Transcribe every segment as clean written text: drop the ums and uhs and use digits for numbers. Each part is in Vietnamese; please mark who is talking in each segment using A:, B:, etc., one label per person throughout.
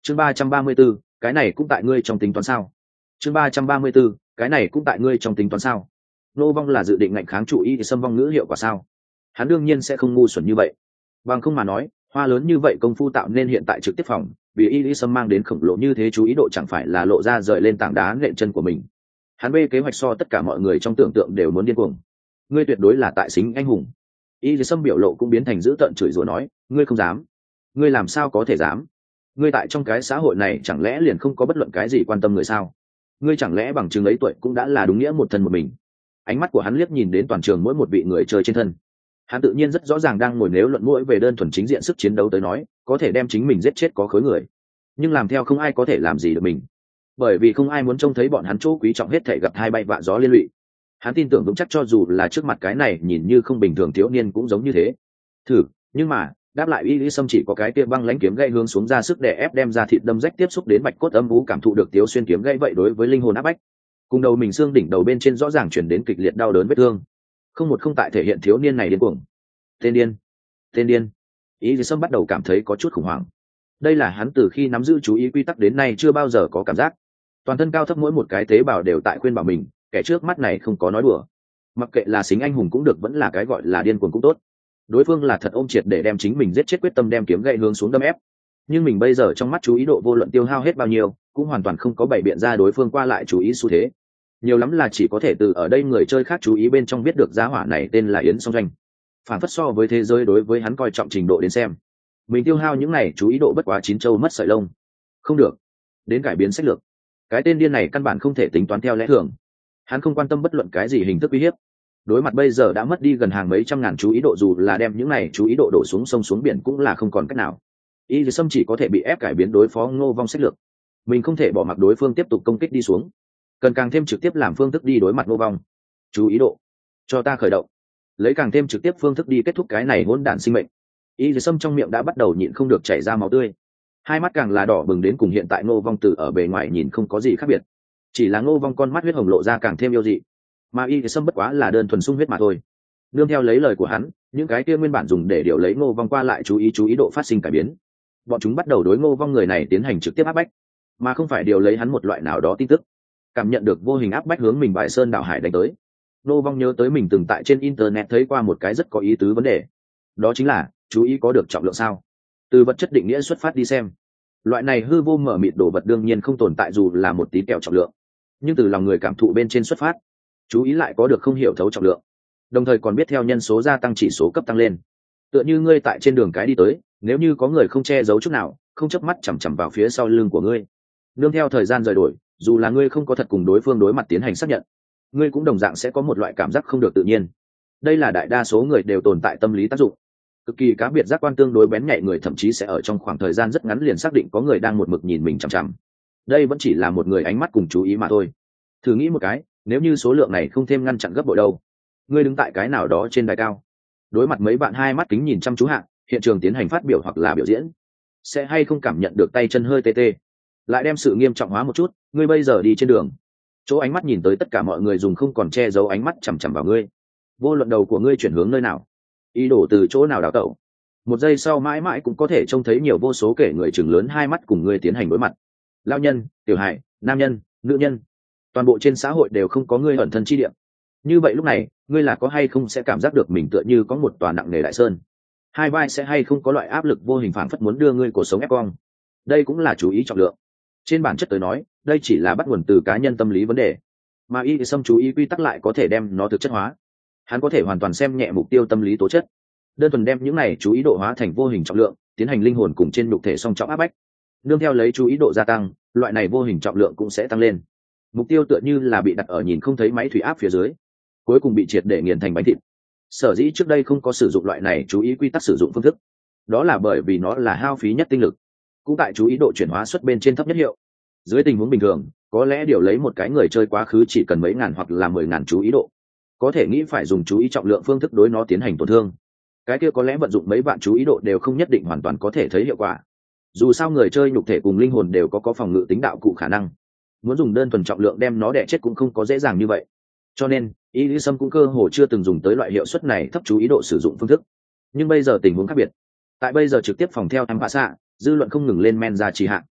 A: chương 334, cái này cũng tại ngươi trong tính toán sao? chương 334, cái này cũng tại ngươi trong tính toán sao? Ngô Vong là dự định ngạnh kháng chủ Y Sâm vong ngữ hiệu quả sao? Hắn đương nhiên sẽ không ngu xuẩn như vậy. Bằng không mà nói, hoa lớn như vậy công phu tạo nên hiện tại trực tiếp phòng, vì Y Sâm mang đến khổng lồ như thế chú ý độ chẳng phải là lộ ra rời lên tảng đá nện chân của mình. Hắn bê kế hoạch so tất cả mọi người trong tưởng tượng đều muốn điên cuồng. Ngươi tuyệt đối là tại xính anh hùng. Y Sâm biểu lộ cũng biến thành dữ tợn chửi rủa nói, ngươi không dám. Ngươi làm sao có thể dám? Ngươi tại trong cái xã hội này chẳng lẽ liền không có bất luận cái gì quan tâm người sao? Ngươi chẳng lẽ bằng chứng ấy tuổi cũng đã là đúng nghĩa một thân một mình? Ánh mắt của hắn liếc nhìn đến toàn trường mỗi một vị người chơi trên thân. Hắn tự nhiên rất rõ ràng đang ngồi nếu luận mũi về đơn thuần chính diện sức chiến đấu tới nói, có thể đem chính mình giết chết có khối người. Nhưng làm theo không ai có thể làm gì được mình. Bởi vì không ai muốn trông thấy bọn hắn chỗ quý trọng hết thảy gặp hai bay vạ gió liên lụy. Hắn tin tưởng vững chắc cho dù là trước mặt cái này nhìn như không bình thường thiếu niên cũng giống như thế. Thử, nhưng mà đáp lại Y Lý Sâm chỉ có cái kia băng lãnh kiếm gãy hướng xuống ra sức để ép đem ra thịt đâm rách tiếp xúc đến bạch cốt âm vũ cảm thụ được Tiếu Xuyên kiếm gãy vậy đối với linh hồn áp bách. Cùng đầu mình xương đỉnh đầu bên trên rõ ràng chuyển đến kịch liệt đau đớn vết thương. Không một không tại thể hiện thiếu niên này điên cuồng. Tên điên, tên điên. Y Lý Sâm bắt đầu cảm thấy có chút khủng hoảng. Đây là hắn từ khi nắm giữ chú ý quy tắc đến nay chưa bao giờ có cảm giác. Toàn thân cao thấp mỗi một cái tế bào đều tại khuyên bảo mình, kẻ trước mắt này không có nói đùa. Mặc kệ là xính anh hùng cũng được vẫn là cái gọi là điên cuồng cũng tốt, đối phương là thật ôm triệt để đem chính mình giết chết quyết tâm đem kiếm gậy hướng xuống đâm ép. Nhưng mình bây giờ trong mắt chú ý độ vô luận tiêu hao hết bao nhiêu cũng hoàn toàn không có bày biện ra đối phương qua lại chú ý xu thế. Nhiều lắm là chỉ có thể từ ở đây người chơi khác chú ý bên trong biết được giá hỏa này tên là Yến Song Doanh. Phản phất so với thế giới đối với hắn coi trọng trình độ đến xem, mình tiêu hao những này chú ý độ bất quá chín châu mất sợi lông. Không được, đến cải biến sách lược. Cái tên điên này căn bản không thể tính toán theo lẽ thường. Hắn không quan tâm bất luận cái gì hình thức uy hiếp. Đối mặt bây giờ đã mất đi gần hàng mấy trăm ngàn chú ý độ, dù là đem những này chú ý độ đổ xuống sông xuống biển cũng là không còn cách nào. Y Sâm chỉ có thể bị ép cải biến đối phó Ngô Vong sách lược. Mình không thể bỏ mặc đối phương tiếp tục công kích đi xuống, cần càng thêm trực tiếp làm phương thức đi đối mặt Ngô Vong. Chú ý độ, cho ta khởi động. Lấy càng thêm trực tiếp phương thức đi kết thúc cái này hỗn đản sinh mệnh. Y Sâm trong miệng đã bắt đầu nhịn không được chảy ra máu tươi, hai mắt càng là đỏ bừng đến cùng hiện tại Ngô Vong từ ở bề ngoài nhìn không có gì khác biệt, chỉ là Ngô Vong con mắt huyết hồng lộ ra càng thêm yêu dị, mà Y Sâm bất quá là đơn thuần sung huyết mà thôi. Nương theo lấy lời của hắn, những cái kia nguyên bản dùng để điều lấy Ngô Vong qua lại chú ý độ phát sinh cải biến. Bọn chúng bắt đầu đối Ngô Vong người này tiến hành trực tiếp áp bách, mà không phải điều lấy hắn một loại nào đó tin tức. Cảm nhận được vô hình áp bách hướng mình bại sơn đảo hải đánh tới, Ngô Vong nhớ tới mình từng tại trên internet thấy qua một cái rất có ý tứ vấn đề, đó chính là chú ý có được trọng lượng sao? Từ vật chất định nghĩa xuất phát đi xem, loại này hư vô mở mịt đồ vật đương nhiên không tồn tại dù là một tí kẹo trọng lượng, nhưng từ lòng người cảm thụ bên trên xuất phát, chú ý lại có được không hiểu thấu trọng lượng, đồng thời còn biết theo nhân số gia tăng chỉ số cấp tăng lên. Tựa như ngươi tại trên đường cái đi tới, nếu như có người không che giấu chút nào, không chớp mắt chằm chằm vào phía sau lưng của ngươi, nương theo thời gian rời đổi, dù là ngươi không có thật cùng đối phương đối mặt tiến hành xác nhận, ngươi cũng đồng dạng sẽ có một loại cảm giác không được tự nhiên. Đây là đại đa số người đều tồn tại tâm lý tác dụng. Cực kỳ cá biệt giác quan tương đối bén nhạy người thậm chí sẽ ở trong khoảng thời gian rất ngắn liền xác định có người đang một mực nhìn mình chằm chằm. Đây vẫn chỉ là một người ánh mắt cùng chú ý mà thôi. Thử nghĩ một cái, nếu như số lượng này không thêm ngăn chặn gấp bội đâu. Ngươi đứng tại cái nào đó trên đài cao, đối mặt mấy bạn hai mắt kính nhìn chăm chú hạ, hiện trường tiến hành phát biểu hoặc là biểu diễn, sẽ hay không cảm nhận được tay chân hơi tê tê. Lại đem sự nghiêm trọng hóa một chút, ngươi bây giờ đi trên đường, chỗ ánh mắt nhìn tới tất cả mọi người dùng không còn che giấu ánh mắt chằm chằm vào ngươi. Vô luận đầu của ngươi chuyển hướng nơi nào, ý đồ từ chỗ nào đào tẩu, một giây sau mãi mãi cũng có thể trông thấy nhiều vô số kể người chừng lớn hai mắt cùng ngươi tiến hành đối mặt. Lao nhân, tiểu hài, nam nhân, nữ nhân, toàn bộ trên xã hội đều không có ngươi ẩn thân chi địa. Như vậy lúc này, ngươi là có hay không sẽ cảm giác được mình tựa như có một tòa nặng nề đại sơn, hai vai sẽ hay không có loại áp lực vô hình phảng phất muốn đưa ngươi cuộc sống ép cong. Đây cũng là chú ý trọng lượng. Trên bản chất tới nói, đây chỉ là bắt nguồn từ cá nhân tâm lý vấn đề, mà Y Sâm chú ý quy tắc lại có thể đem nó thực chất hóa. Hắn có thể hoàn toàn xem nhẹ mục tiêu tâm lý tố chất, đơn thuần đem những này chú ý độ hóa thành vô hình trọng lượng, tiến hành linh hồn cùng trên nhục thể song trọng áp bách. Nương theo lấy chú ý độ gia tăng, loại này vô hình trọng lượng cũng sẽ tăng lên. Mục tiêu tựa như là bị đặt ở nhìn không thấy máy thủy áp phía dưới, cuối cùng bị triệt để nghiền thành bánh thịt. Sở dĩ trước đây không có sử dụng loại này chú ý quy tắc sử dụng phương thức, đó là bởi vì nó là hao phí nhất tinh lực, cũng tại chú ý độ chuyển hóa xuất bên trên thấp nhất hiệu. Dưới tình huống bình thường, có lẽ điều lấy một cái người chơi quá khứ chỉ cần mấy ngàn hoặc là 10.000 chú ý độ, có thể nghĩ phải dùng chú ý trọng lượng phương thức đối nó tiến hành tổn thương, cái kia có lẽ vận dụng mấy vạn chú ý độ đều không nhất định hoàn toàn có thể thấy hiệu quả. Dù sao người chơi nhục thể cùng linh hồn đều có phòng ngự tính đạo cụ khả năng, muốn dùng đơn thuần trọng lượng đem nó đè chết cũng không có dễ dàng như vậy. Cho nên Y Lý Sâm cũng cơ hồ chưa từng dùng tới loại hiệu suất này thấp chú ý độ sử dụng phương thức. Nhưng bây giờ tình huống khác biệt. Tại bây giờ trực tiếp phòng theo em phá xạ, dư luận không ngừng lên men ra trì hạn.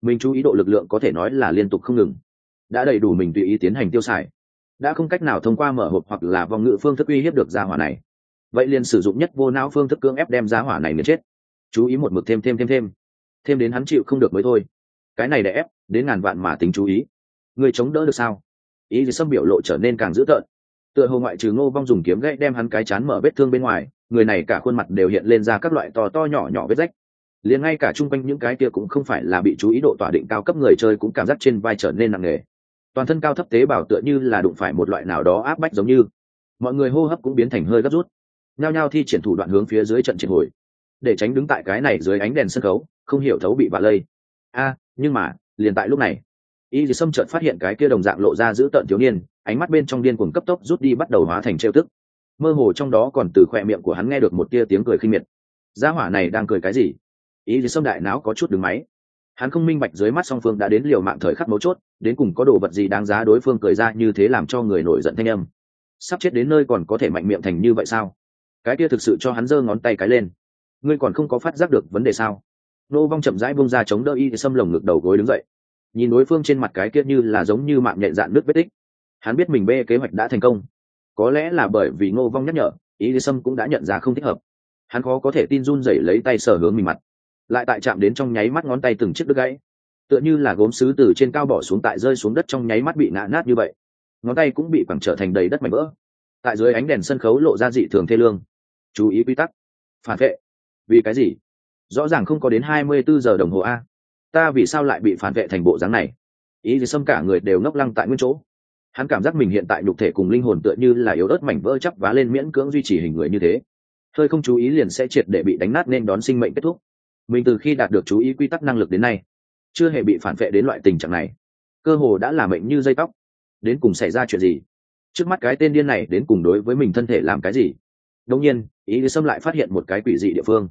A: mình chú ý độ lực lượng có thể nói là liên tục không ngừng, đã đầy đủ mình tùy ý tiến hành tiêu xài, đã không cách nào thông qua mở hộp hoặc là vòng ngữ phương thức uy hiếp được gia hỏa này, vậy liền sử dụng nhất vô não phương thức cưỡng ép đem gia hỏa này miễn chết. Chú ý một mực thêm đến hắn chịu không được mới thôi. Cái này để ép đến ngàn vạn mà tính chú ý, người chống đỡ được sao? Ý gì xâm biểu lộ trở nên càng dữ tợn, tựa hồ ngoại trừ Ngô Vong dùng kiếm gãy đem hắn cái chán mở vết thương bên ngoài, người này cả khuôn mặt đều hiện lên ra các loại to to nhỏ nhỏ vết rách, liền ngay cả chung quanh những cái kia cũng không phải là bị chú ý độ tỏa định cao cấp người chơi cũng cảm giác trên vai trở nên nặng nề, toàn thân cao thấp tế bào tựa như là đụng phải một loại nào đó áp bách, giống như mọi người hô hấp cũng biến thành hơi gấp rút, nhao nhao thi triển thủ đoạn hướng phía dưới trận triệt hồi, để tránh đứng tại cái này dưới ánh đèn sân khấu không hiểu thấu bị vạ lây. Nhưng mà liền tại lúc này, y dì sâm chợt phát hiện cái kia đồng dạng lộ ra dữ tợn thiếu niên, ánh mắt bên trong điên cuồng cấp tốc rút đi, bắt đầu hóa thành trêu tức, mơ hồ trong đó còn từ khỏe miệng của hắn nghe được một tia tiếng cười khinh miệt. Gia hỏa này đang cười cái gì? Y dì sâm đại não có chút đứng máy, hắn không minh bạch dưới mắt song phương đã đến liều mạng thời khắc mấu chốt, đến cùng có đồ vật gì đáng giá đối phương cười ra như thế làm cho người nổi giận thanh âm. Sắp chết đến nơi còn có thể mạnh miệng thành như vậy sao? Cái kia thực sự cho hắn giơ ngón tay cái lên. Ngươi còn không có phát giác được vấn đề sao? Nô Vong chậm rãi buông ra chống đỡ y thì xâm lồng ngực đầu gối đứng dậy, nhìn đối phương trên mặt cái kia như là giống như mạng nhện dạn nước vết tích. Hắn biết mình bê kế hoạch đã thành công, có lẽ là bởi vì Ngô Vong nhắc nhở, y thì xâm cũng đã nhận ra không thích hợp. Hắn khó có thể tin, run rẩy lấy tay sờ hướng mình mặt, lại tại chạm đến trong nháy mắt ngón tay từng chiếc đứt gãy, tựa như là gốm sứ từ trên cao bỏ xuống tại rơi xuống đất trong nháy mắt bị ngã nát như vậy, ngón tay cũng bị quẳng trở thành đầy đất mảnh vỡ. Tại dưới ánh đèn sân khấu lộ ra dị thường thê lương. Chú ý quy tắc, phản vệ. Vì cái gì? Rõ ràng không có đến 24 giờ đồng hồ a, ta vì sao lại bị phản vệ thành bộ dáng này? Ý gì xâm cả người đều ngốc lăng tại nguyên chỗ. Hắn cảm giác mình hiện tại nhục thể cùng linh hồn tựa như là yếu ớt mảnh vỡ chắp vá lên miễn cưỡng duy trì hình người như thế, hơi không chú ý liền sẽ triệt để bị đánh nát nên đón sinh mệnh kết thúc. Mình từ khi đạt được chú ý quy tắc năng lực đến nay chưa hề bị phản vệ đến loại tình trạng này, cơ hồ đã là mệnh như dây tóc. Đến cùng xảy ra chuyện gì? Trước mắt cái tên điên này đến cùng đối với mình thân thể làm cái gì? Đống nhiên ý xâm lại phát hiện một cái quỷ dị địa phương.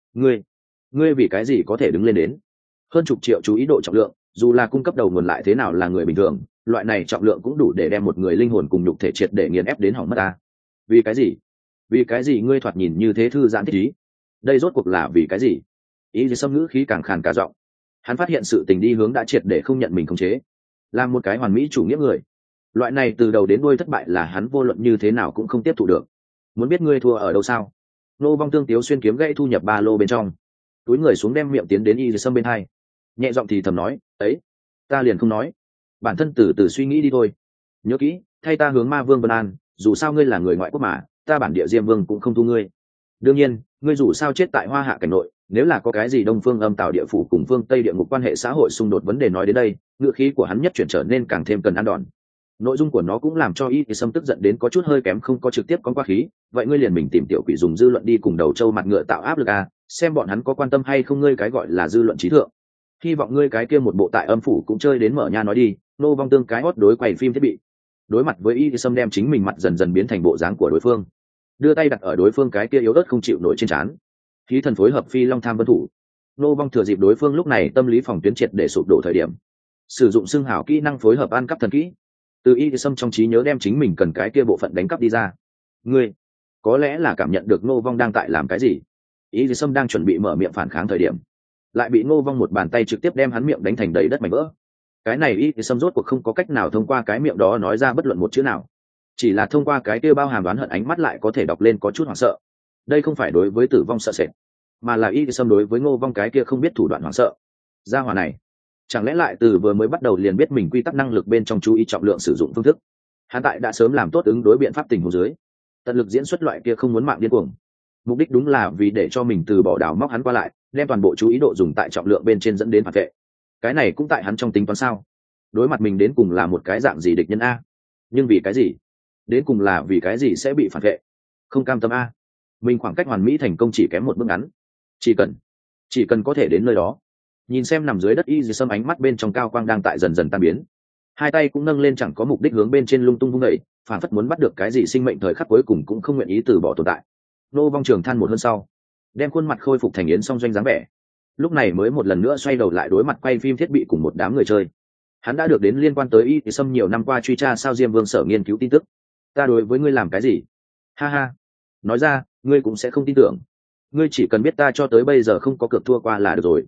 A: Ngươi vì cái gì có thể đứng lên đến hơn chục triệu chú ý độ trọng lượng? Dù là cung cấp đầu nguồn lại thế nào là người bình thường, loại này trọng lượng cũng đủ để đem một người linh hồn cùng nhục thể triệt để nghiền ép đến hỏng mất ta. Vì cái gì ngươi thoạt nhìn như thế thư giãn thích ý? Đây rốt cuộc là vì cái gì? Ý xâm ngữ khí càng khàn cả giọng. Hắn phát hiện sự tình đi hướng đã triệt để không nhận mình khống chế, làm một cái hoàn mỹ chủ nghĩa người. Loại này từ đầu đến đuôi thất bại là hắn vô luận như thế nào cũng không tiếp thụ được. Muốn biết ngươi thua ở đâu sao? Nô Vong tương tiếu xuyên kiếm gãy thu nhập ba lô bên trong, túi người xuống đem miệng tiến đến y sâm bên hai, nhẹ giọng thì thầm nói, ấy, ta liền không nói, bản thân từ từ suy nghĩ đi thôi. Nhớ kỹ, thay ta hướng Ma Vương Vân An, dù sao ngươi là người ngoại quốc mà, ta bản địa Diêm Vương cũng không thu ngươi. Đương nhiên, ngươi dù sao chết tại Hoa Hạ cảnh nội, nếu là có cái gì Đông Phương Âm Tào địa phủ cùng phương Tây địa ngục quan hệ xã hội xung đột vấn đề nói đến đây, ngữ khí của hắn nhất chuyển trở nên càng thêm cần ăn đòn. Nội dung của nó cũng làm cho y sâm tức giận đến có chút hơi kém không có trực tiếp con qua khí. Vậy ngươi liền mình tìm tiểu quỷ dùng dư luận đi cùng đầu trâu mặt ngựa tạo áp lực à, xem bọn hắn có quan tâm hay không ngươi cái gọi là dư luận trí thượng. Hy vọng ngươi cái kia một bộ tại âm phủ cũng chơi đến mở nha nói đi. Nô Vong tương cái hót đối quay phim thiết bị, đối mặt với y sâm đem chính mình mặt dần dần biến thành bộ dáng của đối phương, đưa tay đặt ở đối phương cái kia yếu ớt không chịu nổi trên trán. Khí thần phối hợp phi long tham vân thủ. Nô Vong thừa dịp đối phương lúc này tâm lý phòng tuyến triệt để sụp đổ thời điểm, sử dụng xưng hảo kỹ năng phối hợp ăn cắp thần kỹ, từ y sâm trong trí nhớ đem chính mình cần cái kia bộ phận đánh cắp đi ra. Ngươi có lẽ là cảm nhận được Ngô Vong đang tại làm cái gì, y sâm đang chuẩn bị mở miệng phản kháng thời điểm, lại bị Ngô Vong một bàn tay trực tiếp đem hắn miệng đánh thành đầy đất mảnh vỡ. Cái này y sâm rốt cuộc không có cách nào thông qua cái miệng đó nói ra bất luận một chữ nào, chỉ là thông qua cái kia bao hàm đoán hận ánh mắt lại có thể đọc lên có chút hoảng sợ. Đây không phải đối với tử vong sợ sệt, mà là y sâm đối với Ngô Vong cái kia không biết thủ đoạn hoảng sợ. Gia hỏa này chẳng lẽ lại từ vừa mới bắt đầu liền biết mình quy tắc năng lực bên trong chú ý trọng lượng sử dụng phương thức. Hắn tại đã sớm làm tốt ứng đối biện pháp tình huống dưới, tận lực diễn xuất loại kia không muốn mạng điên cuồng. Mục đích đúng là vì để cho mình từ bỏ đảo móc hắn qua lại, đem toàn bộ chú ý độ dùng tại trọng lượng bên trên dẫn đến phản vệ. Cái này cũng tại hắn trong tính toán sao? Đối mặt mình đến cùng là một cái dạng gì địch nhân a? Nhưng vì cái gì? Đến cùng là vì cái gì sẽ bị phản vệ? Không cam tâm a? Mình khoảng cách hoàn mỹ thành công chỉ kém một bước ngắn. Chỉ cần có thể đến nơi đó. Nhìn xem nằm dưới đất y dì sâm ánh mắt bên trong cao quang đang tại dần dần tan biến, hai tay cũng nâng lên chẳng có mục đích hướng bên trên lung tung vung đẩy, phản phất muốn bắt được cái gì sinh mệnh thời khắc cuối cùng cũng không nguyện ý từ bỏ tồn tại. Nô Vong trường than một hơn sau, đem khuôn mặt khôi phục thành yến song doanh dáng vẻ, lúc này mới một lần nữa xoay đầu lại đối mặt quay phim thiết bị cùng một đám người chơi. Hắn đã được đến liên quan tới y dì sâm nhiều năm qua truy tra sao Diêm Vương sở nghiên cứu tin tức. Ta đối với ngươi làm cái gì? Ha ha, nói ra ngươi cũng sẽ không tin tưởng. Ngươi chỉ cần biết ta cho tới bây giờ không có cược thua qua là được rồi.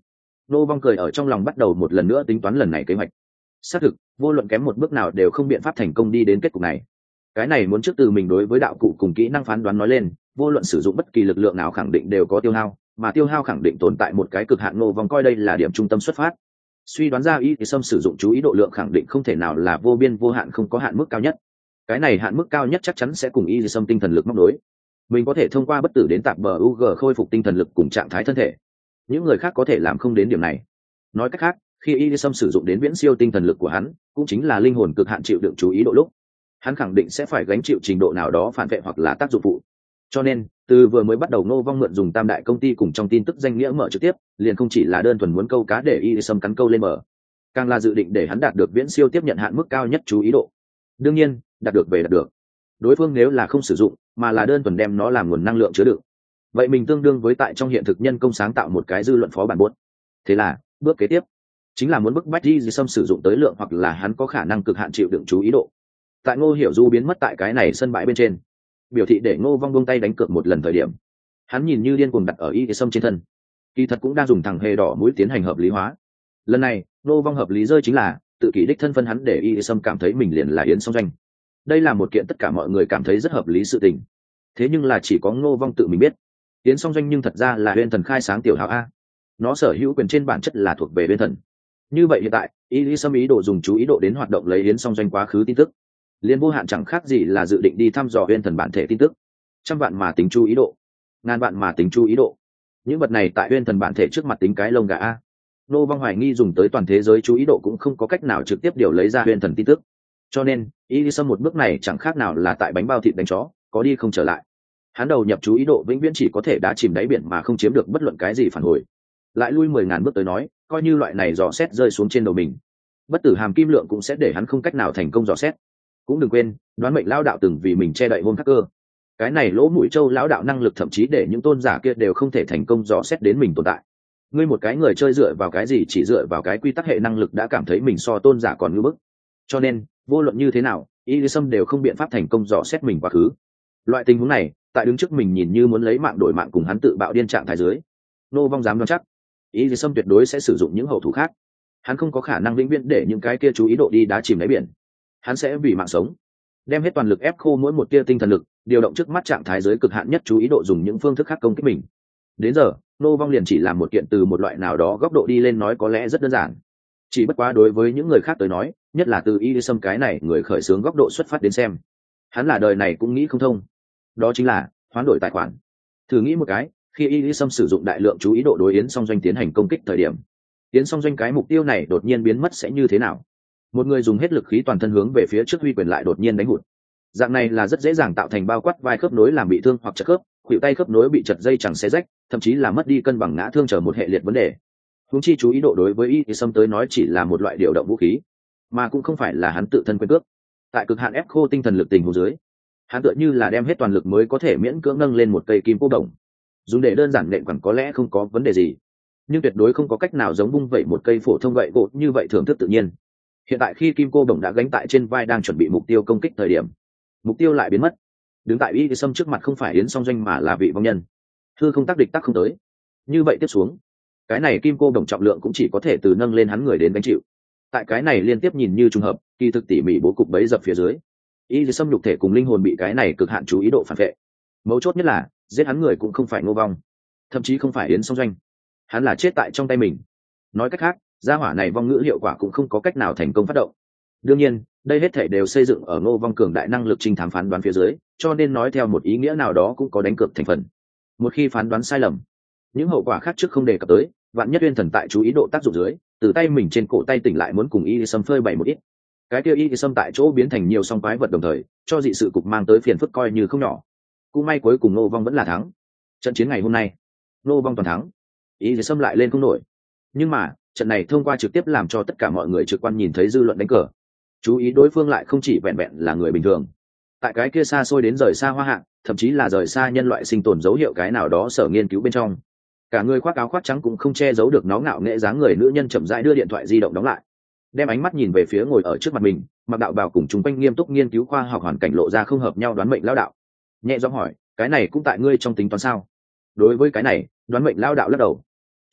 A: Ngô Vong cười ở trong lòng bắt đầu một lần nữa tính toán lần này kế hoạch. Xác thực, vô luận kém một bước nào đều không biện pháp thành công đi đến kết cục này. Cái này muốn trước từ mình đối với đạo cụ cùng kỹ năng phán đoán nói lên, vô luận sử dụng bất kỳ lực lượng nào khẳng định đều có tiêu hao, mà tiêu hao khẳng định tồn tại một cái cực hạn. Ngô Vong coi đây là điểm trung tâm xuất phát, suy đoán ra Y Sâm sử dụng chú ý độ lượng khẳng định không thể nào là vô biên vô hạn, không có hạn mức cao nhất. Cái này hạn mức cao nhất chắc chắn sẽ cùng Y Sâm tinh thần lực móc nối. Mình có thể thông qua bất tử đến tạp bờ UG khôi phục tinh thần lực cùng trạng thái thân thể, những người khác có thể làm không đến điểm này. Nói cách khác, khi Y Sâm sử dụng đến viễn siêu tinh thần lực của hắn, cũng chính là linh hồn cực hạn chịu đựng chú ý độ lúc, hắn khẳng định sẽ phải gánh chịu trình độ nào đó phản vệ hoặc là tác dụng phụ. Cho nên từ vừa mới bắt đầu Ngô Vong mượn dùng tam đại công ty cùng trong tin tức danh nghĩa mở trực tiếp, liền không chỉ là đơn thuần muốn câu cá để Y Sâm cắn câu lên mở, càng là dự định để hắn đạt được viễn siêu tiếp nhận hạn mức cao nhất chú ý độ. Đương nhiên, đạt được về đạt được, đối phương nếu là không sử dụng mà là đơn thuần đem nó làm nguồn năng lượng chứa đựng, vậy mình tương đương với tại trong hiện thực nhân công sáng tạo một cái dư luận phó bản buốt. Thế là bước kế tiếp chính là muốn bức bách Y Sâm sử dụng tới lượng hoặc là hắn có khả năng cực hạn chịu đựng chú ý độ. Tại Ngô Hiểu Du biến mất tại cái này sân bãi bên trên, biểu thị để Ngô Vong buông tay đánh cược một lần thời điểm, hắn nhìn như điên cuồng đặt ở Y Sâm trên thân, kỳ thật cũng đang dùng thằng hề đỏ mũi tiến hành hợp lý hóa. Lần này Ngô Vong hợp lý rơi chính là tự kỷ đích thân phân hắn để Y Sâm cảm thấy mình liền là Yến Song Doanh. Đây là một kiện tất cả mọi người cảm thấy rất hợp lý sự tình, thế nhưng là chỉ có Ngô Vong tự mình biết, Yến Song Doanh nhưng thật ra là Uyên Thần khai sáng tiểu hào a, nó sở hữu quyền trên bản chất là thuộc về Uyên Thần. Như vậy hiện tại Y Sâm ý đồ dùng chú ý độ đến hoạt động lấy Yến Song Doanh quá khứ tin tức, liên vô hạn chẳng khác gì là dự định đi thăm dò Uyên Thần bản thể tin tức. Trăm vạn mà tính chú ý độ, ngàn vạn mà tính chú ý độ, những vật này tại Uyên Thần bản thể trước mặt tính cái lông gà a. Ngô Vong hoài nghi dùng tới toàn thế giới chú ý độ cũng không có cách nào trực tiếp điều lấy ra Uyên Thần tin tức, cho nên Y Sâm một bước này chẳng khác nào là tại bánh bao thịt đánh chó, có đi không trở lại. Hắn đầu nhập chú ý độ vĩnh viễn chỉ có thể đá chìm đáy biển mà không chiếm được bất luận cái gì phản hồi. Lại lui 10.000 bước tới nói, coi như loại này dò xét rơi xuống trên đầu mình, bất tử hàm kim lượng cũng sẽ để hắn không cách nào thành công dò xét. Cũng đừng quên, đoán mệnh lão đạo từng vì mình che đậy hôn khắc cơ, cái này lỗ mũi châu lão đạo năng lực thậm chí để những tôn giả kia đều không thể thành công dò xét đến mình tồn tại. Ngươi một cái người chơi dựa vào cái gì chỉ dựa vào cái quy tắc hệ năng lực đã cảm thấy mình so tôn giả còn ngưỡng bức. Cho nên vô luận như thế nào, Y Sâm đều không biện pháp thành công dò xét mình quá khứ. Loại tình huống này, tại đứng trước mình nhìn như muốn lấy mạng đổi mạng cùng hắn tự bạo điên trạng thái dưới, Ngô Vong dám đoán chắc Y Sâm tuyệt đối sẽ sử dụng những hậu thủ khác. Hắn không có khả năng vĩnh viễn để những cái kia chú ý độ đi đá chìm đáy biển, hắn sẽ vì mạng sống đem hết toàn lực ép khô mỗi một tia tinh thần lực, điều động trước mắt trạng thái dưới cực hạn nhất chú ý độ dùng những phương thức khác công kích mình. Đến giờ Ngô Vong liền chỉ làm một kiện từ một loại nào đó góc độ đi lên nói có lẽ rất đơn giản, chỉ bất quá đối với những người khác tới nói, nhất là từ Y Sâm cái này người khởi xướng góc độ xuất phát đến xem, hắn là đời này cũng nghĩ không thông. Đó chính là hoán đổi tài khoản. Thử nghĩ một cái, khi Y Sâm sử dụng đại lượng chú ý độ đối Yến Song Doanh tiến hành công kích thời điểm, Yến Song Doanh cái mục tiêu này đột nhiên biến mất sẽ như thế nào? Một người dùng hết lực khí toàn thân hướng về phía trước huy quyền lại đột nhiên đánh hụt, dạng này là rất dễ dàng tạo thành bao quát vai khớp nối làm bị thương hoặc chật khớp, khuỷu tay khớp nối bị chật dây chẳng xé rách, thậm chí là mất đi cân bằng ngã thương trở một hệ liệt vấn đề. Huống chi chú ý độ đối với Y Sâm tới nói chỉ là một loại điều động vũ khí, mà cũng không phải là hắn tự thân quyền cước. Tại cực hạn ép khô tinh thần lực tình huống dưới, hắn tựa như là đem hết toàn lực mới có thể miễn cưỡng nâng lên một cây kim cô đồng, dùng để đơn giản nện quẳng có lẽ không có vấn đề gì, nhưng tuyệt đối không có cách nào giống vung vẩy một cây phổ thông gậy gỗ như vậy thưởng thức tự nhiên. Hiện tại khi kim cô đồng đã gánh tại trên vai đang chuẩn bị mục tiêu công kích thời điểm, mục tiêu lại biến mất. Đứng tại Y Sâm trước mặt không phải Yến Song Doanh mà là vị vong nhân. Thư không tác địch tác không tới. Như vậy tiếp xuống, cái này kim cô đồng trọng lượng cũng chỉ có thể từ nâng lên hắn người đến gánh chịu. Tại cái này liên tiếp nhìn như trùng hợp, kỳ thực tỉ mỉ bố cục bấy dập phía dưới, Y Sâm nhục thể cùng linh hồn bị cái này cực hạn chú ý độ phản vệ. Mấu chốt nhất là giết hắn người cũng không phải Ngô Vong, thậm chí không phải Yến Song Doanh, hắn là chết tại trong tay mình. Nói cách khác, gia hỏa này vong ngữ hiệu quả cũng không có cách nào thành công phát động. Đương nhiên, đây hết thể đều xây dựng ở Ngô Vong cường đại năng lực trinh thám phán đoán phía dưới, cho nên nói theo một ý nghĩa nào đó cũng có đánh cược thành phần. Một khi phán đoán sai lầm, những hậu quả khác trước không đề cập tới, vạn nhất Uyên Thần tại chú ý độ tác dụng dưới, từ tay mình trên cổ tay tỉnh lại muốn cùng Y Sâm phơi bày một ít, cái kia Y Sâm tại chỗ biến thành nhiều song quái vật đồng thời, cho dị sự cục mang tới phiền phức coi như không nhỏ. Cũng may cuối cùng Ngô Vong vẫn là thắng. Trận chiến ngày hôm nay, Ngô Vong toàn thắng, Y Sâm lại lên không nổi. Nhưng mà trận này thông qua trực tiếp làm cho tất cả mọi người trực quan nhìn thấy dư luận đánh cờ, chú ý đối phương lại không chỉ vẹn vẹn là người bình thường. Tại cái kia xa xôi đến rời xa hoa hạ, thậm chí là rời xa nhân loại sinh tồn dấu hiệu cái nào đó sở nghiên cứu bên trong, cả người khoác áo khoác trắng cũng không che giấu được nó ngạo nghễ dáng người nữ nhân chậm rãi đưa điện thoại di động đóng lại, đem ánh mắt nhìn về phía ngồi ở trước mặt mình mặc đạo bào cùng chúng quanh nghiêm túc nghiên cứu khoa học hoàn cảnh lộ ra không hợp nhau đoán mệnh lão đạo, nhẹ giọng hỏi, cái này cũng tại ngươi trong tính toán sao? Đối với cái này, đoán mệnh lão đạo lắc đầu,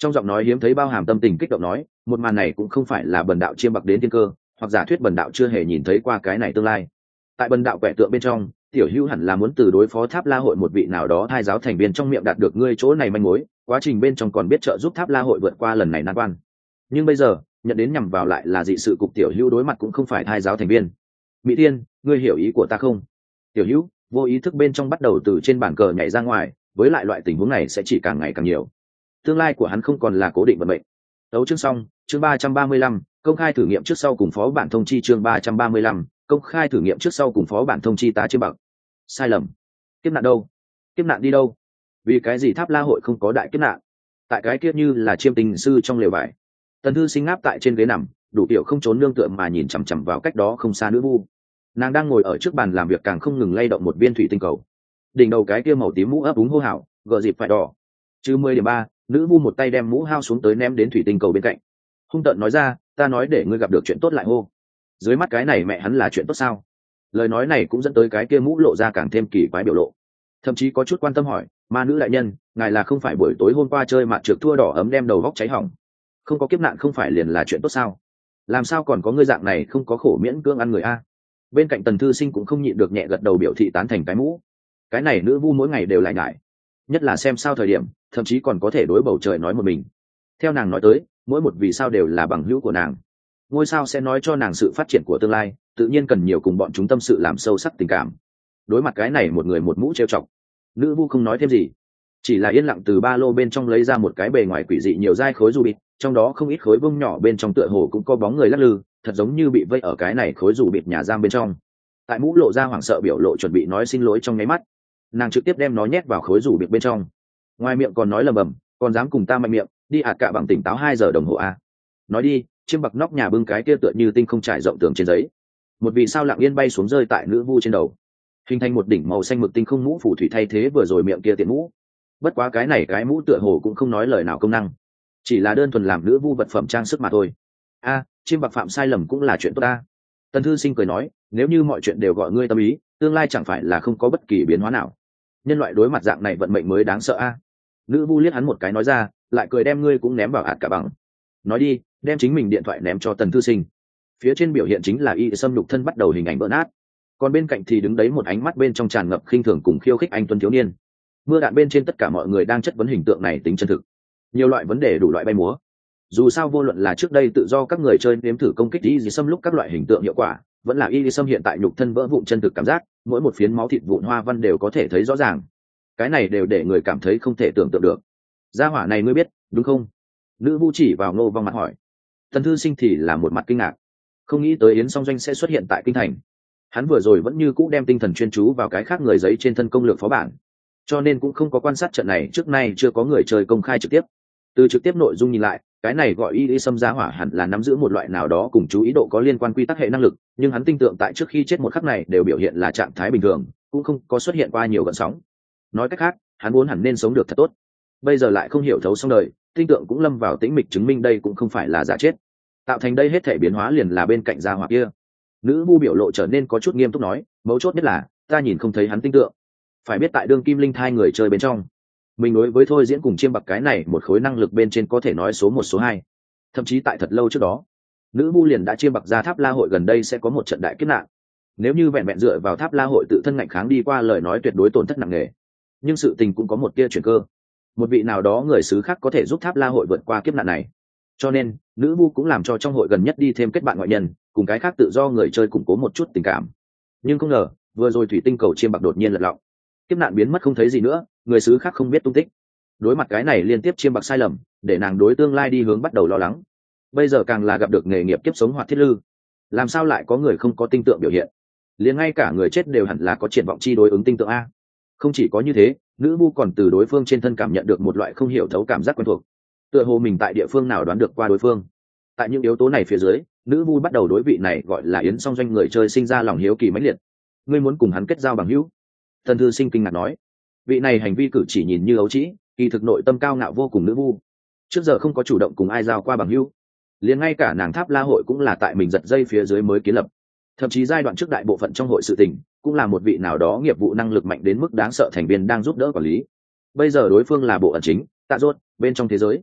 A: Trong giọng nói hiếm thấy bao hàm tâm tình kích động nói, một màn này cũng không phải là bần đạo chiêm bạc đến thiên cơ, hoặc giả thuyết bần đạo chưa hề nhìn thấy qua cái này tương lai. Tại bần đạo quẻ tượng bên trong, tiểu hữu hẳn là muốn từ đối phó Tháp La hội một vị nào đó thai giáo thành viên trong miệng đạt được ngươi chỗ này manh mối, quá trình bên trong còn biết trợ giúp Tháp La hội vượt qua lần này nan quan. Nhưng bây giờ, nhận đến nhằm vào lại là dị sự cục tiểu hữu đối mặt cũng không phải thai giáo thành viên. Mỹ Tiên, ngươi hiểu ý của ta không? Tiểu hữu vô ý thức bên trong bắt đầu từ trên bàn cờ nhảy ra ngoài, với lại loại tình huống này sẽ chỉ càng ngày càng nhiều. Tương lai của hắn không còn là cố định vận mệnh. Đấu chương xong, chương 335, công khai thử nghiệm trước sau cùng phó bản thông chi chương 335, công khai thử nghiệm trước sau cùng phó bản thông chi ta chiêm bạc. Sai lầm. Kiếp nạn đâu? Kiếp nạn đi đâu? Vì cái gì Tháp La hội không có đại kiếp nạn? Tại cái kia như là chiêm tình sư trong lều vải. Tần Thư Sinh ngáp tại trên ghế nằm, đủ kiểu không trốn nương tựa mà nhìn chằm chằm vào cách đó không xa nữ vu. Nàng đang ngồi ở trước bàn làm việc càng không ngừng lay động một viên thủy tinh cầu. Đỉnh đầu cái kia màu tím mũ ấp úng hô hào, gờ dịp phải đỏ. Chứ 10.3, nữ vu một tay đem mũ hao xuống tới ném đến thủy tinh cầu bên cạnh. Hung tợn nói ra, ta nói để ngươi gặp được chuyện tốt lại hô. Dưới mắt cái này mẹ hắn là chuyện tốt sao? Lời nói này cũng dẫn tới cái kia mũ lộ ra càng thêm kỳ quái biểu lộ. Thậm chí có chút quan tâm hỏi, ma nữ đại nhân, ngài là không phải buổi tối hôm qua chơi mạt trượt thua đỏ ấm đem đầu vóc cháy hỏng? Không có kiếp nạn không phải liền là chuyện tốt sao? Làm sao còn có ngươi dạng này không có khổ miễn cưỡng ăn người a? Bên cạnh Tần Thư Sinh cũng không nhịn được nhẹ gật đầu biểu thị tán thành cái mũ. Cái này nữ vu mỗi ngày đều lại ngại, nhất là xem sao thời điểm, thậm chí còn có thể đối bầu trời nói một mình. Theo nàng nói tới, mỗi một vì sao đều là bằng hữu của nàng. Ngôi sao sẽ nói cho nàng sự phát triển của tương lai, tự nhiên cần nhiều cùng bọn chúng tâm sự làm sâu sắc tình cảm. Đối mặt cái này một người một mũ trêu chọc, nữ vu không nói thêm gì, chỉ là yên lặng từ ba lô bên trong lấy ra một cái bề ngoài quỷ dị nhiều dai khối dù bịt, trong đó không ít khối bông nhỏ bên trong tựa hồ cũng có bóng người lắc lư, thật giống như bị vây ở cái này khối dù bịt nhà giam bên trong. Tại mũ lộ ra hoảng sợ biểu lộ chuẩn bị nói xin lỗi trong nháy mắt, nàng trực tiếp đem nó nhét vào khối dù bịt bên trong. Ngoài miệng còn nói lầm bầm, còn dám cùng ta mạnh miệng, đi ạt cả bằng tỉnh táo 2 giờ đồng hồ a. Nói đi, chiêm bạc nóc nhà bưng cái kia tựa như tinh không trải rộng tường trên giấy. Một vì sao lặng yên bay xuống rơi tại nữ vu trên đầu, hình thành một đỉnh màu xanh mực tinh không mũ phủ thủy thay thế vừa rồi miệng kia tiện mũ. Bất quá cái này cái mũ tựa hồ cũng không nói lời nào công năng, chỉ là đơn thuần làm nữ vu vật phẩm trang sức mà thôi. A, chiêm bạc phạm sai lầm cũng là chuyện tốt ta. Tần Thư Sinh cười nói, nếu như mọi chuyện đều gọi ngươi tâm ý, tương lai chẳng phải là không có bất kỳ biến hóa nào. Nhân loại đối mặt dạng này vận mệnh mới đáng sợ a. Nữ vu liếc hắn một cái nói ra, lại cười đem ngươi cũng ném vào ạt cả bằng. Nói đi, đem chính mình điện thoại ném cho Tần Thư Sinh. Phía trên biểu hiện chính là y xâm lục thân bắt đầu hình ảnh vỡ nát, còn bên cạnh thì đứng đấy một ánh mắt bên trong tràn ngập khinh thường cùng khiêu khích anh tuấn thiếu niên. Mưa đạn bên trên tất cả mọi người đang chất vấn hình tượng này tính chân thực, nhiều loại vấn đề đủ loại bay múa. Dù sao vô luận là trước đây tự do các người chơi nếm thử công kích y xâm lúc các loại hình tượng hiệu quả, vẫn là y xâm hiện tại nhục thân vỡ vụn chân thực cảm giác, mỗi một phiến máu thịt vụn hoa văn đều có thể thấy rõ ràng. Cái này đều để người cảm thấy không thể tưởng tượng được. Gia hỏa này ngươi biết đúng không? Nữ vu chỉ vào Ngô Vong mặt hỏi. Tần Thư Sinh thì là một mặt kinh ngạc, không nghĩ tới Yến Song Doanh sẽ xuất hiện tại kinh thành. Hắn vừa rồi vẫn như cũ đem tinh thần chuyên chú vào cái khác người giấy trên thân công lược phó bản, cho nên cũng không có quan sát trận này. Trước nay chưa có người chơi công khai trực tiếp. Từ trực tiếp nội dung nhìn lại, cái này gọi y xâm giá hỏa hẳn là nắm giữ một loại nào đó cùng chú ý độ có liên quan quy tắc hệ năng lực, nhưng hắn tinh tượng tại trước khi chết một khắc này đều biểu hiện là trạng thái bình thường, cũng không có xuất hiện qua nhiều gợn sóng. Nói cách khác, hắn vốn hẳn nên sống được thật tốt, bây giờ lại không hiểu thấu xong đời, tinh tượng cũng lâm vào tĩnh mịch chứng minh đây cũng không phải là giả chết. Tạo thành đây hết thể biến hóa liền là bên cạnh gia hỏa kia. Nữ vu biểu lộ trở nên có chút nghiêm túc nói, mấu chốt nhất là ta nhìn không thấy hắn tinh tượng. Phải biết tại đương kim linh thai người chơi bên trong, mình đối với thôi diễn cùng chiêm bạc cái này một khối năng lực bên trên có thể nói số 1 số 2. Thậm chí tại thật lâu trước đó, nữ vu liền đã chiêm bạc ra Tháp La hội gần đây sẽ có một trận đại kiếp nạn. Nếu như vẹn vẹn dựa vào Tháp La hội tự thân ngạnh kháng đi qua lời nói tuyệt đối tổn thất nặng nề. Nhưng sự tình cũng có một tia chuyển cơ. Một vị nào đó người xứ khác có thể giúp Tháp La hội vượt qua kiếp nạn này. Cho nên, nữ vu cũng làm cho trong hội gần nhất đi thêm kết bạn ngoại nhân, cùng cái khác tự do người chơi củng cố một chút tình cảm. Nhưng không ngờ, vừa rồi thủy tinh cầu chiêm bạc đột nhiên lật lọng, kiếp nạn biến mất không thấy gì nữa, người xứ khác không biết tung tích. Đối mặt cái này liên tiếp chiêm bạc sai lầm, để nàng đối tương lai đi hướng bắt đầu lo lắng. Bây giờ càng là gặp được nghề nghiệp kiếp sống hoạt thiết lư, làm sao lại có người không có tinh tượng biểu hiện? Liền ngay cả người chết đều hẳn là có triển vọng chi đối ứng tinh tượng a. Không chỉ có như thế, nữ vu còn từ đối phương trên thân cảm nhận được một loại không hiểu thấu cảm giác quen thuộc, tựa hồ mình tại địa phương nào đoán được qua đối phương. Tại những yếu tố này phía dưới, nữ vu bắt đầu đối vị này gọi là Yến Song Doanh người chơi sinh ra lòng hiếu kỳ mãnh liệt. Ngươi muốn cùng hắn kết giao bằng hữu? Tần Thư Sinh kinh ngạc nói. Vị này hành vi cử chỉ nhìn như ấu trĩ, kỳ thực nội tâm cao ngạo vô cùng nữ vu. Trước giờ không có chủ động cùng ai giao qua bằng hữu, liền ngay cả nàng Tháp La hội cũng là tại mình giật dây phía dưới mới kiến lập. Thậm chí giai đoạn trước đại bộ phận trong hội sự tình, cũng là một vị nào đó nghiệp vụ năng lực mạnh đến mức đáng sợ thành viên đang giúp đỡ quản lý. Bây giờ đối phương là bộ ẩn chính, Tạ Rốt, bên trong thế giới.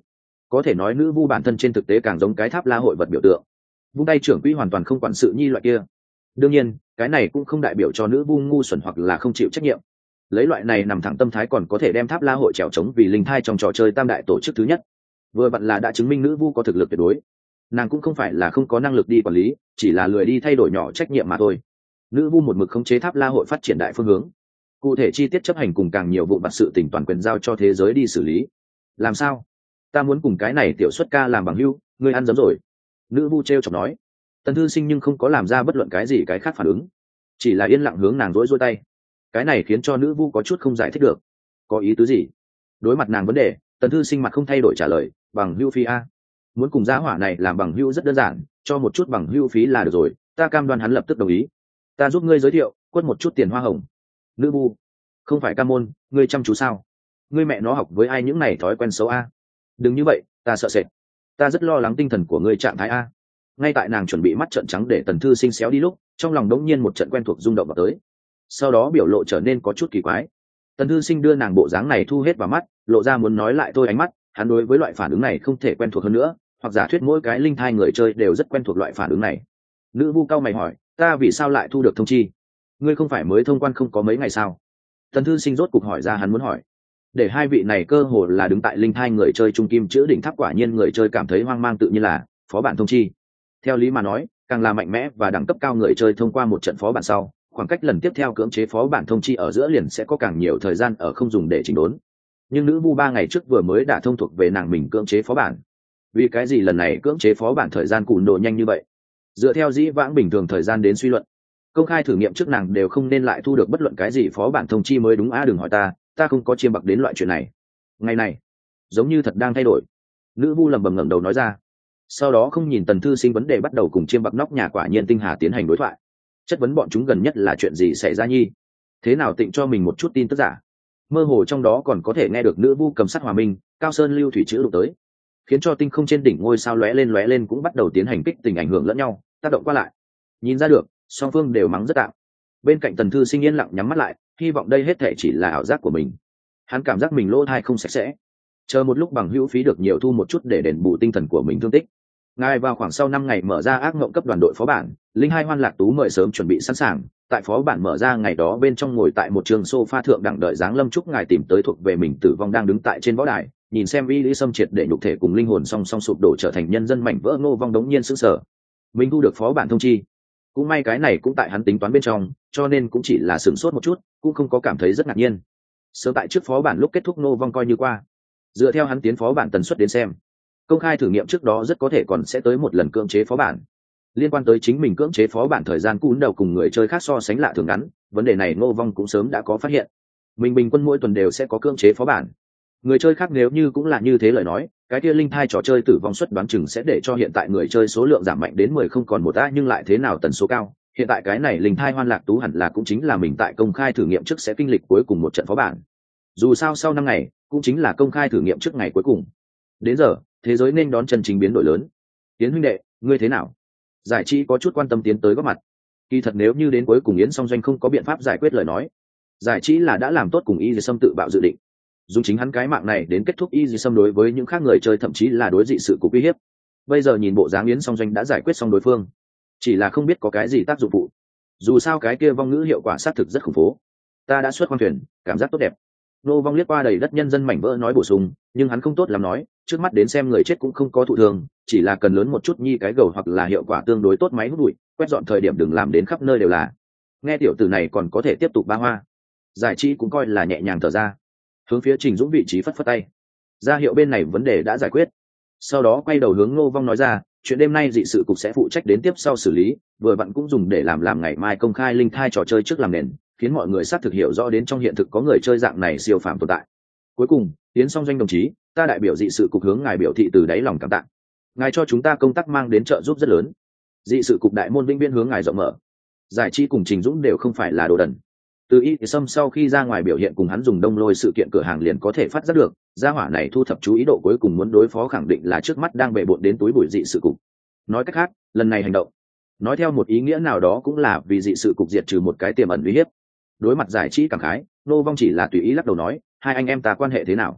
A: có thể nói nữ vu bản thân trên thực tế càng giống cái tháp la hội vật biểu tượng, vung tay trưởng quỹ hoàn toàn không quản sự nhi loại kia. Đương nhiên cái này cũng không đại biểu cho nữ vu ngu xuẩn hoặc là không chịu trách nhiệm. Lấy loại này nằm thẳng tâm thái còn có thể đem tháp la hội trèo trống vì linh thai trong trò chơi tam đại tổ chức thứ nhất, vừa vặn là đã chứng minh nữ vu có thực lực tuyệt đối. Nàng cũng không phải là không có năng lực đi quản lý, chỉ là lười đi thay đổi nhỏ trách nhiệm mà thôi. Nữ vu một mực khống chế tháp la hội phát triển đại phương hướng, cụ thể chi tiết chấp hành cùng càng nhiều vụ vặt sự tình toàn quyền giao cho thế giới đi xử lý. Làm sao? Ta muốn cùng cái này tiểu xuất ca làm bằng hữu, ngươi ăn dấm rồi. Nữ vu treo chọc nói. Tần Thư Sinh nhưng không có làm ra bất luận cái gì cái khác phản ứng, chỉ là yên lặng hướng nàng rỗi rỗi tay. Cái này khiến cho nữ vu có chút không giải thích được, có ý tứ gì? Đối mặt nàng vấn đề, Tần Thư Sinh mặt không thay đổi trả lời, bằng hữu phí a. Muốn cùng gia hỏa này làm bằng hữu rất đơn giản, cho một chút bằng hữu phí là được rồi, ta cam đoan hắn lập tức đồng ý. Ta giúp ngươi giới thiệu, quất một chút tiền hoa hồng. Nữ vu, không phải ca môn, ngươi chăm chú sao? Ngươi mẹ nó học với ai những này thói quen xấu a? Đừng như vậy, ta sợ sệt. Ta rất lo lắng tinh thần của ngươi trạng thái a. Ngay tại nàng chuẩn bị mắt trợn trắng để Tần Thư Sinh xéo đi lúc, trong lòng đống nhiên một trận quen thuộc rung động vào tới. Sau đó biểu lộ trở nên có chút kỳ quái. Tần Thư Sinh đưa nàng bộ dáng này thu hết vào mắt, lộ ra muốn nói lại thôi ánh mắt. Hắn đối với loại phản ứng này không thể quen thuộc hơn nữa, hoặc giả thuyết mỗi cái linh thai người chơi đều rất quen thuộc loại phản ứng này. Nữ vu cao mày hỏi, ta vì sao lại thu được thông chi? Ngươi không phải mới thông quan không có mấy ngày sao? Tần Thư Sinh rốt cục hỏi ra hắn muốn hỏi. Để hai vị này cơ hồ là đứng tại linh thai người chơi trung kim chữ đỉnh tháp, quả nhiên người chơi cảm thấy hoang mang tự nhiên là phó bản thông chi. Theo lý mà nói, càng là mạnh mẽ và đẳng cấp cao người chơi thông qua một trận phó bản sau, khoảng cách lần tiếp theo cưỡng chế phó bản thông chi ở giữa liền sẽ có càng nhiều thời gian ở không dùng để chỉnh đốn. Nhưng nữ vu 3 ngày trước vừa mới đã thông thuộc về nàng mình cưỡng chế phó bản. Vì cái gì lần này cưỡng chế phó bản thời gian cùn độ nhanh như vậy? Dựa theo dĩ vãng bình thường thời gian đến suy luận, công khai thử nghiệm trước nàng đều không nên lại thu được bất luận cái gì phó bản thông chi mới đúng a. Đừng hỏi ta không có chiêm bạc đến loại chuyện này. Ngày này giống như thật đang thay đổi. Nữ vu lẩm bẩm ngẩng đầu nói ra. Sau đó không nhìn Tần Thư Sinh vấn đề bắt đầu cùng chiêm bạc nóc nhà quả nhiên tinh hà tiến hành đối thoại, chất vấn bọn chúng gần nhất là chuyện gì xảy ra nhi, thế nào tịnh cho mình một chút tin tức giả. Mơ hồ trong đó còn có thể nghe được nữ vu cầm sắt hòa minh, cao sơn lưu thủy chữ đụng tới, khiến cho tinh không trên đỉnh ngôi sao lóe lên cũng bắt đầu tiến hành kích tình ảnh hưởng lẫn nhau, tác động qua lại. Nhìn ra được song phương đều mắng rất tạm. Bên cạnh Tần Thư Sinh yên lặng nhắm mắt lại, hy vọng đây hết thể chỉ là ảo giác của mình. Hắn cảm giác mình lỗ tai không sạch sẽ, chờ một lúc bằng hữu phí được nhiều thu một chút để đền bù tinh thần của mình thương tích. Ngài vào khoảng sau 5 ngày mở ra ác mộng cấp đoàn đội phó bản, linh hai hoan lạc tú mời sớm chuẩn bị sẵn sàng. Tại phó bản mở ra ngày đó, bên trong ngồi tại một trường sofa thượng đẳng đợi giáng lâm chúc ngài tìm tới thuộc về mình tử vong đang đứng tại trên võ đài, nhìn xem vi lý xâm triệt để nhục thể cùng linh hồn song song sụp đổ trở thành nhân dân mảnh vỡ. Ngô Vong đống nhiên sững sờ. Mình thu được phó bản thông chi, cũng may cái này cũng tại hắn tính toán bên trong, cho nên cũng chỉ là sửng sốt một chút, cũng không có cảm thấy rất ngạc nhiên. Sớm tại trước phó bản lúc kết thúc Ngô Vong coi như qua. Dựa theo hắn tiến phó bản tần suất đến xem, công khai thử nghiệm trước đó rất có thể còn sẽ tới một lần cưỡng chế phó bản. Liên quan tới chính mình cưỡng chế phó bản thời gian cún đầu cùng người chơi khác so sánh lạ thường ngắn, vấn đề này Ngô Vong cũng sớm đã có phát hiện. Mình bình quân mỗi tuần đều sẽ có cưỡng chế phó bản. Người chơi khác nếu như cũng là như thế lời nói, cái kia linh thai trò chơi tử vong suất đoán chừng sẽ để cho hiện tại người chơi số lượng giảm mạnh đến 10 không còn một a, nhưng lại thế nào tần số cao. Hiện tại cái này linh thai hoan lạc tú hẳn là cũng chính là mình tại công khai thử nghiệm trước sẽ kinh lịch cuối cùng một trận phó bản. Dù sao sau 5 ngày cũng chính là công khai thử nghiệm trước ngày cuối cùng. Đến giờ thế giới nên đón chân chính biến đổi lớn. Tiến huynh đệ, ngươi thế nào? Giải trí có chút quan tâm tiến tới góp mặt. Kỳ thật nếu như đến cuối cùng Yến Song Doanh không có biện pháp giải quyết lời nói, giải trí là đã làm tốt cùng Y Dì Sâm tự bạo dự định, dùng chính hắn cái mạng này đến kết thúc Y Dì Sâm đối với những khác người chơi thậm chí là đối dị sự của uy hiếp. Bây giờ nhìn bộ dáng Yến Song Doanh đã giải quyết xong đối phương, chỉ là không biết có cái gì tác dụng phụ. Dù sao cái kia vong ngữ hiệu quả sát thực rất khủng bố. Ta đã xuất khoang thuyền, cảm giác tốt đẹp. Nô Vong liếc qua đầy đất nhân dân mảnh vỡ nói bổ sung, nhưng hắn không tốt lắm nói, trước mắt đến xem người chết cũng không có thụ thường, chỉ là cần lớn một chút nhi cái gầu hoặc là hiệu quả tương đối tốt máy hút bụi, quét dọn thời điểm đừng làm đến khắp nơi đều là. Nghe tiểu tử này còn có thể tiếp tục ba hoa. Giải trí cũng coi là nhẹ nhàng thở ra, hướng phía Trình Dũng vị trí phất phất tay, ra hiệu bên này vấn đề đã giải quyết. Sau đó quay đầu hướng Ngô Vong nói ra, chuyện đêm nay dị sự cục sẽ phụ trách đến tiếp sau xử lý, vừa vặn cũng dùng để làm ngày mai công khai linh thai trò chơi trước làm nền, khiến mọi người xác thực hiểu rõ đến trong hiện thực có người chơi dạng này siêu phàm tồn tại. Cuối cùng, Tiến Song Doanh đồng chí, ta đại biểu dị sự cục hướng ngài biểu thị từ đáy lòng cảm tạ. Ngài cho chúng ta công tác mang đến trợ giúp rất lớn. Dị sự cục đại môn vĩnh viễn hướng ngài rộng mở. Giải trí cùng Trình Dũng đều không phải là đồ đần. Từ Y Sâm sau khi ra ngoài biểu hiện cùng hắn dùng đông lôi sự kiện cửa hàng liền có thể phát giác được, gia hỏa này thu thập chú ý độ cuối cùng muốn đối phó khẳng định là trước mắt đang bệ bội đến túi bụi dị sự cục. Nói cách khác, lần này hành động, nói theo một ý nghĩa nào đó cũng là vì dị sự cục diệt trừ một cái tiềm ẩn uy hiếp. Đối mặt giải trí cảm khái, Nô Vong chỉ là tùy ý lắc đầu nói, hai anh em ta quan hệ thế nào?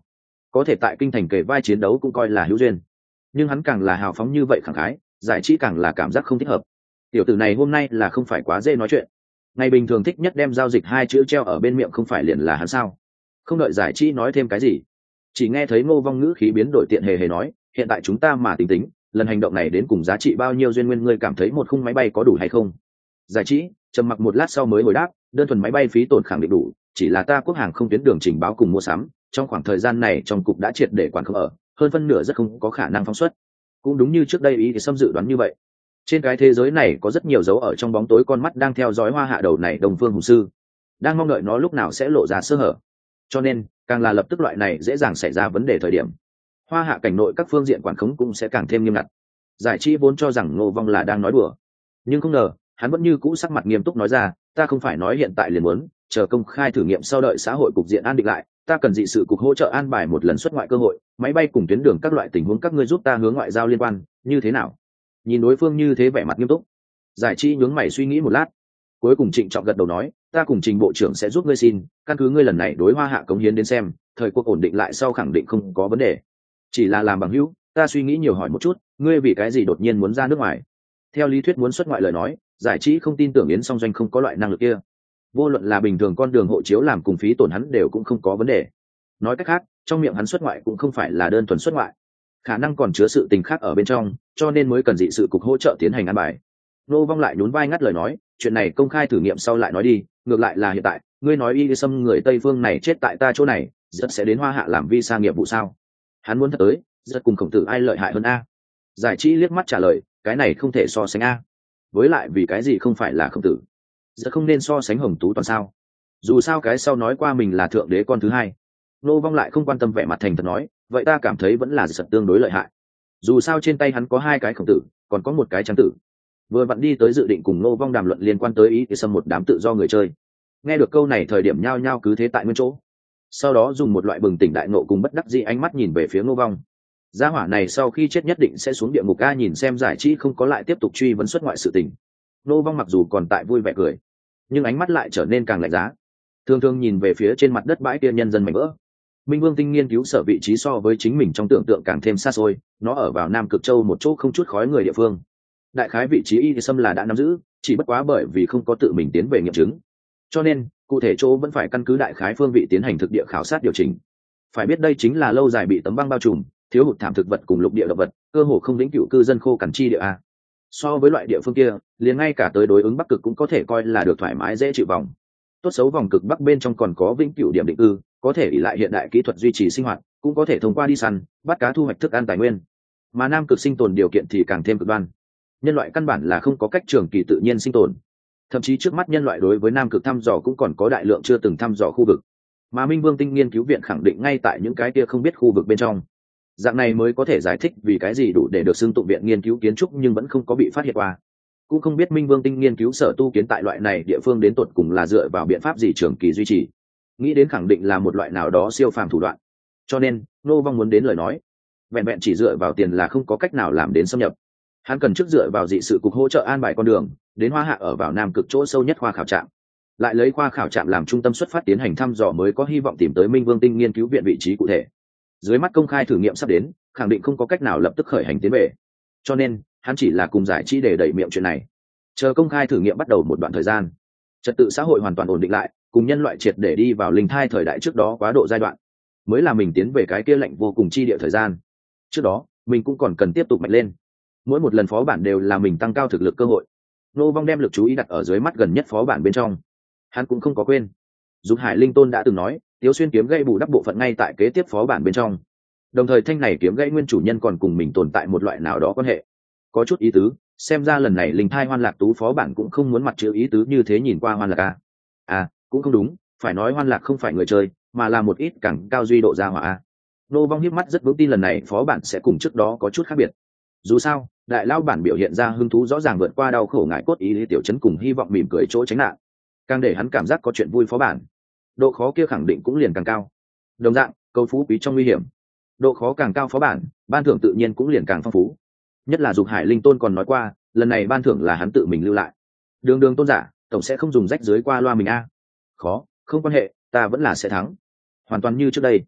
A: có thể tại kinh thành kề vai chiến đấu cũng coi là hữu duyên. Nhưng hắn càng là hào phóng như vậy khẳng khái, giải trí càng là cảm giác không thích hợp. Tiểu tử này hôm nay là không phải quá dễ nói chuyện. Ngày bình thường thích nhất đem giao dịch hai chữ treo ở bên miệng không phải liền là hắn sao? Không đợi giải trí nói thêm cái gì, chỉ nghe thấy Ngô Vong ngữ khí biến đổi, tiện hề hề nói, hiện tại chúng ta mà tính tính, lần hành động này đến cùng giá trị bao nhiêu duyên nguyên, ngươi cảm thấy một khung máy bay có đủ hay không? Giải trí trầm mặc một lát sau mới hồi đáp, đơn thuần máy bay phí tổn khẳng định đủ, chỉ là ta quốc hàng không tuyến đường trình báo cùng mua sắm, trong khoảng thời gian này trong cục đã triệt để quản không ở, hơn phân nửa rất không có khả năng phóng xuất. Cũng đúng như trước đây ý thì xâm dự đoán như vậy. Trên cái thế giới này có rất nhiều dấu ở trong bóng tối con mắt đang theo dõi Hoa Hạ đầu này Đông Phương Hùng sư, đang mong đợi nó lúc nào sẽ lộ ra sơ hở. Cho nên càng là lập tức loại này dễ dàng xảy ra vấn đề thời điểm, Hoa Hạ cảnh nội các phương diện quản khống cũng sẽ càng thêm nghiêm ngặt. Giải trí vốn cho rằng Ngô Vong là đang nói đùa, nhưng không ngờ hắn vẫn như cũ sắc mặt nghiêm túc nói ra, ta không phải nói hiện tại liền muốn chờ công khai thử nghiệm sau đợi xã hội cục diện an định lại, ta cần dị sự cục hỗ trợ an bài một lần xuất ngoại cơ hội, máy bay cùng tuyến đường các loại tình huống các ngươi giúp ta hướng ngoại giao liên quan, như thế nào? Nhìn đối phương như thế vẻ mặt nghiêm túc, giải trí nhướng mày suy nghĩ một lát, cuối cùng trịnh trọng gật đầu nói, ta cùng Trình bộ trưởng sẽ giúp ngươi xin, căn cứ ngươi lần này đối Hoa Hạ cống hiến đến xem, thời cuộc ổn định lại sau khẳng định không có vấn đề. Chỉ là làm bằng hữu, ta suy nghĩ nhiều hỏi một chút, ngươi vì cái gì đột nhiên muốn ra nước ngoài? Theo lý thuyết muốn xuất ngoại lời nói, giải trí không tin tưởng Yến Song Doanh không có loại năng lực kia. Vô luận là bình thường con đường hộ chiếu làm cùng phí tổn hắn đều cũng không có vấn đề. Nói cách khác, trong miệng hắn xuất ngoại cũng không phải là đơn thuần xuất ngoại, khả năng còn chứa sự tình khác ở bên trong, cho nên mới cần dị sự cục hỗ trợ tiến hành an bài. Nô Vong lại nhún vai ngắt lời nói, chuyện này công khai thử nghiệm sau lại nói đi, ngược lại là hiện tại, ngươi nói Y Sâm người Tây phương này chết tại ta chỗ này, rất sẽ đến Hoa Hạ làm visa nghiệp vụ sao? Hắn muốn thật tới, rất cùng Khổng Tử ai lợi hại hơn a? Giải trí liếc mắt trả lời, cái này không thể so sánh a. Với lại vì cái gì không phải là Khổng Tử? Rất không nên so sánh Hồng Tú Toàn sao? Dù sao cái sau nói qua mình là thượng đế con thứ hai. Nô Vong lại không quan tâm, vẻ mặt thành thật nói, vậy ta cảm thấy vẫn là rất tương đối lợi hại. Dù sao trên tay hắn có hai cái Khổng Tử, còn có một cái Trang Tử. Vừa vặn đi tới dự định cùng Nô Vong đàm luận liên quan tới ý thì xâm một đám tự do người chơi. Nghe được câu này thời điểm nhao nhao cứ thế tại nguyên chỗ. Sau đó dùng một loại bừng tỉnh đại nộ cùng bất đắc dĩ ánh mắt nhìn về phía Nô Vong. Gia hỏa này sau khi chết nhất định sẽ xuống địa ngục a, nhìn xem giải trí không có lại tiếp tục truy vấn xuất ngoại sự tình. Nô Vong mặc dù còn tại vui vẻ cười, nhưng ánh mắt lại trở nên càng lạnh giá. Thường thường nhìn về phía trên mặt đất bãi kia nhân dân mảnh vỡ. Minh Vương Tinh nghiên cứu sở vị trí so với chính mình trong tưởng tượng càng thêm xa xôi, nó ở vào Nam Cực Châu một chỗ không chút khói người địa phương. Đại khái vị trí Y Sâm là đã nắm giữ, chỉ bất quá bởi vì không có tự mình tiến về nghiệm chứng, cho nên cụ thể chỗ vẫn phải căn cứ đại khái phương vị tiến hành thực địa khảo sát điều chỉnh. Phải biết đây chính là lâu dài bị tấm băng bao trùm, thiếu hụt thảm thực vật cùng lục địa động vật, cơ hồ không vĩnh cửu cư dân khô cằn chi địa a. So với loại địa phương kia, liền ngay cả tới đối ứng Bắc Cực cũng có thể coi là được thoải mái dễ chịu vòng. Tốt xấu vòng cực Bắc bên trong còn có vĩnh cửu điểm định cư, có thể ỷ lại hiện đại kỹ thuật duy trì sinh hoạt, cũng có thể thông qua đi săn, bắt cá thu hoạch thức ăn tài nguyên. Mà Nam Cực sinh tồn điều kiện thì càng thêm cực đoan. Nhân loại căn bản là không có cách trường kỳ tự nhiên sinh tồn. Thậm chí trước mắt nhân loại đối với Nam Cực thăm dò cũng còn có đại lượng chưa từng thăm dò khu vực. Mà Minh Vương Tinh nghiên cứu viện khẳng định ngay tại những cái kia không biết khu vực bên trong. Dạng này mới có thể giải thích vì cái gì đủ để được xưng tụng viện nghiên cứu kiến trúc nhưng vẫn không có bị phát hiện qua. Cũng không biết Minh Vương Tinh nghiên cứu sở tu kiến tại loại này địa phương đến tột cùng là dựa vào biện pháp gì trường kỳ duy trì. Nghĩ đến khẳng định là một loại nào đó siêu phàm thủ đoạn. Cho nên, Nô Vong muốn đến lời nói, vẹn vẹn chỉ dựa vào tiền là không có cách nào làm đến xâm nhập. Hắn cần trước dựa vào dị sự cục hỗ trợ an bài con đường, đến Hoa Hạ ở vào Nam Cực chỗ sâu nhất khoa khảo trạm. Lại lấy khoa khảo trạm làm trung tâm xuất phát tiến hành thăm dò mới có hy vọng tìm tới Minh Vương Tinh nghiên cứu viện vị trí cụ thể. Dưới mắt công khai thử nghiệm sắp đến, khẳng định không có cách nào lập tức khởi hành tiến về. Cho nên, hắn chỉ là cùng giải trí để đẩy miệng chuyện này. Chờ công khai thử nghiệm bắt đầu một đoạn thời gian, trật tự xã hội hoàn toàn ổn định lại, cùng nhân loại triệt để đi vào linh thai thời đại trước đó quá độ giai đoạn, mới là mình tiến về cái kia lạnh vô cùng chi địa thời gian. Trước đó, mình cũng còn cần tiếp tục mạnh lên. Mỗi một lần phó bản đều là mình tăng cao thực lực cơ hội. Nô Vong đem lực chú ý đặt ở dưới mắt gần nhất phó bản bên trong. Hắn cũng không có quên, Dục Hải Linh Tôn đã từng nói, Tiếu Xuyên kiếm gãy bù đắp bộ phận ngay tại kế tiếp phó bản bên trong. Đồng thời thanh này kiếm gãy nguyên chủ nhân còn cùng mình tồn tại một loại nào đó quan hệ. Có chút ý tứ, xem ra lần này Linh Thai Hoan Lạc Tú phó bản cũng không muốn mặt chữ ý tứ như thế nhìn qua Hoan Lạc a. À, cũng không đúng, phải nói Hoan Lạc không phải người chơi, mà là một ít càng cao duy độ gia hỏa a. Nô Vong hiếp mắt rất vững tin lần này phó bản sẽ cùng trước đó có chút khác biệt. Dù sao, đại lao bản biểu hiện ra hứng thú rõ ràng vượt qua đau khổ ngại cốt ý lý tiểu chấn cùng hy vọng mỉm cười chỗ tránh nạn, càng để hắn cảm giác có chuyện vui phó bản. Độ khó kia khẳng định cũng liền càng cao. Đồng dạng, câu phú quý trong nguy hiểm, độ khó càng cao phó bản, ban thưởng tự nhiên cũng liền càng phong phú. Nhất là Dục Hải Linh Tôn còn nói qua, lần này ban thưởng là hắn tự mình lưu lại. Đường đường tôn giả, tổng sẽ không dùng rách dưới qua loa mình a. Khó, không quan hệ, ta vẫn là sẽ thắng. Hoàn toàn như trước đây.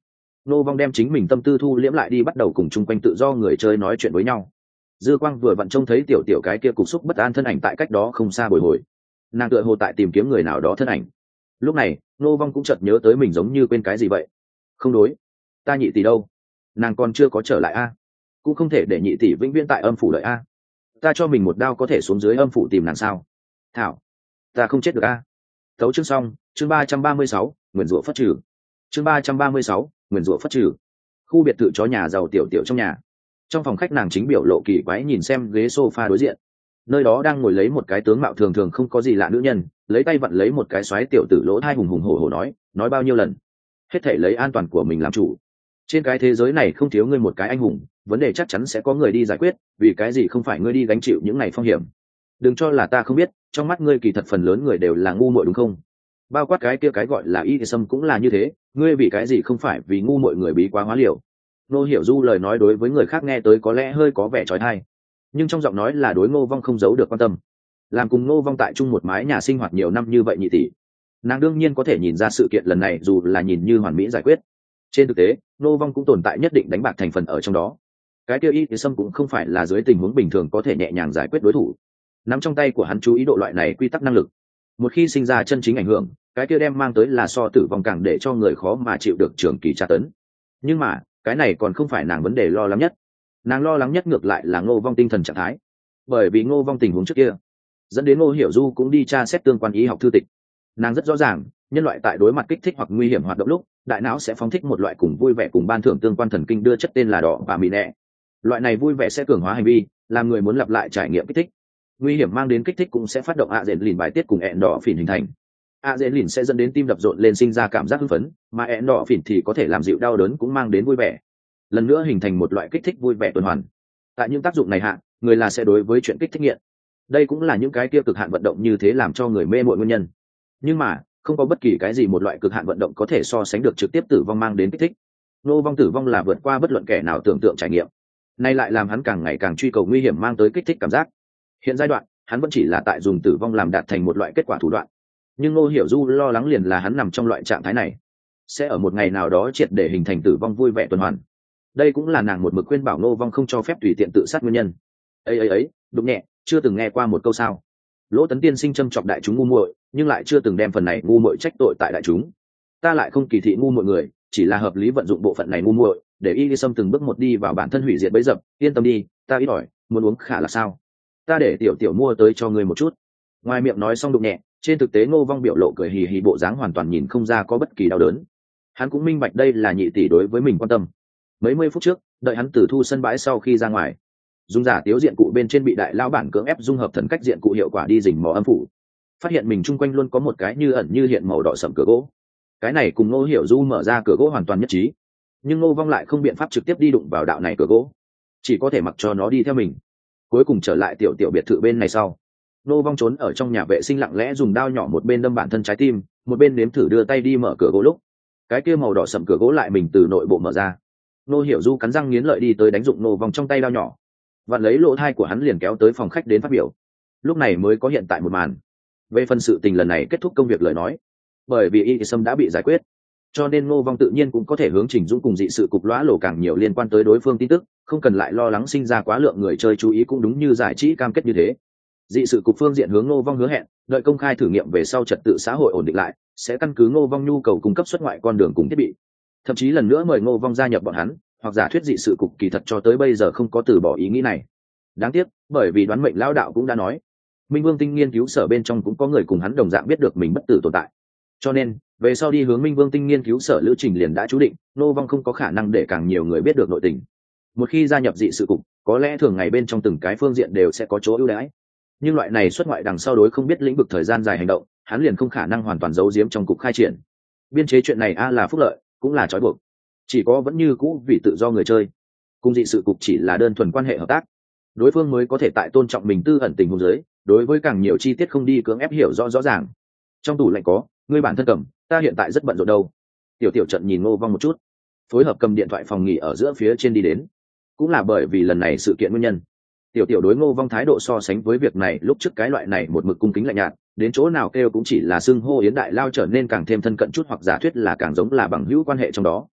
A: Ngô Vong đem chính mình tâm tư thu liễm lại đi, bắt đầu cùng chung quanh tự do người chơi nói chuyện với nhau. Dư quang vừa vặn trông thấy tiểu tiểu cái kia cục xúc bất an thân ảnh tại cách đó không xa bồi hồi, nàng tựa hồ tại tìm kiếm người nào đó thân ảnh. Lúc này Ngô Vong cũng chợt nhớ tới mình giống như quên cái gì vậy. Không đối, ta nhị tỷ đâu? Nàng còn chưa có trở lại a? Cũng không thể để nhị tỷ vĩnh viễn tại âm phủ đợi a. Ta cho mình một đao có thể xuống dưới âm phủ tìm nàng sao? Thảo, ta không chết được a. Tấu chương xong, chương 336, nguyền rủa phất trừ. Chương 336, nguyền rủa phất trừ. Khu biệt thự chó nhà giàu tiểu tiểu trong nhà. Trong phòng khách nàng chính biểu lộ kỳ quái nhìn xem ghế sofa đối diện. Nơi đó đang ngồi lấy một cái tướng mạo thường thường không có gì lạ nữ nhân, lấy tay vặn lấy một cái xoáy tiểu tử lỗ thai hùng hùng hổ hổ nói bao nhiêu lần. Hết thể lấy an toàn của mình làm chủ. Trên cái thế giới này không thiếu ngươi một cái anh hùng, vấn đề chắc chắn sẽ có người đi giải quyết, vì cái gì không phải ngươi đi gánh chịu những ngày phong hiểm. Đừng cho là ta không biết, trong mắt ngươi kỳ thật phần lớn người đều là ngu muội đúng không? Bao quát cái kia cái gọi là y sâm cũng là như thế, ngươi vì cái gì không phải vì ngu muội người bí quá hóa liều. Nô Hiểu Du lời nói đối với người khác nghe tới có lẽ hơi có vẻ trói thai, nhưng trong giọng nói là đối Ngô Vong không giấu được quan tâm. Làm cùng Ngô Vong tại chung một mái nhà sinh hoạt nhiều năm như vậy nhị tỷ, nàng đương nhiên có thể nhìn ra sự kiện lần này dù là nhìn như hoàn mỹ giải quyết, trên thực tế Ngô Vong cũng tồn tại nhất định đánh bạc thành phần ở trong đó. Cái kia y sâm cũng không phải là dưới tình huống bình thường có thể nhẹ nhàng giải quyết đối thủ. Nắm trong tay của hắn chú ý độ loại này quy tắc năng lực, một khi sinh ra chân chính ảnh hưởng, cái kia đem mang tới là so tử vong càng để cho người khó mà chịu được trường kỳ tra tấn. Nhưng mà cái này còn không phải nàng vấn đề lo lắng nhất. Nàng lo lắng nhất ngược lại là Ngô Vong tinh thần trạng thái, bởi vì Ngô Vong tình huống trước kia dẫn đến Ngô Hiểu Du cũng đi tra xét tương quan y học thư tịch. Nàng rất rõ ràng nhân loại tại đối mặt kích thích hoặc nguy hiểm hoạt động lúc, đại não sẽ phóng thích một loại cùng vui vẻ cùng ban thưởng tương quan thần kinh đưa chất tên là đỏ và mì nẹ. Loại này vui vẻ sẽ cường hóa hành vi, làm người muốn lặp lại trải nghiệm kích thích. Nguy hiểm mang đến kích thích cũng sẽ phát động adrenaline bài tiết cùng endorphin hình thành. Adrenaline sẽ dẫn đến tim đập rộn lên sinh ra cảm giác hưng phấn, mà endorphin thì có thể làm dịu đau đớn cũng mang đến vui vẻ. Lần nữa hình thành một loại kích thích vui vẻ tuần hoàn. Tại những tác dụng này hạ, người là sẽ đối với chuyện kích thích nghiện. Đây cũng là những cái kia cực hạn vận động như thế làm cho người mê muội nguyên nhân. Nhưng mà không có bất kỳ cái gì một loại cực hạn vận động có thể so sánh được trực tiếp tử vong mang đến kích thích. Ngô Vong tử vong là vượt qua bất luận kẻ nào tưởng tượng trải nghiệm. Nay lại làm hắn càng ngày càng truy cầu nguy hiểm mang tới kích thích cảm giác. Hiện giai đoạn hắn vẫn chỉ là tại dùng tử vong làm đạt thành một loại kết quả thủ đoạn, nhưng Ngô Hiểu Du lo lắng liền là hắn nằm trong loại trạng thái này sẽ ở một ngày nào đó triệt để hình thành tử vong vui vẻ tuần hoàn. Đây cũng là nàng một mực khuyên bảo Ngô Vong không cho phép tùy tiện tự sát nguyên nhân. Ấy đụng nhẹ, chưa từng nghe qua một câu sao? Lỗ Tấn tiên sinh châm chọc đại chúng ngu muội, nhưng lại chưa từng đem phần này ngu muội trách tội tại đại chúng. Ta lại không kỳ thị ngu muội người, chỉ là hợp lý vận dụng bộ phận này ngu muội để y sâm từng bước một đi vào bản thân hủy diệt bấy dập. Yên tâm đi, ta ít ỏi, muốn uống khả là sao? Ta để tiểu tiểu mua tới cho ngươi một chút. Ngoài miệng nói xong đụng nhẹ, trên thực tế Ngô Vong biểu lộ cười hì hì, bộ dáng hoàn toàn nhìn không ra có bất kỳ đau đớn. Hắn cũng minh bạch đây là nhị tỷ đối với mình quan tâm. Mấy mươi phút trước, đợi hắn từ thu sân bãi sau khi ra ngoài, dùng giả tiếu diện cụ bên trên bị đại lão bản cưỡng ép dung hợp thần cách diện cụ hiệu quả đi rình mò âm phủ, phát hiện mình chung quanh luôn có một cái như ẩn như hiện màu đỏ sẫm cửa gỗ. Cái này cùng Ngô Hiểu Du mở ra cửa gỗ hoàn toàn nhất trí, nhưng Ngô Vong lại không biện pháp trực tiếp đi đụng vào đạo này cửa gỗ, chỉ có thể mặc cho nó đi theo mình. Cuối cùng trở lại tiểu tiểu biệt thự bên này sau, Ngô Vong trốn ở trong nhà vệ sinh lặng lẽ dùng dao nhỏ một bên đâm bản thân trái tim, một bên nếm thử đưa tay đi mở cửa gỗ, lúc cái kia màu đỏ sẫm cửa gỗ lại mình từ nội bộ mở ra. Ngô Hiểu Du cắn răng nghiến lợi đi tới đánh dụng Ngô Vong trong tay dao nhỏ, vặn lấy lỗ thai của hắn liền kéo tới phòng khách đến phát biểu. Lúc này mới có hiện tại một màn. Về phần sự tình lần này kết thúc công việc lời nói, bởi vì y sâm đã bị giải quyết, cho nên Ngô Vong tự nhiên cũng có thể hướng Trình Dũng cùng dị sự cục lõa lổ càng nhiều liên quan tới đối phương tin tức, không cần lại lo lắng sinh ra quá lượng người chơi chú ý, cũng đúng như giải trí cam kết như thế. Dị sự cục phương diện hướng Ngô Vong hứa hẹn, đợi công khai thử nghiệm về sau trật tự xã hội ổn định lại, sẽ căn cứ Ngô Vong nhu cầu cung cấp xuất ngoại con đường cùng thiết bị, thậm chí lần nữa mời Ngô Vong gia nhập bọn hắn, hoặc giả thuyết dị sự cục kỳ thật cho tới bây giờ không có từ bỏ ý nghĩ này. Đáng tiếc, bởi vì đoán mệnh lão đạo cũng đã nói, Minh Vương Tinh nghiên cứu sở bên trong cũng có người cùng hắn đồng dạng biết được mình bất tử tồn tại, cho nên về sau đi hướng Minh Vương Tinh nghiên cứu sở lữ trình liền đã chú định, Ngô Vong không có khả năng để càng nhiều người biết được nội tình. Một khi gia nhập dị sự cục, có lẽ thường ngày bên trong từng cái phương diện đều sẽ có chỗ ưu đãi, nhưng loại này xuất ngoại đằng sau đối không biết lĩnh vực thời gian dài hành động, hắn liền không khả năng hoàn toàn giấu giếm trong cục khai triển. Biên chế chuyện này là phúc lợi, cũng là trói buộc. Chỉ có vẫn như cũ vì tự do người chơi, cùng dị sự cục chỉ là đơn thuần quan hệ hợp tác, đối phương mới có thể tại tôn trọng mình tư ẩn tình huống dưới, đối với càng nhiều chi tiết không đi cưỡng ép hiểu rõ ràng. Trong tủ lạnh có, ngươi bản thân cầm, ta hiện tại rất bận rộn đâu. Tiểu tiểu trận nhìn Ngô Vong một chút, phối hợp cầm điện thoại phòng nghỉ ở giữa phía trên đi đến. Cũng là bởi vì lần này sự kiện nguyên nhân, tiểu tiểu đối Ngô Vong thái độ so sánh với việc này lúc trước cái loại này một mực cung kính lạnh nhạt, đến chỗ nào kêu cũng chỉ là xưng hô yến đại lao, trở nên càng thêm thân cận chút, hoặc giả thuyết là càng giống là bằng hữu quan hệ trong đó.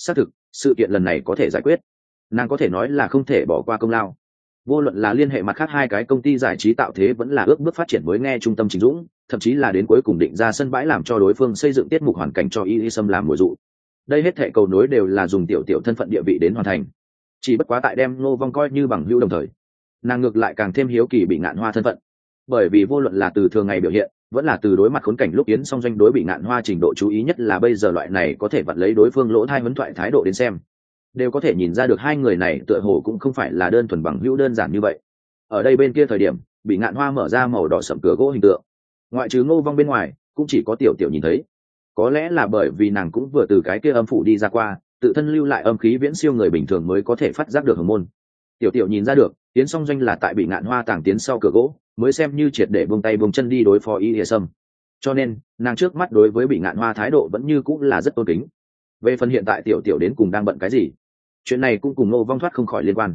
A: xác thực sự kiện lần này có thể giải quyết, nàng có thể nói là không thể bỏ qua công lao. Vô luận là liên hệ mặt khác hai cái công ty giải trí tạo thế vẫn là ước bước phát triển mới nghe trung tâm Trình Dũng, thậm chí là đến cuối cùng định ra sân bãi làm cho đối phương xây dựng tiết mục hoàn cảnh cho Y Sâm làm mồi dụ. Đây hết thệ cầu nối đều là dùng tiểu tiểu thân phận địa vị đến hoàn thành. Chỉ bất quá tại đem Ngô Vong coi như bằng hữu đồng thời, nàng ngược lại càng thêm hiếu kỳ Bị Ngạn Hoa thân phận. Bởi vì vô luận là từ thường ngày biểu hiện, vẫn là từ đối mặt khốn cảnh lúc Yến Song Doanh đối Bị Ngạn Hoa trình độ chú ý nhất là bây giờ loại này có thể vặn lấy đối phương lỗ thai huấn thoại thái độ đến xem, đều có thể nhìn ra được hai người này tựa hồ cũng không phải là đơn thuần bằng hữu đơn giản như vậy. Ở đây bên kia thời điểm, Bị Ngạn Hoa mở ra màu đỏ sậm cửa gỗ hình tượng, ngoại trừ Ngô Vong bên ngoài cũng chỉ có tiểu tiểu nhìn thấy. Có lẽ là bởi vì nàng cũng vừa từ cái kia âm phủ đi ra qua, tự thân lưu lại âm khí viễn siêu người bình thường mới có thể phát giác được hồng môn. Tiểu tiểu nhìn ra được Yến Song Doanh là tại Bị Ngạn Hoa tàng tiến sau cửa gỗ mới xem như triệt để buông tay buông chân đi đối phó Y Lìa Sâm, cho nên nàng trước mắt đối với Bị Ngạn Hoa thái độ vẫn như cũng là rất tôn kính. Về phần hiện tại tiểu tiểu đến cùng đang bận cái gì, chuyện này cũng cùng Ngô Vong thoát không khỏi liên quan.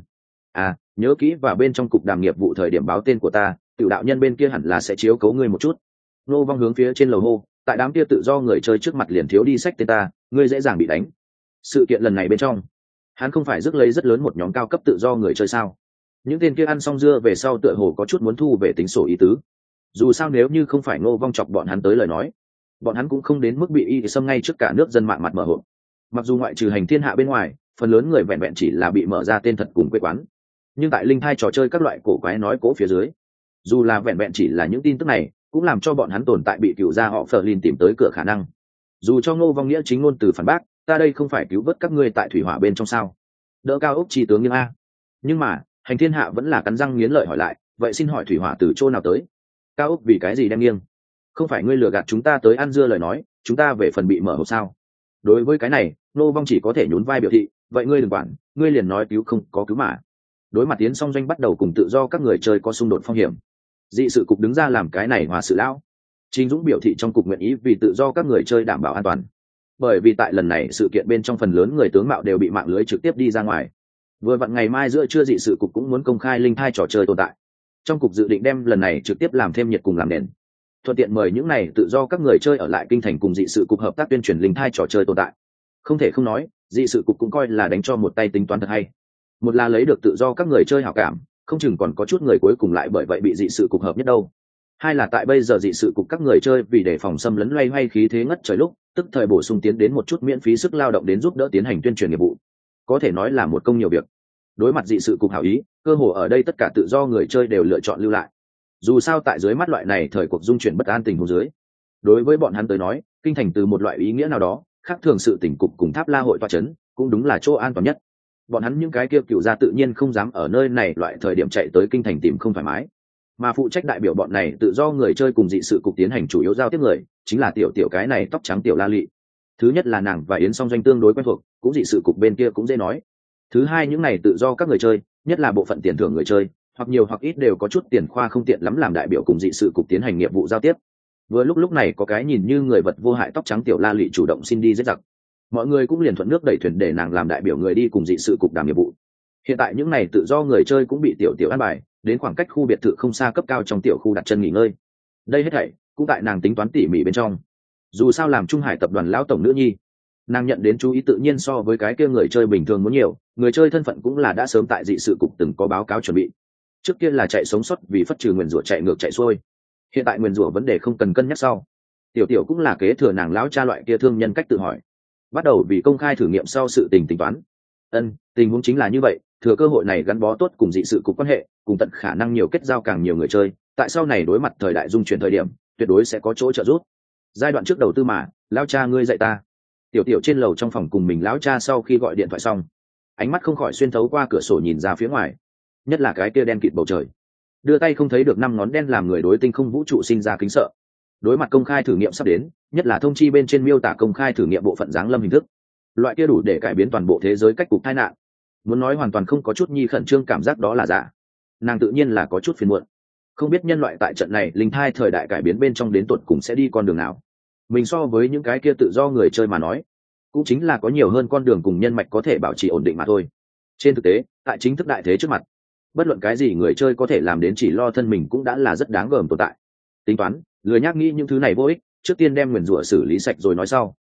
A: Nhớ kỹ và bên trong cục đàm nghiệp vụ thời điểm báo tên của ta, tiểu đạo nhân bên kia hẳn là sẽ chiếu cố ngươi một chút. Ngô Vong hướng phía trên lầu hô, tại đám kia tự do người chơi trước mặt liền thiếu đi sách tên ta, ngươi dễ dàng bị đánh. Sự kiện lần này bên trong, hắn không phải rước lấy rất lớn một nhóm cao cấp tự do người chơi sao? Những tên kia ăn xong dưa về sau tựa hồ có chút muốn thu về tính sổ ý tứ. Dù sao nếu như không phải Ngô Vong chọc bọn hắn tới lời nói, bọn hắn cũng không đến mức bị Y Sâm ngay trước cả nước dân mạng mặt mở hộp. Mặc dù ngoại trừ Hành Thiên Hạ bên ngoài, phần lớn người vẹn vẹn chỉ là bị mở ra tên thật cùng quê quán, nhưng tại linh thai trò chơi các loại cổ quái nói cố phía dưới, dù là vẹn vẹn chỉ là những tin tức này cũng làm cho bọn hắn tồn tại bị cựu gia họ Fleur tìm tới cửa khả năng. Dù cho Ngô Vong nghĩa chính ngôn từ phản bác, ta đây không phải cứu vớt các ngươi tại thủy hỏa bên trong sao? Đỡ Cao Ốc chi tướng nhưng nhưng mà Hành Thiên Hạ vẫn là cắn răng nghiến lợi hỏi lại, vậy xin hỏi thủy hỏa từ chỗ nào tới? Cao Ốc vì cái gì đem nghiêng? Không phải ngươi lừa gạt chúng ta tới ăn dưa lời nói, chúng ta về phần bị mở hộp sao? Đối với cái này, Ngô Vong chỉ có thể nhún vai biểu thị, vậy ngươi đừng quản, ngươi liền nói cứu không có cứu mà. Đối mặt Yến Song Doanh bắt đầu cùng tự do các người chơi có xung đột phong hiểm, dị sự cục đứng ra làm cái này hòa sự lão. Trình Dũng biểu thị trong cục nguyện ý vì tự do các người chơi đảm bảo an toàn, bởi vì tại lần này sự kiện bên trong phần lớn người tướng mạo đều bị mạng lưới trực tiếp đi ra ngoài. Vừa vặn ngày mai giữa trưa dị sự cục cũng muốn công khai linh thai trò chơi tồn tại, trong cục dự định đem lần này trực tiếp làm thêm nhiệt cùng làm nền, thuận tiện mời những này tự do các người chơi ở lại kinh thành cùng dị sự cục hợp tác tuyên truyền linh thai trò chơi tồn tại. Không thể không nói, dị sự cục cũng coi là đánh cho một tay tính toán thật hay. Một là lấy được tự do các người chơi hảo cảm, không chừng còn có chút người cuối cùng lại bởi vậy bị dị sự cục hợp nhất đâu. Hai là tại bây giờ dị sự cục các người chơi vì đề phòng xâm lấn loay hoay khí thế ngất trời lúc, tức thời bổ sung tiến đến một chút miễn phí sức lao động đến giúp đỡ tiến hành tuyên truyền nghiệp vụ, có thể nói là một công nhiều việc. Đối mặt dị sự cục hảo ý, cơ hồ ở đây tất cả tự do người chơi đều lựa chọn lưu lại. Dù sao tại dưới mắt loại này thời cuộc dung chuyển bất an tình huống dưới, đối với bọn hắn tới nói, kinh thành từ một loại ý nghĩa nào đó khác thường sự tỉnh cục cùng Tháp La hội toa chấn cũng đúng là chỗ an toàn nhất. Bọn hắn những cái kia cựu gia tự nhiên không dám ở nơi này loại thời điểm chạy tới kinh thành tìm không thoải mái, mà phụ trách đại biểu bọn này tự do người chơi cùng dị sự cục tiến hành chủ yếu giao tiếp người chính là tiểu tiểu cái này tóc trắng tiểu La Lị. Thứ nhất là nàng và Yến Song Doanh tương đối quen thuộc, cũng dị sự cục bên kia cũng dễ nói. Thứ hai, những này tự do các người chơi, nhất là bộ phận tiền thưởng người chơi, hoặc nhiều hoặc ít đều có chút tiền khoa không tiện lắm làm đại biểu cùng dị sự cục tiến hành nghiệp vụ giao tiếp. Vừa lúc này có cái nhìn như người vật vô hại tóc trắng tiểu La Lị chủ động xin đi giết giặc, mọi người cũng liền thuận nước đẩy thuyền để nàng làm đại biểu người đi cùng dị sự cục đảm nghiệp vụ. Hiện tại những này tự do người chơi cũng bị tiểu tiểu an bài đến khoảng cách khu biệt thự không xa cấp cao trong tiểu khu đặt chân nghỉ ngơi. Đây hết thảy cũng tại nàng tính toán tỉ mỉ bên trong. Dù sao làm Trung Hải tập đoàn lão tổng nữ nhi, nàng nhận đến chú ý tự nhiên so với cái kia người chơi bình thường muốn nhiều. Người chơi thân phận cũng là đã sớm tại dị sự cục từng có báo cáo chuẩn bị. Trước kia là chạy sống sót vì phất trừ nguyền rủa chạy ngược chạy xuôi, hiện tại nguyền rủa vấn đề không cần cân nhắc sau. Tiểu tiểu cũng là kế thừa nàng lão cha loại kia thương nhân cách tự hỏi, bắt đầu vì công khai thử nghiệm sau sự tính toán. Tình huống chính là như vậy, thừa cơ hội này gắn bó tốt cùng dị sự cục quan hệ, cùng tận khả năng nhiều kết giao càng nhiều người chơi, tại sau này đối mặt thời đại dung chuyển thời điểm tuyệt đối sẽ có chỗ trợ giúp. Giai đoạn trước đầu tư mà, lão cha ngươi dạy ta. Tiểu tiểu trên lầu trong phòng cùng mình lão cha sau khi gọi điện thoại xong, ánh mắt không khỏi xuyên thấu qua cửa sổ nhìn ra phía ngoài, nhất là cái kia đen kịt bầu trời, đưa tay không thấy được 5 ngón đen làm người đối tinh không vũ trụ sinh ra kính sợ. Đối mặt công khai thử nghiệm sắp đến, nhất là thông chi bên trên miêu tả công khai thử nghiệm bộ phận giáng lâm hình thức, loại kia đủ để cải biến toàn bộ thế giới cách cục tai nạn, muốn nói hoàn toàn không có chút nhi khẩn trương cảm giác đó là giả. Nàng tự nhiên là có chút phiền muộn, không biết nhân loại tại trận này linh thai thời đại cải biến bên trong đến tột cùng sẽ đi con đường nào. Mình so với những cái kia tự do người chơi mà nói, cũng chính là có nhiều hơn con đường cùng nhân mạch có thể bảo trì ổn định mà thôi. Trên thực tế, tại chính thức đại thế trước mặt, bất luận cái gì người chơi có thể làm đến chỉ lo thân mình cũng đã là rất đáng gờm tồn tại. Tính toán lười nhác nghĩ những thứ này vô ích, trước tiên đem nguyền rủa xử lý sạch rồi nói sau.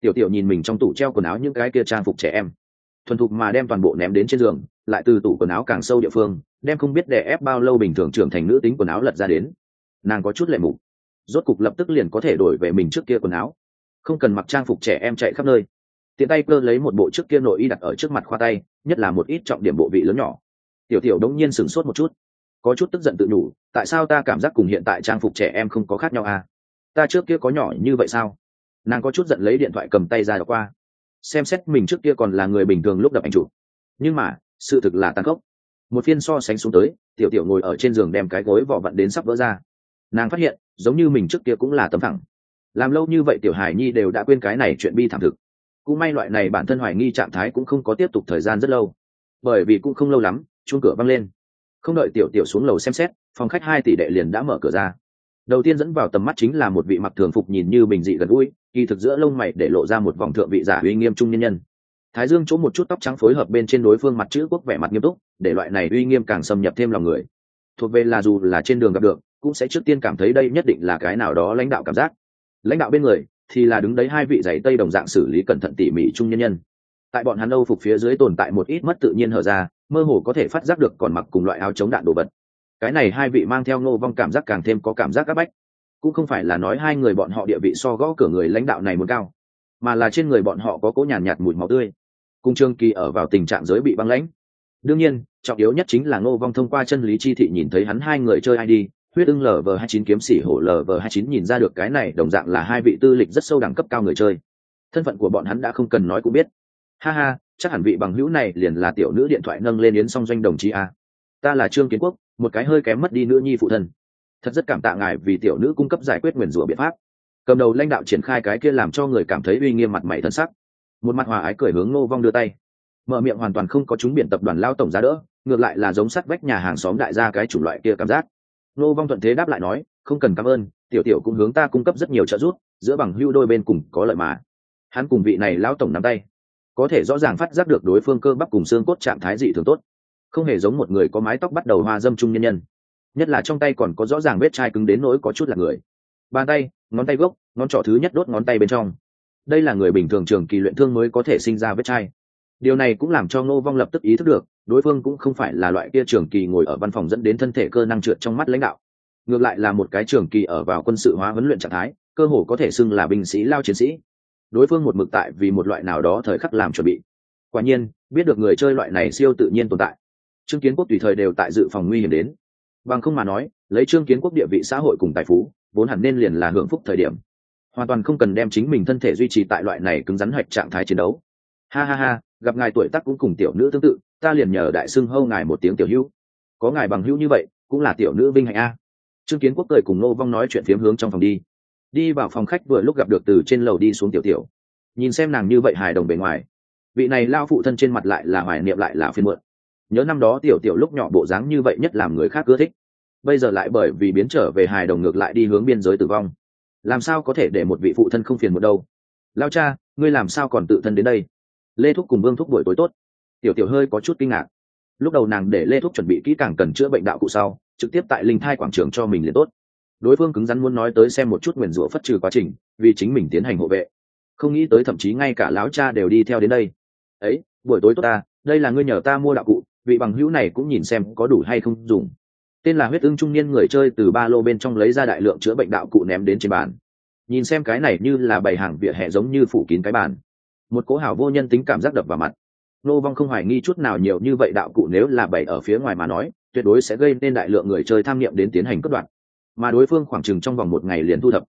A: Tiểu tiểu nhìn mình trong tủ treo quần áo những cái kia trang phục trẻ em, thuần thục mà đem toàn bộ ném đến trên giường, lại từ tủ quần áo càng sâu địa phương đem không biết đè ép bao lâu bình thường trưởng thành nữ tính quần áo lật ra đến. Nàng có chút lệ mục, rốt cục lập tức liền có thể đổi về mình trước kia quần áo, không cần mặc trang phục trẻ em chạy khắp nơi. Tiện tay cơ lấy một bộ trước kia nội y đặt ở trước mặt khoa tay, nhất là một ít trọng điểm bộ vị lớn nhỏ. Tiểu tiểu đống nhiên sửng sốt một chút, có chút tức giận tự nhủ, tại sao ta cảm giác cùng hiện tại trang phục trẻ em không có khác nhau à? Ta trước kia có nhỏ như vậy sao? Nàng có chút giận lấy điện thoại cầm tay ra đọc qua, xem xét mình trước kia còn là người bình thường lúc đập ảnh chụp, nhưng mà sự thực là tàn khốc. Một phiên so sánh xuống tới, tiểu tiểu ngồi ở trên giường đem cái gối vỏ vặn đến sắp vỡ ra. Nàng phát hiện giống như mình trước kia cũng là tấm thẳng, làm lâu như vậy tiểu hải nhi đều đã quên cái này chuyện bi thảm thực. Cũng may loại này bản thân hoài nghi trạng thái cũng không có tiếp tục thời gian rất lâu, bởi vì cũng không lâu lắm chuông cửa văng lên. Không đợi tiểu tiểu xuống lầu xem xét, phòng khách 2 tỷ đệ liền đã mở cửa ra. Đầu tiên dẫn vào tầm mắt chính là một vị mặc thường phục nhìn như bình dị gần gũi, kỳ thực giữa lông mày để lộ ra một vòng thượng vị giả uy nghiêm trung nhân nhân. Thái dương chỗ một chút tóc trắng phối hợp bên trên đối phương mặt chữ quốc vẻ mặt nghiêm túc, để loại này uy nghiêm càng xâm nhập thêm lòng người. Thuộc về là dù là trên đường gặp được, cũng sẽ trước tiên cảm thấy đây nhất định là cái nào đó lãnh đạo cảm giác. Lãnh đạo bên người thì là đứng đấy 2 vị giày tây đồng dạng xử lý cẩn thận tỉ mỉ trung nhân nhân. Tại bọn hắn âu phục phía dưới tồn tại một ít mất tự nhiên hở ra, mơ hồ có thể phát giác được còn mặc cùng loại áo chống đạn đồ vật. Cái này 2 vị mang theo Ngô Vong cảm giác càng thêm có cảm giác áp bách. Cũng không phải là nói 2 người bọn họ địa vị so gõ cửa người lãnh đạo này muốn cao, mà là trên người bọn họ có cỗ nhàn nhạt mùi máu tươi, cùng Trương Kỳ ở vào tình trạng giới bị băng lãnh. Đương nhiên trọng yếu nhất chính là Ngô Vong thông qua chân lý chi thị nhìn thấy hắn 2 người chơi ID huyết ưng LV29 kiếm sĩ hổ LV29, nhìn ra được cái này đồng dạng là 2 vị tư lịch rất sâu đẳng cấp cao người chơi. Thân phận của bọn hắn đã không cần nói cũng biết. Ha ha, chắc hẳn vị bằng hữu này liền là tiểu nữ điện thoại nâng lên Yến Song Doanh đồng chí a. Ta là Trương Kiến Quốc, một cái hơi kém mất đi nữ nhi phụ thân. Thật rất cảm tạ ngài vì tiểu nữ cung cấp giải quyết nguyền rủa biện pháp. Cầm đầu lãnh đạo triển khai cái kia làm cho người cảm thấy uy nghiêm mặt mày thân sắc, một mặt hòa ái cười hướng Ngô Vong đưa tay. Mở miệng hoàn toàn không có chúng biển tập đoàn lao tổng giá đỡ, ngược lại là giống sắt vách nhà hàng xóm đại gia cái chủng loại kia cảm giác. Ngô Vong thuận thế đáp lại nói, không cần cảm ơn, tiểu tiểu cũng hướng ta cung cấp rất nhiều trợ giúp, giữa bằng hữu đôi bên cùng có lợi mà. Hắn cùng vị này lão tổng nắm tay, có thể rõ ràng phát giác được đối phương cơ bắp cùng xương cốt trạng thái dị thường tốt, không hề giống một người có mái tóc bắt đầu hoa dâm trung nhân nhân. Nhất là trong tay còn có rõ ràng vết chai cứng đến nỗi có chút là người. Bàn tay, ngón tay gốc, ngón trỏ thứ nhất đốt ngón tay bên trong. Đây là người bình thường trường kỳ luyện thương mới có thể sinh ra vết chai. Điều này cũng làm cho Ngô Vong lập tức ý thức được, đối phương cũng không phải là loại kia trường kỳ ngồi ở văn phòng dẫn đến thân thể cơ năng trượt trong mắt lãnh đạo, ngược lại là một cái trường kỳ ở vào quân sự hóa huấn luyện trạng thái, cơ hồ có thể xưng là binh sĩ lao chiến sĩ. Đối phương một mực tại vì một loại nào đó thời khắc làm chuẩn bị. Quả nhiên, biết được người chơi loại này siêu tự nhiên tồn tại, Trương Kiến Quốc tùy thời đều tại dự phòng nguy hiểm đến. Bằng không mà nói, lấy Trương Kiến Quốc địa vị xã hội cùng tài phú, vốn hẳn nên liền là hưởng phúc thời điểm, hoàn toàn không cần đem chính mình thân thể duy trì tại loại này cứng rắn hoạch trạng thái chiến đấu. Ha ha ha, gặp ngài tuổi tác cũng cùng tiểu nữ tương tự, ta liền nhờ đại xưng hâu ngài một tiếng tiểu hữu. Có ngài bằng hữu như vậy, cũng là tiểu nữ vinh hạnh a. Trương Kiến Quốc cười cùng Ngô Vong nói chuyện phiếm hướng trong phòng đi vào phòng khách, vừa lúc gặp được từ trên lầu đi xuống tiểu tiểu. Nhìn xem nàng như vậy hài đồng bề ngoài, vị này lao phụ thân trên mặt lại là hoài niệm lại là phiền muộn. Nhớ năm đó tiểu tiểu lúc nhỏ bộ dáng như vậy nhất làm người khác ưa thích, bây giờ lại bởi vì biến trở về hài đồng ngược lại đi hướng biên giới tử vong, làm sao có thể để một vị phụ thân không phiền một đâu. Lao cha, ngươi làm sao còn tự thân đến đây? Lê Thúc cùng Vương Thúc buổi tối tốt. Tiểu tiểu hơi có chút kinh ngạc. Lúc đầu nàng để Lê Thúc chuẩn bị kỹ càng cần chữa bệnh đạo cụ sau, trực tiếp tại linh thai quảng trường cho mình liền tốt. Đối phương cứng rắn muốn nói tới xem một chút nguyền rủa phất trừ quá trình, vì chính mình tiến hành hộ vệ. Không nghĩ tới thậm chí ngay cả lão cha đều đi theo đến đây. Ấy, buổi tối tốt ta, đây là ngươi nhờ ta mua đạo cụ, vị bằng hữu này cũng nhìn xem có đủ hay không dùng. Tên là huyết ưng trung niên người chơi từ ba lô bên trong lấy ra đại lượng chữa bệnh đạo cụ ném đến trên bàn. Nhìn xem cái này như là bày hàng vỉa hè giống như phủ kín cái bàn. Một cố hào vô nhân tính cảm giác đập vào mặt. Ngô Vong không hoài nghi chút nào nhiều như vậy đạo cụ nếu là bày ở phía ngoài mà nói, tuyệt đối sẽ gây nên đại lượng người chơi tham nghiệm đến tiến hành cướp đoạt. Mà đối phương khoảng chừng trong vòng 1 ngày liền thu thập.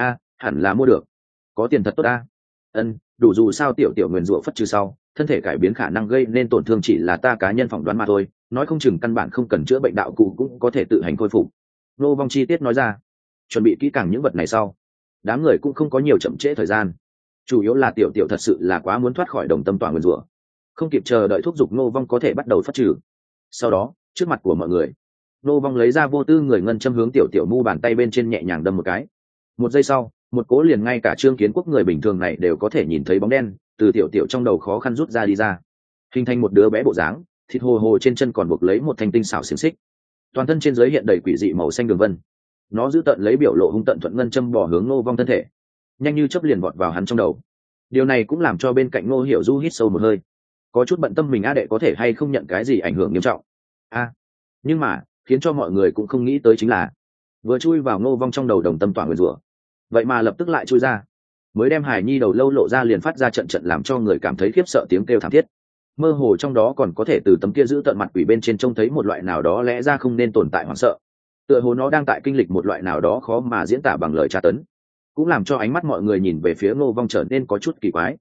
A: Hẳn là mua được. Có tiền thật tốt a. Đủ dù sao tiểu tiểu nguyền rủa phất trừ sau, thân thể cải biến khả năng gây nên tổn thương chỉ là ta cá nhân phỏng đoán mà thôi, nói không chừng căn bản không cần chữa bệnh đạo cụ cũng có thể tự hành khôi phục. Ngô Vong chi tiết nói ra. Chuẩn bị kỹ càng những vật này sau, đám người cũng không có nhiều chậm trễ thời gian. Chủ yếu là tiểu tiểu thật sự là quá muốn thoát khỏi đồng tâm tỏa nguyền rủa, không kịp chờ đợi thúc giục Ngô Vong có thể bắt đầu phát trừ. Sau đó, trước mặt của mọi người, Ngô Vong lấy ra vô tư người ngân châm hướng tiểu tiểu mu bàn tay bên trên nhẹ nhàng đâm một cái. Một giây sau, một cố liền ngay cả Trương Kiến Quốc người bình thường này đều có thể nhìn thấy bóng đen từ tiểu tiểu trong đầu khó khăn rút ra đi ra, hình thành một đứa bé bộ dáng, thịt hồ hồ trên chân còn buộc lấy một thanh tinh xảo xiềng xích, toàn thân trên dưới hiện đầy quỷ dị màu xanh đường vân. Nó giữ tận lấy biểu lộ hung tận thuận ngân châm bỏ hướng Ngô Vong thân thể, nhanh như chớp liền vọt vào hắn trong đầu. Điều này cũng làm cho bên cạnh Ngô Hiểu Du hít sâu một hơi, có chút bận tâm mình a đệ có thể hay không nhận cái gì ảnh hưởng nghiêm trọng nhưng mà khiến cho mọi người cũng không nghĩ tới chính là vừa chui vào Ngô Vong trong đầu đồng tâm tỏa nguyền rủa, vậy mà lập tức lại chui ra, mới đem Hải Nhi đầu lâu lộ ra liền phát ra trận trận làm cho người cảm thấy khiếp sợ tiếng kêu thảm thiết. Mơ hồ trong đó còn có thể từ tấm kia giữ tận mặt quỷ bên trên trông thấy một loại nào đó lẽ ra không nên tồn tại hoảng sợ, tựa hồ nó đang tại kinh lịch một loại nào đó khó mà diễn tả bằng lời tra tấn, cũng làm cho ánh mắt mọi người nhìn về phía Ngô Vong trở nên có chút kỳ quái.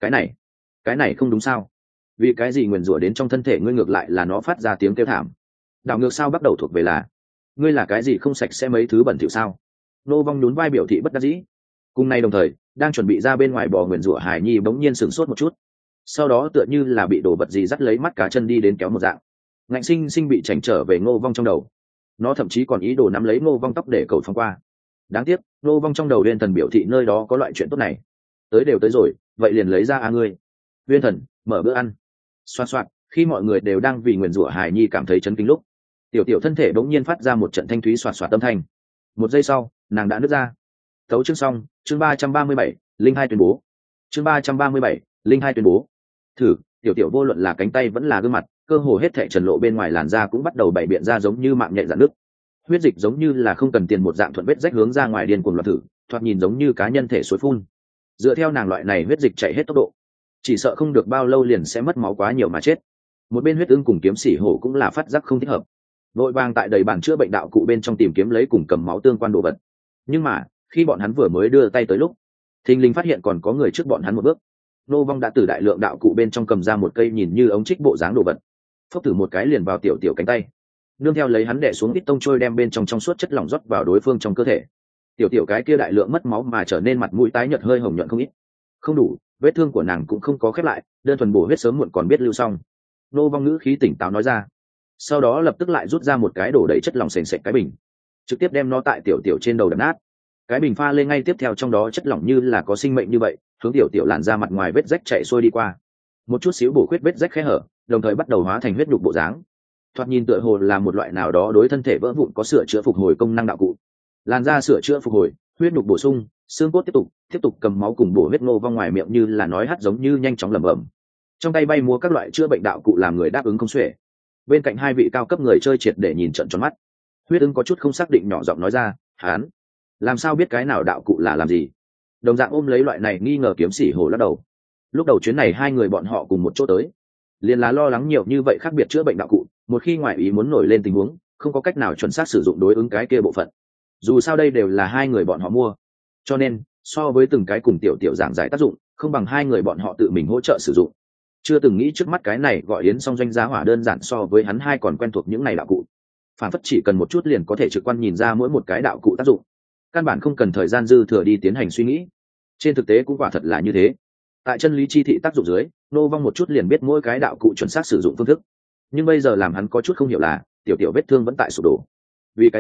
A: Cái này không đúng sao? Vì cái gì nguyền rủa đến trong thân thể ngươi ngược lại là nó phát ra tiếng kêu thảm? Đảo ngược sao bắt đầu thuộc về là ngươi là cái gì không sạch sẽ mấy thứ bẩn thỉu sao? Ngô Vong nhún vai biểu thị bất đắc dĩ. Cùng nay đồng thời, đang chuẩn bị ra bên ngoài bò nguyền rủa Hải Nhi bỗng nhiên sửng sốt một chút, sau đó tựa như là bị đổ vật gì dắt lấy mắt cá chân đi đến kéo một dạng, ngạnh sinh sinh bị chảnh trở về Ngô Vong trong đầu. Nó thậm chí còn ý đồ nắm lấy Ngô Vong tóc để cầu phóng qua. Đáng tiếc, Ngô Vong trong đầu Uyên Thần biểu thị nơi đó có loại chuyện tốt này. Tới đều tới rồi, vậy liền lấy ra ngươi. Uyên Thần, mở bữa ăn. Xoạt xoạt, khi mọi người đều đang vì nguyền rủa Hải Nhi cảm thấy chấn kinh lúc, tiểu tiểu thân thể bỗng nhiên phát ra một trận thanh thúy xoạt xoạt âm thanh. Một giây sau, nàng đã nứt ra. Tấu chương xong, chương 337, linh hai tuyên bố. Chương 337, linh hai tuyên bố. Thử, tiểu tiểu vô luận là cánh tay vẫn là gương mặt, cơ hồ hết thảy trần lộ bên ngoài làn da cũng bắt đầu bày biện ra giống như mạng nhện rạn nước. Huyết dịch giống như là không cần tiền một dạng thuận vết rách hướng ra ngoài điên cuồng loạn thử, thoạt nhìn giống như cá nhân thể suối phun. Dựa theo nàng loại này huyết dịch chạy hết tốc độ, chỉ sợ không được bao lâu liền sẽ mất máu quá nhiều mà chết. Một bên Huyết Ưng cùng Kiếm Sĩ Hổ cũng là phát giác không thích hợp, vội vàng tại đầy bàn chữa bệnh đạo cụ bên trong tìm kiếm lấy cùng cầm máu tương quan đồ vật. Nhưng mà khi bọn hắn vừa mới đưa tay tới lúc, thình lình phát hiện còn có người trước bọn hắn một bước. Ngô Vong đã từ đại lượng đạo cụ bên trong cầm ra một cây nhìn như ống trích bộ dáng đồ vật, phốc thử một cái liền vào tiểu tiểu cánh tay, nương theo lấy hắn đè xuống ít tông trôi đem bên trong suốt chất lỏng rót vào đối phương trong cơ thể. Tiểu tiểu cái kia đại lượng mất máu mà trở nên mặt mũi tái nhợt hơi hồng nhuận không ít. Không đủ, vết thương của nàng cũng không có khép lại, đơn thuần bổ huyết sớm muộn còn biết lưu xong. Ngô Vong ngữ khí tỉnh táo nói ra, sau đó lập tức lại rút ra một cái đổ đầy chất lỏng sền sệt cái bình, trực tiếp đem nó tại tiểu tiểu trên đầu đập nát. Cái bình pha lên ngay tiếp theo trong đó chất lỏng như là có sinh mệnh như vậy, hướng tiểu tiểu làn ra mặt ngoài vết rách chạy xuôi đi qua. Một chút xíu bổ khuyết vết rách khẽ hở, đồng thời bắt đầu hóa thành huyết nhục bộ dáng. Thoạt nhìn tựa hồ là một loại nào đó đối thân thể vỡ vụn có sửa chữa phục hồi công năng đạo cụ. Làn da sửa chữa phục hồi, huyết nhục bổ sung, xương cốt tiếp tục cầm máu cùng bổ huyết. Ngô Vong ngoài miệng như là nói hắt giống như nhanh chóng lẩm bẩm. Trong tay bay múa các loại chữa bệnh đạo cụ làm người đáp ứng không xuể. Bên cạnh hai vị cao cấp người chơi triệt để nhìn trận tròn mắt. Huyết Ưng có chút không xác định nhỏ giọng nói ra, hắn làm sao biết cái nào đạo cụ là làm gì? Đồng dạng ôm lấy loại này nghi ngờ Kiếm Sĩ Hổ lắc đầu. Lúc đầu chuyến này hai người bọn họ cùng một chỗ tới, liền là lo lắng nhiều như vậy khác biệt chữa bệnh đạo cụ, một khi ngoại ý muốn nổi lên tình huống, không có cách nào chuẩn xác sử dụng đối ứng cái kia bộ phận. Dù sao đây đều là hai người bọn họ mua, cho nên so với từng cái cùng tiểu tiểu giảng giải tác dụng, không bằng hai người bọn họ tự mình hỗ trợ sử dụng. Chưa từng nghĩ trước mắt cái này gọi Yến Song Doanh giá hỏa đơn giản so với hắn hai còn quen thuộc những này đạo cụ, phản phất chỉ cần một chút liền có thể trực quan nhìn ra mỗi một cái đạo cụ tác dụng, căn bản không cần thời gian dư thừa đi tiến hành suy nghĩ. Trên thực tế cũng quả thật là như thế. Tại chân lý chi thị tác dụng dưới, Ngô Vong một chút liền biết mỗi cái đạo cụ chuẩn xác sử dụng phương thức. Nhưng bây giờ làm hắn có chút không hiểu là tiểu tiểu vết thương vẫn tại sụp đổ. Vì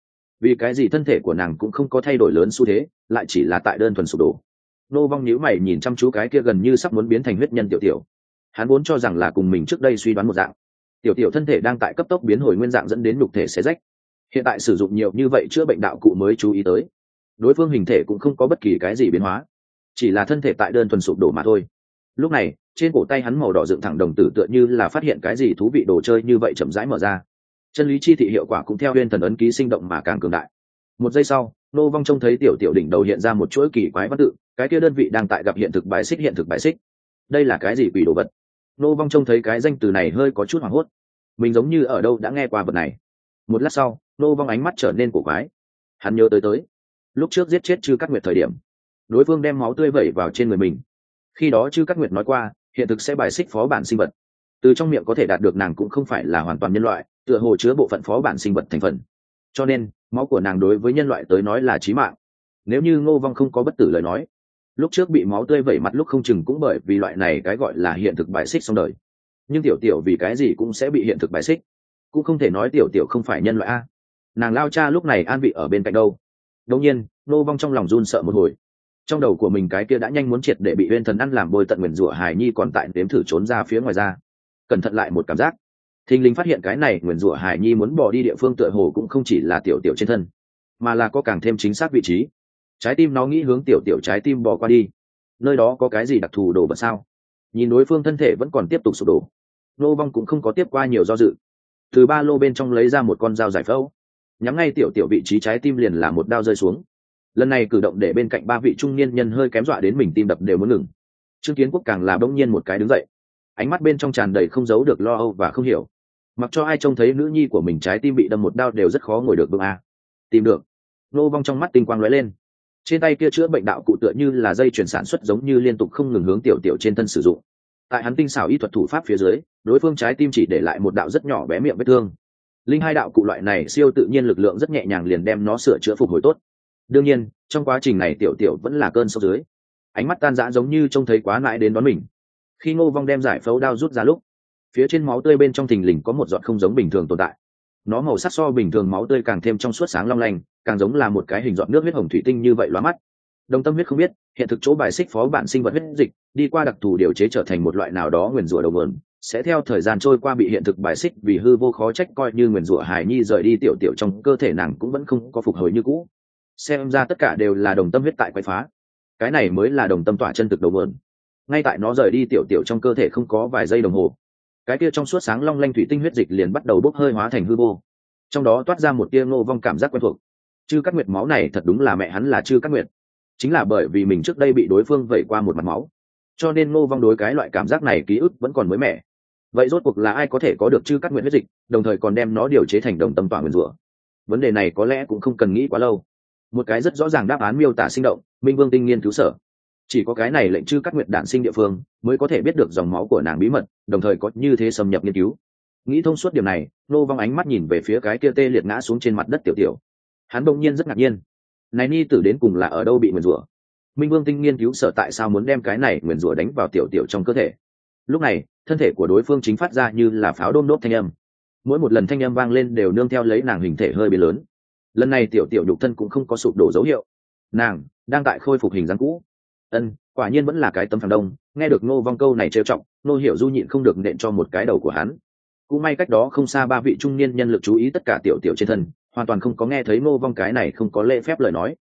A: cái gì thân thể của nàng cũng không có thay đổi lớn xu thế, lại chỉ là tại đơn thuần sụp đổ. Ngô Vong nhíu mày nhìn chăm chú cái kia gần như sắp muốn biến thành huyết nhân tiểu tiểu. Hắn vốn cho rằng là cùng mình trước đây suy đoán một dạng, tiểu tiểu thân thể đang tại cấp tốc biến hồi nguyên dạng dẫn đến nhục thể xé rách. Hiện tại sử dụng nhiều như vậy chữa bệnh đạo cụ mới chú ý tới, đối phương hình thể cũng không có bất kỳ cái gì biến hóa, chỉ là thân thể tại đơn thuần sụp đổ mà thôi. Lúc này trên cổ tay hắn màu đỏ dựng thẳng đồng tử tựa như là phát hiện cái gì thú vị đồ chơi như vậy chậm rãi mở ra. Chân lý chi thị hiệu quả cũng theo Uyên Thần ấn ký sinh động mà càng cường đại. Một giây sau, Ngô Vong trông thấy tiểu tiểu đỉnh đầu hiện ra một chuỗi kỳ quái văn tự, cái kia đơn vị đang tại gặp hiện thực bài xích. Đây là cái gì quỷ đồ vật? Ngô Vong trông thấy cái danh từ này hơi có chút hoảng hốt. Mình giống như ở đâu đã nghe qua vật này. Một lát sau, Ngô Vong ánh mắt trở nên cổ quái. Hắn nhớ tới lúc trước giết chết Chư Cát Nguyệt thời điểm, đối phương đem máu tươi vẩy vào trên người mình. Khi đó Chư Cát Nguyệt nói qua, hiện thực sẽ bài xích phó bản sinh vật. Từ trong miệng có thể đạt được nàng cũng không phải là hoàn toàn nhân loại, tựa hồ chứa bộ phận phó bản sinh vật thành phần. Cho nên, máu của nàng đối với nhân loại tới nói là chí mạng. Nếu như Ngô Vong không có bất tử lời nói, lúc trước bị máu tươi vẩy mặt lúc không chừng cũng bởi vì loại này cái gọi là hiện thực bài xích xong đời. Nhưng tiểu tiểu vì cái gì cũng sẽ bị hiện thực bài xích, cũng không thể nói tiểu tiểu không phải nhân loại a. Nàng lao cha lúc này an vị ở bên cạnh đâu. Đột nhiên, Ngô Vong trong lòng run sợ một hồi. Trong đầu của mình cái kia đã nhanh muốn triệt để bị Uyên Thần ăn làm bôi tận nguyền rủa Hải Nhi còn tại đếm thử trốn ra phía ngoài ra. Cẩn thận lại một cảm giác, thình lình phát hiện cái này nguyền rủa Hải Nhi muốn bỏ đi địa phương tựa hồ cũng không chỉ là tiểu tiểu trên thân, mà là có càng thêm chính xác vị trí. Trái tim nó nghĩ hướng tiểu tiểu trái tim bò qua đi. nơi đó có cái gì đặc thù đồ vật sao? Nhìn đối phương thân thể vẫn còn tiếp tục sụp đổ, Ngô Vong cũng không có tiếp qua nhiều do dự, từ ba lô bên trong lấy ra một con dao giải phẫu, nhắm ngay tiểu tiểu vị trí trái tim liền là một đao rơi xuống. Lần này cử động để bên cạnh ba vị trung niên nhân hơi kém dọa đến mình tim đập đều muốn ngừng. Trương Kiến Quốc càng là bỗng nhiên một cái đứng dậy, ánh mắt bên trong tràn đầy không giấu được lo âu và không hiểu. Mặc cho ai trông thấy nữ nhi của mình trái tim bị đâm một đao đều rất khó ngồi được vững a. Tìm được. Ngô Vong trong mắt tinh quang lóe lên, trên tay kia chữa bệnh đạo cụ tựa như là dây chuyển sản xuất giống như liên tục không ngừng hướng tiểu tiểu trên thân sử dụng. Tại hắn tinh xảo y thuật thủ pháp phía dưới, đối phương trái tim chỉ để lại một đạo rất nhỏ bé miệng vết thương. Linh hai đạo cụ loại này siêu tự nhiên lực lượng rất nhẹ nhàng liền đem nó sửa chữa phục hồi tốt. Đương nhiên trong quá trình này tiểu tiểu vẫn là cơn sốc dưới, ánh mắt tan rã giống như trông thấy quá mãi đến đón mình. Khi Ngô Vong đem giải phẫu đao rút ra lúc, phía trên máu tươi bên trong thình lình có một giọt không giống bình thường tồn tại. Nó màu sắc so bình thường máu tươi càng thêm trong suốt sáng long lanh, càng giống là một cái hình giọt nước huyết hồng thủy tinh như vậy lóa mắt. Đồng Tâm huyết không biết hiện thực chỗ bài xích phó bản sinh vật huyết dịch đi qua đặc thù điều chế trở thành một loại nào đó nguyền rủa đầu nguồn, sẽ theo thời gian trôi qua bị hiện thực bài xích vì hư vô, khó trách coi như nguyền rủa hài nhi rời đi tiểu tiểu trong cơ thể nàng cũng vẫn không có phục hồi như cũ. Xem ra tất cả đều là Đồng Tâm huyết tại quấy phá, cái này mới là Đồng Tâm tỏa chân thực đầu nguồn. Ngay tại nó rời đi tiểu tiểu trong cơ thể không có vài giây đồng hồ, cái kia trong suốt sáng long lanh thủy tinh huyết dịch liền bắt đầu bốc hơi hóa thành hư vô, trong đó toát ra một tia Ngô Vong cảm giác quen thuộc. Chư Cát Nguyệt máu này thật đúng là mẹ hắn là Chư Cát Nguyệt, chính là bởi vì mình trước đây bị đối phương vẩy qua một mặt máu, cho nên Ngô Vong đối cái loại cảm giác này ký ức vẫn còn mới mẻ. Vậy rốt cuộc là ai có thể có được Chư Cát Nguyệt huyết dịch, đồng thời còn đem nó điều chế thành Đồng Tâm tỏa nguyên rủa? Vấn đề này có lẽ cũng không cần nghĩ quá lâu. Một cái rất rõ ràng đáp án miêu tả sinh động, Minh Vương Tinh nghiên cứu sở. Chỉ có cái này lệnh Chư Cát Nguyệt đản sinh địa phương mới có thể biết được dòng máu của nàng bí mật, đồng thời có như thế xâm nhập nghiên cứu. Nghĩ thông suốt điểm này, Ngô Vong ánh mắt nhìn về phía cái kia tê liệt ngã xuống trên mặt đất tiểu tiểu. Hắn bỗng nhiên rất ngạc nhiên, này ni tử đến cùng là ở đâu bị nguyền rủa? Minh Vương Tinh nghiên cứu sở tại sao muốn đem cái này nguyền rủa đánh vào tiểu tiểu trong cơ thể? Lúc này thân thể của đối phương chính phát ra như là pháo đôm đốt thanh âm, mỗi một lần thanh âm vang lên đều nương theo lấy nàng hình thể hơi bị lớn. Lần này tiểu tiểu nhục thân cũng không có sụp đổ dấu hiệu, nàng đang tại khôi phục hình dáng cũ. Quả nhiên vẫn là cái tấm phẳng đông. Nghe được Ngô Vong câu này trêu chọc, Ngô Hiểu Du nhịn không được nện cho một cái đầu của hắn. Cũng may cách đó không xa ba vị trung niên nhân lực chú ý tất cả tiểu tiểu trên thân, hoàn toàn không có nghe thấy Ngô Vong cái này không có lễ phép lời nói.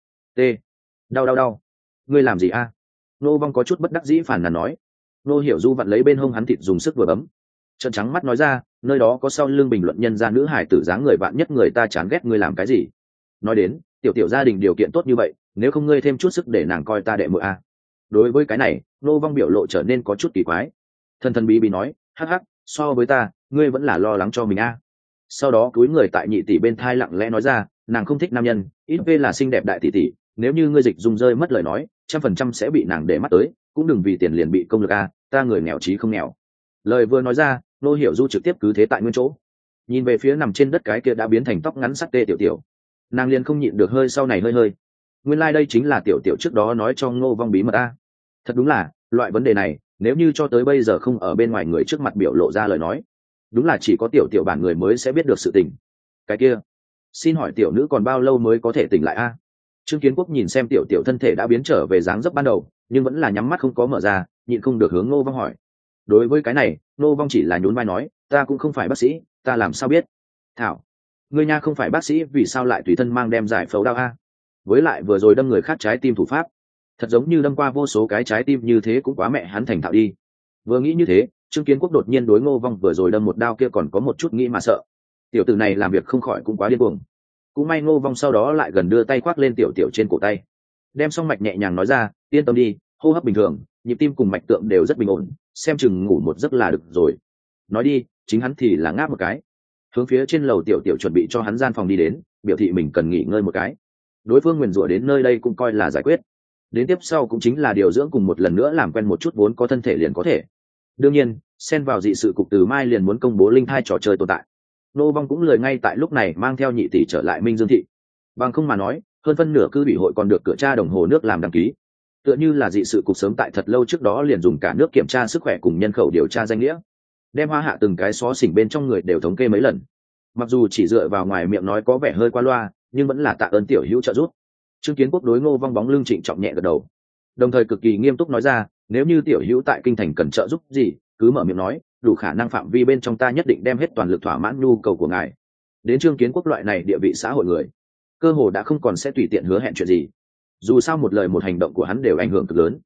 A: Đau, ngươi làm gì a? Ngô Vong có chút bất đắc dĩ phản nàn nói. Ngô Hiểu Du vặn lấy bên hông hắn thịt dùng sức vừa bấm, trợn trắng mắt nói ra, nơi đó có sau lưng bình luận nhân ra nữ hải tử dáng người bạn nhất người ta chán ghét ngươi làm cái gì? Nói đến tiểu tiểu gia đình điều kiện tốt như vậy, nếu không ngươi thêm chút sức để nàng coi ta đệ muội a. Đối với cái này, Ngô Vong biểu lộ trở nên có chút kỳ quái, thần bí bí nói, hắc hắc, so với ta ngươi vẫn là lo lắng cho mình a. Sau đó cúi người tại nhị tỷ bên thai lặng lẽ nói ra, nàng không thích nam nhân, ít v là xinh đẹp đại tỷ tỷ, nếu như ngươi dịch dùng rơi mất lời nói 100% sẽ bị nàng để mắt tới, cũng đừng vì tiền liền bị công lực a, ta người nghèo chí không nghèo. Lời vừa nói ra, Ngô Hiểu Du trực tiếp cứ thế tại nguyên chỗ, nhìn về phía nằm trên đất cái kia đã biến thành tóc ngắn sắc tê tiểu tiểu, nàng liền không nhịn được hơi sau này hơi. Nguyên lai đây chính là tiểu tiểu trước đó nói cho Ngô Vong bí mật a. Thật đúng là, loại vấn đề này nếu như cho tới bây giờ không ở bên ngoài người trước mặt biểu lộ ra lời nói, đúng là chỉ có tiểu tiểu bản người mới sẽ biết được sự tình. Cái kia, xin hỏi tiểu nữ còn bao lâu mới có thể tỉnh lại a? Trương Kiến Quốc nhìn xem tiểu tiểu thân thể đã biến trở về dáng dấp ban đầu, nhưng vẫn là nhắm mắt không có mở ra, nhịn không được hướng Ngô Vong hỏi. Đối với cái này, Ngô Vong chỉ là nhún vai nói, ta cũng không phải bác sĩ, ta làm sao biết? Thảo, ngươi nha không phải bác sĩ vì sao lại tùy thân mang đem giải phẫu đao a? Với lại vừa rồi đâm người khác trái tim thủ pháp, thật giống như đâm qua vô số cái trái tim như thế cũng quá mẹ hắn thành thạo đi. Vừa nghĩ như thế, Trương Kiến Quốc đột nhiên đối Ngô Vong vừa rồi đâm một đao kia còn có một chút nghĩ mà sợ. Tiểu tử này làm việc không khỏi cũng quá điên cuồng. Cũng may Ngô Vong sau đó lại gần đưa tay khoác lên tiểu tiểu trên cổ tay, đem song mạch nhẹ nhàng nói ra, yên tâm đi, hô hấp bình thường, nhịp tim cùng mạch tượng đều rất bình ổn, xem chừng ngủ một giấc là được rồi. Nói đi, chính hắn thì là ngáp một cái, hướng phía trên lầu tiểu tiểu chuẩn bị cho hắn gian phòng đi đến, biểu thị mình cần nghỉ ngơi một cái. Đối phương nguyền rủa đến nơi đây cũng coi là giải quyết, đến tiếp sau cũng chính là điều dưỡng cùng một lần nữa làm quen một chút vốn có thân thể liền có thể. Đương nhiên xen vào dị sự cục từ mai liền muốn công bố linh thai trò chơi tồn tại, Ngô Vong cũng lười ngay tại lúc này mang theo nhị tỷ trở lại Minh Dương thị. Bằng không mà nói, hơn phân nửa cư ủy hội còn được cửa tra đồng hồ nước làm đăng ký, tựa như là dị sự cục sớm tại thật lâu trước đó liền dùng cả nước kiểm tra sức khỏe cùng nhân khẩu điều tra danh nghĩa, đem hoa hạ từng cái xó xỉnh bên trong người đều thống kê mấy lần. Mặc dù chỉ dựa vào ngoài miệng nói có vẻ hơi qua loa, nhưng vẫn là tạ ơn tiểu hữu trợ giúp. Trương Kiến Quốc đối Ngô Vong bóng lưng trịnh trọng nhẹ gật đầu, đồng thời cực kỳ nghiêm túc nói ra, nếu như tiểu hữu tại kinh thành cần trợ giúp gì, cứ mở miệng nói, đủ khả năng phạm vi bên trong ta nhất định đem hết toàn lực thỏa mãn nhu cầu của ngài. Đến Trương Kiến Quốc loại này địa vị xã hội người, cơ hồ đã không còn sẽ tùy tiện hứa hẹn chuyện gì. Dù sao một lời một hành động của hắn đều ảnh hưởng cực lớn.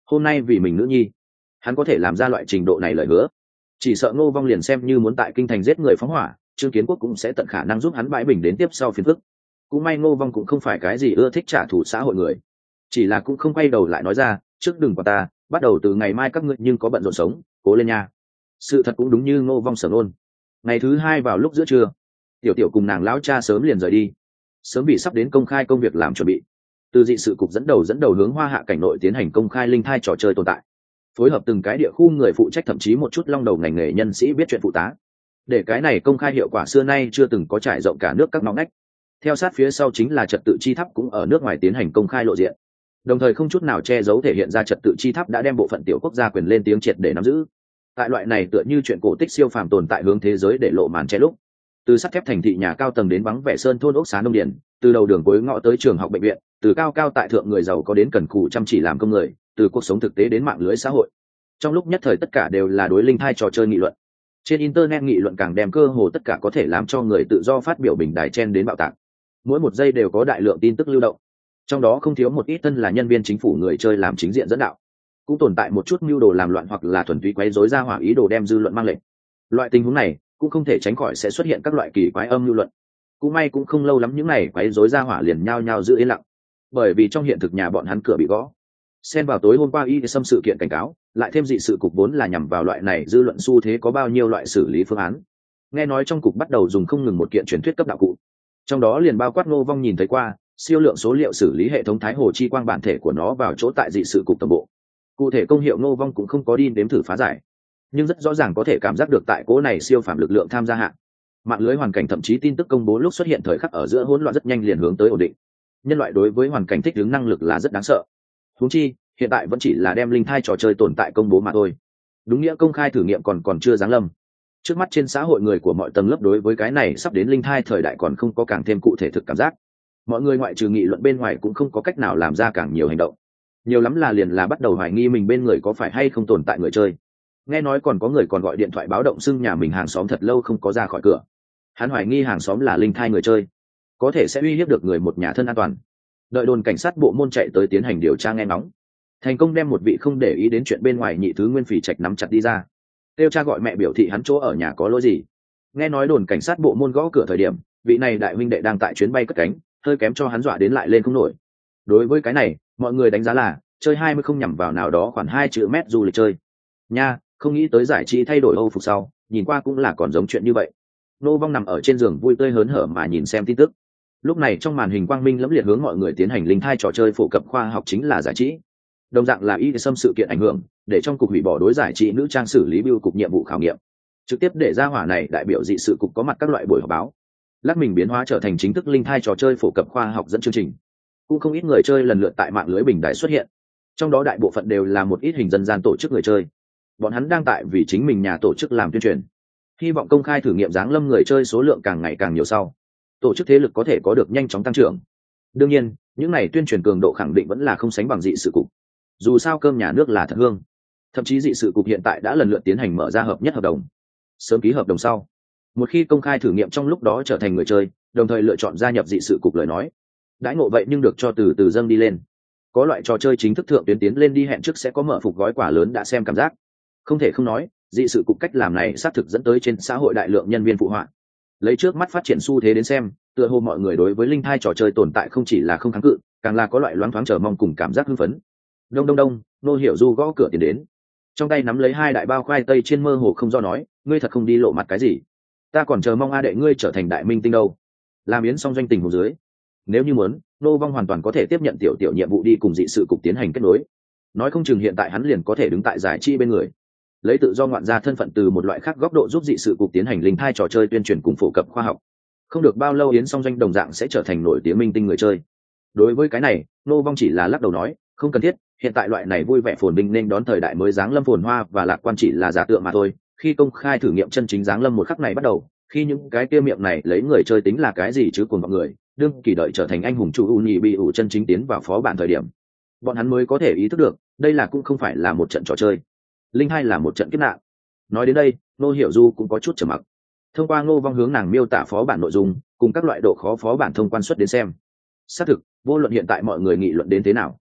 A: hôm nay vì mình nữ nhi, hắn có thể làm ra loại trình độ này lời hứa, chỉ sợ Ngô Vong liền xem như muốn tại kinh thành giết người phóng hỏa, Trương Kiến Quốc cũng sẽ tận khả năng giúp hắn bãi bình đến tiếp sau phiền phức. Cũng may Ngô Vong cũng không phải cái gì ưa thích trả thù xã hội người, chỉ là cũng không quay đầu lại nói ra, trước đừng qua ta, bắt đầu từ ngày mai các ngươi nhưng có bận rộn sống, cố lên nha. Sự thật cũng đúng như Ngô Vong sở ngôn. Ngày thứ hai vào lúc giữa trưa, Tiểu Tiểu cùng nàng lão cha sớm liền rời đi, sớm bị sắp đến công khai công việc làm chuẩn bị. Từ dị sự cục dẫn đầu hướng Hoa Hạ cảnh nội tiến hành công khai linh thai trò chơi tồn tại, phối hợp từng cái địa khu người phụ trách, thậm chí một chút long đầu ngành nghề nhân sĩ biết chuyện phụ tá, để cái này công khai hiệu quả xưa nay chưa từng có trải rộng cả nước các ngõ ngách. Theo sát phía sau chính là trật tự chi tháp cũng ở nước ngoài tiến hành công khai lộ diện, đồng thời không chút nào che giấu thể hiện ra trật tự chi tháp đã đem bộ phận tiểu quốc gia quyền lên tiếng triệt để nắm giữ. Tại loại này tựa như chuyện cổ tích siêu phàm tồn tại hướng thế giới để lộ màn che lúc, từ sắt thép thành thị nhà cao tầng đến vắng vẻ sơn thôn ốc xá nông điển, từ đầu đường cuối ngõ tới trường học bệnh viện, từ cao cao tại thượng người giàu có đến cần cù chăm chỉ làm công người, từ cuộc sống thực tế đến mạng lưới xã hội, trong lúc nhất thời tất cả đều là đối linh thai trò chơi nghị luận. Trên internet nghị luận càng đem cơ hồ tất cả có thể làm cho người tự do phát biểu bình đài chen đến bạo tạc, mỗi một giây đều có đại lượng tin tức lưu động, trong đó không thiếu một ít thân là nhân viên chính phủ người chơi làm chính diện dẫn đạo, cũng tồn tại một chút mưu đồ làm loạn hoặc là thuần túy quấy rối ra hỏa ý đồ đem dư luận mang lệnh. Loại tình huống này cũng không thể tránh khỏi sẽ xuất hiện các loại kỳ quái âm lưu luận. Cũng may cũng không lâu lắm những này quấy rối ra hỏa liền nhao nhao giữ yên lặng, bởi vì trong hiện thực nhà bọn hắn cửa bị gõ. Xen vào tối hôm qua y xâm sự kiện cảnh cáo, lại thêm dị sự cục vốn là nhằm vào loại này dư luận xu thế có bao nhiêu loại xử lý phương án. Nghe nói trong cục bắt đầu dùng không ngừng một kiện truyền thuyết cấp đạo cụ, trong đó liền bao quát Ngô Vong nhìn thấy qua siêu lượng số liệu xử lý hệ thống Thái Hồ chi quang bản thể của nó vào chỗ tại dị sự cục tổng bộ. Cụ thể công hiệu Ngô Vong cũng không có đi nếm thử phá giải, nhưng rất rõ ràng có thể cảm giác được tại cố này siêu phàm lực lượng tham gia hạng mạng lưới hoàn cảnh thậm chí tin tức công bố lúc xuất hiện thời khắc ở giữa hỗn loạn rất nhanh liền hướng tới ổn định. Nhân loại đối với hoàn cảnh thích ứng năng lực là rất đáng sợ. Huống chi hiện tại vẫn chỉ là đem linh thai trò chơi tồn tại công bố mà thôi, đúng nghĩa công khai thử nghiệm còn chưa giáng lâm. Trước mắt trên xã hội người của mọi tầng lớp đối với cái này sắp đến linh thai thời đại còn không có càng thêm cụ thể thực cảm giác. Mọi người ngoại trừ nghị luận bên ngoài cũng không có cách nào làm ra càng nhiều hành động, nhiều lắm là liền là bắt đầu hoài nghi mình bên người có phải hay không tồn tại người chơi. Nghe nói còn có người còn gọi điện thoại báo động xưng nhà mình hàng xóm thật lâu không có ra khỏi cửa, hắn hoài nghi hàng xóm là linh thai người chơi, có thể sẽ uy hiếp được người một nhà thân an toàn. Đợi đồn cảnh sát bộ môn chạy tới tiến hành điều tra nghe ngóng, thành công đem một vị không để ý đến chuyện bên ngoài nhị thứ Nguyên Phỉ Trạch nắm chặt đi ra, kêu cha gọi mẹ biểu thị hắn chỗ ở nhà có lỗi gì. Nghe nói đồn cảnh sát bộ môn gõ cửa thời điểm, vị này đại huynh đệ đang tại chuyến bay cất cánh, hơi kém cho hắn dọa đến lại lên không nổi. Đối với cái này mọi người đánh giá là chơi 20 không nhằm vào nào đó khoảng 2 chữ mét du lịch chơi nha, không nghĩ tới giải trí thay đổi Âu phục sau nhìn qua cũng là còn giống chuyện như vậy. Nô Vong nằm ở trên giường vui tươi hớn hở mà nhìn xem tin tức. Lúc này trong màn hình quang minh lẫm liệt hướng mọi người tiến hành linh thai trò chơi phổ cập khoa học chính là giải trí. Đồng dạng là y xâm sự kiện ảnh hưởng, để trong cục hủy bỏ đối giải trí nữ trang xử lý biêu cục nhiệm vụ khảo nghiệm, trực tiếp để ra hỏa này đại biểu dị sự cục có mặt các loại buổi họp báo, lắc mình biến hóa trở thành chính thức linh thai trò chơi phổ cập khoa học dẫn chương trình. Cũng không ít người chơi lần lượt tại mạng lưới bình đại xuất hiện, trong đó đại bộ phận đều là một ít hình dân gian tổ chức người chơi, bọn hắn đang tại vì chính mình nhà tổ chức làm tuyên truyền, hy vọng công khai thử nghiệm giáng lâm người chơi số lượng càng ngày càng nhiều sau tổ chức thế lực có thể có được nhanh chóng tăng trưởng. Đương nhiên những này tuyên truyền cường độ khẳng định vẫn là không sánh bằng dị sự cục, dù sao cơm nhà nước là thật hương. Thậm chí dị sự cục hiện tại đã lần lượt tiến hành mở ra hợp nhất hợp đồng, sớm ký hợp đồng sau một khi công khai thử nghiệm trong lúc đó trở thành người chơi, đồng thời lựa chọn gia nhập dị sự cục lời nói, đãi ngộ vậy nhưng được cho từ từ dâng đi lên. Có loại trò chơi chính thức thượng tuyến tiến lên đi hẹn trước sẽ có mở phục gói quả lớn đã xem cảm giác. Không thể không nói dị sự cục cách làm này xác thực dẫn tới trên xã hội đại lượng nhân viên phụ họa. Lấy trước mắt phát triển xu thế đến xem, tựa hồ mọi người đối với linh thai trò chơi tồn tại không chỉ là không kháng cự, càng là có loại loáng thoáng chờ mong cùng cảm giác hưng phấn. Đông Nô Hiểu Du gõ cửa tiến đến, trong tay nắm lấy 2 đại bao khoai tây chiên, mơ hồ không do nói, ngươi thật không đi lộ mặt cái gì, ta còn chờ mong a đệ ngươi trở thành đại minh tinh đâu. Làm yến xong doanh tình hồ dưới, nếu như muốn, Nô Vong hoàn toàn có thể tiếp nhận tiểu nhiệm vụ đi cùng dị sự cục tiến hành kết nối, nói không chừng hiện tại hắn liền có thể đứng tại giải trí bên người, lấy tự do ngoạn gia thân phận từ một loại khác góc độ giúp dị sự cục tiến hành linh thai trò chơi tuyên truyền cùng phổ cập khoa học. Không được bao lâu yến song doanh đồng dạng sẽ trở thành nổi tiếng minh tinh người chơi. Đối với cái này Nô Vong chỉ là lắc đầu nói, không cần thiết, hiện tại loại này vui vẻ phồn vinh nên đón thời đại mới giáng lâm phồn hoa và lạc quan chỉ là giả tượng mà thôi. Khi công khai thử nghiệm chân chính giáng lâm một khắc này bắt đầu, khi những cái kia miệng này lấy người chơi tính là cái gì chứ cuồng vọng người đương kỳ đợi trở thành anh hùng chủ uni bị ủ chân chính tiến vào phó bản thời điểm, bọn hắn mới có thể ý thức được đây là cũng không phải là một trận trò chơi, linh hai là một trận kiếp nạn. Nói đến đây Nô Hiểu Du cũng có chút trầm mặc. Thông qua Ngô Vong hướng nàng miêu tả phó bản nội dung cùng các loại độ khó phó bản thông quan suất đến xem, xác thực vô luận hiện tại mọi người nghị luận đến thế nào,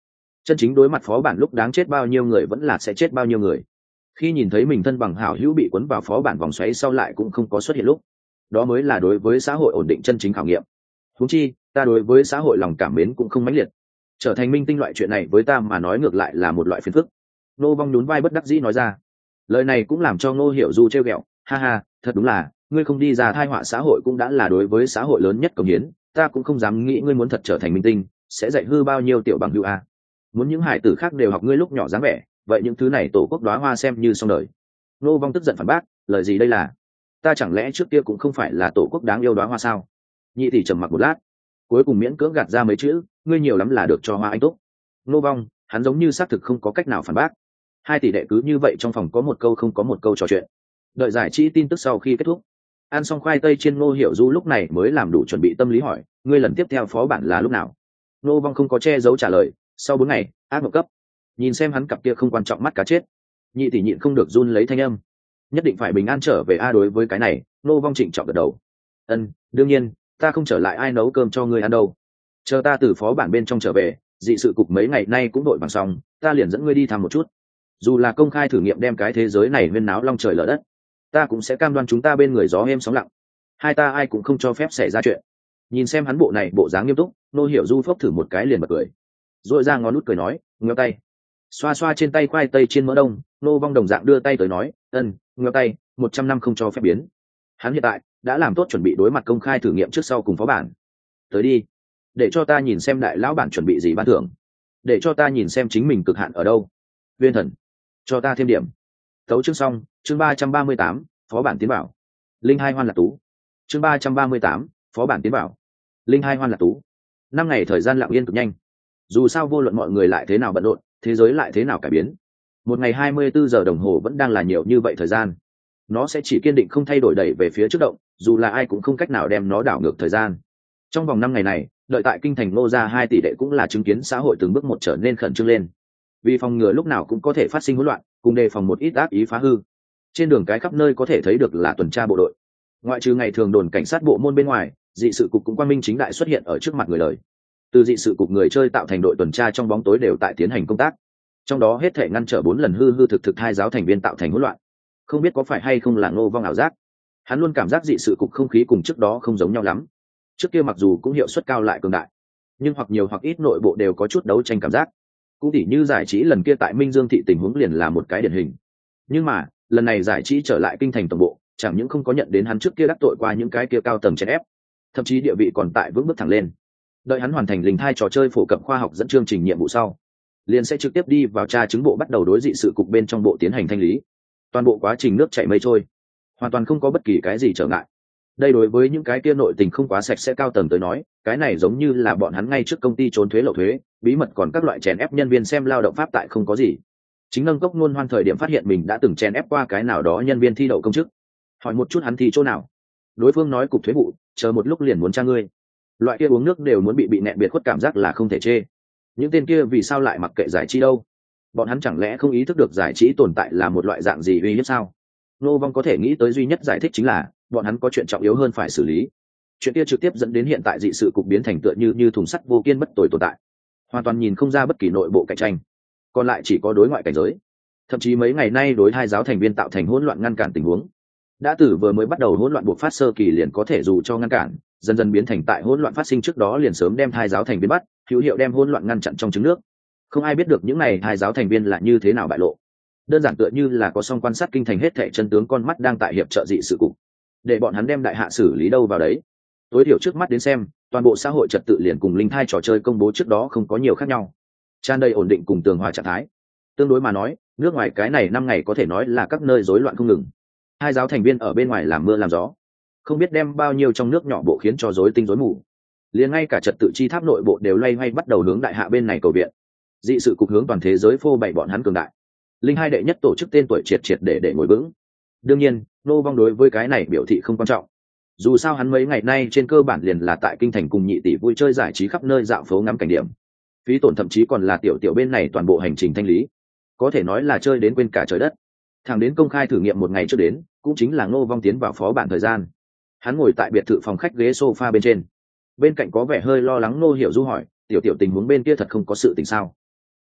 A: Chân chính đối mặt phó bản lúc đáng chết bao nhiêu người vẫn là sẽ chết bao nhiêu người. Khi nhìn thấy mình thân bằng hảo hữu bị cuốn vào phó bản vòng xoáy sau lại cũng không có xuất hiện lúc, đó mới là đối với xã hội ổn định chân chính khảo nghiệm. Huống chi ta đối với xã hội lòng cảm mến cũng không mãnh liệt, trở thành minh tinh loại chuyện này với ta mà nói ngược lại là một loại phiền phức. Nô Vong nhún vai bất đắc dĩ nói ra. Lời này cũng làm cho Ngô Hiểu Du trêu ghẹo, ha ha, thật đúng là ngươi không đi ra thai họa xã hội cũng đã là đối với xã hội lớn nhất cống hiến, ta cũng không dám nghĩ ngươi muốn thật trở thành minh tinh sẽ dạy hư bao nhiêu tiểu bằng hữu a. Muốn những hải tử khác đều học ngươi lúc nhỏ dáng vẻ, vậy những thứ này tổ quốc đóa hoa xem như xong đời. Nô Vong tức giận phản bác, lời gì đây là, ta chẳng lẽ trước kia cũng không phải là tổ quốc đáng yêu đóa hoa sao? Nhị tỷ trầm mặc một lát, cuối cùng miễn cưỡng gạt ra mấy chữ, ngươi nhiều lắm là được cho hoa anh túc. Nô Vong, hắn giống như xác thực không có cách nào phản bác. Hai tỷ đệ cứ như vậy trong phòng có một câu không có một câu trò chuyện. Đợi giải trí tin tức sau khi kết thúc, ăn xong khoai tây chiên, Ngô Hiểu Du lúc này mới làm đủ chuẩn bị tâm lý hỏi, ngươi lần tiếp theo phó bản là lúc nào? Nô Vong không có che giấu trả lời, sau 4 ngày, ác mộng cấp. Nhìn xem hắn cặp kia không quan trọng mắt cá chết, nhị tỷ nhịn không được run lấy thanh âm, nhất định phải bình an trở về a. Đối với cái này, Nô Vong trịnh trọng gật đầu. Đương nhiên, ta không trở lại ai nấu cơm cho ngươi ăn đâu, chờ ta từ phó bản bên trong trở về, dị sự cục mấy ngày nay cũng đội bằng xong, ta liền dẫn ngươi đi thăm một chút. Dù là công khai thử nghiệm đem cái thế giới này huyên náo long trời lở đất, ta cũng sẽ cam đoan chúng ta bên người gió êm sóng lặng, hai ta ai cũng không cho phép xảy ra chuyện. Nhìn xem hắn bộ này bộ dáng nghiêm túc, Nô Hiểu Du phốc thử một cái liền bật cười, rồi ra ngón nút cười nói, ngéo tay. Xoa xoa trên tay khoai tây chiên mỡ đông, Nô Vong đồng dạng đưa tay tới nói, ngéo tay, 100 năm không cho phép biến. Hắn hiện tại đã làm tốt chuẩn bị đối mặt công khai thử nghiệm trước sau cùng phó bản. Tới đi, để cho ta nhìn xem đại lão bản chuẩn bị gì ban thưởng, để cho ta nhìn xem chính mình cực hạn ở đâu. Viên thần, cho ta thêm điểm. Tấu chương xong, chương 338, phó bản tiến bảo. Linh hai hoan lạc tú. Chương 338, phó bản tiến bảo. Linh hai hoan lạc tú. 5 ngày thời gian lặng yên cực nhanh. Dù sao vô luận mọi người lại thế nào bận rộn, thế giới lại thế nào cải biến, một ngày 24 giờ đồng hồ vẫn đang là nhiều như vậy thời gian. Nó sẽ chỉ kiên định không thay đổi đẩy về phía trước động, dù là ai cũng không cách nào đem nó đảo ngược thời gian. Trong vòng 5 ngày này, đợi tại kinh thành Ngô gia 2 tỷ đệ cũng là chứng kiến xã hội từng bước một trở nên khẩn trương lên. Vì phòng ngừa lúc nào cũng có thể phát sinh hỗn loạn, cùng đề phòng một ít ác ý phá hư, trên đường cái khắp nơi có thể thấy được là tuần tra bộ đội. Ngoại trừ ngày thường đồn cảnh sát bộ môn bên ngoài, dị sự cục cũng quang minh chính đại xuất hiện ở trước mặt người đời. Từ dị sự cục người chơi tạo thành đội tuần tra trong bóng tối đều tại tiến hành công tác, trong đó hết thể ngăn trở 4 lần hư hư thực thực hai giáo thành viên tạo thành hỗn loạn. Không biết có phải hay không là Ngô Vong ảo giác, hắn luôn cảm giác dị sự cục không khí cùng trước đó không giống nhau lắm. Trước kia mặc dù cũng hiệu suất cao lại cường đại, nhưng hoặc nhiều hoặc ít nội bộ đều có chút đấu tranh cảm giác. Cũng tỉ như giải trí lần kia tại Minh Dương thị tình huống liền là một cái điển hình. Nhưng mà lần này giải trí trở lại kinh thành tổng bộ, chẳng những không có nhận đến hắn trước kia đắc tội qua những cái kia cao tầng chèn ép, thậm chí địa vị còn tại vững bước thẳng lên. Đợi hắn hoàn thành linh thai trò chơi phổ cập khoa học dẫn chương trình nhiệm vụ sau, liền sẽ trực tiếp đi vào tra chứng bộ bắt đầu đối dị sự cục bên trong bộ tiến hành thanh lý. Toàn bộ quá trình nước chảy mây trôi, hoàn toàn không có bất kỳ cái gì trở ngại. Đây đối với những cái kia nội tình không quá sạch sẽ cao tầng tới nói, cái này giống như là bọn hắn ngay trước công ty trốn thuế lậu thuế, bí mật còn các loại chèn ép nhân viên xem lao động pháp tại không có gì. Chính nâng cốc ngôn hoan thời điểm phát hiện mình đã từng chèn ép qua cái nào đó nhân viên thi đậu công chức, hỏi một chút hắn thi chỗ nào, đối phương nói cục thuế vụ, chờ một lúc liền muốn tra ngươi. Loại kia uống nước đều muốn bị nẹn biệt khuất cảm giác là không thể chê. Những tên kia vì sao lại mặc kệ giải trí đâu? Bọn hắn chẳng lẽ không ý thức được giải trí tồn tại là một loại dạng gì uy hiếp sao? Nô Vong có thể nghĩ tới duy nhất giải thích chính là bọn hắn có chuyện trọng yếu hơn phải xử lý. Chuyện kia trực tiếp dẫn đến hiện tại dị sự cục biến thành tựa như thùng sắt vô kiên bất tồi tồn tại, hoàn toàn nhìn không ra bất kỳ nội bộ cạnh tranh, còn lại chỉ có đối ngoại cảnh giới. Thậm chí mấy ngày nay đối hai giáo thành viên tạo thành hỗn loạn ngăn cản tình huống, đã từ vừa mới bắt đầu hỗn loạn buộc phát sơ kỳ liền có thể dù cho ngăn cản, dần dần biến thành tại hỗn loạn phát sinh trước đó liền sớm đem hai giáo thành viên bắt, hữu hiệu đem hỗn loạn ngăn chặn trong trứng nước. Không ai biết được những này hai giáo thành viên là như thế nào bại lộ. Đơn giản tựa như là có song quan sát kinh thành hết thảy chân tướng con mắt đang tại hiệp trợ dị sự cục, để bọn hắn đem đại hạ xử lý đâu vào đấy. Tối thiểu trước mắt đến xem, toàn bộ xã hội trật tự liền cùng linh thai trò chơi công bố trước đó không có nhiều khác nhau, tràn đầy ổn định cùng tường hòa trạng thái. Tương đối mà nói, nước ngoài cái này 5 ngày có thể nói là các nơi rối loạn không ngừng. Hai giáo thành viên ở bên ngoài làm mưa làm gió, không biết đem bao nhiêu trong nước nhỏ bộ khiến cho rối tinh rối mù. Liền ngay cả trật tự chi tháp nội bộ đều loay hoay bắt đầu hướng đại hạ bên này cầu viện. Dị sự cục hướng toàn thế giới phô bày bọn hắn cường đại. Linh hai đệ nhất tổ chức tên tuổi triệt để ngồi vững. Đương nhiên, Nô Vong đối với cái này biểu thị không quan trọng. Dù sao hắn mấy ngày nay trên cơ bản liền là tại kinh thành cùng nhị tỷ vui chơi giải trí khắp nơi dạo phố ngắm cảnh điểm. Phí tổn thậm chí còn là tiểu bên này toàn bộ hành trình thanh lý, có thể nói là chơi đến quên cả trời đất. Thẳng đến công khai thử nghiệm một ngày trước đến, cũng chính là Nô Vong tiến vào phó bản thời gian. Hắn ngồi tại biệt thự phòng khách ghế sofa bên cạnh có vẻ hơi lo lắng Nô Hiểu Du hỏi, tiểu tình huống bên kia thật không có sự tình sao?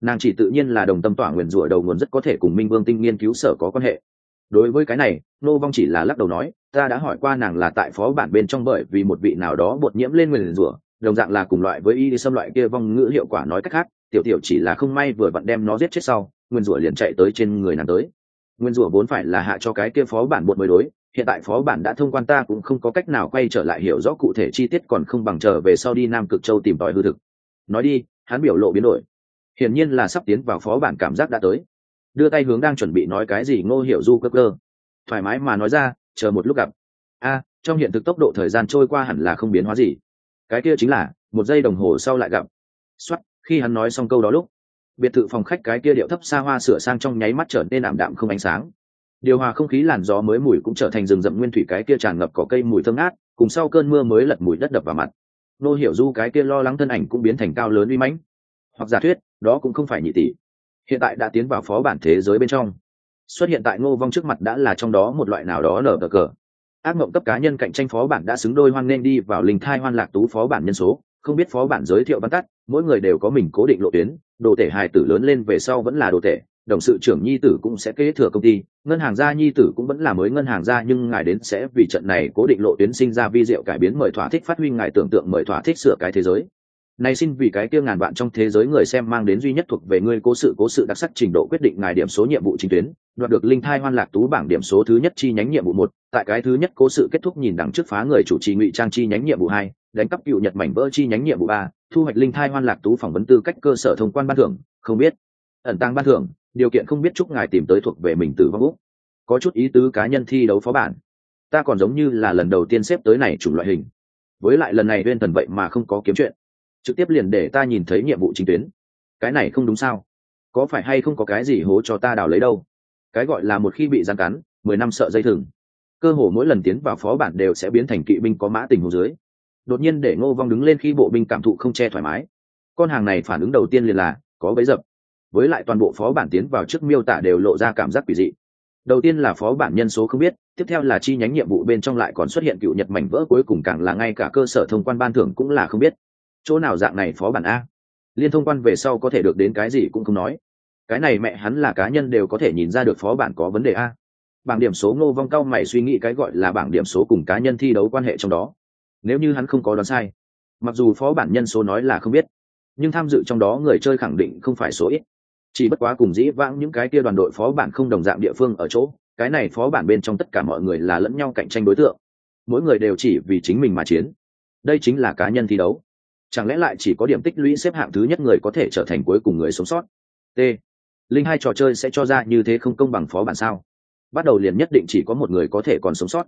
A: nàng chỉ tự nhiên là đồng tâm tỏa nguyền rủa đầu nguồn rất có thể cùng Minh Vương Tinh nghiên cứu sở có quan hệ. Đối với cái này, Nô Vong chỉ là lắc đầu nói, ta đã hỏi qua nàng là tại phó bản bên trong bởi vì một vị nào đó bột nhiễm lên nguyền rủa, đồng dạng là cùng loại với y xâm loại kia vong ngữ hiệu quả, nói cách khác, tiểu tiểu chỉ là không may vừa vặn đem nó giết chết sau, nguyên rủa liền chạy tới trên người nàng tới. Nguyên rủa vốn phải là hạ cho cái kia phó bản bột mới đối, hiện tại phó bản đã thông quan, ta cũng không có cách nào quay trở lại hiểu rõ cụ thể chi tiết, còn không bằng trở về sau đi Nam Cực Châu tìm tòi hư thực. Nói đi, hắn biểu lộ biến đổi, hiển nhiên là sắp tiến vào phó bản cảm giác đã tới. Đưa tay hướng đang chuẩn bị nói cái gì Ngô Hiểu Du cơ cơ, thoải mái mà nói ra, chờ một lúc gặp. Trong hiện thực tốc độ thời gian trôi qua hẳn là không biến hóa gì, cái kia chính là một giây đồng hồ sau lại gặp. Soát, khi hắn nói xong câu đó lúc, biệt thự phòng khách cái kia điệu thấp xa hoa sửa sang trong nháy mắt trở nên ảm đạm không ánh sáng. Điều hòa không khí làn gió mới mùi cũng trở thành rừng rậm nguyên thủy cái kia tràn ngập cỏ cây mùi thơm ngát, cùng sau cơn mưa mới lật mùi đất đập vào mặt. Nô Hiểu Du cái kia lo lắng thân ảnh cũng biến thành cao lớn uy mãnh. Hoặc giả thuyết, đó cũng không phải nhị tỷ. Hiện tại đã tiến vào phó bản thế giới bên trong. Xuất hiện tại Ngô Vong trước mặt đã là trong đó một loại nào đó nở cờ. Ác mộng cấp cá nhân cạnh tranh phó bản đã xứng đôi, hoan nên đi vào linh thai hoan lạc tú phó bản nhân số, không biết phó bản giới thiệu văn tắt, mỗi người đều có mình cố định lộ tuyến, đồ tể hài tử lớn lên về sau vẫn là đồ tể, đồng sự trưởng nhi tử cũng sẽ kế thừa công ty, ngân hàng gia nhi tử cũng vẫn là mới ngân hàng gia, nhưng ngài đến sẽ vì trận này cố định lộ tuyến sinh ra vi diệu cải biến, mời thỏa thích phát huy ngài tưởng tượng, mời thỏa thích sửa cái thế giới này, xin vì cái kia ngàn vạn trong thế giới người xem mang đến duy nhất thuộc về ngươi cố sự đặc sắc, trình độ quyết định ngài điểm số nhiệm vụ chính tuyến, đoạt được linh thai hoan lạc tú bảng điểm số thứ nhất chi nhánh nhiệm vụ 1, tại cái thứ nhất cố sự kết thúc nhìn đằng trước phá người chủ trì ngụy trang chi nhánh nhiệm vụ 2, đánh cắp cựu nhật mảnh vỡ chi nhánh nhiệm vụ 3, thu hoạch linh thai hoan lạc tú phỏng vấn tư cách cơ sở thông quan ban thưởng, không biết ẩn tăng ban thưởng, điều kiện không biết, chúc ngài tìm tới thuộc về mình tử vong úc. Có chút ý tứ cá nhân thi đấu phó bản, ta còn giống như là lần đầu tiên xếp tới này chủng loại hình, với lại lần này Uyên Thần vậy mà không có kiếm chuyện, trực tiếp liền để ta nhìn thấy nhiệm vụ chính tuyến, cái này không đúng sao? Có phải hay không có cái gì hố cho ta đào lấy đâu? Cái gọi là một khi bị giăng cắn 10 năm sợ dây thừng, cơ hồ mỗi lần tiến vào phó bản đều sẽ biến thành kỵ binh có mã tình hồ dưới. Đột nhiên để Ngô Vong đứng lên khi bộ binh cảm thụ không che thoải mái, con hàng này phản ứng đầu tiên liền là có bẫy dập, với lại toàn bộ phó bản tiến vào trước miêu tả đều lộ ra cảm giác quỷ dị. Đầu tiên là phó bản nhân số không biết, tiếp theo là chi nhánh nhiệm vụ bên trong lại còn xuất hiện cựu nhật mảnh vỡ, cuối cùng càng là ngay cả cơ sở thông quan ban thưởng cũng là không biết. Chỗ nào dạng này phó bản a? Liên thông quan về sau có thể được đến cái gì cũng không nói, cái này mẹ hắn là cá nhân đều có thể nhìn ra được phó bản có vấn đề a. Bảng điểm số, Ngô Vong cao mày suy nghĩ cái gọi là bảng điểm số cùng cá nhân thi đấu quan hệ trong đó. Nếu như hắn không có đoán sai, mặc dù phó bản nhân số nói là không biết, nhưng tham dự trong đó người chơi khẳng định không phải số ít. Chỉ bất quá cùng dĩ vãng những cái kia đoàn đội phó bản không đồng dạng địa phương ở chỗ, cái này phó bản bên trong tất cả mọi người là lẫn nhau cạnh tranh đối tượng, mỗi người đều chỉ vì chính mình mà chiến. Đây chính là cá nhân thi đấu. Chẳng lẽ lại chỉ có điểm tích lũy xếp hạng thứ nhất người có thể trở thành cuối cùng người sống sót? T. Linh hai trò chơi sẽ cho ra như thế không công bằng phó bản sao? Bắt đầu liền nhất định chỉ có một người có thể còn sống sót?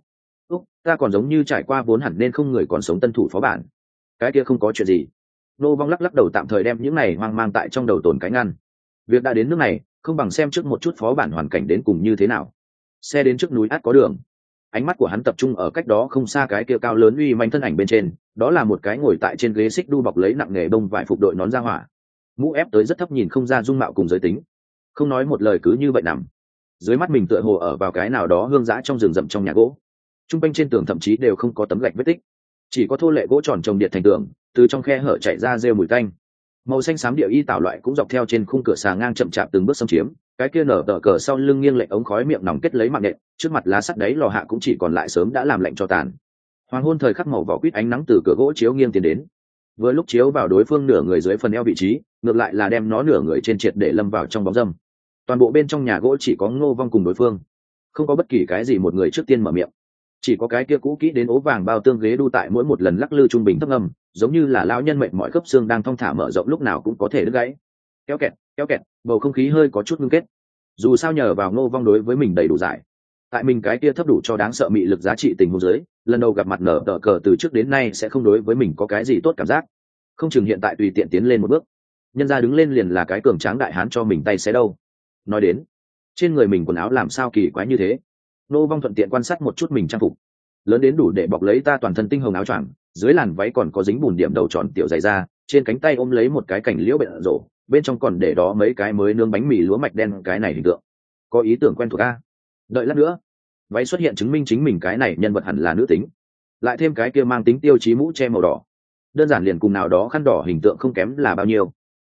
A: Ta còn giống như trải qua vốn hẳn nên không người còn sống tân thủ phó bản. Cái kia không có chuyện gì. Nô Vong lắc đầu tạm thời đem những này hoang mang tại trong đầu tồn cái ngăn. Việc đã đến nước này, không bằng xem trước một chút phó bản hoàn cảnh đến cùng như thế nào. Xe đến trước núi át có đường. Ánh mắt của hắn tập trung ở cách đó không xa cái kia cao lớn uy manh thân ảnh bên trên, đó là một cái ngồi tại trên ghế xích đu bọc lấy nặng nghề bông vải phục đội nón ra hỏa, mũ ép tới rất thấp nhìn không ra dung mạo cùng giới tính, không nói một lời cứ như vậy nằm dưới mắt mình, tựa hồ ở vào cái nào đó hương dã trong rừng rậm trong nhà gỗ. Trung quanh trên tường thậm chí đều không có tấm gạch vết tích, chỉ có thô lệ gỗ tròn trồng điện thành tường, từ trong khe hở chạy ra rêu mùi tanh. Màu xanh xám địa y tảo loại cũng dọc theo trên khung cửa xà ngang chậm chạp từng bước xâm chiếm. Cái kia nở tờ cờ sau lưng nghiêng lệch ống khói miệng nòng kết lấy mạng nện, trước mặt lá sắt đáy lò hạ cũng chỉ còn lại sớm đã làm lạnh cho tàn. Hoàng hôn thời khắc màu vỏ quýt ánh nắng từ cửa gỗ chiếu nghiêng tiến đến, vừa lúc chiếu vào đối phương nửa người dưới phần eo vị trí, ngược lại là đem nó nửa người trên triệt để lâm vào trong bóng râm. Toàn bộ bên trong nhà gỗ chỉ có Ngô Vong cùng đối phương, không có bất kỳ cái gì một người trước tiên mở miệng. Chỉ có cái kia cũ kỹ đến ố vàng bao tương ghế đu tại mỗi một lần lắc lư trung bình thấp ngầm, giống như là lão nhân mệt mỏi khớp xương đang thong thả mở rộng, lúc nào cũng có thể đứt gãy. Kéo kẹt, bầu không khí hơi có chút ngưng kết. Dù sao nhờ vào Ngô Vong đối với mình đầy đủ giải, tại mình cái kia thấp đủ cho đáng sợ mị lực giá trị tình huống dưới, lần đầu gặp mặt nở tờ cờ từ trước đến nay sẽ không đối với mình có cái gì tốt cảm giác. Không chừng hiện tại tùy tiện tiến lên một bước, nhân ra đứng lên liền là cái cường tráng đại hán cho mình tay xé đâu. Nói đến trên người mình quần áo làm sao kỳ quái như thế. Ngô Vong thuận tiện quan sát một chút mình trang phục, lớn đến đủ để bọc lấy ta toàn thân tinh hồng áo choàng, dưới làn váy còn có dính bùn điểm đầu tròn tiểu dày da, trên cánh tay ôm lấy một cái cành liễu bện rổ, bên trong còn để đó mấy cái mới nướng bánh mì lúa mạch đen. Cái này hình tượng có ý tưởng quen thuộc a. Đợi lát nữa váy xuất hiện chứng minh chính mình cái này nhân vật hẳn là nữ tính, lại thêm cái kia mang tính tiêu chí mũ che màu đỏ, đơn giản liền cùng nào đó khăn đỏ hình tượng không kém là bao nhiêu.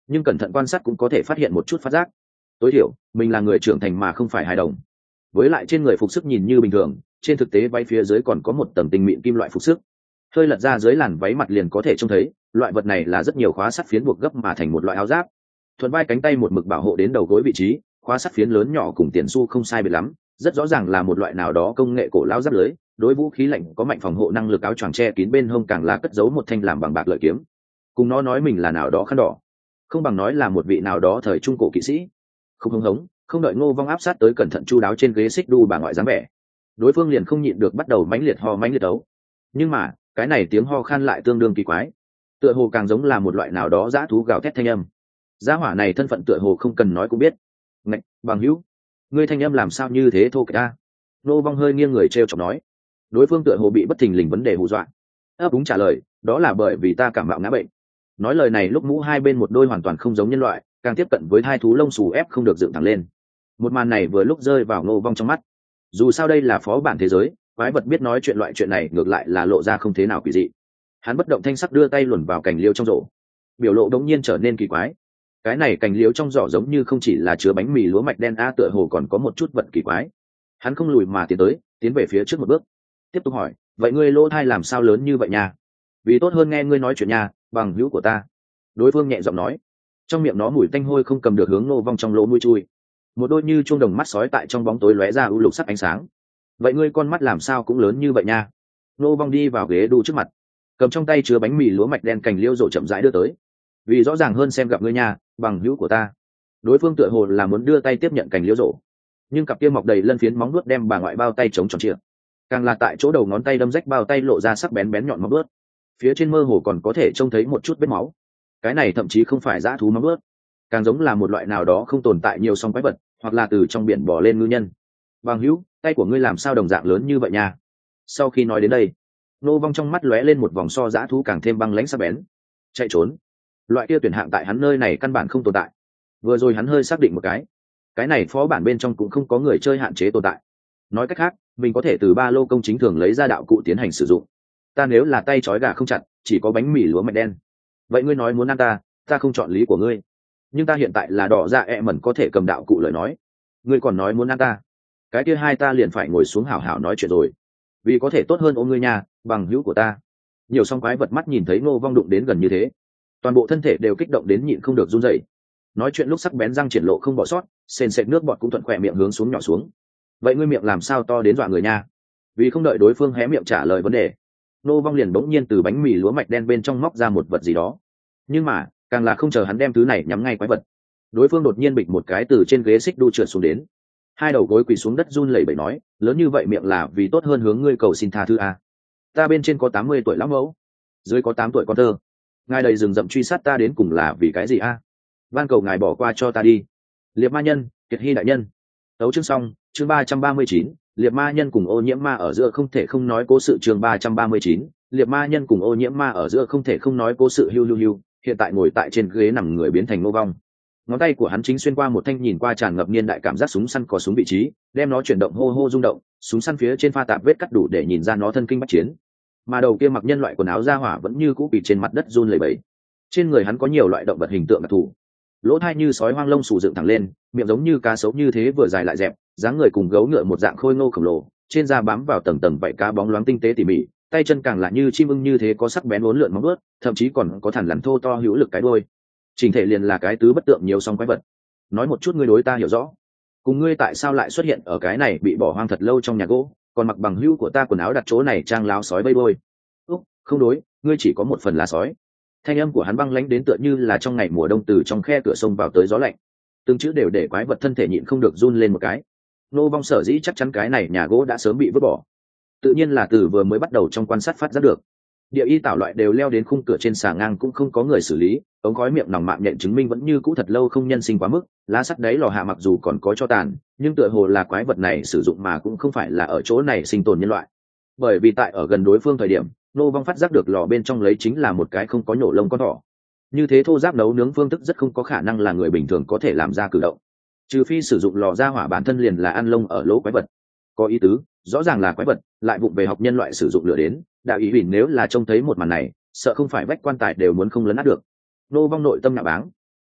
A: nhưng cẩn thận quan sát cũng có thể phát hiện một chút phát giác. Tối thiểu mình là người trưởng thành mà không phải hài đồng. Với lại trên người phục sức nhìn như bình thường, trên thực tế váy phía dưới còn có một tầng tinh mịn kim loại phục sức, hơi lật ra dưới làn váy mặt liền có thể trông thấy loại vật này là rất nhiều khóa sắt phiến buộc gấp mà thành một loại áo giáp, thuận vai cánh tay một mực bảo hộ đến đầu gối vị trí, khóa sắt phiến lớn nhỏ cùng tiền xu không sai biệt lắm, rất rõ ràng là một loại nào đó công nghệ cổ lao giáp lưới, đối vũ khí lạnh có mạnh phòng hộ năng lực. Áo choàng che kín bên hông càng là cất giấu một thanh làm bằng bạc lợi kiếm, cùng nó nói mình là nào đó khăn đỏ, không bằng nói là một vị nào đó thời trung cổ kỵ sĩ. Không hống hống, không đợi Ngô Vong áp sát tới cẩn thận chu đáo trên ghế xích đu bà ngoại dáng vẻ, đối phương liền không nhịn được bắt đầu mãnh liệt ho mãnh liệt đấu. Nhưng mà cái này tiếng ho khan lại tương đương kỳ quái, tựa hồ càng giống là một loại nào đó dã thú gào thét thanh âm. Gia hỏa này thân phận tựa hồ không cần nói cũng biết. Ngạch, bằng hữu, ngươi thanh âm làm sao như thế thô kệch ta? Ngô Vong hơi nghiêng người trêu chọc nói. Đối phương tựa hồ bị bất thình lình vấn đề hù dọa, ấp úng trả lời, đó là bởi vì ta cảm mạo ngã bệnh. Nói lời này lúc mũ hai bên một đôi hoàn toàn không giống nhân loại, càng tiếp cận với hai thú lông xù ép không được dựng thẳng lên. Một màn này vừa lúc rơi vào Ngô Vong trong mắt. Dù sao đây là phó bản thế giới, quái vật biết nói chuyện loại chuyện này ngược lại là lộ ra không thế nào quỷ dị. Hắn bất động thanh sắc đưa tay luồn vào cành liêu trong rổ, biểu lộ đống nhiên trở nên kỳ quái. Cái này cành liêu trong giỏ giống như không chỉ là chứa bánh mì lúa mạch đen a, tựa hồ còn có một chút vật kỳ quái. Hắn không lùi mà tiến về phía trước một bước, tiếp tục hỏi, vậy ngươi lỗ thai làm sao lớn như vậy nha? Vì tốt hơn nghe ngươi nói chuyện nha, bằng hữu của ta. Đối phương nhẹ giọng nói, trong miệng nó mùi tanh hôi không cầm được hướng Ngô Vong trong lỗ mũi chui. Một đôi như chuông đồng mắt sói tại trong bóng tối lóe ra u lục sắc ánh sáng. Vậy ngươi con mắt làm sao cũng lớn như vậy nha? Ngô Vong đi vào ghế đu trước mặt, cầm trong tay chứa bánh mì lúa mạch đen cành liêu rổ chậm rãi đưa tới. Vì rõ ràng hơn xem gặp ngươi nha, bằng hữu của ta. Đối phương tựa hồ là muốn đưa tay tiếp nhận cành liêu rổ, nhưng cặp kia mọc đầy lân phiến móng vuốt đem bà ngoại bao tay chống tròn trịa, càng là tại chỗ đầu ngón tay đâm rách bao tay lộ ra sắc bén bén nhọn móng vuốt, phía trên mơ hồ còn có thể trông thấy một chút vết máu. Cái này thậm chí không phải dã thú móng vuốt, càng giống là một loại nào đó không tồn tại nhiều song quái vật, hoặc là từ trong biển bò lên ngư nhân. Bằng hữu, tay của ngươi làm sao đồng dạng lớn như vậy nha? Sau khi nói đến đây, Ngô Vong trong mắt lóe lên một vòng so dã thú càng thêm băng lãnh sắc bén. Chạy trốn, loại kia tuyển hạng tại hắn nơi này căn bản không tồn tại. Vừa rồi hắn hơi xác định một cái này phó bản bên trong cũng không có người chơi hạn chế tồn tại. Nói cách khác, mình có thể từ ba lô công chính thường lấy ra đạo cụ tiến hành sử dụng. Ta nếu là tay trói gà không chặt, chỉ có bánh mì lúa mạch đen, vậy ngươi nói muốn ăn ta không chọn lý của ngươi. Nhưng ta hiện tại là đỏ dạ mẩn có thể cầm đạo cụ lời nói, ngươi còn nói muốn ăn ta, cái kia hai ta liền phải ngồi xuống hảo hảo nói chuyện rồi, vì có thể tốt hơn ôm ngươi nha, bằng hữu của ta. Nhiều song quái vật mắt nhìn thấy Ngô Vong đụng đến gần như thế, toàn bộ thân thể đều kích động đến nhịn không được run rẩy. Nói chuyện lúc sắc bén răng triển lộ không bỏ sót, sền sệt nước bọt cũng thuận khỏe miệng hướng xuống nhỏ xuống. Vậy ngươi miệng làm sao to đến dọa người nha? Vì không đợi đối phương hé miệng trả lời vấn đề, Ngô Vong liền bỗng nhiên từ bánh mì lúa mạch đen bên trong móc ra một vật gì đó. Nhưng mà càng là không chờ hắn đem thứ này nhắm ngay quái vật, đối phương đột nhiên bịch một cái từ trên ghế xích đu trượt xuống đến, hai đầu gối quỳ xuống đất run lẩy bẩy nói, lớn như vậy miệng là vì tốt hơn hướng ngươi cầu xin tha thứ a. Ta bên trên có 80 tuổi lão mẫu, dưới có 8 tuổi con thơ, ngài đầy rừng rậm truy sát ta đến cùng là vì cái gì a? Van cầu ngài bỏ qua cho ta đi. Liệt ma nhân, Kiệt Hy đại nhân. Tấu chương xong, chương 339, liệt ma nhân cùng ô nhiễm ma ở giữa không thể không nói cố sự. Chương 339, liệt ma nhân cùng ô nhiễm ma ở giữa không thể không nói cố sự. Hiu. Hiện tại ngồi tại trên ghế nằm người biến thành Ngô Vong, ngón tay của hắn chính xuyên qua một thanh nhìn qua tràn ngập niên đại cảm giác súng săn có súng vị trí, đem nó chuyển động hô hô rung động, súng săn phía trên pha tạp vết cắt đủ để nhìn ra nó thân kinh bách chiến. Mà đầu kia mặc nhân loại quần áo da hỏa vẫn như cũ bị trên mặt đất run lẩy bẩy. Trên người hắn có nhiều loại động vật hình tượng đặc thù, lỗ thai như sói hoang lông xù dựng thẳng lên, miệng giống như cá sấu như thế vừa dài lại dẹp, dáng người cùng gấu ngựa một dạng khôi ngô khổng lồ, trên da bám vào tầng tầng vảy cá bóng loáng tinh tế tỉ mỉ, tay chân càng là như chim ưng như thế có sắc bén uốn lượn móng vuốt, thậm chí còn có thằn lằn thô to hữu lực cái đuôi. Trình thể liền là cái tứ bất tượng nhiều song quái vật. Nói một chút ngươi đối ta hiểu rõ, cùng ngươi tại sao lại xuất hiện ở cái này bị bỏ hoang thật lâu trong nhà gỗ, còn mặc bằng hữu của ta quần áo đặt chỗ này trang láo sói vây bôi. Không đối, ngươi chỉ có một phần là sói. Thanh âm của hắn băng lãnh đến tựa như là trong ngày mùa đông từ trong khe cửa sông vào tới gió lạnh, từng chữ đều để quái vật thân thể nhịn không được run lên một cái. Ngô Vong sở dĩ chắc chắn cái này nhà gỗ đã sớm bị vứt bỏ, tự nhiên là từ vừa mới bắt đầu trong quan sát phát giác được. Địa y tảo loại đều leo đến khung cửa trên xà ngang cũng không có người xử lý, ống khói miệng nòng mạng nhện chứng minh vẫn như cũ thật lâu không nhân sinh quá mức, lá sắt đáy lò hạ mặc dù còn có cho tàn, nhưng tựa hồ là quái vật này sử dụng mà cũng không phải là ở chỗ này sinh tồn nhân loại. Bởi vì tại ở gần đối phương thời điểm, Ngô Vong phát giác được lò bên trong lấy chính là một cái không có nhổ lông con thỏ. Như thế thô giáp nấu nướng phương thức rất không có khả năng là người bình thường có thể làm ra cử động, trừ phi sử dụng lò ra hỏa bản thân liền là ăn lông ở lỗ quái vật. Có ý tứ, rõ ràng là quái vật lại vụng về học nhân loại sử dụng lửa đến. Đạo ý huỳnh nếu là trông thấy một màn này, sợ không phải vách quan tài đều muốn không lấn át được. Ngô Vong nội tâm nạ báng,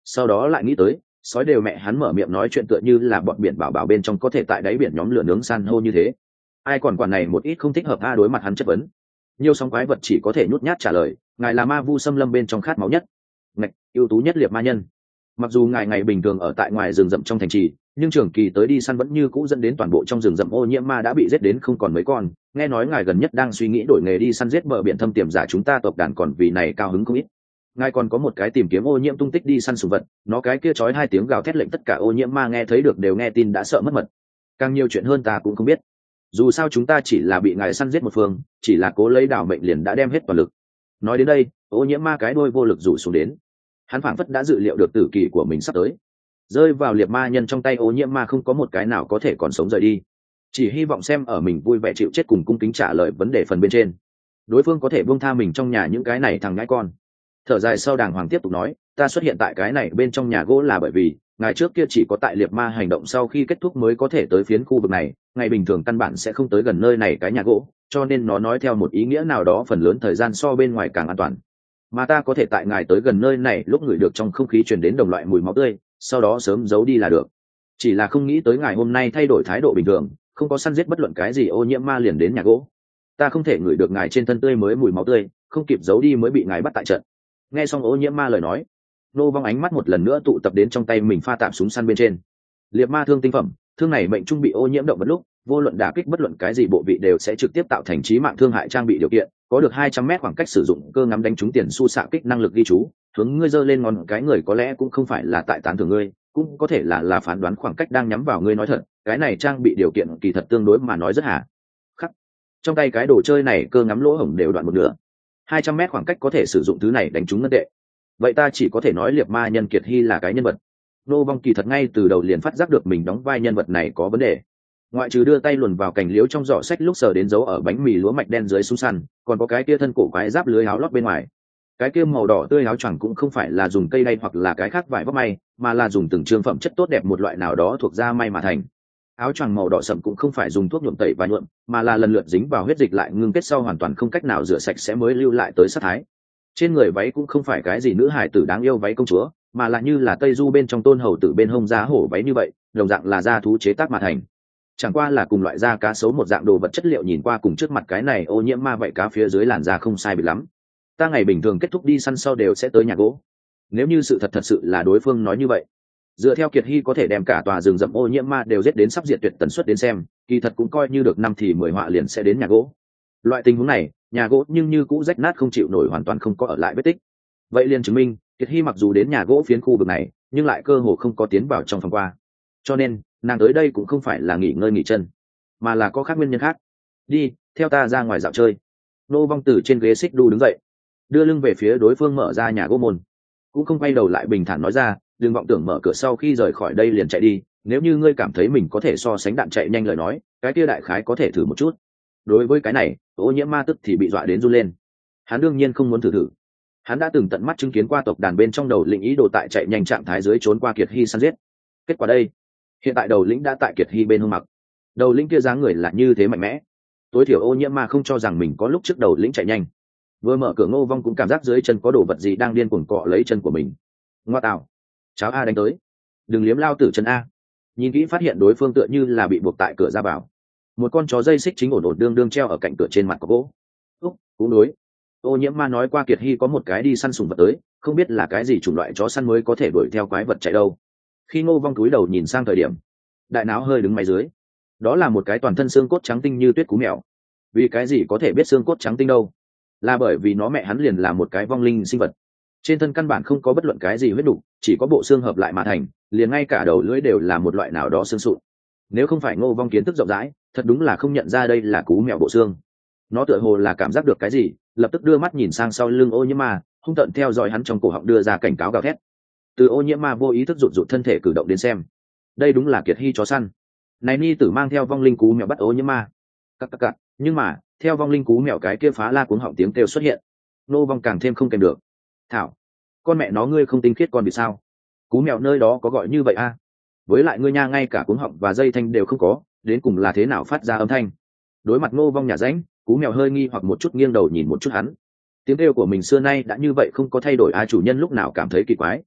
A: sau đó lại nghĩ tới sói đều mẹ hắn mở miệng nói chuyện tựa như là bọn biển bảo bảo bên trong có thể tại đáy biển nhóm lửa nướng san hô như thế, ai còn quản này một ít không thích hợp a. Đối mặt hắn chất vấn, nhiều sóng quái vật chỉ có thể nhút nhát trả lời, ngài là ma vu xâm lâm bên trong khát máu nhất, ngạch ưu tú nhất liệt ma nhân. Mặc dù ngài ngày bình thường ở tại ngoài rừng rậm trong thành trì, nhưng trường kỳ tới đi săn vẫn như cũ dẫn đến toàn bộ trong rừng rậm ô nhiễm ma đã bị giết đến không còn mấy con. Nghe nói ngài gần nhất đang suy nghĩ đổi nghề đi săn giết bờ biển thâm tiềm giả chúng ta tộc đàn, còn vì này cao hứng không ít. Ngài còn có một cái tìm kiếm ô nhiễm tung tích đi săn sùng vật, nó cái kia chói hai tiếng gào thét lệnh tất cả ô nhiễm ma nghe thấy được đều nghe tin đã sợ mất mật. Càng nhiều chuyện hơn ta cũng không biết, dù sao chúng ta chỉ là bị ngài săn giết một phương, chỉ là cố lấy đảo mệnh liền đã đem hết toàn lực. Nói đến đây, ô nhiễm ma cái đuôi vô lực rủ xuống đến, hắn phảng phất đã dự liệu được tử kỳ của mình sắp tới, rơi vào liệt ma nhân trong tay ô nhiễm ma không có một cái nào có thể còn sống rời đi, chỉ hy vọng xem ở mình vui vẻ chịu chết cùng cung kính trả lời vấn đề phần bên trên, đối phương có thể buông tha mình trong nhà những cái này thằng ngãi con. Thở dài sau đàng hoàng tiếp tục nói, ta xuất hiện tại cái này bên trong nhà gỗ là bởi vì ngày trước kia chỉ có tại liệt ma hành động sau khi kết thúc mới có thể tới phiến khu vực này, ngày bình thường căn bản sẽ không tới gần nơi này cái nhà gỗ, cho nên nó nói theo một ý nghĩa nào đó phần lớn thời gian so bên ngoài càng an toàn. Mà ta có thể tại ngài tới gần nơi này lúc ngửi được trong không khí truyền đến đồng loại mùi máu tươi, sau đó sớm giấu đi là được. Chỉ là không nghĩ tới ngài hôm nay thay đổi thái độ bình thường, không có săn giết bất luận cái gì ô nhiễm ma liền đến nhà gỗ. Ta không thể ngửi được ngài trên thân tươi mới mùi máu tươi, không kịp giấu đi mới bị ngài bắt tại trận. Nghe xong ô nhiễm ma lời nói, nô vong ánh mắt một lần nữa tụ tập đến trong tay mình pha tạm súng săn bên trên. Liệt ma thương tinh phẩm, thương này mệnh trung bị ô nhiễm động vật lúc, vô luận đả kích bất luận cái gì bộ vị đều sẽ trực tiếp tạo thành chí mạng thương hại trang bị điều kiện, có được 200 mét khoảng cách sử dụng cơ ngắm đánh trúng tiền su xạ kích năng lực ghi chú, hướng ngươi giơ lên ngón cái người có lẽ cũng không phải là tại tán thưởng ngươi, cũng có thể là phán đoán khoảng cách đang nhắm vào ngươi. Nói thật, cái này trang bị điều kiện kỳ thật tương đối mà nói rất hà khắc. Trong tay cái đồ chơi này cơ ngắm lỗ hổng đều đoạn một nửa, 200 mét khoảng cách có thể sử dụng thứ này đánh trúng ngân tệ. Vậy ta chỉ có thể nói liệt ma nhân Kiệt Hy là cái nhân vật. Nô vong kỳ thật ngay từ đầu liền phát giác được mình đóng vai nhân vật này có vấn đề. Ngoại trừ đưa tay luồn vào cành liễu trong giỏ sách lúc sờ đến dấu ở bánh mì lúa mạch đen dưới súng săn, còn có cái kia thân cổ quái giáp lưới áo lót bên ngoài. Cái kia màu đỏ tươi áo choàng cũng không phải là dùng cây đay hoặc là cái khác vải vóc may, mà là dùng từng trương phẩm chất tốt đẹp một loại nào đó thuộc da may mà thành. Áo choàng màu đỏ sậm cũng không phải dùng thuốc nhuộm tẩy và nhuộm, mà là lần lượt dính vào huyết dịch lại ngưng kết sau hoàn toàn không cách nào rửa sạch sẽ mới lưu lại tới sát thái. Trên người váy cũng không phải cái gì nữ hải tử đáng yêu váy công chúa, mà là như là tây du bên trong tôn hầu tử bên hông giá hổ váy như vậy, đồng dạng là da thú chế tác mà thành. Chẳng qua là cùng loại da cá sấu một dạng đồ vật chất liệu nhìn qua cùng trước mặt cái này ô nhiễm ma vậy cá phía dưới làn da không sai biệt lắm. Ta ngày bình thường kết thúc đi săn sau đều sẽ tới nhà gỗ. Nếu như sự thật sự là đối phương nói như vậy, dựa theo Kiệt Hy có thể đem cả tòa rừng rậm ô nhiễm ma đều giết đến sắp diệt tuyệt tần suất đến xem, kỳ thật cũng coi như được 5 thì 10 họa liền sẽ đến nhà gỗ. Loại tình huống này, nhà gỗ nhưng như cũ rách nát không chịu nổi, hoàn toàn không có ở lại vết tích. Vậy liền chứng minh Kiệt Hy mặc dù đến nhà gỗ phiến khu vực này, nhưng lại cơ hồ không có tiến vào trong phòng qua. Cho nên nàng tới đây cũng không phải là nghỉ ngơi nghỉ chân, mà là có khác nguyên nhân khác. Đi theo ta ra ngoài dạo chơi. Nô vong từ trên ghế xích đu đứng dậy, đưa lưng về phía đối phương mở ra nhà gỗ môn, cũng không quay đầu lại, bình thản nói ra, đừng vọng tưởng mở cửa sau khi rời khỏi đây liền chạy đi. Nếu như ngươi cảm thấy mình có thể so sánh đạn chạy nhanh lời nói, cái kia đại khái có thể thử một chút. Đối với cái này, ô nhiễm ma tức thì bị dọa đến run lên. Hắn đương nhiên không muốn thử. Hắn đã từng tận mắt chứng kiến qua tộc đàn bên trong đầu lĩnh ý đồ tại chạy nhanh trạng thái dưới trốn qua Kiệt Hy săn giết. Kết quả đây, hiện tại đầu lĩnh đã tại Kiệt Hy bên hông mặc. Đầu lĩnh kia dáng người là như thế mạnh mẽ, tối thiểu ô nhiễm ma không cho rằng mình có lúc trước đầu lĩnh chạy nhanh. Vừa mở cửa Ngô Vong cũng cảm giác dưới chân có đồ vật gì đang điên cuồng cọ lấy chân của mình. Ngoa tạo, cháo A đánh tới, đừng liếm lao tử chân A. Nhìn kỹ phát hiện đối phương tựa như là bị buộc tại cửa ra vào, một con chó dây xích chính ổn đương treo ở cạnh cửa trên mặt có gỗ. Cũng đối, ô nhiễm ma nói qua Kiệt Hy có một cái đi săn sùng vật tới, không biết là cái gì chủng loại chó săn mới có thể đuổi theo quái vật chạy đâu. Khi Ngô Vong cúi đầu nhìn sang thời điểm, đại não hơi đứng máy dưới, đó là một cái toàn thân xương cốt trắng tinh như tuyết cú mèo. Vì cái gì có thể biết xương cốt trắng tinh đâu? Là bởi vì nó mẹ hắn liền là một cái vong linh sinh vật, trên thân căn bản không có bất luận cái gì huyết đủ, chỉ có bộ xương hợp lại mà thành, liền ngay cả đầu lưỡi đều là một loại nào đó xương sụn. Nếu không phải Ngô Vong kiến thức rộng rãi, thật đúng là không nhận ra đây là cú mèo bộ xương. Nó tựa hồ là cảm giác được cái gì, lập tức đưa mắt nhìn sang sau lưng ô nhiễm ma, hung tợn theo dõi hắn trong cổ họng đưa ra cảnh cáo gào thét. Từ ô nhiễm ma vô ý thức rụt thân thể cử động đến xem, đây đúng là Kiệt Hy chó săn. Này ni tử mang theo vong linh cú mèo bắt ô nhiễm ma. Cặc. Nhưng mà theo vong linh cú mèo cái kia phá la cuống họng tiếng kêu xuất hiện, Nô Vong càng thêm không kèm được. Thảo, con mẹ nó ngươi không tinh khiết con vì sao? Cú mèo nơi đó có gọi như vậy a? Với lại ngươi nha, ngay cả cuống họng và dây thanh đều không có, đến cùng là thế nào phát ra âm thanh? Đối mặt Nô Vong nhả ránh, cú mèo hơi nghi hoặc một chút, nghiêng đầu nhìn một chút hắn. Tiếng kêu của mình xưa nay đã như vậy không có thay đổi, ai chủ nhân lúc nào cảm thấy kỳ quái.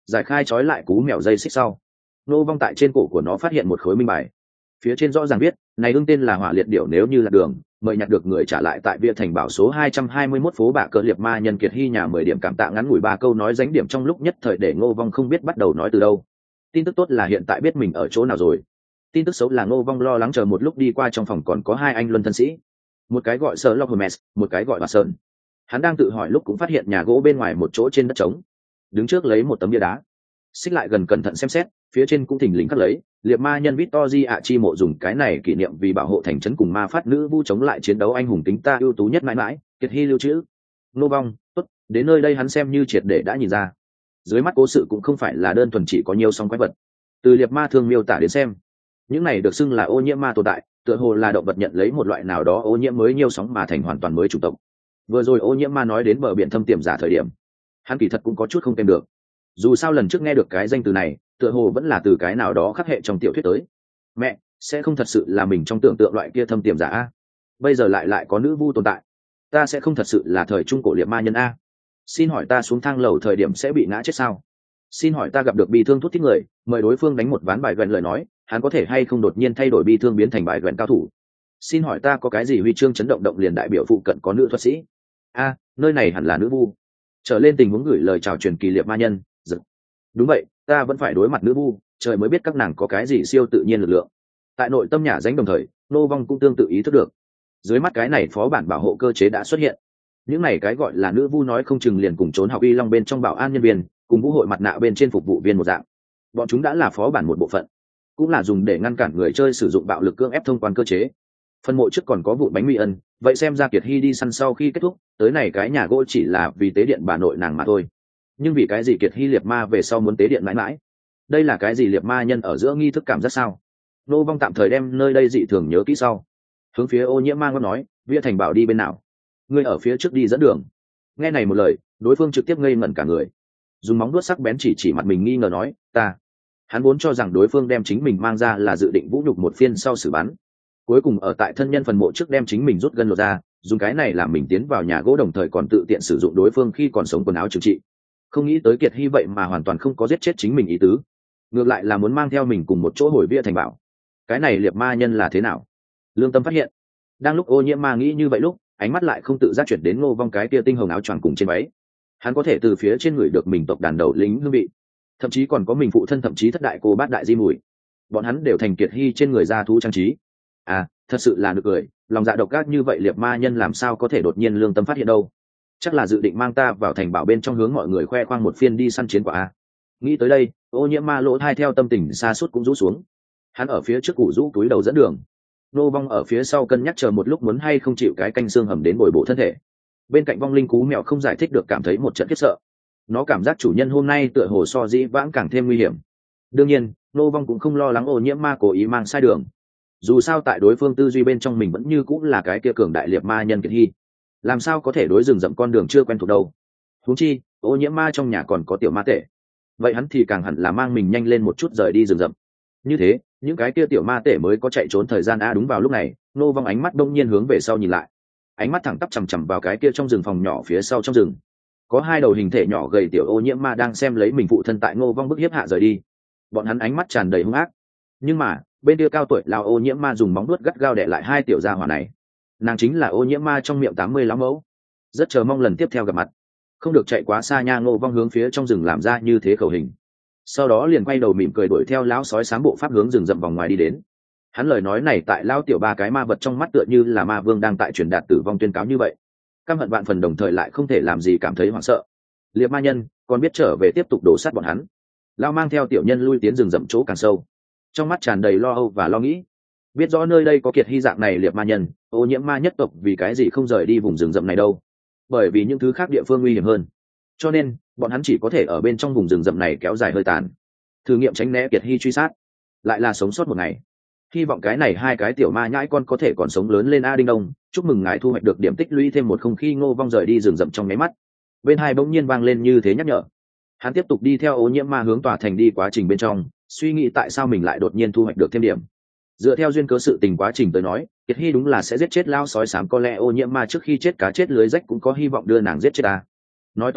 A: giải khai trói lại cú mèo dây xích sau, Ngô Vong tại trên cổ của nó phát hiện một khối minh bài. Phía trên rõ ràng viết, này ưng tên là Hỏa Liệt Điểu, nếu như là đường, mời nhặt được người trả lại tại Bia Thành Bảo số 221 phố Bạ Cờ Liệp Ma Nhân Kiệt Hy nhà 10 điểm, cảm tạ. Ngắn ngủi 3 câu nói dánh điểm trong lúc nhất thời để Ngô Vong không biết bắt đầu nói từ đâu. Tin tức tốt là hiện tại biết mình ở chỗ nào rồi. Tin tức xấu là Ngô Vong lo lắng chờ một lúc đi qua trong phòng còn có hai anh luân thân sĩ, một cái gọi Sherlock Holmes, một cái gọi Bà Sơn. Hắn đang tự hỏi lúc cũng phát hiện nhà gỗ bên ngoài một chỗ trên đất trống, đứng trước lấy một tấm bia đá. Xích lại gần cẩn thận xem xét, phía trên cũng thình lình khắc lấy Liệp Ma Nhân Victory ạ chi mộ, dùng cái này kỷ niệm vì bảo hộ thành trấn cùng ma phát nữ vu chống lại chiến đấu anh hùng tính ta ưu tú nhất mãi mãi, Kiệt Hy lưu trữ. Ngô Vong tốt, đến nơi đây hắn xem như triệt để đã nhìn ra, dưới mắt cố sự cũng không phải là đơn thuần chỉ có nhiều sóng quái vật. Từ liệp ma thường miêu tả đến xem, những này được xưng là ô nhiễm ma tồn tại, tựa hồ là động vật nhận lấy một loại nào đó ô nhiễm mới nhiều sóng mà thành hoàn toàn mới chủng tộc. Vừa rồi ô nhiễm ma nói đến bờ biển thâm tiềm giả thời điểm, hắn kỳ thật cũng có chút không tem được. Dù sao lần trước nghe được cái danh từ này, tựa hồ vẫn là từ cái nào đó khắc hệ trong tiểu thuyết tới. Mẹ, sẽ không thật sự là mình trong tưởng tượng loại kia thâm tiềm giả a? Bây giờ lại có nữ vu tồn tại, ta sẽ không thật sự là thời trung cổ liệp ma nhân a? Xin hỏi ta xuống thang lầu thời điểm sẽ bị ngã chết sao? Xin hỏi ta gặp được bị thương thút thích người, mời đối phương đánh một ván bài gần lời nói, hắn có thể hay không đột nhiên thay đổi bi thương biến thành bài gần cao thủ? Xin hỏi ta có cái gì huy chương chấn động động liền đại biểu phụ cận có nữ thuật sĩ? A, nơi này hẳn là nữ vu. Trở lên tình huống gửi lời chào truyền kỳ liệp ma nhân. Giật. Đúng vậy, ta vẫn phải đối mặt nữ vu, trời mới biết các nàng có cái gì siêu tự nhiên lực lượng. Tại nội tâm nhà danh đồng thời, Ngô Vong cũng tương tự ý thức được, dưới mắt cái này phó bản bảo hộ cơ chế đã xuất hiện. Những này cái gọi là nữ vu nói không chừng liền cùng trốn học y long bên trong bảo an nhân viên, cùng vũ hội mặt nạ bên trên phục vụ viên một dạng. Bọn chúng đã là phó bản một bộ phận, cũng là dùng để ngăn cản người chơi sử dụng bạo lực cưỡng ép thông quan cơ chế. Phân mộ trước còn có vụ bánh mì ân, vậy xem ra Kiệt Hy đi săn sau khi kết thúc, tới này cái nhà gỗ chỉ là vì tế điện bà nội nàng mà thôi. Nhưng vì cái gì Kiệt Hy liệt ma về sau muốn tế điện mãi mãi? Đây là cái gì liệt ma nhân ở giữa nghi thức cảm giác sao? Ngô Vong tạm thời đem nơi đây dị thường nhớ kỹ sau, hướng phía ô nhiễm mang ngon nói, Vĩa Thành bảo đi bên nào? Ngươi ở phía trước đi dẫn đường. Nghe này một lời, đối phương trực tiếp ngây ngẩn cả người, dùng móng vuốt sắc bén chỉ mặt mình nghi ngờ nói, ta. Hắn vốn cho rằng đối phương đem chính mình mang ra là dự định vũ nhục một phiên sau xử bắn, cuối cùng ở tại thân nhân phần mộ trước đem chính mình rút gân lột ra, dùng cái này làm mình tiến vào nhà gỗ, đồng thời còn tự tiện sử dụng đối phương khi còn sống quần áo trừng trị. Không nghĩ tới Kiệt Hy vậy mà hoàn toàn không có giết chết chính mình ý tứ, ngược lại là muốn mang theo mình cùng một chỗ hồi Vĩa Thành bảo. Cái này liệt ma nhân là thế nào? Lương tâm phát hiện, đang lúc ô nhiễm ma nghĩ như vậy lúc, ánh mắt lại không tự giác chuyển đến Ngô Vong cái tia tinh hồng áo choàng cùng trên váy. Hắn có thể từ phía trên người được mình tộc đàn đầu lính hương vị, thậm chí còn có mình phụ thân, thậm chí thất đại cô bát đại di mùi, bọn hắn đều thành Kiệt Hy trên người ra thú trang trí. À, thật sự là nực cười, lòng dạ độc ác như vậy liệt ma nhân làm sao có thể đột nhiên lương tâm phát hiện đâu? Chắc là dự định mang ta vào thành bảo bên trong hướng mọi người khoe khoang một phiên đi săn chiến quả a. Nghĩ tới đây, ô nhiễm ma lỗ thai theo tâm tình xa suốt cũng rũ xuống. Hắn ở phía trước củ rũ túi đầu dẫn đường, Ngô Vong ở phía sau cân nhắc chờ một lúc muốn hay không chịu cái canh xương hầm đến bồi bổ thân thể. Bên cạnh vong linh cú mèo không giải thích được cảm thấy một trận khiếp sợ, nó cảm giác chủ nhân hôm nay tựa hồ so dĩ vãng càng thêm nguy hiểm. Đương nhiên, Ngô Vong cũng không lo lắng ô nhiễm ma cố ý mang sai đường, dù sao tại đối phương tư duy bên trong mình vẫn như cũng là cái kia cường đại liệt ma nhân Kiệt Hy, làm sao có thể đối rừng rậm con đường chưa quen thuộc đâu. Huống chi ô nhiễm ma trong nhà còn có tiểu ma tể, vậy hắn thì càng hẳn là mang mình nhanh lên một chút rời đi rừng rậm. Như thế những cái kia tiểu ma tể mới có chạy trốn thời gian. Đúng vào lúc này, Ngô Vong ánh mắt đông nhiên hướng về sau nhìn lại, ánh mắt thẳng tắp chằm chằm vào cái kia trong rừng phòng nhỏ phía sau trong rừng, có hai đầu hình thể nhỏ gầy tiểu ô nhiễm ma đang xem lấy mình phụ thân tại Ngô Vong bức hiếp hạ rời đi. Bọn hắn ánh mắt tràn đầy hung ác, nhưng mà bên kia cao tuổi lao ô nhiễm ma dùng móng vuốt gắt gao đè lại hai tiểu gia hỏa này. Nàng chính là ô nhiễm ma trong miệng 80 lão mẫu, rất chờ mong lần tiếp theo gặp mặt. Không được chạy quá xa nha. Ngô Vong hướng phía trong rừng làm ra như thế khẩu hình, sau đó liền quay đầu mỉm cười đuổi theo lão sói xám bộ pháp hướng rừng rậm vòng ngoài đi đến. Hắn lời nói này tại lao tiểu ba cái ma vật trong mắt tựa như là ma vương đang tại truyền đạt tử vong tuyên cáo như vậy, căm hận vạn phần đồng thời lại không thể làm gì cảm thấy hoảng sợ. Liệp ma nhân còn biết trở về tiếp tục đổ sát bọn hắn. Lao mang theo tiểu nhân lui tiến rừng rậm chỗ càng sâu, trong mắt tràn đầy lo âu và lo nghĩ. Biết rõ nơi đây có Kiệt Hy dạng này liệp ma nhân, ô nhiễm ma nhất tộc vì cái gì không rời đi vùng rừng rậm này đâu? Bởi vì những thứ khác địa phương nguy hiểm hơn, cho nên bọn hắn chỉ có thể ở bên trong vùng rừng rậm này kéo dài hơi tàn, thử nghiệm tránh né Kiệt Hy truy sát, lại là sống sót một ngày. Hy vọng cái này hai cái tiểu ma nhãi con có thể còn sống lớn lên. A Đinh Đông, chúc mừng ngài thu hoạch được điểm tích lũy thêm một. Không khi Ngô Vong rời đi rừng rậm trong nháy mắt, bên hai bỗng nhiên vang lên như thế nhắc nhở. Hắn tiếp tục đi theo ô nhiễm ma hướng tòa thành đi. Quá trình bên trong suy nghĩ tại sao mình lại đột nhiên thu hoạch được thêm điểm. Dựa theo duyên cớ sự tình quá trình tới nói, Kiệt Hy đúng là sẽ giết chết lao sói xám, có lẽ ô nhiễm ma trước khi chết cá chết lưới rách cũng có hy vọng đưa nàng giết chết ta. Nói tóm lại,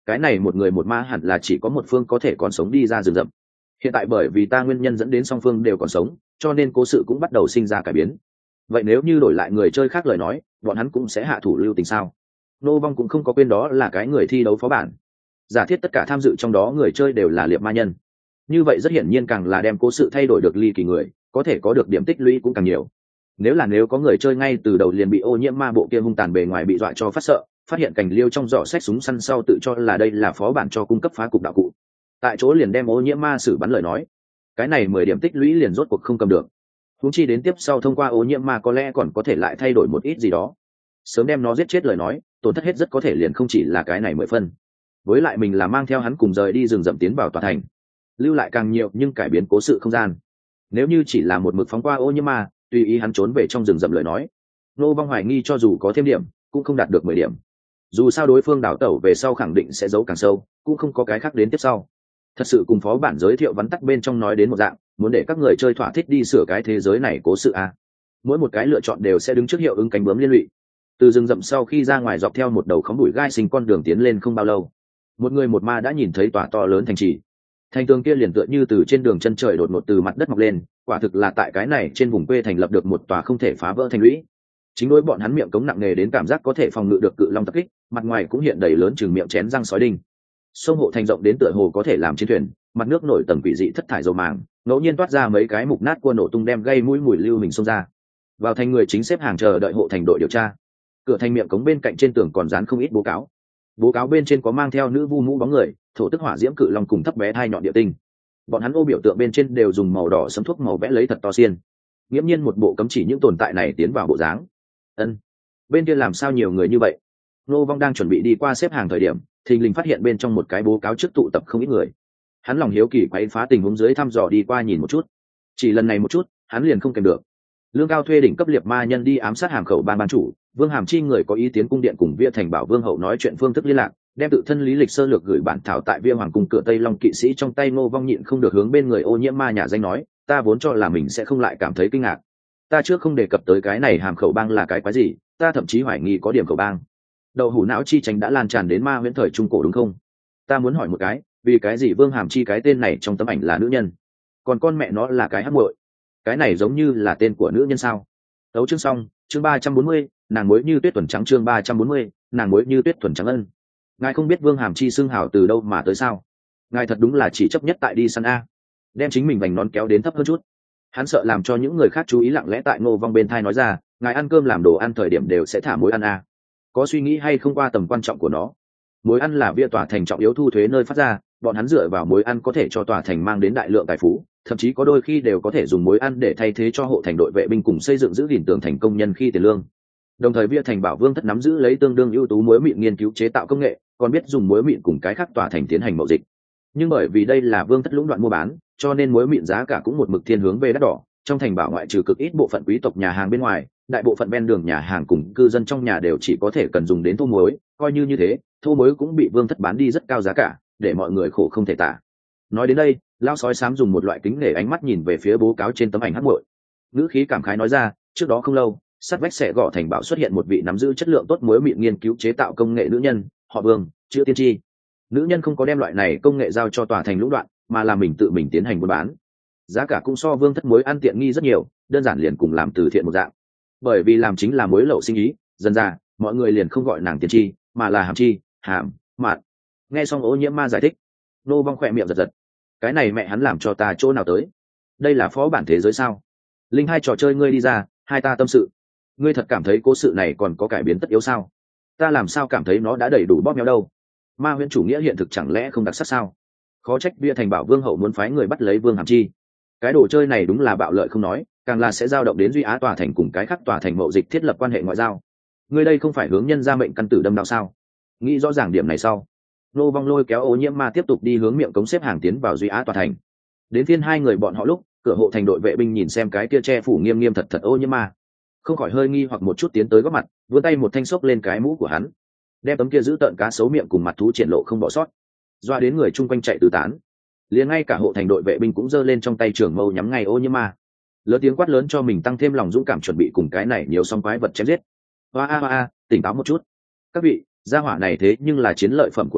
A: cái này một người một ma hẳn là chỉ có một phương có thể còn sống đi ra rừng rậm. Hiện tại bởi vì ta nguyên nhân dẫn đến song phương đều còn sống, cho nên cố sự cũng bắt đầu sinh ra cải biến. Vậy nếu như đổi lại người chơi khác lời nói, bọn hắn cũng sẽ hạ thủ lưu tình sao? Nô vong cũng không có quên đó là cái người thi đấu phó bản. Giả thiết tất cả tham dự trong đó người chơi đều là liệp ma nhân, như vậy rất hiển nhiên càng là đem cố sự thay đổi được ly kỳ người, có thể có được điểm tích lũy cũng càng nhiều. Nếu có người chơi ngay từ đầu liền bị ô nhiễm ma bộ kia hung tàn bề ngoài bị dọa cho phát sợ, phát hiện cành liêu trong giỏ sách súng săn sau tự cho là đây là phó bản cho cung cấp phá cục đạo cụ, tại chỗ liền đem ô nhiễm ma xử bắn lời nói, cái này 10 điểm tích lũy liền rốt cuộc không cầm được. Huống chi đến tiếp sau thông qua ô nhiễm ma có lẽ còn có thể lại thay đổi một ít gì đó. Sớm đem nó giết chết lời nói, tổn thất hết rất có thể liền không chỉ là cái này 10 phân. Với lại mình là mang theo hắn cùng rời đi rừng rậm tiến vào tòa thành, lưu lại càng nhiều nhưng cải biến cố sự không gian. Nếu như chỉ là một mực phóng qua ô nhiễm ma, tùy ý hắn trốn về trong rừng rậm lời nói, Nô Vong hoài nghi cho dù có thêm điểm, cũng không đạt được 10 điểm. Dù sao đối phương đảo tẩu về sau khẳng định sẽ giấu càng sâu, cũng không có cái khác đến tiếp sau. Thật sự cùng phó bản giới thiệu vắn tắt bên trong nói đến một dạng, muốn để các người chơi thỏa thích đi sửa cái thế giới này cố sự a. Mỗi một cái lựa chọn đều sẽ đứng trước hiệu ứng cánh bướm liên lụy. Từ rừng rậm sau khi ra ngoài dọc theo một đầu khóm bụi gai sinh con đường tiến lên không bao lâu, một người một ma đã nhìn thấy tòa to lớn thành trì. Thành tường kia liền tựa như từ trên đường chân trời đột ngột từ mặt đất mọc lên, quả thực là tại cái này trên vùng quê thành lập được một tòa không thể phá vỡ thành lũy. Chính đối bọn hắn miệng cống nặng nề đến cảm giác có thể phòng ngự được cự long tập kích, mặt ngoài cũng hiện đầy lớn chừng miệng chén răng sói đinh. Sông hộ thành rộng đến tựa hồ có thể làm chiến thuyền, mặt nước nổi tầng quỷ dị thất thải dầu màng, ngẫu nhiên toát ra mấy cái mục nát cua nổ tung đem gây mũi mùi lưu mình xông ra. Vào thành người chính xếp hàng chờ đợi hộ thành đội điều tra. Cửa thành miệng cống bên cạnh trên tường còn dán không ít bố cáo. Bố cáo bên trên có mang theo nữ vu mũ bóng người, thổ tức hỏa diễm cự long cùng thấp bé hai nhọn địa tinh. Bọn hắn ô biểu tượng bên trên đều dùng màu đỏ sẫm thuốc màu vẽ lấy thật to xiên. Nghiễm nhiên một bộ cấm chỉ những tồn tại này tiến vào bộ dáng. Ân, bên kia làm sao nhiều người như vậy? Nô Vong đang chuẩn bị đi qua xếp hàng thời điểm, thình lình phát hiện bên trong một cái bố cáo trước tụ tập không ít người. Hắn lòng hiếu kỳ quấy phá tình huống dưới thăm dò đi qua nhìn một chút. Chỉ lần này một chút, hắn liền không kèm được. Lương Cao thuê đỉnh cấp liệt ma nhân đi ám sát Hàm Khẩu ban chủ, Vương Hàm Chi người có ý tiến cung điện cùng Via Thành Bảo Vương hậu nói chuyện phương thức liên lạc, đem tự thân lý lịch sơ lược gửi bản thảo tại Via Hoàng cung cửa Tây Long kỵ sĩ trong tay. Ngô Vong nhịn không được hướng bên người ô nhiễm ma nhà danh nói, ta vốn cho là mình sẽ không lại cảm thấy kinh ngạc. Ta trước không đề cập tới cái này Hàm Khẩu bang là cái quái gì, ta thậm chí hoài nghi có điểm khẩu bang. Đậu hủ não chi tránh đã lan tràn đến ma huyễn thời trung cổ đúng không? Ta muốn hỏi một cái, vì cái gì Vương Hàm Chi cái tên này trong tấm ảnh là nữ nhân, còn con mẹ nó là cái hắc muội? Cái này giống như là tên của nữ nhân sao? Tấu chương xong, chương 340, nàng muối như tuyết thuần trắng. Chương 340, nàng muối như tuyết thuần trắng. Ân, ngài không biết Vương Hàm Chi xưng hảo từ đâu mà tới sao? Ngài thật đúng là chỉ chấp nhất tại đi săn a, đem chính mình vành nón kéo đến thấp hơn chút. Hắn sợ làm cho những người khác chú ý, lặng lẽ tại Ngô Vong bên thai nói ra, ngài ăn cơm làm đồ ăn thời điểm đều sẽ thả muối ăn a. Có suy nghĩ hay không qua tầm quan trọng của nó? Muối ăn là bia tòa thành trọng yếu thu thuế nơi phát ra, bọn hắn dựa vào muối ăn có thể cho tòa thành mang đến đại lượng tài phú, thậm chí có đôi khi đều có thể dùng muối ăn để thay thế cho hộ thành đội vệ binh cùng xây dựng giữ gìn tường thành công nhân khi tiền lương. Đồng thời Bia Thành Bảo Vương thất nắm giữ lấy tương đương ưu tú muối mịn nghiên cứu chế tạo công nghệ, còn biết dùng muối mịn cùng cái khác tòa thành tiến hành mậu dịch. Nhưng bởi vì đây là Vương thất lũng đoạn mua bán, cho nên muối mịn giá cả cũng một mực thiên hướng về đắt đỏ. Trong thành bảo ngoại trừ cực ít bộ phận quý tộc nhà hàng bên ngoài, đại bộ phận ven đường nhà hàng cùng cư dân trong nhà đều chỉ có thể cần dùng đến thô muối. Coi như thế, thô muối cũng bị Vương thất bán đi rất cao giá cả, để mọi người khổ không thể tả. Nói đến đây, lão sói xám dùng một loại kính nể ánh mắt nhìn về phía bố cáo trên tấm ảnh hắc muội, ngữ khí cảm khái nói ra, trước đó không lâu, sát vách Xẻ Gò thành bảo xuất hiện một vị nắm giữ chất lượng tốt muối mịn nghiên cứu chế tạo công nghệ nữ nhân, họ Vương, chữ tiên tri. Nữ nhân không có đem loại này công nghệ giao cho tòa thành lũng đoạn, mà là mình tự mình tiến hành buôn bán. Giá cả cũng so Vương thất muối ăn tiện nghi rất nhiều, đơn giản liền cùng làm từ thiện một dạng. Bởi vì làm chính là muối lậu sinh ý, dần ra mọi người liền không gọi nàng tiên tri, mà là Hàm Chi, Hàm Mạn. Nghe xong ô nhiễm ma giải thích, Nô Vong khỏe miệng giật giật. Cái này mẹ hắn làm cho ta chỗ nào tới? Đây là phó bản thế giới sao? Linh hai trò chơi ngươi đi ra, hai ta tâm sự. Ngươi thật cảm thấy cố sự này còn có cải biến tất yếu sao? Ta làm sao cảm thấy nó đã đầy đủ bóp méo đâu? Ma huyễn chủ nghĩa hiện thực chẳng lẽ không đặc sắc sao? Khó trách Bia Thành Bảo Vương hậu muốn phái người bắt lấy Vương Hàm Chi. Cái đồ chơi này đúng là bạo lợi không nói, càng là sẽ dao động đến Duy Á tòa thành cùng cái khác tòa thành mậu dịch thiết lập quan hệ ngoại giao. Ngươi đây không phải hướng nhân ra mệnh căn tử đâm đạo sao? Nghĩ rõ ràng điểm này sau, Nô Vong lôi kéo ô nhiễm ma tiếp tục đi hướng miệng cống xếp hàng tiến vào Duy Á tòa thành. Đến phiên hai người bọn họ lúc, cửa hộ thành đội vệ binh nhìn xem cái kia che phủ nghiêm nghiêm thật thật ô nhiễm ma, không khỏi hơi nghi hoặc một chút, tiến tới góp mặt, vươn tay một thanh xốc lên cái mũ của hắn, đem tấm kia giữ tợn cá sấu miệng cùng mặt thú triển lộ không bỏ sót, doa đến người chung quanh chạy tứ tán. Liền ngay cả hộ thành đội vệ binh cũng giơ lên trong tay trường mâu nhắm ngay ô nhiễm ma, lớn tiếng quát lớn cho mình tăng thêm lòng dũng cảm, chuẩn bị cùng cái này nhiều song quái vật chém giết. Hoa a, tỉnh táo một chút, các vị, gia hỏa này thế nhưng là chiến lợi phẩm của ta,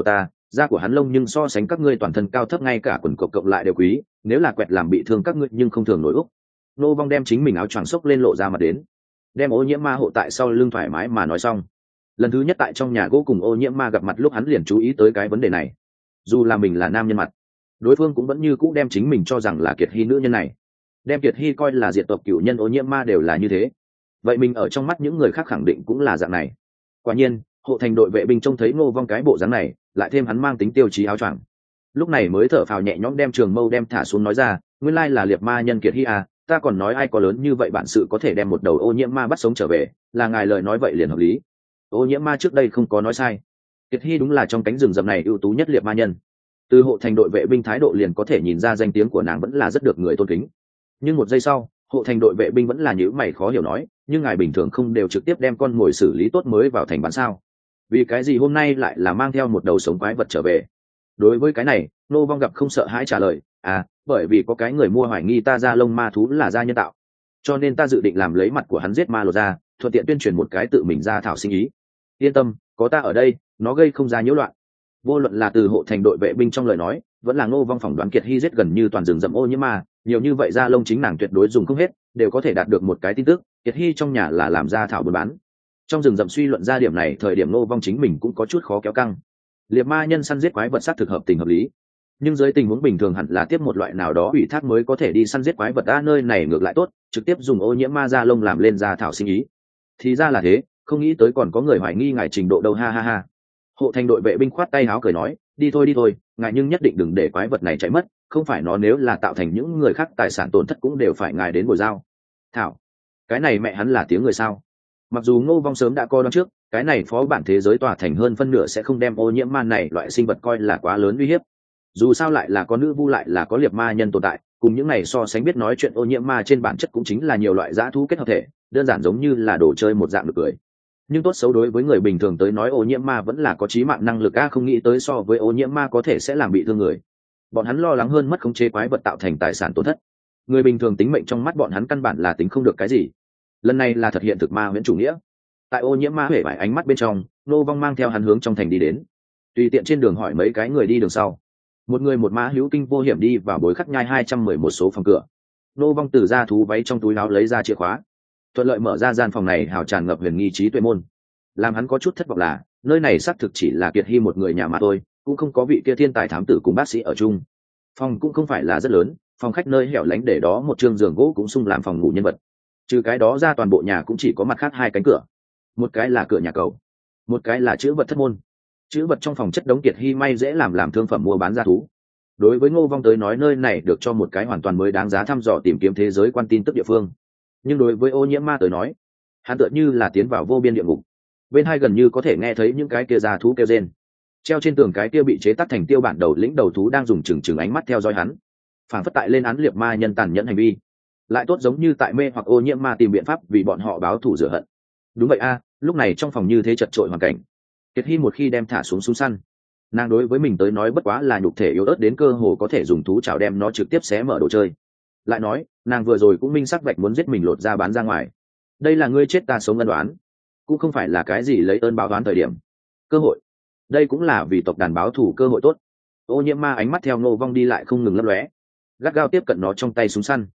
A: da của hắn lông nhưng so sánh các ngươi toàn thân cao thấp ngay cả quần cộc cộng lại đều quý, nếu là quẹt làm bị thương các ngươi nhưng không thường nổi úc. Ngô Vong đem chính mình áo choàng xốc lên lộ ra mặt đến, đem Ô Nhiễm Ma hộ tại sau lưng thoải mái mà nói xong. Lần thứ nhất tại trong nhà gỗ cùng Ô Nhiễm Ma gặp mặt lúc hắn liền chú ý tới cái vấn đề này. Dù là mình là nam nhân mặt, đối phương cũng vẫn như cũ đem chính mình cho rằng là Kiệt Hy nữ nhân này, đem Kiệt Hy coi là diệt tộc cửu nhân. Ô Nhiễm Ma đều là như thế, vậy mình ở trong mắt những người khác khẳng định cũng là dạng này. Quả nhiên, hộ thành đội vệ binh trông thấy Ngô Vong cái bộ dáng này, lại thêm hắn mang tính tiêu chí áo choàng, lúc này mới thở phào nhẹ nhõm đem trường mâu đem thả xuống nói ra, nguyên lai là liệt ma nhân Kiệt Hy à, ta còn nói ai có lớn như vậy bản sự có thể đem một đầu Ô Nhiễm Ma bắt sống trở về, là ngài lời nói vậy liền hợp lý. Ô Nhiễm Ma trước đây không có nói sai, Kiệt Hy đúng là trong cánh rừng rậm này ưu tú nhất liệt ma nhân. Từ hộ thành đội vệ binh thái độ liền có thể nhìn ra danh tiếng của nàng vẫn là rất được người tôn kính. Nhưng một giây sau, hộ thành đội vệ binh vẫn là nhíu mày khó hiểu nói, nhưng ngài bình thường không đều trực tiếp đem con mồi xử lý tốt mới vào thành bán sao, vì cái gì hôm nay lại là mang theo một đầu sống quái vật trở về? Đối với cái này, Ngô Vong gặp không sợ hãi trả lời, bởi vì có cái người mua hoài nghi ta da lông ma thú là da nhân tạo, cho nên ta dự định làm lấy mặt của hắn giết ma lột ra, thuận tiện tuyên truyền một cái tự mình ra thảo sinh ý. Yên tâm, có ta ở đây, nó gây không ra nhiễu loạn. Vô luận là từ hộ thành đội vệ binh trong lời nói, vẫn là Ngô Vong phỏng đoán Kiệt Hy giết gần như toàn rừng rậm Ô Nhiễm Ma, nhiều như vậy da lông chính nàng tuyệt đối dùng không hết, đều có thể đạt được một cái tin tức, Kiệt Hy trong nhà là làm ra thảo buôn bán. Trong rừng rậm suy luận ra điểm này, thời điểm Ngô Vong chính mình cũng có chút khó kéo căng. Liệt ma nhân săn giết quái vật sát thực hợp tình hợp lý, nhưng dưới tình huống bình thường hẳn là tiếp một loại nào đó ủy thác mới có thể đi săn giết quái vật. Nơi này ngược lại tốt, trực tiếp dùng Ô Nhiễm Ma da lông làm lên da thảo sinh ý. Thì ra là thế, không nghĩ tới còn có người hoài nghi ngài trình độ đâu, ha ha ha. Hộ thành đội vệ binh khoát tay áo cười nói, đi thôi, ngài nhưng nhất định đừng để quái vật này chạy mất, không phải nó nếu là tạo thành những người khác tài sản tổn thất cũng đều phải ngài đến bồi giao. Thảo, cái này mẹ hắn là tiếng người sao? Mặc dù Ngô Vong sớm đã coi đoán trước, cái này phó bản thế giới tỏa thành hơn phân nửa sẽ không đem Ô Nhiễm Ma này loại sinh vật coi là quá lớn uy hiếp. Dù sao lại là có nữ vu, lại là có liệt ma nhân tồn tại, cùng những này so sánh biết nói chuyện Ô Nhiễm Ma trên bản chất cũng chính là nhiều loại dã thú kết hợp thể, đơn giản giống như là đồ chơi một dạng được cười. Nhưng tốt xấu đối với người bình thường tới nói Ô Nhiễm Ma vẫn là có chí mạng năng lực, không nghĩ tới so với Ô Nhiễm Ma có thể sẽ làm bị thương người. Bọn hắn lo lắng hơn mất khống chế quái vật tạo thành tài sản tổn thất. Người bình thường tính mệnh trong mắt bọn hắn căn bản là tính không được cái gì. Lần này là thật hiện thực ma huyễn chủ nghĩa. Tại Ô Nhiễm Ma huệ vải ánh mắt bên trong, Ngô Vong mang theo hắn hướng trong thành đi đến, tùy tiện trên đường hỏi mấy cái người đi đường sau. Một người một mã hữu kinh vô hiểm đi vào bối khắc nhai 211 số phòng cửa. Ngô Vong từ ra thú váy trong túi áo lấy ra chìa khóa, thuận lợi mở ra gian phòng này hào tràn ngập huyền nghi trí tuệ môn. Làm hắn có chút thất vọng là, nơi này xác thực chỉ là Kiệt Hy một người nhà mà thôi, cũng không có vị kia thiên tài thám tử cùng bác sĩ ở chung. Phòng cũng không phải là rất lớn, phòng khách nơi hẻo lánh để đó một chương giường gỗ cũng xung làm phòng ngủ nhân vật. Trừ cái đó ra toàn bộ nhà cũng chỉ có mặt khác hai cánh cửa, một cái là cửa nhà cầu, một cái là chữ vật thất môn. Chữ vật trong phòng chất đống Kiệt Hy may dễ làm thương phẩm mua bán ra thú. Đối với Ngô Vong tới nói, nơi này được cho một cái hoàn toàn mới đáng giá thăm dò tìm kiếm thế giới quan tin tức địa phương. Nhưng đối với Ô Nhiễm Ma tới nói, hắn tựa như là tiến vào vô biên địa ngục. Bên hai gần như có thể nghe thấy những cái kia ra thú kêu rên. Treo trên tường cái kia bị chế tác thành tiêu bản đầu lĩnh đầu thú đang dùng chừng ánh mắt theo dõi hắn, phản phất tại lên án liệt ma nhân tàn nhẫn hành vi, lại tốt giống như tại mê hoặc Ô Nhiễm Ma tìm biện pháp vì bọn họ báo thù rửa hận. Đúng vậy lúc này trong phòng như thế chật trội hoàn cảnh, Kiệt Hy một khi đem thả xuống súng săn, nàng đối với mình tới nói bất quá là nhục thể yếu ớt đến cơ hồ có thể dùng thú chảo đem nó trực tiếp xé mở đồ chơi. Lại nói, nàng vừa rồi cũng minh sắc vạch muốn giết mình lột ra bán ra ngoài. Đây là ngươi chết ta sống ân đoán, cũng không phải là cái gì lấy ơn báo oán thời điểm. Cơ hội, đây cũng là vì tộc đàn báo thù cơ hội tốt. Ô Nhiễm Ma ánh mắt theo Ngô Vong đi lại không ngừng lấp lóe, gắt gao tiếp cận nó trong tay súng săn.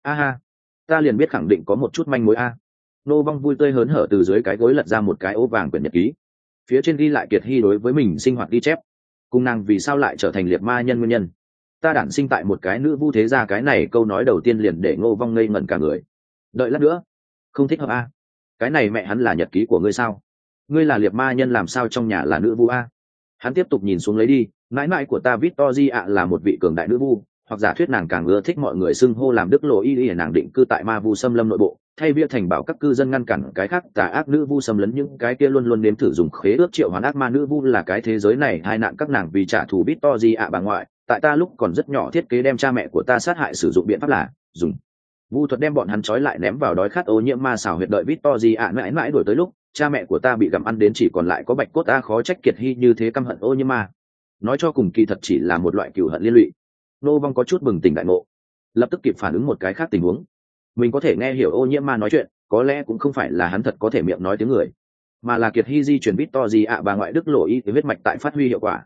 A: Ta liền biết khẳng định có một chút manh mối. Ngô Vong vui tươi hớn hở từ dưới cái gối lật ra một cái ố vàng quyển nhật ký, phía trên ghi lại Kiệt Hy đối với mình sinh hoạt ghi chép, cùng nàng vì sao lại trở thành liệt ma nhân nguyên nhân. Ta đản sinh tại một cái nữ vu thế gia, cái này câu nói đầu tiên liền để Ngô Vong ngây ngẩn cả người. Đợi lát nữa, không thích hợp cái này mẹ hắn là nhật ký của ngươi sao? Ngươi là liệt ma nhân làm sao trong nhà là nữ vu Hắn tiếp tục nhìn xuống lấy đi, mãi mãi của ta Victory là một vị cường đại nữ vu, hoặc giả thuyết nàng càng ưa thích mọi người xưng hô làm Đức Lộ Y, nàng định cư tại ma vu xâm lâm nội bộ, thay vì thành bảo các cư dân ngăn cản cái khác tà ác nữ vu xâm lấn những cái kia luôn luôn nếm thử dùng khế ước triệu hoán ác ma nữ vu là cái thế giới này hai nạn các nàng vì trả thù Victory bà ngoại. Tại ta lúc còn rất nhỏ thiết kế đem cha mẹ của ta sát hại, sử dụng biện pháp là dùng vu thuật đem bọn hắn trói lại ném vào đói khát Ô Nhiễm Ma xào huyệt, đợi Victory mãi mãi đuổi tới lúc cha mẹ của ta bị gặm ăn đến chỉ còn lại có bạch cốt. Khó trách Kiệt Hy như thế căm hận Ô Nhiễm Ma. Nói cho cùng kỳ thật chỉ là một loại cừu hận liên lụy. Ngô Vong có chút bừng tỉnh đại ngộ, lập tức kịp phản ứng một cái khác tình huống. Mình có thể nghe hiểu Ô Nhiễm Ma nói chuyện, có lẽ cũng không phải là hắn thật có thể miệng nói tiếng người, mà là Kiệt Hy di chuyển Victory bà ngoại Đức Lộ Y huyết mạch tại phát huy hiệu quả.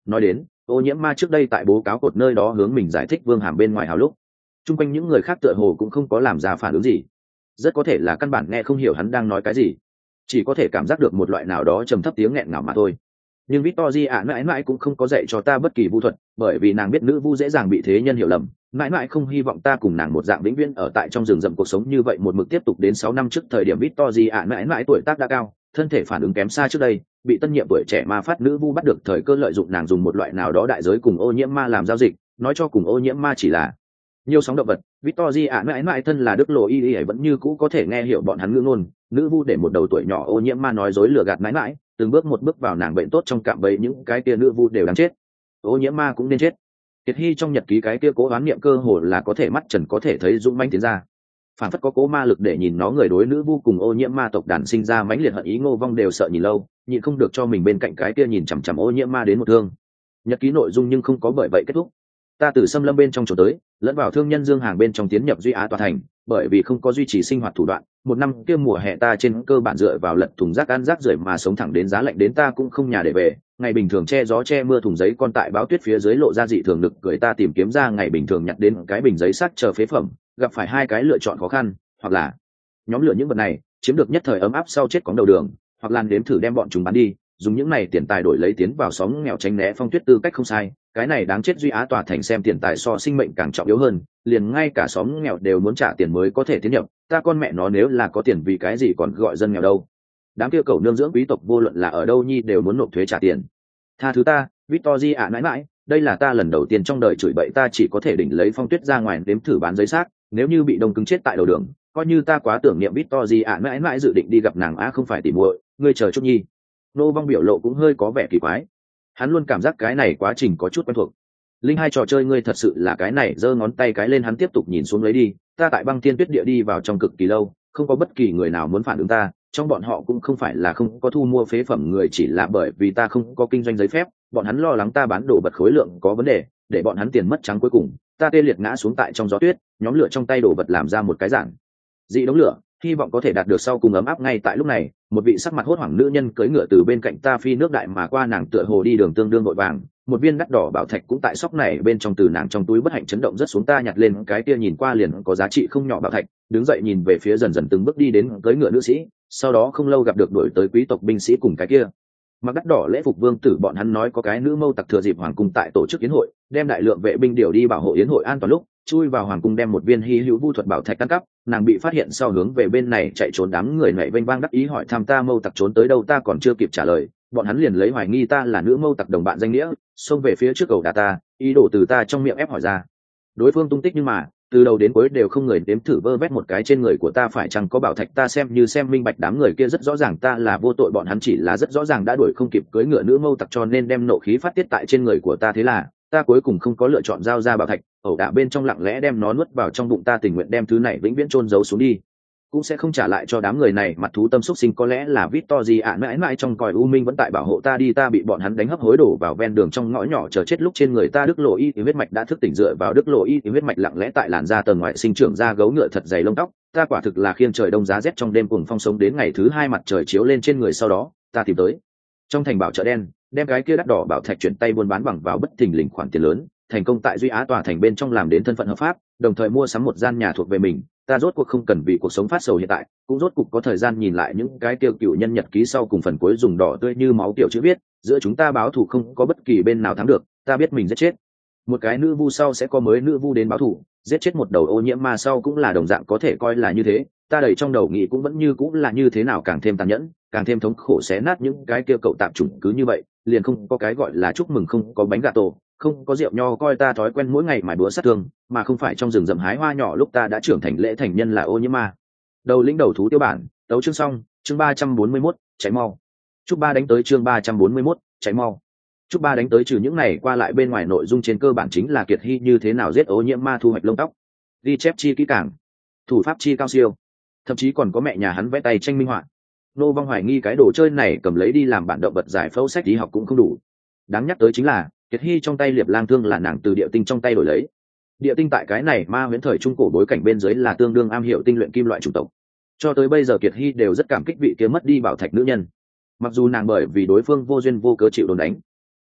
A: nói đến ô nhiễm ma trước đây tại bố cáo cột nơi đó hướng mình giải thích vương hàm bên ngoài hào lúc chung quanh những người khác tựa hồ cũng không có làm ra phản ứng gì, rất có thể là căn bản nghe không hiểu hắn đang nói cái gì, chỉ có thể cảm giác được một loại nào đó trầm thấp tiếng nghẹn ngào mà thôi. Nhưng Victory ạ mãi mãi cũng không có dạy cho ta bất kỳ vu thuật, bởi vì nàng biết nữ vu dễ dàng bị thế nhân hiểu lầm, mãi mãi không hy vọng ta cùng nàng một dạng vĩnh viễn ở tại trong rừng rậm cuộc sống như vậy một mực tiếp tục đến 6 năm trước thời điểm Victory ạ mãi mãi tuổi tác đã cao, thân thể phản ứng kém xa trước đây, bị tân nhiệm tuổi trẻ ma phát nữ vu bắt được thời cơ lợi dụng nàng dùng một loại nào đó đại giới cùng ô nhiễm ma làm giao dịch, nói cho cùng ô nhiễm ma chỉ là nhiều sóng động vật. Victory ạ mãi mãi thân là đức lộ y ấy vẫn như cũ có thể nghe hiểu bọn hắn ngữ ngôn, nữ vu để một đầu tuổi nhỏ ô nhiễm ma nói dối lừa gạt mãi mãi, từng bước một bước vào nàng bệnh tốt trong cạm bẫy những cái kia nữ vu đều đáng chết, ô nhiễm ma cũng nên chết. Kiệt Hy trong nhật ký cái kia cố đoán niệm cơ hồ là có thể mắt trần có thể thấy dũng mãnh tiến ra, phản phất có cố ma lực để nhìn nó người đối nữ vu cùng ô nhiễm ma tộc đàn sinh ra mãnh liệt hận ý. Ngô Vong đều sợ nhìn lâu, nhịn không được cho mình bên cạnh cái kia nhìn chằm chằm ô nhiễm ma đến một thương. Nhật ký nội dung nhưng không có bởi vậy kết thúc. Ta từ xâm lâm bên trong chỗ tới, lẫn vào thương nhân dương hàng bên trong tiến nhập Duy Á tòa thành, bởi vì không có duy trì sinh hoạt thủ đoạn, một năm kia mùa hè ta trên cơ bản dựa vào lật thùng rác ăn rác rưởi mà sống thẳng đến giá lạnh đến ta cũng không nhà để về. Ngày bình thường che gió che mưa thùng giấy con tại báo tuyết phía dưới lộ ra dị thường nực cười, ta tìm kiếm ra ngày bình thường nhặt đến cái bình giấy sắt chờ phế phẩm, gặp phải hai cái lựa chọn khó khăn, hoặc là nhóm lửa những vật này chiếm được nhất thời ấm áp sau chết cóng đầu đường, hoặc là đếm thử đem bọn chúng bán đi, dùng những này tiền tài đổi lấy tiến vào xóm nghèo tránh né phong tuyết tư cách không sai. Cái này đáng chết Duy Á tòa thành xem tiền tài so sinh mệnh càng trọng yếu hơn, liền ngay cả xóm nghèo đều muốn trả tiền mới có thể tiến nhập, ta con mẹ nó nếu là có tiền vì cái gì còn gọi dân nghèo đâu. Đám kia cầu nương dưỡng quý tộc vô luận là ở đâu nhi đều muốn nộp thuế trả tiền. Tha thứ ta Victory ạ mãi mãi, đây là ta lần đầu tiên trong đời chửi bậy, ta chỉ có thể đỉnh lấy phong tuyết ra ngoài đếm thử bán giấy xác, nếu như bị đông cứng chết tại đầu đường coi như ta quá tưởng niệm Victory ạ mãi mãi dự định đi gặp nàng không phải tỉ muội, ngươi chờ chút nhi. Nô Vong biểu lộ cũng hơi có vẻ kỳ quái, hắn luôn cảm giác cái này quá trình có chút quen thuộc. Linh hai trò chơi ngươi thật sự là cái này, giơ ngón tay cái lên. Hắn tiếp tục nhìn xuống lấy đi, ta tại băng thiên tuyết địa đi vào trong cực kỳ lâu, không có bất kỳ người nào muốn phản ứng ta, trong bọn họ cũng không phải là không có thu mua phế phẩm người, chỉ là bởi vì ta không có kinh doanh giấy phép, bọn hắn lo lắng ta bán đồ vật khối lượng có vấn đề, để bọn hắn tiền mất trắng. Cuối cùng ta tê liệt ngã xuống tại trong gió tuyết, nhóm lửa trong tay đồ vật làm ra một cái giản dị đống lửa, hy vọng có thể đạt được sau cùng ấm áp. Ngay tại lúc này, một vị sắc mặt hốt hoảng nữ nhân cưỡi ngựa từ bên cạnh ta phi nước đại mà qua, nàng tựa hồ đi đường tương đương vội vàng, một viên đắt đỏ bảo thạch cũng tại sóc này bên trong từ nàng trong túi bất hạnh chấn động rất xuống. Ta nhặt lên cái kia nhìn qua liền có giá trị không nhỏ bảo thạch, đứng dậy nhìn về phía dần dần từng bước đi đến cưỡi ngựa nữ sĩ, sau đó không lâu gặp được đuổi tới quý tộc binh sĩ cùng cái kia mặc đắt đỏ lễ phục vương tử. Bọn hắn nói có cái nữ mâu tặc thừa dịp hoàng cung tại tổ chức yến hội, đem đại lượng vệ binh điều đi bảo hộ yến hội an toàn, lúc chui vào hoàng cung đem một viên hy hữu vu thuật bảo thạch ăn cắp, nàng bị phát hiện sau hướng về bên này chạy trốn. Đám người nhảy vênh vang đắc ý hỏi thăm ta mâu tặc trốn tới đâu, ta còn chưa kịp trả lời, bọn hắn liền lấy hoài nghi ta là nữ mâu tặc đồng bạn danh nghĩa xông về phía trước cầu đà ta, ý đồ từ ta trong miệng ép hỏi ra đối phương tung tích, nhưng mà từ đầu đến cuối đều không người đếm thử vơ vét một cái trên người của ta phải chăng có bảo thạch. Ta xem như xem minh bạch, đám người kia rất rõ ràng ta là vô tội, bọn hắn chỉ là rất rõ ràng đã đuổi không kịp cưỡi ngựa nữ mâu tặc, cho nên đem nộ khí phát tiết tại trên người của ta. Thế là ta cuối cùng không có lựa chọn giao ra bảo thạch, ẩu đả bên trong lặng lẽ đem nó nuốt vào trong bụng. Ta tình nguyện đem thứ này vĩnh viễn chôn giấu xuống đi, cũng sẽ không trả lại cho đám người này mặt thú tâm xúc sinh. Có lẽ là Victory ạ mãi mãi trong còi u minh vẫn tại bảo hộ ta đi, ta bị bọn hắn đánh hấp hối đổ vào ven đường trong ngõ nhỏ chờ chết. Lúc trên người ta đức lộ y thì huyết mạch đã thức tỉnh, dựa vào đức lộ y thì huyết mạch lặng lẽ tại làn da tầng ngoại sinh trưởng ra gấu ngựa thật dày lông tóc. Ta quả thực là khiêng trời đông giá rét trong đêm cùng phong sống đến ngày thứ hai mặt trời chiếu lên trên người. Sau đó ta tìm tới trong thành bảo chợ đen, đem cái kia đắt đỏ bảo thạch chuyển tay buôn bán bằng vào bất thình lình khoản tiền lớn, thành công tại Duy Á tòa thành bên trong làm đến thân phận hợp pháp, đồng thời mua sắm một gian nhà thuộc về mình. Ta rốt cuộc không cần vì cuộc sống phát sầu hiện tại, cũng rốt cuộc có thời gian nhìn lại những cái tiêu cựu nhân nhật ký sau cùng phần cuối dùng đỏ tươi như máu tiểu chữ viết, giữa chúng ta báo thù không có bất kỳ bên nào thắng được. Ta biết mình giết chết một cái nữ vu sau sẽ có mới nữ vu đến báo thù, giết chết một đầu ô nhiễm ma sau cũng là đồng dạng có thể coi là như thế. Ta đầy trong đầu nghĩ cũng vẫn như cũng là như thế nào càng thêm tàn nhẫn, càng thêm thống khổ, xé nát những cái kia cậu tạp chủng. Cứ như vậy liền không có cái gọi là chúc mừng, không có bánh gà tổ, không có rượu nho, coi ta thói quen mỗi ngày mài búa sát thương, mà không phải trong rừng rậm hái hoa nhỏ. Lúc ta đã trưởng thành, lễ thành nhân là ô nhiễm ma. Đầu lĩnh đầu thú tiêu bản, tấu chương xong, chương 341, cháy mau. Chúc ba đánh tới chương 341, cháy mau. Chúc ba đánh tới. Trừ những này qua lại bên ngoài, nội dung trên cơ bản chính là Kiệt Hy như thế nào giết ô nhiễm ma, thu hoạch lông tóc, ghi chép chi kỹ càng, thủ pháp chi cao siêu, thậm chí còn có mẹ nhà hắn vẽ tay tranh minh họa. Nô Vong hoài nghi cái đồ chơi này cầm lấy đi làm bản động vật giải phẫu sách đi học cũng không đủ. Đáng nhắc tới chính là Kiệt Hy trong tay liệp lang thương là nàng từ địa tinh trong tay đổi lấy. Địa tinh tại cái này ma huyễn thời trung cổ bối cảnh bên dưới là tương đương am hiểu tinh luyện kim loại chủng tộc. Cho tới bây giờ Kiệt Hy đều rất cảm kích vị kia mất đi bảo thạch nữ nhân. Mặc dù nàng bởi vì đối phương vô duyên vô cớ chịu đồn đánh,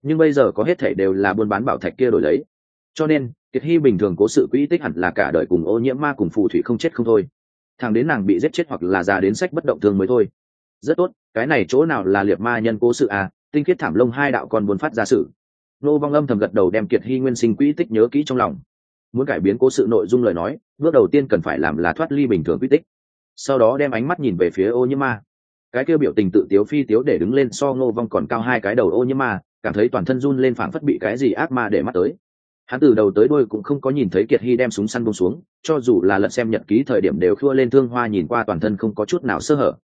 A: nhưng bây giờ có hết thảy đều là buôn bán bảo thạch kia đổi lấy, cho nên Kiệt Hy bình thường cố sự quỹ tích hẳn là cả đời cùng ô nhiễm ma cùng phù thủy không chết không thôi, thằng đến nàng bị giết chết hoặc là già đến sách bất động thương mới thôi. Rất tốt, cái này chỗ nào là liệt ma nhân cố sự à, tinh khiết thảm lông hai đạo còn muốn phát ra sự. Nô Vong âm thầm gật đầu đem Kiệt Hy nguyên sinh quỹ tích nhớ kỹ trong lòng. Muốn cải biến cố sự nội dung lời nói, bước đầu tiên cần phải làm là thoát ly bình thường quỹ tích, sau đó đem ánh mắt nhìn về phía ô nhiễm ma. Cái kia biểu tình tự tiếu phi tiếu để đứng lên so Nô Vong còn cao hai cái đầu ô nhiễm ma, cảm thấy toàn thân run lên phảng phất bị cái gì ác ma để mắt tới. Hắn từ đầu tới đuôi cũng không có nhìn thấy Kiệt Hy đem súng săn buông xuống, cho dù là lật xem nhật ký thời điểm đều khua lên thương hoa, nhìn qua toàn thân không có chút nào sơ hở.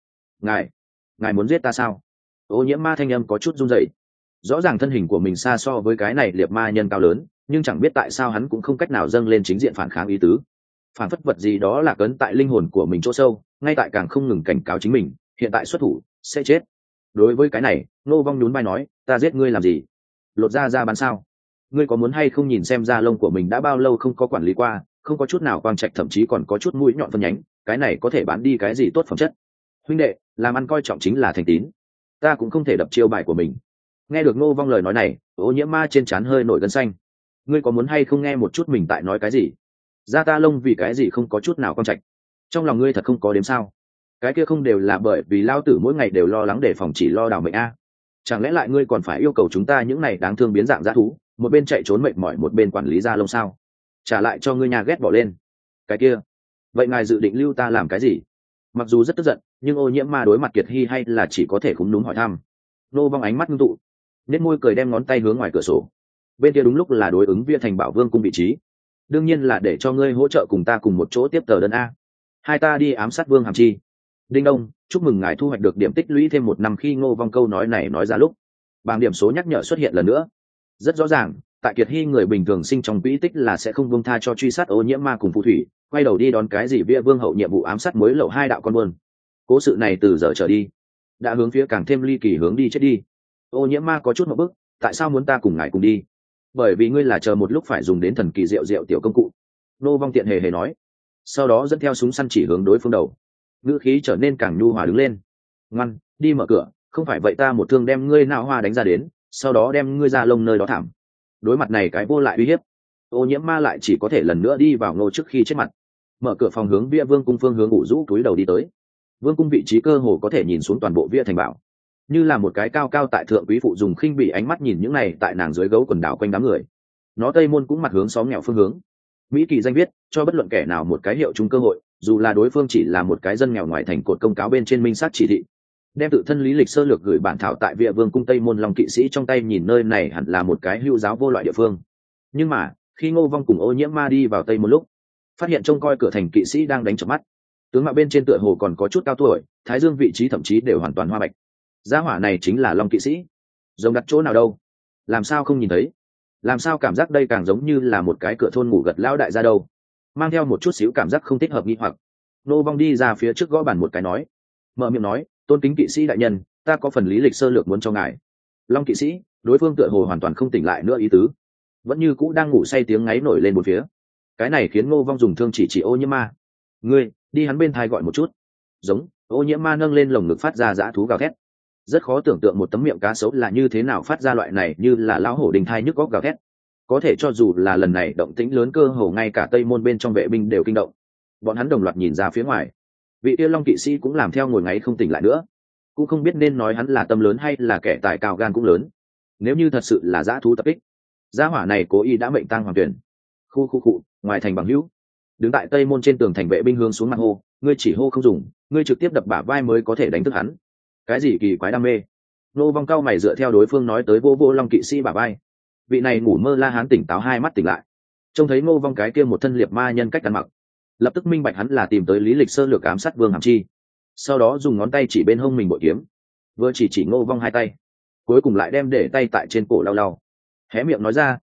A: Ngài muốn giết ta sao? Ô nhiễm ma thanh âm có chút run rẩy. Rõ ràng thân hình của mình xa so với cái này liệt ma nhân cao lớn, nhưng chẳng biết tại sao hắn cũng không cách nào dâng lên chính diện phản kháng ý tứ. Phản phất vật gì đó là cấn tại linh hồn của mình chỗ sâu, ngay tại càng không ngừng cảnh cáo chính mình, hiện tại xuất thủ sẽ chết. Đối với cái này, Nô Vong nhún vai nói, ta giết ngươi làm gì? Lột da bán sao? Ngươi có muốn hay không nhìn xem da lông của mình đã bao lâu không có quản lý qua, không có chút nào quang trạch, thậm chí còn có chút mũi nhọn phân nhánh, cái này có thể bán đi cái gì tốt phẩm chất? Huynh đệ, làm ăn coi trọng chính là thành tín, ta cũng không thể đập chiêu bài của mình. Nghe được Nô Vong lời nói này, ô nhiễm ma trên trán hơi nổi gân xanh. Ngươi có muốn hay không nghe một chút mình tại nói cái gì? Da ta lông vì cái gì không có chút nào quang trạch? Trong lòng ngươi thật không có đếm sao? Cái kia không đều là bởi vì lao tử mỗi ngày đều lo lắng để phòng chỉ lo đào mệnh a? Chẳng lẽ lại ngươi còn phải yêu cầu chúng ta những này đáng thương biến dạng dã thú, một bên chạy trốn mệt mỏi một bên quản lý da lông sao? Trả lại cho ngươi nhà ghét bỏ lên. Cái kia, vậy ngài dự định lưu ta làm cái gì? Mặc dù rất tức giận, nhưng ô nhiễm ma đối mặt Kiệt Hy hay là chỉ có thể khúm núm hỏi thăm. Nô Vong ánh mắt ngưng tụ, nét môi cười đem ngón tay hướng ngoài cửa sổ. Bên kia đúng lúc là đối ứng Via Thành Bảo Vương cung vị trí. Đương nhiên là để cho ngươi hỗ trợ cùng ta cùng một chỗ tiếp tờ đơn a. Hai ta đi ám sát Vương Hàm Chi. Đinh đông, chúc mừng ngài thu hoạch được điểm tích lũy thêm 1 năm. Khi Ngô Vong câu nói này nói ra lúc, bảng điểm số nhắc nhở xuất hiện lần nữa. Rất rõ ràng, tại Kiệt Hy người bình thường sinh trong quỹ tích là sẽ không buông tha cho truy sát ô nhiễm ma cùng phù thủy, quay đầu đi đón cái gì Via Vương hậu nhiệm vụ ám sát mối lậu hai đạo con buôn. Cố sự này từ giờ trở đi đã hướng phía càng thêm ly kỳ hướng đi chết đi. Ô nhiễm ma có chút một bức, tại sao muốn ta cùng ngài cùng đi? Bởi vì ngươi là chờ một lúc phải dùng đến thần kỳ diệu tiểu công cụ. Nô Vong tiện hề hề nói, sau đó dẫn theo súng săn chỉ hướng đối phương đầu, ngữ khí trở nên càng nhu hòa đứng lên. Ngoan, đi mở cửa, không phải vậy ta một thương đem ngươi nạo hoa đánh ra đến, sau đó đem ngươi ra lông nơi đó thảm. Đối mặt này cái vô lại uy hiếp, ô nhiễm ma lại chỉ có thể lần nữa đi vào Ngô trước khi chết mặt. Mở cửa phòng hướng Via Vương cung phương hướng ủ rũ túi đầu đi tới. Vương cung vị trí cơ hồ có thể nhìn xuống toàn bộ Via Thành Bảo, như là một cái cao cao tại thượng quý phụ dùng khinh bị ánh mắt nhìn những này tại nàng dưới gấu quần đảo quanh đám người. Nó tây môn cũng mặt hướng xóm nghèo phương hướng. Mỹ kỳ danh viết cho bất luận kẻ nào một cái hiệu chung cơ hội, dù là đối phương chỉ là một cái dân nghèo ngoài thành, cột công cáo bên trên minh sát chỉ thị. Đem tự thân lý lịch sơ lược gửi bản thảo tại Via Vương cung tây môn long kỵ sĩ trong tay, nhìn nơi này hẳn là một cái hưu giáo vô loại địa phương. Nhưng mà khi Ngô Vong cùng ô nhiễm ma đi vào tây môn lúc, phát hiện trông coi cửa thành kỵ sĩ đang đánh chớp mắt. Tướng mạo bên trên tựa hồ còn có chút cao tuổi, thái dương vị trí thậm chí đều hoàn toàn hoa bạch. Gia hỏa này chính là long kỵ sĩ. Rồng đặt chỗ nào đâu? Làm sao không nhìn thấy? Làm sao cảm giác đây càng giống như là một cái cửa thôn ngủ gật lão đại gia đâu? Mang theo một chút xíu cảm giác không thích hợp nghi hoặc, Nô Vong đi ra phía trước gõ bàn một cái nói, mở miệng nói, tôn kính kỵ sĩ đại nhân, ta có phần lý lịch sơ lược muốn cho ngài. Long kỵ sĩ, đối phương tựa hồ hoàn toàn không tỉnh lại nữa ý tứ, vẫn như cũ đang ngủ say, tiếng ngáy nổi lên một phía. Cái này khiến Ngô Vong dùng thương chỉ ô nhiễm ma. Ngươi đi hắn bên thai gọi một chút. Giống. Ô nhiễm ma nâng lên lồng ngực phát ra dã thú gào thét. Rất khó tưởng tượng một tấm miệng cá sấu là như thế nào phát ra loại này như là lão hổ đình thai nhức góc gào thét. Có thể cho dù là lần này động tĩnh lớn, cơ hồ ngay cả tây môn bên trong vệ binh đều kinh động. Bọn hắn đồng loạt nhìn ra phía ngoài. Vị Tiêu Long kỵ sĩ cũng làm theo ngồi ngáy không tỉnh lại nữa. Cũng không biết nên nói hắn là tâm lớn hay là kẻ tài cao gan cũng lớn. Nếu như thật sự là dã thú tập kích, gia hỏa này cố ý đã mệnh tang hoàng tuyển. Khu, ngoài thành bằng hữu, đứng tại tây môn trên tường thành vệ binh hướng xuống mặt hô, ngươi chỉ hô không dùng, ngươi trực tiếp đập bả vai mới có thể đánh thức hắn. Cái gì kỳ quái đam mê? Nô Vong cao mày dựa theo đối phương nói tới vô Long kỵ sĩ bả vai. Vị này ngủ mơ La Hán tỉnh táo, hai mắt tỉnh lại, trông thấy Nô Vong cái kia một thân liệt ma nhân cách ăn mặc, lập tức minh bạch hắn là tìm tới lý lịch sơ lược ám sát Vương Hàm Chi. Sau đó dùng ngón tay chỉ bên hông mình bội kiếm, vừa chỉ Nô Vong hai tay, cuối cùng lại đem để tay tại trên cổ lau, hé miệng nói ra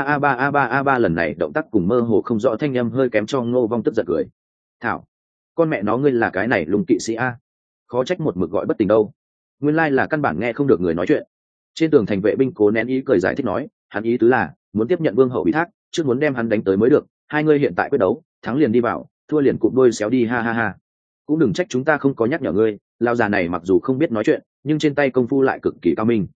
A: A3 lần này động tác cùng mơ hồ không rõ thanh âm hơi kém cho Ngô Vong tức giận cười. Thảo, con mẹ nó ngươi là cái này lùng kỵ sĩ a, khó trách một mực gọi bất tỉnh đâu, nguyên lai là căn bản nghe không được người nói chuyện. Trên tường thành vệ binh cố nén ý cười giải thích nói, hắn ý tứ là muốn tiếp nhận vương hậu bị thác, trước muốn đem hắn đánh tới mới được, hai ngươi hiện tại quyết đấu, thắng liền đi vào, thua liền cụp đôi xéo đi, ha. Cũng đừng trách chúng ta không có nhắc nhở ngươi, lao già này mặc dù không biết nói chuyện nhưng trên tay công phu lại cực kỳ cao minh.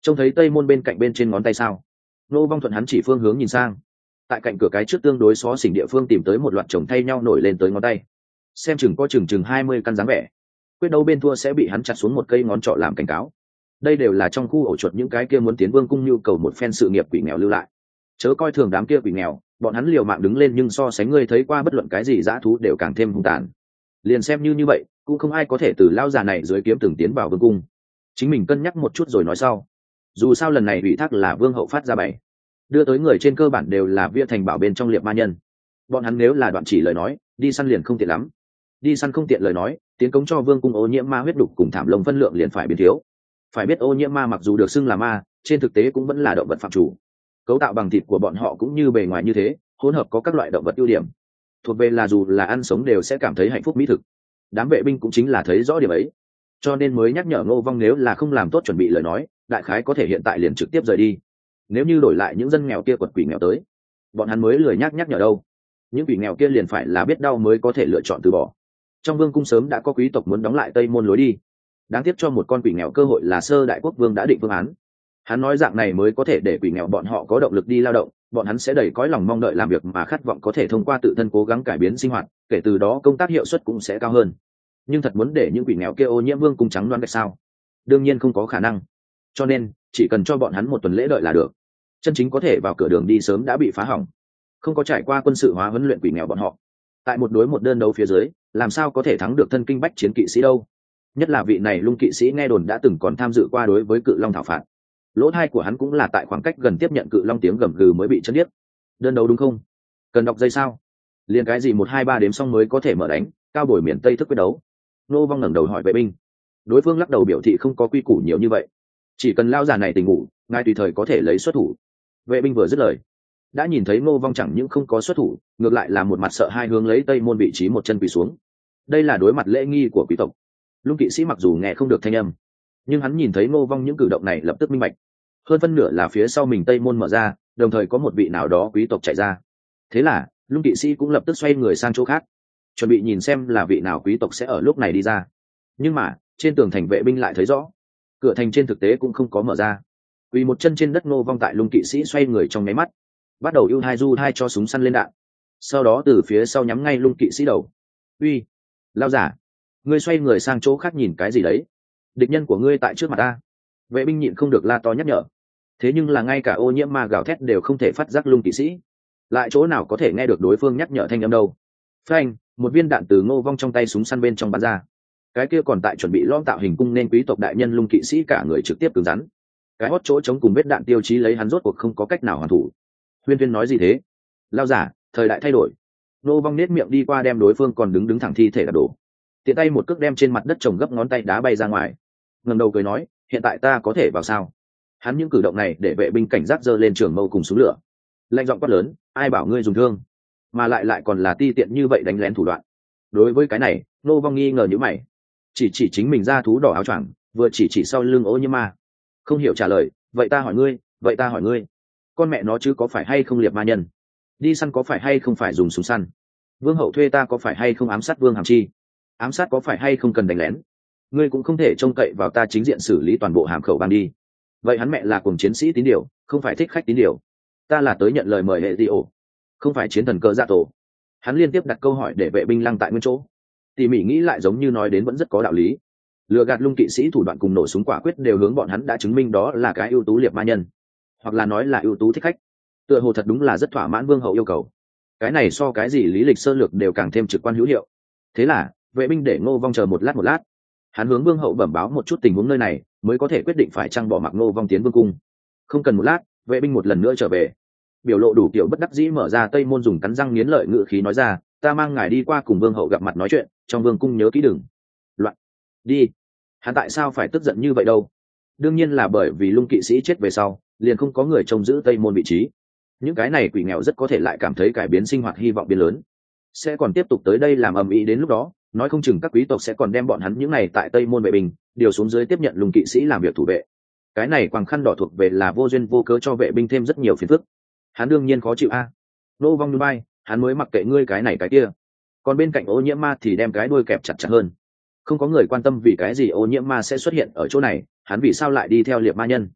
A: Trông thấy tây môn bên cạnh bên trên ngón tay sao? Ngô Vong thuận hắn chỉ phương hướng nhìn sang, tại cạnh cửa cái trước tương đối xó xỉnh địa phương tìm tới một loạt chồng thay nhau nổi lên tới ngón tay, xem chừng có chừng 20 căn dáng vẻ. Quyết đấu bên thua sẽ bị hắn chặt xuống một cây ngón trỏ làm cảnh cáo. Đây đều là trong khu ổ chuột những cái kia muốn tiến vương cung nhu cầu một phen sự nghiệp quỷ nghèo lưu lại. Chớ coi thường đám kia quỷ nghèo, bọn hắn liều mạng đứng lên nhưng so sánh ngươi thấy qua bất luận cái gì dã thú đều càng thêm hung tàn. Liền xem như vậy, cũng không ai có thể từ lao già này dưới kiếm từng tiến vào vương cung. Chính mình cân nhắc một chút rồi nói sau. Dù sao lần này ủy thác là vương hậu phát ra bày, đưa tới người trên cơ bản đều là Vĩa Thành Bảo bên trong liệt ma nhân. Bọn hắn nếu là đoạn chỉ lời nói, đi săn liền không tiện lắm. Đi săn không tiện lời nói, tiến cống cho vương cung ô nhiễm ma huyết đục cùng thảm lông phân lượng liền phải biến thiếu. Phải biết ô nhiễm ma mặc dù được xưng là ma, trên thực tế cũng vẫn là động vật phạm chủ. Cấu tạo bằng thịt của bọn họ cũng như bề ngoài như thế, hỗn hợp có các loại động vật ưu điểm, thuộc về là dù là ăn sống đều sẽ cảm thấy hạnh phúc mỹ thực. Đám vệ binh cũng chính là thấy rõ điểm ấy, cho nên mới nhắc nhở Ngô Vong nếu là không làm tốt chuẩn bị lời nói, đại khái có thể hiện tại liền trực tiếp rời đi. Nếu như đổi lại những dân nghèo kia quật quỷ nghèo tới, bọn hắn mới lười nhắc nhở đâu. Những quỷ nghèo kia liền phải là biết đau mới có thể lựa chọn từ bỏ. Trong vương cung sớm đã có quý tộc muốn đóng lại tây môn lối đi, đáng tiếc cho một con quỷ nghèo cơ hội là Sơ Đại Quốc vương đã định phương án. Hắn nói dạng này mới có thể để quỷ nghèo bọn họ có động lực đi lao động, bọn hắn sẽ đầy cõi lòng mong đợi làm việc mà khát vọng có thể thông qua tự thân cố gắng cải biến sinh hoạt, kể từ đó công tác hiệu suất cũng sẽ cao hơn. Nhưng thật muốn để những quỷ nghèo kia ô nhiễm vương cung trắng đoán gạch sao? Đương nhiên không có khả năng. Cho nên chỉ cần cho bọn hắn một tuần lễ đợi là được. Chân chính có thể vào cửa đường đi sớm đã bị phá hỏng. Không có trải qua quân sự hóa huấn luyện quỷ nghèo bọn họ, tại một đối một đơn đấu phía dưới, làm sao có thể thắng được thân kinh bách chiến kỵ sĩ đâu? Nhất là vị này Lung kỵ sĩ nghe đồn đã từng còn tham dự qua đối với Cự Long thảo phạt. Lỗ tai của hắn cũng là tại khoảng cách gần tiếp nhận Cự Long tiếng gầm gừ mới bị chấn điếc. Đơn đấu đúng không? Cần đọc dây sao? Liền cái gì 1 2 3 đếm xong mới có thể mở đánh, cao bồi miền Tây thức quyết đấu. Ngô Vong ngẩng đầu hỏi vệ binh. Đối phương lắc đầu biểu thị không có quy củ nhiều như vậy, chỉ cần lao già này tỉnh ngủ, ngài tùy thời có thể lấy xuất thủ. Vệ binh vừa dứt lời, đã nhìn thấy Ngô Vong chẳng những không có xuất thủ, ngược lại là một mặt sợ hai hướng lấy tây môn vị trí một chân quỳ xuống. Đây là đối mặt lễ nghi của quý tộc. Lung kỵ sĩ mặc dù nghe không được thanh âm, nhưng hắn nhìn thấy Ngô Vong những cử động này lập tức minh bạch, hơn phân nửa là phía sau mình tây môn mở ra, đồng thời có một vị nào đó quý tộc chạy ra. Thế là Lung kỵ sĩ cũng lập tức xoay người sang chỗ khác, chuẩn bị nhìn xem là vị nào quý tộc sẽ ở lúc này đi ra. Nhưng mà trên tường thành vệ binh lại thấy rõ, cửa thành trên thực tế cũng không có mở ra. Quỳ một chân trên đất Ngô Vong tại Lung kỵ sĩ xoay người trong nháy mắt, bắt đầu ưu hai du hai cho súng săn lên đạn, sau đó từ phía sau nhắm ngay Lung kỵ sĩ đầu. Uy, lao giả, ngươi xoay người sang chỗ khác nhìn cái gì đấy? Địch nhân của ngươi tại trước mặt ta. Vệ binh nhịn không được la to nhắc nhở. Thế nhưng là ngay cả ô nhiễm ma gào thét đều không thể phát giác Lung kỵ sĩ, lại chỗ nào có thể nghe được đối phương nhắc nhở thanh âm đâu. Phanh, một viên đạn từ Ngô Vong trong tay súng săn bên trong bắn ra. Cái kia còn tại chuẩn bị lõm tạo hình cung nên quý tộc đại nhân Lung kỵ sĩ cả người trực tiếp cứng rắn. Cái hót chỗ chống cùng vết đạn tiêu chí lấy hắn rốt cuộc không có cách nào hoàn thủ. Huyên Huyên nói gì thế? Lao giả, thời đại thay đổi. Ngô Vong nết miệng đi qua đem đối phương còn đứng thẳng thi thể đạp đổ, tiện tay một cước đem trên mặt đất trồng gấp ngón tay đá bay ra ngoài. Ngẩng đầu cười nói, hiện tại ta có thể vào sao? Hắn những cử động này để vệ binh cảnh giác giơ lên trường mâu cùng súng lửa, lạnh giọng quát lớn, ai bảo ngươi dùng thương, mà lại còn là ti tiện như vậy đánh lén thủ đoạn. Đối với cái này, Ngô Vong nghi ngờ nhíu mày, chỉ chính mình ra thú đỏ áo choàng, vừa chỉ sau lưng Ô Nhiễm Ma. Không hiểu trả lời, vậy ta hỏi ngươi, con mẹ nó chứ có phải hay không liệt ma nhân? Đi săn có phải hay không phải dùng súng săn? Vương hậu thuê ta có phải hay không ám sát Vương Hàm Chi? Ám sát có phải hay không cần đánh lén? Ngươi cũng không thể trông cậy vào ta chính diện xử lý toàn bộ hàm khẩu bang đi. Vậy hắn mẹ là cùng chiến sĩ tín điều, không phải thích khách tín điều. Ta là tới nhận lời mời hệ di ổ, không phải chiến thần cơ dạ tổ. Hắn liên tiếp đặt câu hỏi để vệ binh lăng tại nguyên chỗ. Tỉ mỉ nghĩ lại giống như nói đến vẫn rất có đạo lý. Lừa gạt Lung kỵ sĩ thủ đoạn cùng nổ súng quả quyết đều hướng bọn hắn đã chứng minh đó là cái ưu tú liệt ma nhân, hoặc là nói là ưu tú thích khách. Tựa hồ thật đúng là rất thỏa mãn vương hậu yêu cầu. Cái này so cái gì lý lịch sơ lược đều càng thêm trực quan hữu hiệu. Thế là vệ binh để Ngô Vong chờ một lát, hắn hướng vương hậu bẩm báo một chút tình huống nơi này, mới có thể quyết định phải chăng bỏ mặc Ngô Vong tiến vương cung. Không cần một lát, vệ binh một lần nữa trở về, biểu lộ đủ kiểu bất đắc dĩ mở ra tây môn, dùng cắn răng nghiến lợi ngữ khí nói ra, ta mang ngài đi qua cùng vương hậu gặp mặt nói chuyện, trong vương cung nhớ kỹ đừng loạn. Đi. Hắn tại sao phải tức giận như vậy đâu? Đương nhiên là bởi vì Lung kỵ sĩ chết về sau, liền không có người trông giữ tây môn vị trí. Những cái này quỷ nghèo rất có thể lại cảm thấy cải biến sinh hoạt hy vọng biến lớn, sẽ còn tiếp tục tới đây làm ầm ĩ. Đến lúc đó nói không chừng các quý tộc sẽ còn đem bọn hắn những này tại tây môn vệ binh điều xuống dưới tiếp nhận Lung kỵ sĩ làm việc thủ vệ. Cái này quàng khăn đỏ thuộc về là vô duyên vô cớ cho vệ binh thêm rất nhiều phiền phức. Hắn đương nhiên khó chịu a. Ngô Vong núi bay, hắn mới mặc kệ ngươi cái này cái kia, còn bên cạnh Ô Nhiễm Ma thì đem cái đuôi kẹp chặt hơn. Không có người quan tâm vì cái gì Ô Nhiễm Ma sẽ xuất hiện ở chỗ này, hắn vì sao lại đi theo liệt ma nhân.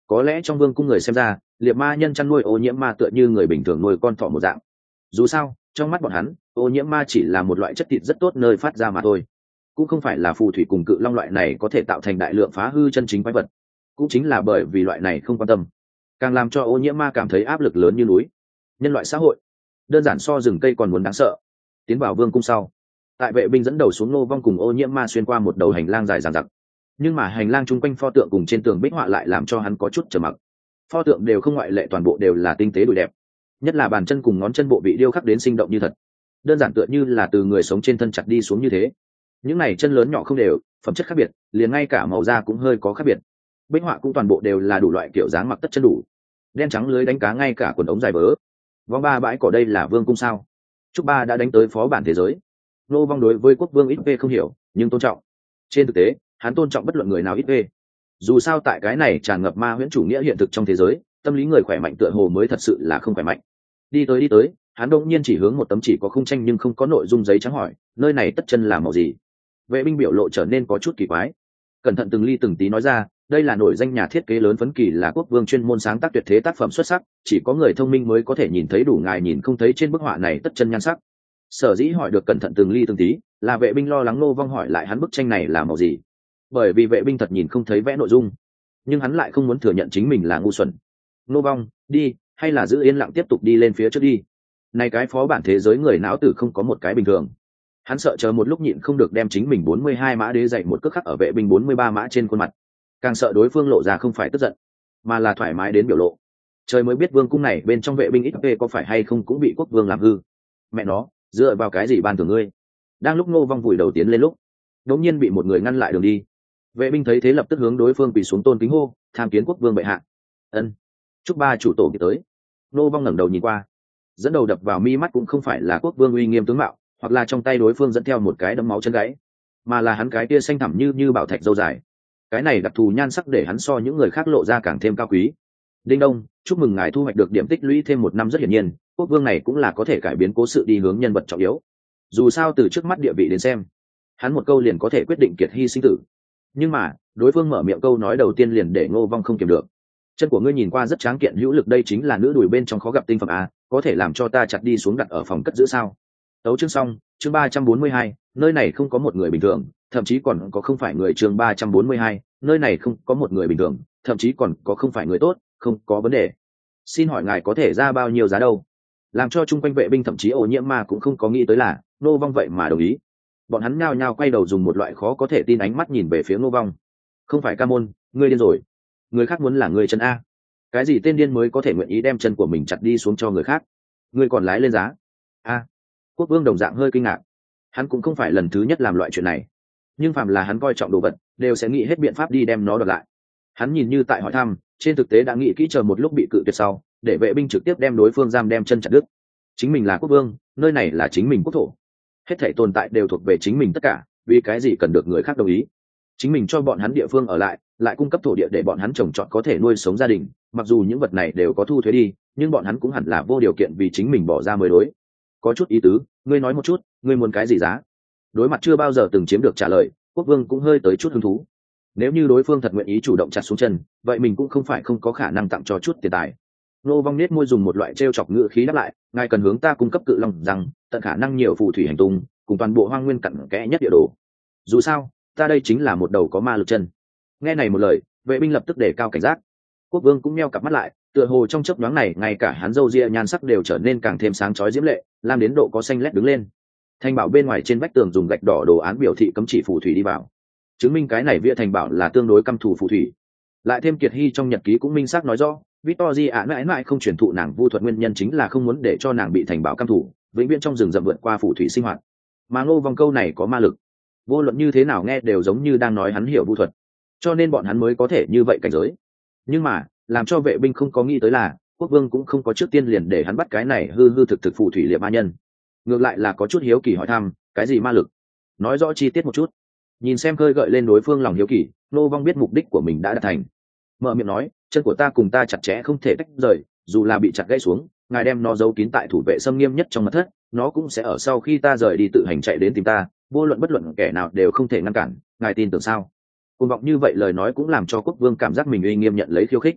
A: Có lẽ trong vương cung người xem ra liệt ma nhân chăn nuôi ô nhiễm ma tựa như người bình thường nuôi con thỏ một dạng. Dù sao trong mắt bọn hắn ô nhiễm ma chỉ là một loại chất thịt rất tốt nơi phát ra mà thôi, cũng không phải là phù thủy cùng cự long loại này có thể tạo thành đại lượng phá hư chân chính quái vật. Cũng chính là bởi vì loại này không quan tâm, càng làm cho ô nhiễm ma cảm thấy áp lực lớn như núi. Nhân loại xã hội đơn giản so rừng cây còn muốn đáng sợ. Tiến vào vương cung sau, tại vệ binh dẫn đầu xuống Ngô Vong cùng ô nhiễm ma xuyên qua một đầu hành lang dài dằng dặc, nhưng mà hành lang chung quanh pho tượng cùng trên tường bích họa lại làm cho hắn có chút trầm mặc. Pho tượng đều không ngoại lệ toàn bộ đều là tinh tế đùi đẹp, nhất là bàn chân cùng ngón chân bộ bị điêu khắc đến sinh động như thật, đơn giản tựa như là từ người sống trên thân chặt đi xuống như thế. Những này chân lớn nhỏ không đều, phẩm chất khác biệt, liền ngay cả màu da cũng hơi có khác biệt. Bích họa cũng toàn bộ đều là đủ loại kiểu dáng mặc tất chân đủ, đen trắng lưới đánh cá, ngay cả quần ống dài vớ. Vong ba bãi cỏ đây là vương cung sao? Trúc Ba đã đánh tới phó bản thế giới. Ngô Vong đối với quốc vương ít v không hiểu, nhưng tôn trọng. Trên thực tế hắn tôn trọng bất luận người nào ít v. Dù sao tại cái này tràn ngập ma huyễn chủ nghĩa hiện thực trong thế giới, tâm lý người khỏe mạnh tựa hồ mới thật sự là không khỏe mạnh. Đi tới hắn đột nhiên chỉ hướng một tấm chỉ có khung tranh nhưng không có nội dung giấy trắng hỏi, nơi này tất chân là màu gì? Vệ binh biểu lộ trở nên có chút kỳ quái, cẩn thận từng ly từng tí nói ra, đây là nổi danh nhà thiết kế lớn Phấn Kỳ, là quốc vương chuyên môn sáng tác tuyệt thế tác phẩm xuất sắc, chỉ có người thông minh mới có thể nhìn thấy đủ, ngài nhìn không thấy trên bức họa này tất chân nhan sắc. Sở dĩ hỏi được cẩn thận từng ly từng tí là vệ binh lo lắng Ngô Vong hỏi lại hắn bức tranh này là màu gì, bởi vì vệ binh thật nhìn không thấy vẽ nội dung, nhưng hắn lại không muốn thừa nhận chính mình là ngu xuẩn. Ngô Vong, đi, hay là giữ yên lặng tiếp tục đi lên phía trước đi. Này cái phó bản thế giới người não tử không có một cái bình thường. Hắn sợ chờ một lúc nhịn không được đem chính mình 42 mã đế dạy một cước khắc ở vệ binh 43 mã trên khuôn mặt, càng sợ đối phương lộ ra không phải tức giận mà là thoải mái đến biểu lộ. Trời mới biết vương cung này bên trong vệ binh ít p có phải hay không cũng bị quốc vương làm hư. Mẹ nó, dựa vào cái gì ban thưởng ngươi? Đang lúc Ngô Vong vùi đầu tiến lên lúc, đột nhiên bị một người ngăn lại đường đi. Vệ binh thấy thế lập tức hướng đối phương quỳ xuống tôn kính hô, tham kiến quốc vương bệ hạ. Ân. Chúc Ba chủ tổ kịp tới. Ngô Vong ngẩng đầu nhìn qua, dẫn đầu đập vào mi mắt cũng không phải là quốc vương uy nghiêm tướng mạo, hoặc là trong tay đối phương dẫn theo một cái đấm máu chân gãy, mà là hắn cái kia xanh thẳm như bảo thạch dâu dài. Cái này đặc thù nhan sắc để hắn so những người khác lộ ra càng thêm cao quý. Đinh đông, chúc mừng ngài thu hoạch được điểm tích lũy thêm 1 năm, rất hiển nhiên quốc vương này cũng là có thể cải biến cố sự đi hướng nhân vật trọng yếu. Dù sao từ trước mắt địa vị đến xem, hắn một câu liền có thể quyết định kiệt hy sinh tử. Nhưng mà đối phương mở miệng câu nói đầu tiên liền để Ngô Vong không kiềm được. Chân của ngươi nhìn qua rất tráng kiện hữu lực, đây chính là nữ đùi bên trong khó gặp tinh phẩm a, có thể làm cho ta chặt đi xuống đặt ở phòng cất giữ sao? Tấu chương xong, chương 342, nơi này không có một người bình thường, thậm chí còn có không phải người. Chương 342, nơi này không có một người bình thường, thậm chí còn có không phải người tốt, không có vấn đề. Xin hỏi ngài có thể ra bao nhiêu giá đâu? Làm cho chung quanh vệ binh thậm chí ô nhiễm ma cũng không có nghĩ tới là Ngô Vong vậy mà đồng ý. Bọn hắn nhao nhao quay đầu dùng một loại khó có thể tin ánh mắt nhìn về phía Ngô Vong. Không phải Ca Môn, ngươi điên rồi. Người khác muốn là người chân a. Cái gì tên điên mới có thể nguyện ý đem chân của mình chặt đi xuống cho người khác? Ngươi còn lái lên giá? A. Quốc vương đồng dạng hơi kinh ngạc. Hắn cũng không phải lần thứ nhất làm loại chuyện này, nhưng phàm là hắn coi trọng đồ vật đều sẽ nghĩ hết biện pháp đi đem nó đoạt lại. Hắn nhìn như tại hỏi thăm, trên thực tế đã nghĩ kỹ chờ một lúc bị cự tuyệt sau, để vệ binh trực tiếp đem đối phương giam đem chân chặt đứt. Chính mình là quốc vương, nơi này là chính mình quốc thổ, hết thảy tồn tại đều thuộc về chính mình tất cả, vì cái gì cần được người khác đồng ý? Chính mình cho bọn hắn địa phương ở lại cung cấp thổ địa để bọn hắn trồng trọt có thể nuôi sống gia đình, mặc dù những vật này đều có thu thuế đi, nhưng bọn hắn cũng hẳn là vô điều kiện vì chính mình bỏ ra mới đối. Có chút ý tứ, ngươi nói một chút, ngươi muốn cái gì giá? Đối mặt chưa bao giờ từng chiếm được trả lời, quốc vương cũng hơi tới chút hứng thú. Nếu như đối phương thật nguyện ý chủ động chặt xuống chân, vậy mình cũng không phải không có khả năng tặng cho chút tiền tài. Ngô Vong nết môi dùng một loại trêu chọc ngữ khí đáp lại, ngài cần hướng ta cung cấp cự long rằng tận khả năng nhiều phù thủy hành tung cùng toàn bộ hoang nguyên cặn kẽ nhất địa đồ. Dù sao ta đây chính là một đầu có ma lực chân. Nghe này một lời, vệ binh lập tức đề cao cảnh giác. Quốc vương cũng meo cặp mắt lại, tựa hồ trong chớp nhoáng này ngay cả hắn râu ria nhan sắc đều trở nên càng thêm sáng chói diễm lệ, làm đến độ có xanh lét đứng lên. Thành bảo bên ngoài trên vách tường dùng gạch đỏ đồ án biểu thị cấm chỉ phù thủy đi vào, chứng minh cái này vía thành bảo là tương đối căm thù phù thủy. Lại thêm Kiệt Hy trong nhật ký cũng minh xác nói rõ, Victory mãi mãi không truyền thụ nàng vu thuật nguyên nhân chính là không muốn để cho nàng bị thành bảo căm thù, vĩnh viễn trong rừng rậm vượt qua phù thủy sinh hoạt. Mà Ngô Vong câu này có ma lực, vô luận như thế nào nghe đều giống như đang nói hắn hiểu vu thuật, cho nên bọn hắn mới có thể như vậy cảnh giới. Nhưng mà làm cho vệ binh không có nghĩ tới là quốc vương cũng không có trước tiên liền để hắn bắt cái này hư hư thực thực phù thủy liệp ma nhân, ngược lại là có chút hiếu kỳ hỏi thăm, cái gì ma lực, nói rõ chi tiết một chút. Nhìn xem khơi gợi lên đối phương lòng hiếu kỳ, Ngô Vong biết mục đích của mình đã đạt thành, mở miệng nói, chân của ta cùng ta chặt chẽ không thể tách rời, dù là bị chặt gãy xuống, ngài đem nó giấu kín tại thủ vệ xâm nghiêm nhất trong mật thất, nó cũng sẽ ở sau khi ta rời đi tự hành chạy đến tìm ta, vô luận bất luận kẻ nào đều không thể ngăn cản, ngài tin tưởng sao? Cuồng vọng như vậy lời nói cũng làm cho quốc vương cảm giác mình uy nghiêm nhận lấy khiêu khích.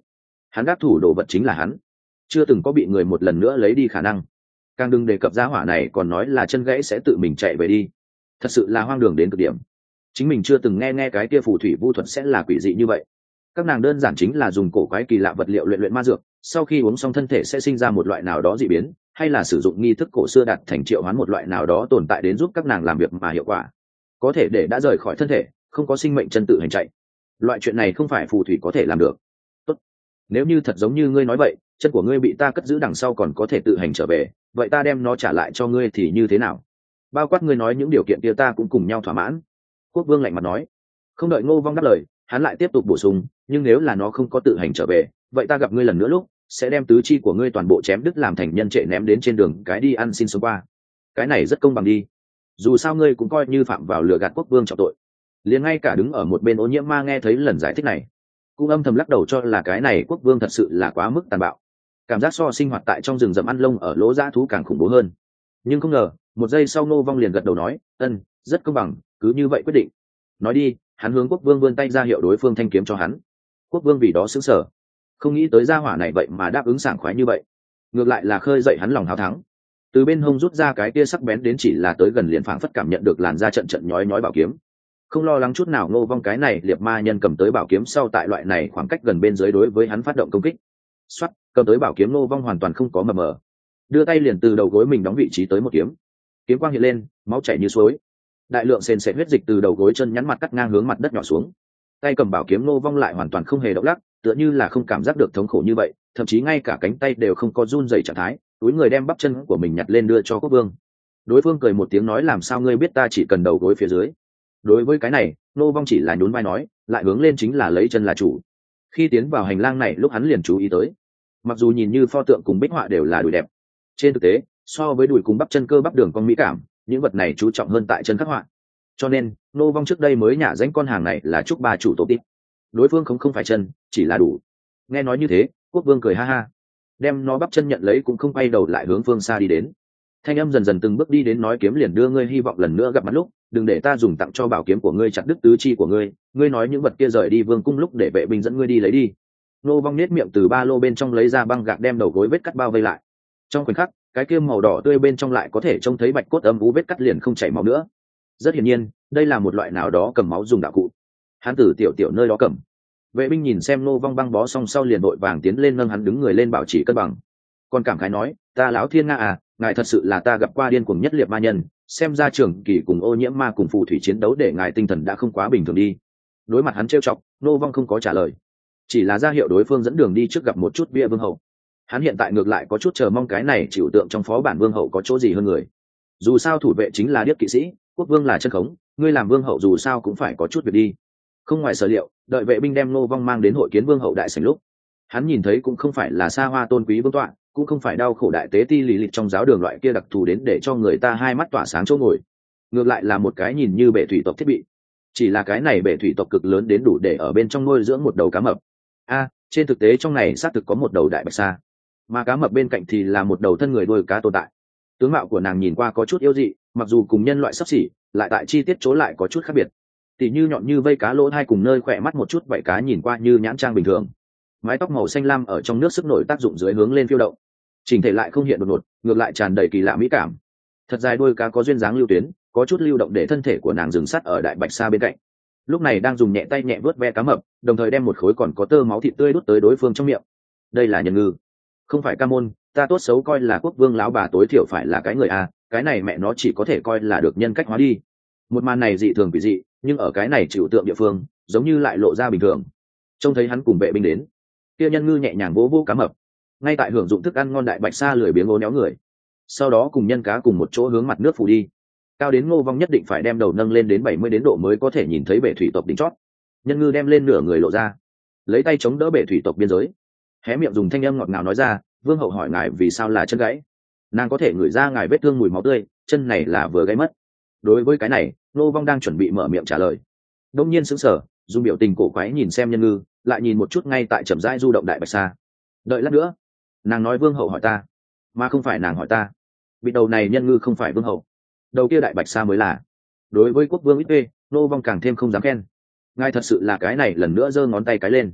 A: hắn đắc thủ đồ vật chính là hắn, chưa từng có bị người một lần nữa lấy đi khả năng. Càng đừng đề cập gia hỏa này còn nói là chân gãy sẽ tự mình chạy về đi, thật sự là hoang đường đến cực điểm. Chính mình chưa từng nghe cái kia phù thủy vu thuật sẽ là quỷ dị như vậy. Các nàng đơn giản chính là dùng cổ quái kỳ lạ vật liệu luyện ma dược, sau khi uống xong thân thể sẽ sinh ra một loại nào đó dị biến, hay là sử dụng nghi thức cổ xưa đạt thành triệu hoán một loại nào đó tồn tại đến giúp các nàng làm việc mà hiệu quả có thể để đã rời khỏi thân thể, không có sinh mệnh chân tự hành chạy. Loại chuyện này không phải phù thủy có thể làm được. Tốt, nếu như thật giống như ngươi nói vậy, chân của ngươi bị ta cất giữ đằng sau còn có thể tự hành trở về, vậy ta đem nó trả lại cho ngươi thì như thế nào? Bao quát ngươi nói những điều kiện kia ta cũng cùng nhau thỏa mãn. Quốc vương lạnh mặt nói. Không đợi Ngô Vong đáp lời, hắn lại tiếp tục bổ sung, nhưng nếu là nó không có tự hành trở về, vậy ta gặp ngươi lần nữa lúc sẽ đem tứ chi của ngươi toàn bộ chém đứt làm thành nhân trệ ném đến trên đường cái đi ăn xin sống qua. Cái này rất công bằng đi, dù sao ngươi cũng coi như phạm vào lừa gạt quốc vương trọng tội. Liền ngay cả đứng ở một bên Ô Nhiễm Ma nghe thấy lần giải thích này cũng âm thầm lắc đầu, cho là cái này quốc vương thật sự là quá mức tàn bạo, cảm giác so sinh hoạt tại trong rừng rậm ăn lông ở lỗ dã thú càng khủng bố hơn. Nhưng không ngờ một giây sau Ngô Vong liền gật đầu nói, rất công bằng, cứ như vậy quyết định. Nói đi, hắn hướng quốc vương vươn tay ra hiệu đối phương thanh kiếm cho hắn. Quốc vương vì đó sững sờ, không nghĩ tới gia hỏa này vậy mà đáp ứng sảng khoái như vậy, ngược lại là khơi dậy hắn lòng háo thắng. Từ bên hông rút ra cái kia sắc bén đến chỉ là tới gần liền phảng phất cảm nhận được làn da trận trận nhói nhói bảo kiếm, không lo lắng chút nào. Ngô Vong cái này liệt ma nhân cầm tới bảo kiếm sau tại loại này khoảng cách gần bên dưới đối với hắn phát động công kích. Xoát, cầm tới bảo kiếm Ngô Vong hoàn toàn không có mờ mờ, đưa tay liền từ đầu gối mình đóng vị trí tới một kiếm. Kiếm quang hiện lên, máu chảy như suối, đại lượng sền sệt huyết dịch từ đầu gối chân nhắn mặt cắt ngang hướng mặt đất nhỏ xuống. Tay cầm bảo kiếm Ngô Vong lại hoàn toàn không hề động lắc, tựa như là không cảm giác được thống khổ như vậy, thậm chí ngay cả cánh tay đều không có run rẩy trạng thái, túi người đem bắp chân của mình nhặt lên đưa cho quốc vương. Đối phương cười một tiếng nói, làm sao ngươi biết ta chỉ cần đầu gối phía dưới? Đối với cái này, Ngô Vong chỉ là nhún vai nói, lại hướng lên chính là lấy chân là chủ. Khi tiến vào hành lang này lúc hắn liền chú ý tới, mặc dù nhìn như pho tượng cùng bích họa đều là đùi đẹp, trên thực tế so với đùi cùng bắp chân cơ bắp đường cong mỹ cảm, những vật này chú trọng hơn tại chân khắc họa. Cho nên Ngô Vong trước đây mới nhả danh con hàng này là chúc bà chủ tổ tít. Đối phương không phải chân, chỉ là đủ. Nghe nói như thế, quốc vương cười ha ha, đem nó bắp chân nhận lấy cũng không quay đầu lại hướng phương xa đi đến. Thanh âm dần dần từng bước đi đến, nói kiếm liền đưa ngươi, hy vọng lần nữa gặp mặt lúc đừng để ta dùng tặng cho bảo kiếm của ngươi chặt đứt tứ chi của ngươi. Ngươi nói những vật kia rời đi vương cung lúc để vệ binh dẫn ngươi đi lấy đi. Ngô Vong nết miệng từ ba lô bên trong lấy ra băng gạc đem đầu gối vết cắt bao vây lại. Trong khoảnh khắc, cái kia màu đỏ tươi bên trong lại có thể trông thấy bạch cốt âm u vết cắt liền không chảy máu nữa. Rất hiển nhiên, đây là một loại nào đó cầm máu dùng đạo cụ. Hắn từ tiểu nơi đó cầm. Vệ binh nhìn xem Ngô Vong băng bó xong sau liền vội vàng tiến lên nâng hắn đứng người lên bảo trì cân bằng. Còn cảm khái nói, ta lão thiên nga à, ngài thật sự là ta gặp qua điên cuồng nhất liệt ma nhân, xem ra Trường Kỳ cùng Ô Nhiễm Ma cùng phù thủy chiến đấu để ngài tinh thần đã không quá bình thường đi. Đối mặt hắn trêu chọc, Ngô Vong không có trả lời, chỉ là ra hiệu đối phương dẫn đường đi trước gặp một chút bia vương hậu. Hắn hiện tại ngược lại có chút chờ mong cái này chịu tượng trong phó bản vương hậu có chỗ gì hơn người. Dù sao thủ vệ chính là điếc kỵ sĩ, quốc vương là chân khống, ngươi làm vương hậu dù sao cũng phải có chút việc đi. Không ngoài sở liệu, đợi vệ binh đem Ngô Vong mang đến hội kiến vương hậu đại sảnh lúc, hắn nhìn thấy cũng không phải là xa hoa tôn quý vương tọa, cũng không phải đau khổ đại tế ti lì lịt trong giáo đường loại kia đặc thù đến để cho người ta hai mắt tỏa sáng chỗ ngồi, ngược lại là một cái nhìn như bể thủy tộc thiết bị. Chỉ là cái này bể thủy tộc cực lớn đến đủ để ở bên trong nuôi dưỡng một đầu cá mập. Trên thực tế trong này xác thực có một đầu đại bạch sa, mà cá mập bên cạnh thì là một đầu thân người đuôi cá tồn tại. Tướng mạo của nàng nhìn qua có chút yếu dị, mặc dù cùng nhân loại xấp xỉ, lại tại chi tiết chỗ lại có chút khác biệt. Tỉ như nhọn như vây cá lỗ hai cùng nơi khỏe mắt một chút vảy cá nhìn qua như nhãn trang bình thường. Mái tóc màu xanh lam ở trong nước sức nổi tác dụng dưới hướng lên phiêu động, chỉnh thể lại không hiện đột ngột, ngược lại tràn đầy kỳ lạ mỹ cảm. Thật dài đuôi cá có duyên dáng lưu tuyến, có chút lưu động để thân thể của nàng dừng sát ở đại bạch sa bên cạnh. Lúc này đang dùng nhẹ tay nhẹ vớt ve cá mập, đồng thời đem một khối còn có tơ máu thịt tươi đút tới đối phương trong miệng. Đây là nhân ngư, không phải ca môn, ta tốt xấu coi là quốc vương lão bà tối thiểu phải là cái người a, cái này mẹ nó chỉ có thể coi là được nhân cách hóa đi. Một màn này dị thường quỷ dị, nhưng ở cái này chịu tượng địa phương giống như lại lộ ra bình thường. Trông thấy hắn cùng vệ binh đến, kia nhân ngư nhẹ nhàng vỗ vỗ cá mập, ngay tại hưởng dụng thức ăn ngon đại bạch sa lười biếng ố néo người, sau đó cùng nhân cá cùng một chỗ hướng mặt nước phủ đi. Cao đến Ngô Vong nhất định phải đem đầu nâng lên đến 70 đến độ mới có thể nhìn thấy bể thủy tộc đỉnh chót. Nhân ngư đem lên nửa người lộ ra, lấy tay chống đỡ bể thủy tộc biên giới, hé miệng dùng thanh âm ngọt ngào nói ra, vương hậu hỏi ngài vì sao là chân gãy, nàng có thể ngửi ra ngài vết thương mùi máu tươi, chân này là vừa gãy mất. Đối với cái này, Ngô Vong đang chuẩn bị mở miệng trả lời, đông nhiên sững sờ, dùng biểu tình cổ quái nhìn xem nhân ngư, lại nhìn một chút ngay tại chậm rãi du động đại bạch sa. Đợi lát nữa, nàng nói vương hậu hỏi ta, mà không phải nàng hỏi ta. Bị đầu này nhân ngư không phải vương hậu, đầu kia đại bạch sa mới là. Đối với quốc vương ít Ngô Vong càng thêm không dám khen. Ngài thật sự là cái này, lần nữa giơ ngón tay cái lên.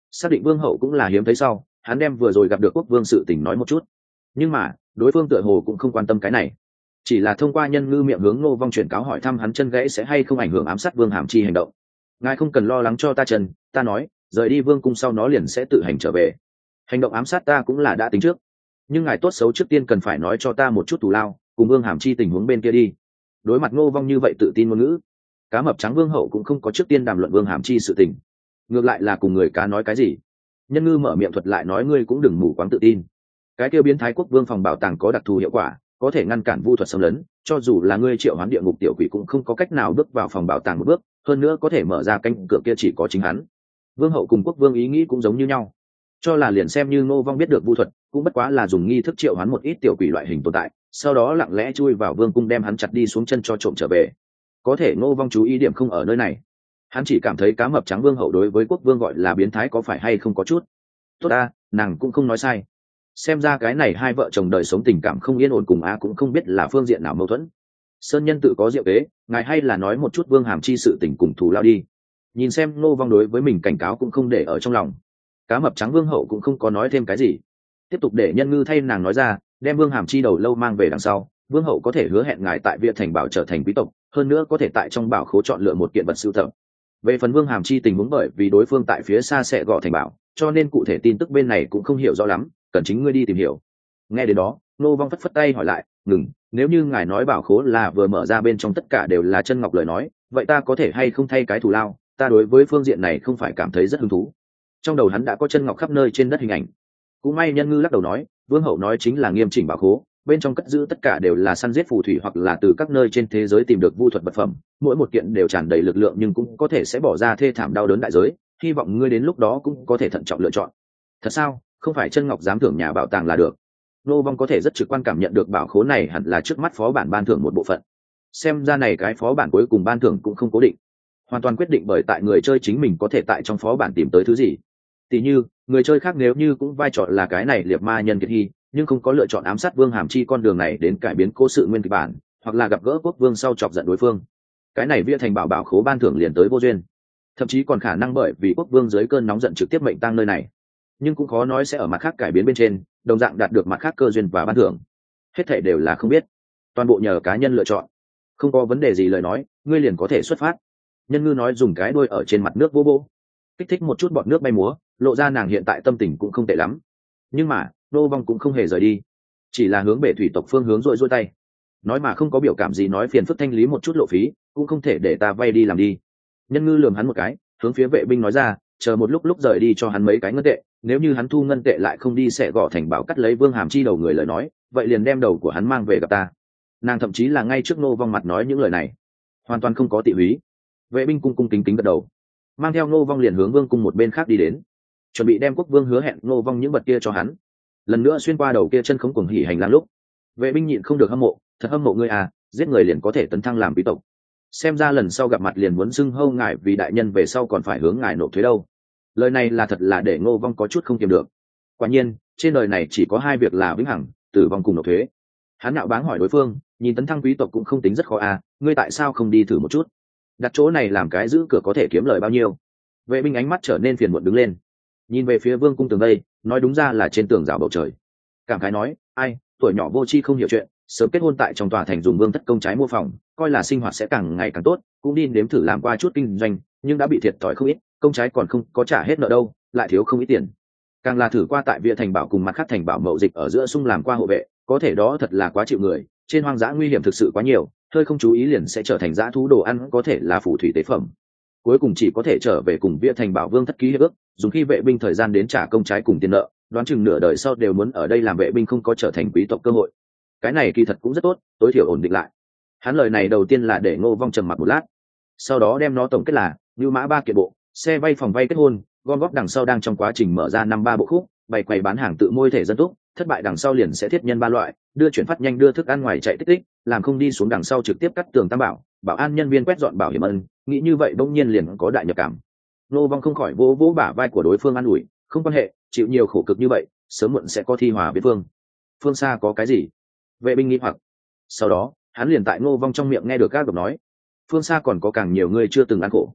A: xác định vương hậu cũng là hiếm thấy sau, hắn đem vừa rồi gặp được quốc vương sự tình nói một chút, nhưng mà đối phương tựa hồ cũng không quan tâm cái này, chỉ là thông qua nhân ngư miệng hướng Ngô Vong chuyển cáo hỏi thăm hắn chân gãy sẽ hay không ảnh hưởng ám sát Vương Hàm Chi hành động. Ngài không cần lo lắng cho ta chân, ta nói rời đi vương cung sau nó liền sẽ tự hành trở về. Hành động ám sát ta cũng là đã tính trước, nhưng ngài tốt xấu trước tiên cần phải nói cho ta một chút thù lao cùng Vương Hàm Chi tình huống bên kia đi. Đối mặt Ngô Vong như vậy tự tin ngôn ngữ, cá mập trắng vương hậu cũng không có trước tiên đàm luận Vương Hàm Chi sự tình, ngược lại là cùng người cá nói cái gì. Nhân ngư mở miệng thuật lại nói, ngươi cũng đừng mù quáng tự tin, cái kêu biến thái quốc vương phòng bảo tàng có đặc thù hiệu quả, có thể ngăn cản vu thuật xâm lấn, cho dù là ngươi triệu hoán địa ngục tiểu quỷ cũng không có cách nào bước vào phòng bảo tàng một bước, hơn nữa có thể mở ra cánh cửa kia chỉ có chính hắn. Vương hậu cùng quốc vương ý nghĩ cũng giống như nhau, cho là liền xem như Ngô Vong biết được vu thuật, cũng bất quá là dùng nghi thức triệu hoán một ít tiểu quỷ loại hình tồn tại, sau đó lặng lẽ chui vào vương cung đem hắn chặt đi xuống chân cho trộm trở về. Có thể Ngô Vong chú ý điểm không ở nơi này, hắn chỉ cảm thấy cá mập trắng vương hậu đối với quốc vương gọi là biến thái có phải hay không có chút tốt ta, nàng cũng không nói sai. Xem ra cái này hai vợ chồng đời sống tình cảm không yên ổn, cùng cũng không biết là phương diện nào mâu thuẫn. Sơn nhân tự có diệu kế, ngài hay là nói một chút Vương Hàm Chi sự tình cùng thù lao đi. Nhìn xem Ngô Vong đối với mình cảnh cáo cũng không để ở trong lòng, cá mập trắng vương hậu cũng không có nói thêm cái gì, tiếp tục để nhân ngư thay nàng nói ra, đem Vương Hàm Chi đầu lâu mang về đằng sau, vương hậu có thể hứa hẹn ngài tại Việt Thành Bảo trở thành quý tộc, hơn nữa có thể tại trong bảo khố chọn lựa một kiện vật sưu tập. Về phần Vương Hàm Chi tình huống, bởi vì đối phương tại phía xa sẽ gõ thành bảo, cho nên cụ thể tin tức bên này cũng không hiểu rõ lắm, cần chính ngươi đi tìm hiểu. Nghe đến đó, Ngô Vong phất phất tay hỏi lại, ngừng, nếu như ngài nói bảo khố là vừa mở ra bên trong tất cả đều là chân ngọc lời nói, vậy ta có thể hay không thay cái thù lao, ta đối với phương diện này không phải cảm thấy rất hứng thú. Trong đầu hắn đã có chân ngọc khắp nơi trên đất hình ảnh. Cũng may nhân ngư lắc đầu nói, vương hậu nói chính là nghiêm chỉnh bảo khố, bên trong cất giữ tất cả đều là săn giết phù thủy hoặc là từ các nơi trên thế giới tìm được vu thuật vật phẩm, mỗi một kiện đều tràn đầy lực lượng nhưng cũng có thể sẽ bỏ ra thê thảm đau đớn đại giới, hy vọng ngươi đến lúc đó cũng có thể thận trọng lựa chọn. Thật sao? Không phải chân ngọc dám thưởng nhà bảo tàng là được. Ngô Vong có thể rất trực quan cảm nhận được bảo khố này hẳn là trước mắt phó bản ban thưởng một bộ phận. Xem ra này cái phó bản cuối cùng ban thưởng cũng không cố định, hoàn toàn quyết định bởi tại người chơi chính mình có thể tại trong phó bản tìm tới thứ gì. Tỷ như người chơi khác nếu như cũng vai trò là cái này liệt ma nhân kiệt hy, nhưng không có lựa chọn ám sát Vương Hàm Chi con đường này đến cải biến cố sự nguyên kịch bản, hoặc là gặp gỡ quốc vương sau chọc giận đối phương, cái này Bia Thành Bảo bảo khố ban thưởng liền tới vô duyên, thậm chí còn khả năng bởi vì quốc vương dưới cơn nóng giận trực tiếp mệnh tang nơi này. Nhưng cũng khó nói sẽ ở mặt khác cải biến bên trên đồng dạng đạt được mặt khác cơ duyên và ban thưởng, hết thảy đều là không biết, toàn bộ nhờ cá nhân lựa chọn. Không có vấn đề gì lời nói, ngươi liền có thể xuất phát. Nhân ngư nói, dùng cái đuôi ở trên mặt nước vô bô, kích thích một chút bọt nước bay múa, lộ ra nàng hiện tại tâm tình cũng không tệ lắm. Nhưng mà Ngô Vong cũng không hề rời đi, chỉ là hướng bể thủy tộc phương hướng rỗi tay, nói mà không có biểu cảm gì, nói phiền phức thanh lý một chút lộ phí, cũng không thể để ta vay đi làm đi. Nhân ngư lườm hắn một cái, hướng phía vệ binh nói ra, chờ một lúc rời đi cho hắn mấy cái ngân tệ, nếu như hắn thu ngân tệ lại không đi sẽ gõ thành bảo cắt lấy Vương Hàm Chi đầu người lời nói, vậy liền đem đầu của hắn mang về gặp ta. Nàng thậm chí là ngay trước Ngô Vong mặt nói những lời này, hoàn toàn không có tị húy. Vệ binh cung kính gật đầu, mang theo Ngô Vong liền hướng vương cung một bên khác đi đến, chuẩn bị đem quốc vương hứa hẹn Ngô Vong những vật kia cho hắn. Lần nữa xuyên qua đầu kia chân khống cuồng hỉ hành lang lúc, vệ binh nhịn không được hâm mộ, thật hâm mộ ngươi à, giết người liền có thể tấn thăng làm quý tộc, xem ra lần sau gặp mặt liền muốn xưng hâu ngài vì đại nhân, về sau còn phải hướng ngài nộp thuế đâu. Lời này là thật là để Ngô Vong có chút không kiềm được. Quả nhiên trên đời này chỉ có hai việc là vĩnh hằng, tử vong cùng nộp thuế. Hắn nạo báng hỏi đối phương, nhìn tấn thăng quý tộc cũng không tính rất khó à, ngươi tại sao không đi thử một chút, đặt chỗ này làm cái giữ cửa có thể kiếm lời bao nhiêu. Vệ binh ánh mắt trở nên phiền muộn đứng lên, nhìn về phía vương cung tường đây, nói đúng ra là trên tường rào bầu trời, cảm khái nói, ai, tuổi nhỏ vô tri không hiểu chuyện, sớm kết hôn tại trong tòa thành dùng vương thất công trái mua phòng, coi là sinh hoạt sẽ càng ngày càng tốt, cũng đi nếm thử làm qua chút kinh doanh, nhưng đã bị thiệt thòi không ít, công trái còn không có trả hết nợ đâu, lại thiếu không ít tiền. Càng là thử qua tại Bia Thành Bảo cùng mặt khác thành bảo mậu dịch ở giữa sung làm qua hộ vệ, có thể đó thật là quá chịu người, trên hoang dã nguy hiểm thực sự quá nhiều, hơi không chú ý liền sẽ trở thành dã thú đồ ăn, có thể là phù thủy tế phẩm. Cuối cùng chỉ có thể trở về cùng Bia Thành Bảo vương thất ký hiệp ước, dùng khi vệ binh thời gian đến trả công trái cùng tiền nợ, đoán chừng nửa đời sau đều muốn ở đây làm vệ binh, không có trở thành quý tộc cơ hội. Cái này kỳ thật cũng rất tốt, tối thiểu ổn định lại. Hắn lời này đầu tiên là để Ngô Vong trầm mặc một lát, sau đó đem nó tổng kết là như mã 3 kiện bộ, xe vay phòng vay kết hôn, gom góp đằng sau đang trong quá trình mở ra 5-3 bộ khúc, bày quầy bán hàng tự môi thể dân túc, thất bại đằng sau liền sẽ thiết nhân 3 loại, đưa chuyển phát nhanh, đưa thức ăn ngoài chạy tích tích, làm không đi xuống đằng sau trực tiếp cắt tường tam bảo, bảo an nhân viên quét dọn bảo hiểm ân, nghĩ như vậy bỗng nhiên liền có đại nhập cảm. Ngô Vong không khỏi vỗ vỗ bả vai của đối phương an ủi, không quan hệ, chịu nhiều khổ cực như vậy, sớm muộn sẽ có thi hòa với phương. Phương xa có cái gì? Vệ binh nghĩ hoặc. Sau đó hắn liền tại Ngô Vong trong miệng nghe được các độc nói, phương xa còn có càng nhiều người chưa từng ăn khổ.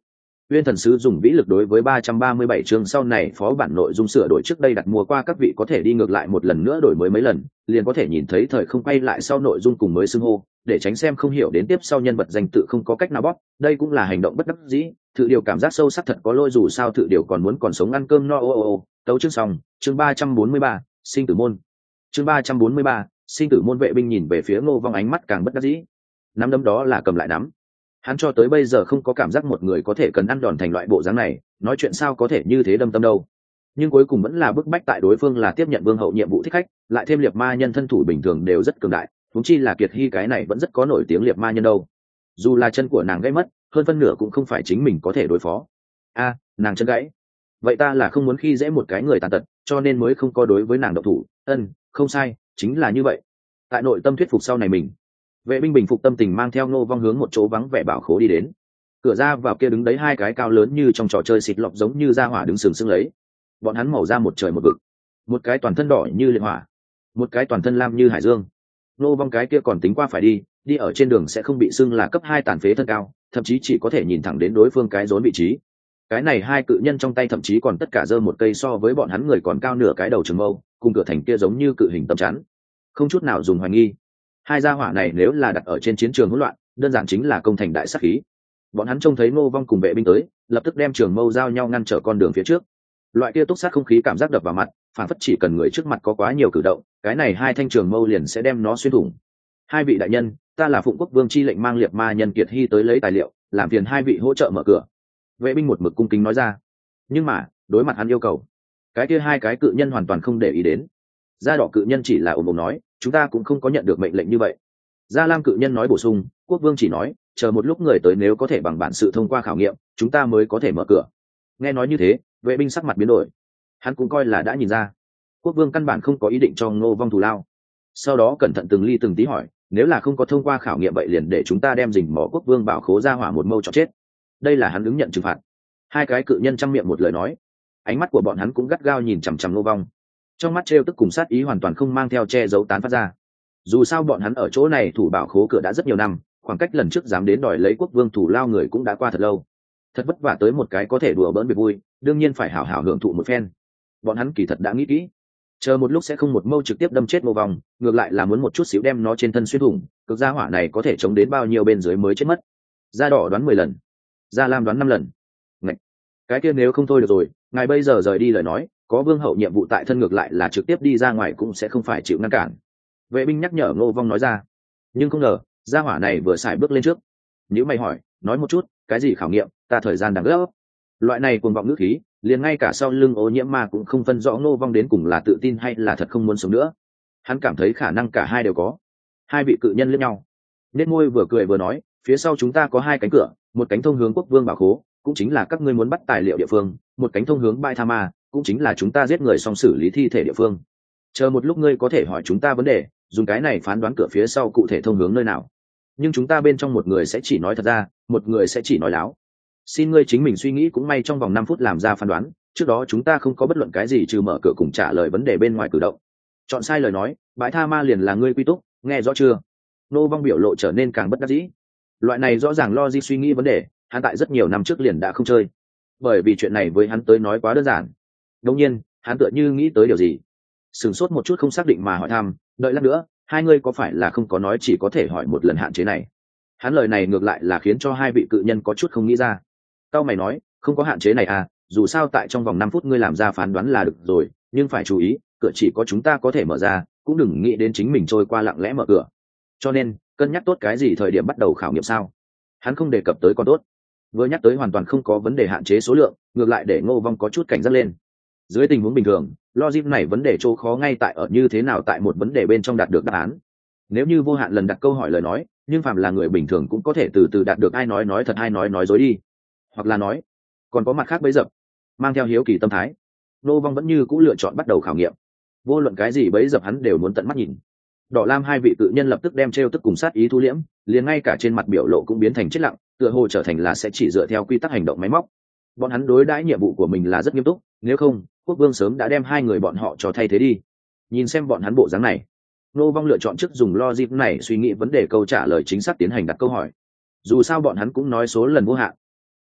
A: Uyên Thần Sứ dùng vĩ lực đối với 337 chương sau này phó bản nội dung sửa đổi trước đây đặt mua qua các vị có thể đi ngược lại một lần nữa đổi mới mấy lần, liền có thể nhìn thấy thời không quay lại sau nội dung cùng mới xưng hô, để tránh xem không hiểu đến tiếp sau nhân vật danh tự không có cách nào bóp, đây cũng là hành động bất đắc dĩ, Thự Điều cảm giác sâu sắc thật có lỗi dù sao Thự Điều còn muốn còn sống ăn cơm no tấu chương xong, chương 343, sinh tử môn. Chương 343, sinh tử môn. Vệ binh nhìn về phía Ngô Vong ánh mắt càng bất đắc dĩ. Nắm đấm đó là cầm lại nắm. Hắn cho tới bây giờ không có cảm giác một người có thể cần ăn đòn thành loại bộ dáng này, nói chuyện sao có thể như thế đâm tâm đâu. Nhưng cuối cùng vẫn là bức bách tại đối phương là tiếp nhận vương hậu nhiệm vụ thích khách, lại thêm liệt ma nhân thân thủ bình thường đều rất cường đại, huống chi là Kiệt Hy cái này vẫn rất có nổi tiếng liệt ma nhân đâu. Dù là chân của nàng gãy mất, hơn phân nửa cũng không phải chính mình có thể đối phó. A, nàng chân gãy. Vậy ta là không muốn khi dễ một cái người tàn tật, cho nên mới không có đối với nàng độc thủ. Không sai, chính là như vậy. Tại nội tâm thuyết phục sau này mình, vệ binh bình phục tâm tình mang theo Ngô Vong hướng một chỗ vắng vẻ bảo khố đi đến. Cửa ra vào kia đứng đấy hai cái cao lớn như trong trò chơi xịt lọc giống như ra hỏa đứng sừng sững lấy. Bọn hắn màu ra một trời một vực, một cái toàn thân đỏ như liệt hỏa, một cái toàn thân lam như hải dương. Ngô Vong cái kia còn tính qua phải đi ở trên đường sẽ không bị xưng là cấp 2 tàn phế thân cao, thậm chí chỉ có thể nhìn thẳng đến đối phương cái rốn vị trí. Cái này hai cự nhân trong tay thậm chí còn tất cả giơ một cây so với bọn hắn người còn cao nửa cái đầu trường mâu, cùng cửa thành kia giống như cự hình tấm chắn, không chút nào dùng hoài nghi. Hai gia hỏa này nếu là đặt ở trên chiến trường hỗn loạn, đơn giản chính là công thành đại sát khí. Bọn hắn trông thấy Ngô Vong cùng vệ binh tới, lập tức đem trường mâu giao nhau ngăn trở con đường phía trước. Loại kia túc sát không khí cảm giác đập vào mặt, phản phất chỉ cần người trước mặt có quá nhiều cử động, cái này hai thanh trường mâu liền sẽ đem nó xuyên thủng. Hai vị đại nhân, ta là Phụng Quốc Vương chi lệnh mang liệt ma nhân Kiệt Hy tới lấy tài liệu, làm phiền hai vị hỗ trợ mở cửa. Vệ binh một mực cung kính nói ra. Nhưng mà đối mặt hắn yêu cầu, cái kia hai cái cự nhân hoàn toàn không để ý đến. Da đỏ cự nhân chỉ là ồm ồm nói, chúng ta cũng không có nhận được mệnh lệnh như vậy. Da lam cự nhân nói bổ sung, Quốc Vương chỉ nói chờ một lúc người tới nếu có thể bằng bản sự thông qua khảo nghiệm, chúng ta mới có thể mở cửa. Nghe nói như thế, vệ binh sắc mặt biến đổi. Hắn cũng coi là đã nhìn ra, Quốc Vương căn bản không có ý định cho Ngô Vong thù lao. Sau đó cẩn thận từng ly từng tí hỏi, nếu là không có thông qua khảo nghiệm vậy liền để chúng ta đem rình mỏ Quốc Vương bảo khố ra hỏa một mâu cho chết. Đây là hắn ứng nhận trừng phạt. Hai cái cự nhân chăm miệng một lời nói, ánh mắt của bọn hắn cũng gắt gao nhìn chằm chằm Ngô Vong, trong mắt trêu tức cùng sát ý hoàn toàn không mang theo che giấu tán phát ra. Dù sao bọn hắn ở chỗ này thủ bảo khố cửa đã rất nhiều năm, khoảng cách lần trước dám đến đòi lấy Quốc Vương thủ lao người cũng đã qua thật lâu. Thật vất vả tới một cái có thể đùa bỡn việc vui, đương nhiên phải hảo hảo hưởng thụ một phen. Bọn hắn kỳ thật đã nghĩ kỹ, chờ một lúc sẽ không một mâu trực tiếp đâm chết Ngô Vong, ngược lại là muốn một chút xíu đem nó trên thân xuyên thủng, cực gia hỏa này có thể chống đến bao nhiêu bên dưới mới chết mất. Da đỏ đoán 10 lần, da lam đoán 5 lần. Ngạch, cái kia nếu không thôi được rồi, ngài bây giờ rời đi lời nói, có vương hậu nhiệm vụ tại thân, ngược lại là trực tiếp đi ra ngoài cũng sẽ không phải chịu ngăn cản. Vệ binh nhắc nhở Ngô Vong nói ra. Nhưng không ngờ gia hỏa này vừa xài bước lên trước, nếu mày hỏi, nói một chút cái gì khảo nghiệm, ta thời gian đang gấp. Loại này cuồng vọng ngữ khí, liền ngay cả sau lưng Ô Nhiễm Ma cũng không phân rõ Ngô Vong đến cùng là tự tin hay là thật không muốn sống nữa. Hắn cảm thấy khả năng cả hai đều có. Hai vị cự nhân liếc nhau, nét môi vừa cười vừa nói, phía sau chúng ta có hai cánh cửa, một cánh thông hướng Quốc Vương bảo khố, cũng chính là các ngươi muốn bắt tài liệu địa phương, một cánh thông hướng bãi tha ma, cũng chính là chúng ta giết người xong xử lý thi thể địa phương. Chờ một lúc ngươi có thể hỏi chúng ta vấn đề, dùng cái này phán đoán cửa phía sau cụ thể thông hướng nơi nào. Nhưng chúng ta bên trong một người sẽ chỉ nói thật ra, một người sẽ chỉ nói láo. Xin ngươi chính mình suy nghĩ, cũng may trong vòng 5 phút làm ra phán đoán, trước đó chúng ta không có bất luận cái gì trừ mở cửa cùng trả lời vấn đề bên ngoài cử động. Chọn sai lời nói, bãi tha ma liền là ngươi quy túc, nghe rõ chưa? Ngô Vong biểu lộ trở nên càng bất đắc dĩ. Loại này rõ ràng logic suy nghĩ vấn đề, hắn tại rất nhiều năm trước liền đã không chơi, bởi vì chuyện này với hắn tới nói quá đơn giản. Đương nhiên hắn tựa như nghĩ tới điều gì, sửng sốt một chút không xác định mà hỏi thăm, đợi lát nữa hai ngươi có phải là không có nói chỉ có thể hỏi một lần hạn chế này? Hắn lời này ngược lại là khiến cho hai vị cự nhân có chút không nghĩ ra. Cao mày nói, không có hạn chế này à, dù sao tại trong vòng 5 phút ngươi làm ra phán đoán là được rồi, nhưng phải chú ý, cửa chỉ có chúng ta có thể mở ra, cũng đừng nghĩ đến chính mình trôi qua lặng lẽ mở cửa. Cho nên cân nhắc tốt cái gì thời điểm bắt đầu khảo nghiệm sao? Hắn không đề cập tới còn tốt, vừa nhắc tới hoàn toàn không có vấn đề hạn chế số lượng, ngược lại để Ngô Vong có chút cảnh giác lên. Dưới tình huống bình thường, logic này vấn đề chỗ khó ngay tại ở như thế nào tại một vấn đề bên trong đạt được đáp án. Nếu như vô hạn lần đặt câu hỏi lời nói, nhưng phàm là người bình thường cũng có thể từ từ đạt được ai nói thật ai nói dối đi, hoặc là nói còn có mặt khác bấy dập. Mang theo hiếu kỳ tâm thái, Ngô Vong vẫn như cũ lựa chọn bắt đầu khảo nghiệm. Vô luận cái gì bấy dập hắn đều muốn tận mắt nhìn. Đỏ lam hai vị cự nhân lập tức đem trêu tức cùng sát ý thu liễm, liền ngay cả trên mặt biểu lộ cũng biến thành chết lặng, tựa hồ trở thành là sẽ chỉ dựa theo quy tắc hành động máy móc. Bọn hắn đối đãi nhiệm vụ của mình là rất nghiêm túc, nếu không Quốc Vương sớm đã đem hai người bọn họ cho thay thế đi. Nhìn xem bọn hắn bộ dáng này, Ngô Vong lựa chọn trước dùng logic này suy nghĩ vấn đề câu trả lời chính xác tiến hành đặt câu hỏi. Dù sao bọn hắn cũng nói số lần vô hạn,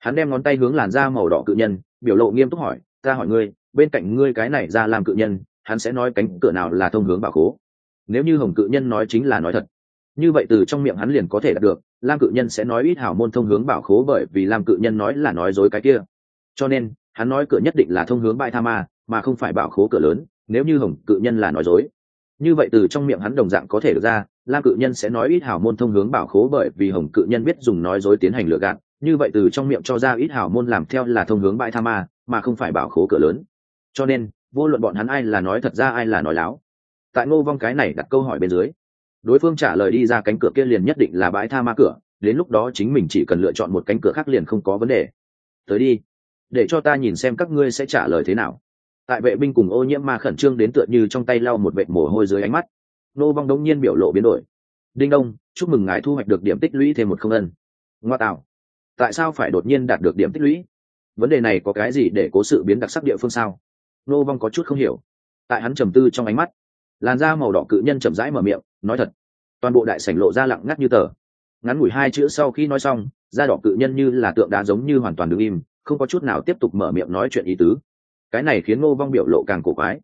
A: Hắn đem ngón tay hướng làn da màu đỏ cự nhân, biểu lộ nghiêm túc hỏi, ta hỏi ngươi, bên cạnh ngươi cái này ra làm cự nhân, hắn sẽ nói cánh cửa nào là thông hướng bảo khố? Nếu như hồng cự nhân nói chính là nói thật, như vậy từ trong miệng hắn liền có thể đạt được lam cự nhân sẽ nói ít hảo môn thông hướng bảo khố, bởi vì lam cự nhân nói là nói dối cái kia, cho nên hắn nói cửa nhất định là thông hướng bãi tha ma mà không phải bảo khố cửa lớn. Nếu như hồng cự nhân là nói dối, như vậy từ trong miệng hắn đồng dạng có thể được ra lam cự nhân sẽ nói ít hảo môn thông hướng bảo khố, bởi vì hồng cự nhân biết dùng nói dối tiến hành lừa gạt, như vậy từ trong miệng cho ra ít hảo môn làm theo là thông hướng bãi tha ma mà không phải bảo khố cửa lớn. Cho nên vô luận bọn hắn ai là nói thật ra ai là nói láo, tại Ngô Vong cái này đặt câu hỏi bên dưới, đối phương trả lời đi ra cánh cửa kia liền nhất định là bãi tha ma cửa, đến lúc đó chính mình chỉ cần lựa chọn một cánh cửa khác liền không có vấn đề. Tới đi, để cho ta nhìn xem các ngươi sẽ trả lời thế nào. Tại vệ binh cùng Ô Nhiễm Ma khẩn trương đến tựa như trong tay lau một vệt mồ hôi dưới ánh mắt, Ngô Vong đống nhiên biểu lộ biến đổi. Đinh đông, chúc mừng ngài thu hoạch được điểm tích lũy thêm một không ân. Ngoa tạo, tại sao phải đột nhiên đạt được điểm tích lũy? Vấn đề này có cái gì để cố sự biến đặc sắc địa phương sao? Ngô Vong có chút không hiểu. Tại hắn trầm tư trong ánh mắt, làn da màu đỏ cự nhân chậm rãi mở miệng nói thật. Toàn bộ đại sảnh lộ ra lặng ngắt như tờ. Ngắn ngủi hai chữ sau khi nói xong, da đỏ cự nhân như là tượng đá giống như hoàn toàn đứng im, không có chút nào tiếp tục mở miệng nói chuyện ý tứ. Cái này khiến Ngô Vong biểu lộ càng cổ quái.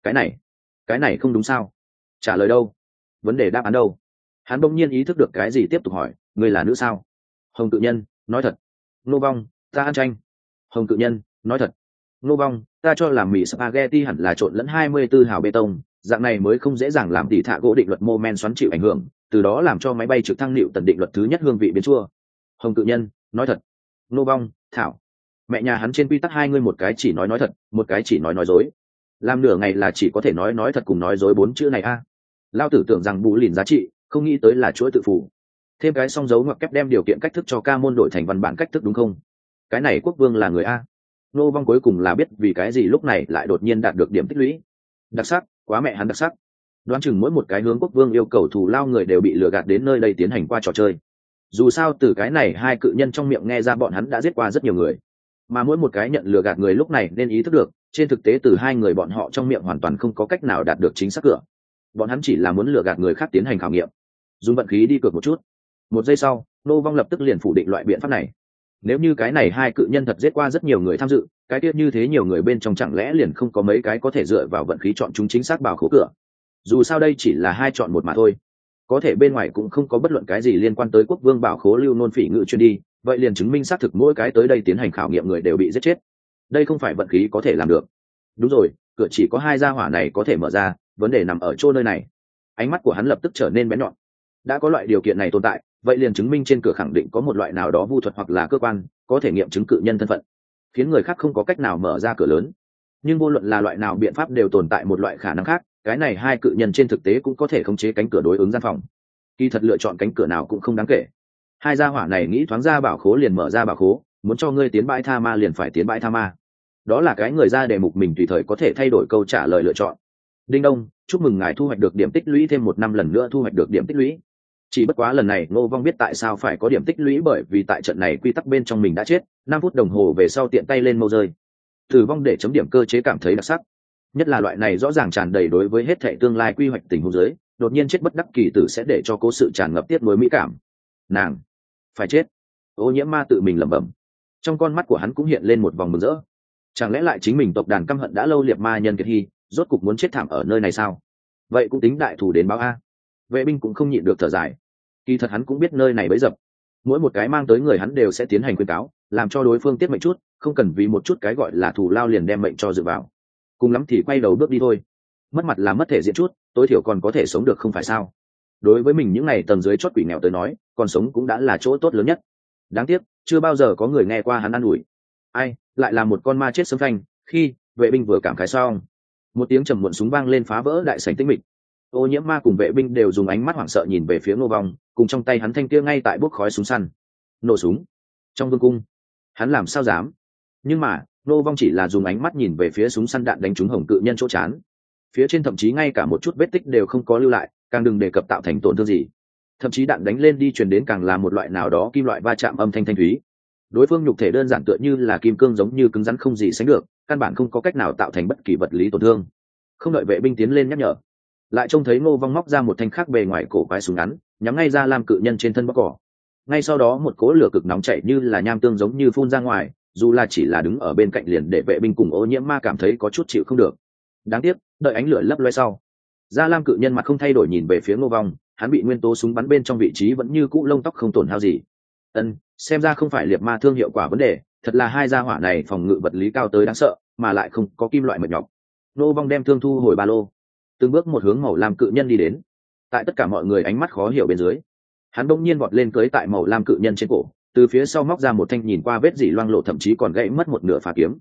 A: Cái này không đúng sao? Trả lời đâu? Vấn đề đáp án đâu? Hắn bỗng nhiên ý thức được cái gì, tiếp tục hỏi, ngươi là nữ sao? Hồng cự nhân nói thật. Ngô Vong, ta ăn chanh. Hồng cự nhân nói thật. Ngô Vong, ta cho làm mì spaghetti hẳn là trộn lẫn 24 hào bê tông, dạng này mới không dễ dàng làm tỉ thạ gỗ định luật mô men xoắn chịu ảnh hưởng, từ đó làm cho máy bay trực thăng nịu tần định luật thứ nhất hương vị biến chua. Hồng cự nhân nói thật. Ngô Vong, thảo, mẹ nhà hắn trên quy tắc hai ngươi một cái chỉ nói thật, một cái chỉ nói dối, làm nửa ngày là chỉ có thể nói thật cùng nói dối bốn chữ này a. Lao tử tưởng rằng bù lìn giá trị, không nghĩ tới là chuỗi tự phủ, thêm cái song dấu ngoặc kép đem điều kiện cách thức cho ca môn đổi thành văn bản cách thức đúng không? Cái này quốc vương là người a. Ngô Vong cuối cùng là biết vì cái gì lúc này lại đột nhiên đạt được điểm tích lũy. Đặc sắc, quá mẹ hắn đặc sắc. Đoán chừng mỗi một cái hướng quốc vương yêu cầu thù lao người đều bị lừa gạt đến nơi đây tiến hành qua trò chơi. Dù sao từ cái này hai cự nhân trong miệng nghe ra bọn hắn đã giết qua rất nhiều người, mà mỗi một cái nhận lừa gạt người lúc này nên ý thức được trên thực tế từ hai người bọn họ trong miệng hoàn toàn không có cách nào đạt được chính xác cửa. Bọn hắn chỉ là muốn lừa gạt người khác tiến hành khảo nghiệm, dùng vận khí đi cược một chút. Một giây sau, Ngô Vong lập tức liền phủ định loại biện pháp này. Nếu như cái này hai cự nhân thật giết qua rất nhiều người tham dự, cái tiết như thế nhiều người bên trong chẳng lẽ liền không có mấy cái có thể dựa vào vận khí chọn chúng chính xác bảo khố cửa? Dù sao đây chỉ là hai chọn một mà thôi, có thể bên ngoài cũng không có bất luận cái gì liên quan tới quốc vương bảo khố lưu nôn phỉ ngự chuyên đi, vậy liền chứng minh xác thực mỗi cái tới đây tiến hành khảo nghiệm người đều bị giết chết. Đây không phải vận khí có thể làm được. Đúng rồi, cửa chỉ có hai gia hỏa này có thể mở ra, vấn đề nằm ở chỗ nơi này. Ánh mắt của hắn lập tức trở nên bén nhọn. Đã có loại điều kiện này tồn tại, vậy liền chứng minh trên cửa khẳng định có một loại nào đó vu thuật hoặc là cơ quan có thể nghiệm chứng cự nhân thân phận, khiến người khác không có cách nào mở ra cửa lớn. Nhưng vô luận là loại nào biện pháp đều tồn tại một loại khả năng khác, cái này hai cự nhân trên thực tế cũng có thể khống chế cánh cửa đối ứng gian phòng. Kỳ thật lựa chọn cánh cửa nào cũng không đáng kể. Hai gia hỏa này nghĩ thoáng ra bảo khố liền mở ra bảo khố, muốn cho ngươi tiến bãi tha ma liền phải tiến bãi tha ma. Đó là cái người ra đề mục mình tùy thời có thể thay đổi câu trả lời lựa chọn. Đinh đông, chúc mừng ngài thu hoạch được điểm tích lũy thêm một năm, lần nữa thu hoạch được điểm tích lũy. Chỉ bất quá lần này Ngô Vong biết tại sao phải có điểm tích lũy, bởi vì tại trận này quy tắc bên trong mình đã chết 5 phút đồng hồ về sau tiện tay lên mâu rơi. Tử vong để chấm điểm cơ chế cảm thấy đặc sắc, nhất là loại này rõ ràng tràn đầy đối với hết thảy tương lai quy hoạch tình huống giới, đột nhiên chết bất đắc kỳ tử sẽ để cho cố sự tràn ngập tiếc nuối mỹ cảm. Nàng phải chết. Ô Nhiễm Ma tự mình lẩm bẩm, trong con mắt của hắn cũng hiện lên một vòng mừng rỡ. Chẳng lẽ lại chính mình tộc đàn căm hận đã lâu liệt ma nhân kiệt hy rốt cục muốn chết thảm ở nơi này sao? Vậy cũng tính đại thủ đến báo a. Vệ binh cũng không nhịn được thở dài. Kỳ thật hắn cũng biết nơi này bấy dập, mỗi một cái mang tới người hắn đều sẽ tiến hành khuyên cáo, làm cho đối phương tiết mệnh chút, không cần vì một chút cái gọi là thù lao liền đem mệnh cho dự vào. Cùng lắm thì quay đầu bước đi thôi, mất mặt là mất thể diện chút, tối thiểu còn có thể sống được không phải sao? Đối với mình những ngày tầng dưới chót quỷ nghèo tới nói, còn sống cũng đã là chỗ tốt lớn nhất. Đáng tiếc chưa bao giờ có người nghe qua hắn ăn ủi. Ai lại là một con ma chết sớm phanh. Khi vệ binh vừa cảm khái xong, một tiếng trầm muộn súng vang lên phá vỡ đại sảnh tĩnh mịch. Ô Nhiễm Ma cùng vệ binh đều dùng ánh mắt hoảng sợ nhìn về phía Ngô Vong, cùng trong tay hắn thanh kia ngay tại bốc khói súng săn. Nổ súng trong vương cung, hắn làm sao dám? Nhưng mà Ngô Vong chỉ là dùng ánh mắt nhìn về phía súng săn đạn đánh trúng hồng cự nhân chỗ chán, phía trên thậm chí ngay cả một chút vết tích đều không có lưu lại, càng đừng đề cập tạo thành tổn thương gì. Thậm chí đạn đánh lên đi truyền đến càng là một loại nào đó kim loại va chạm âm thanh thanh thúy. Đối phương nhục thể đơn giản tựa như là kim cương, giống như cứng rắn không gì sánh được, căn bản không có cách nào tạo thành bất kỳ vật lý tổn thương. Không đợi vệ binh tiến lên nhắc nhở, lại trông thấy Ngô Vong móc ra một thanh khác bề ngoài cổ quái súng ngắn, nhắm ngay ra làm cự nhân trên thân bóc cỏ. ngay sau đó một cỗ lửa cực nóng chảy như là nham tương giống như phun ra ngoài, dù là chỉ là đứng ở bên cạnh liền để vệ binh cùng ô nhiễm ma cảm thấy có chút chịu không được. Đáng tiếc đợi ánh lửa lấp loe sau, Gia Lam cự nhân mặt không thay đổi nhìn về phía Ngô Vong, hắn bị nguyên tố súng bắn bên trong vị trí vẫn như cũ lông tóc không tổn hao gì. Xem ra không phải liệt ma thương hiệu quả vấn đề, thật là hai gia hỏa này phòng ngự vật lý cao tới đáng sợ, mà lại không có kim loại mệt nhọc. Ngô Vong đem thương thu hồi ba lô, từng bước một hướng màu lam cự nhân đi đến. Tại tất cả mọi người ánh mắt khó hiểu bên dưới, hắn bỗng nhiên vọt lên cưới tại màu lam cự nhân trên cổ, từ phía sau móc ra một thanh nhìn qua vết dỉ loang lộ thậm chí còn gãy mất một nửa phá kiếm.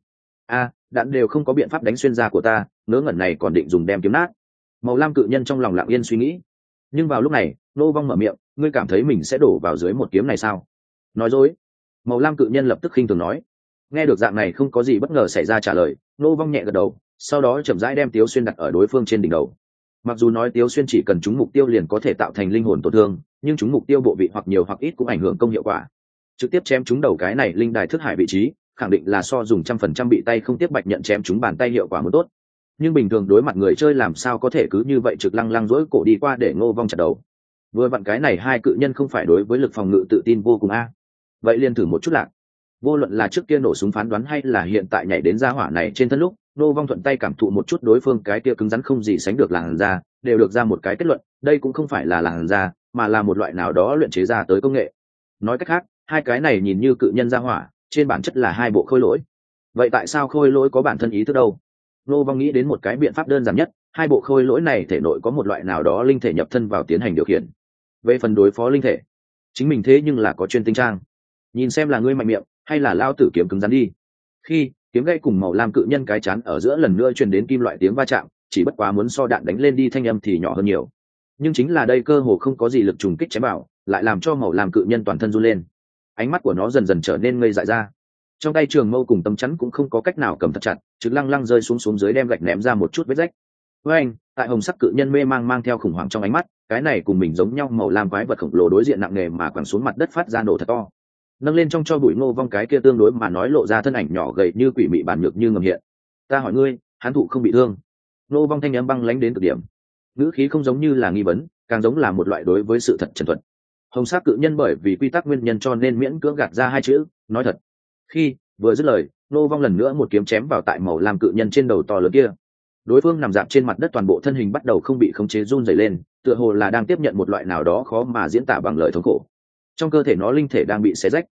A: Đạn đều không có biện pháp đánh xuyên da của ta, ngớ ngẩn này còn định dùng đem kiếm nát. Màu lam cự nhân trong lòng lặng yên suy nghĩ. Nhưng vào lúc này Ngô Vong mở miệng, ngươi cảm thấy mình sẽ đổ vào dưới một kiếm này sao? Nói dối. Màu lam cự nhân lập tức khinh thường nói. Nghe được dạng này không có gì bất ngờ xảy ra trả lời, Ngô Vong nhẹ gật đầu, sau đó chậm rãi đem Tiếu Xuyên đặt ở đối phương trên đỉnh đầu. Mặc dù nói Tiếu Xuyên chỉ cần trúng mục tiêu liền có thể tạo thành linh hồn tổn thương, nhưng trúng mục tiêu bộ vị hoặc nhiều hoặc ít cũng ảnh hưởng công hiệu quả. Trực tiếp chém trúng đầu cái này linh đài thức hải vị trí, khẳng định là so dùng 100% bị tay không tiếp bạch nhận chém trúng bàn tay hiệu quả muốn tốt. Nhưng bình thường đối mặt người chơi làm sao có thể cứ như vậy trực lăng lăng dỗi cổ đi qua để Ngô Vong chặt đầu. Vừa vặn cái này hai cự nhân không phải đối với lực phòng ngự tự tin vô cùng vậy liền thử một chút lạc. Vô luận là trước kia nổ súng phán đoán hay là hiện tại nhảy đến gia hỏa này trên thân lúc, Ngô Vong thuận tay cảm thụ một chút đối phương cái kia cứng rắn không gì sánh được làn da, đều được ra một cái kết luận, đây cũng không phải là làn da, mà là một loại nào đó luyện chế ra tới công nghệ. Nói cách khác, hai cái này nhìn như cự nhân gia hỏa, trên bản chất là hai bộ khôi lỗi. Vậy tại sao khôi lỗi có bản thân ý thức đâu? Ngô Vong nghĩ đến một cái biện pháp đơn giản nhất, hai bộ khôi lỗi này thể nội có một loại nào đó linh thể nhập thân vào tiến hành điều khiển. Về phần đối phó linh thể, chính mình thế nhưng là có chuyên tinh trang. Nhìn xem là ngươi mạnh miệng hay là lao tử kiếm cứng rắn đi. Khi kiếm gãy cùng màu lam cự nhân cái chán ở giữa lần nữa truyền đến kim loại tiếng va chạm, chỉ bất quá muốn so đạn đánh lên đi thanh âm thì nhỏ hơn nhiều. Nhưng chính là đây cơ hồ không có gì lực trùng kích chém bảo, lại làm cho màu lam cự nhân toàn thân run lên. Ánh mắt của nó dần dần trở nên ngây dại ra. Trong tay trường mâu cùng tấm chắn cũng không có cách nào cầm thật chặt, trực lăng lăng rơi xuống dưới đem gạch ném ra một chút vết rách. Với anh, tại hồng sắc cự nhân mê mang theo khủng hoảng trong ánh mắt, cái này cùng mình giống nhau màu lam quái vật khổng lồ đối diện nặng nề mà quẳng xuống mặt đất phát ra nổ thật to. Nâng lên trong cho bụi Ngô Vong cái kia tương đối mà nói lộ ra thân ảnh nhỏ gầy như quỷ mị bản nhược như ngầm hiện. Ta hỏi ngươi, hắn thụ không bị thương? Ngô Vong thanh âm băng lãnh đến cực điểm, ngữ khí không giống như là nghi vấn, càng giống là một loại đối với sự thật trần thuật. Hồng sắc cự nhân bởi vì quy tắc nguyên nhân cho nên miễn cưỡng gạt ra hai chữ, nói thật. Khi vừa dứt lời, Ngô Vong lần nữa một kiếm chém vào tại màu lam cự nhân trên đầu to lớn kia. Đối phương nằm dạp trên mặt đất, toàn bộ thân hình bắt đầu không bị khống chế run rẩy lên, tựa hồ là đang tiếp nhận một loại nào đó khó mà diễn tả bằng lời thống khổ. Trong cơ thể nó linh thể đang bị xé rách.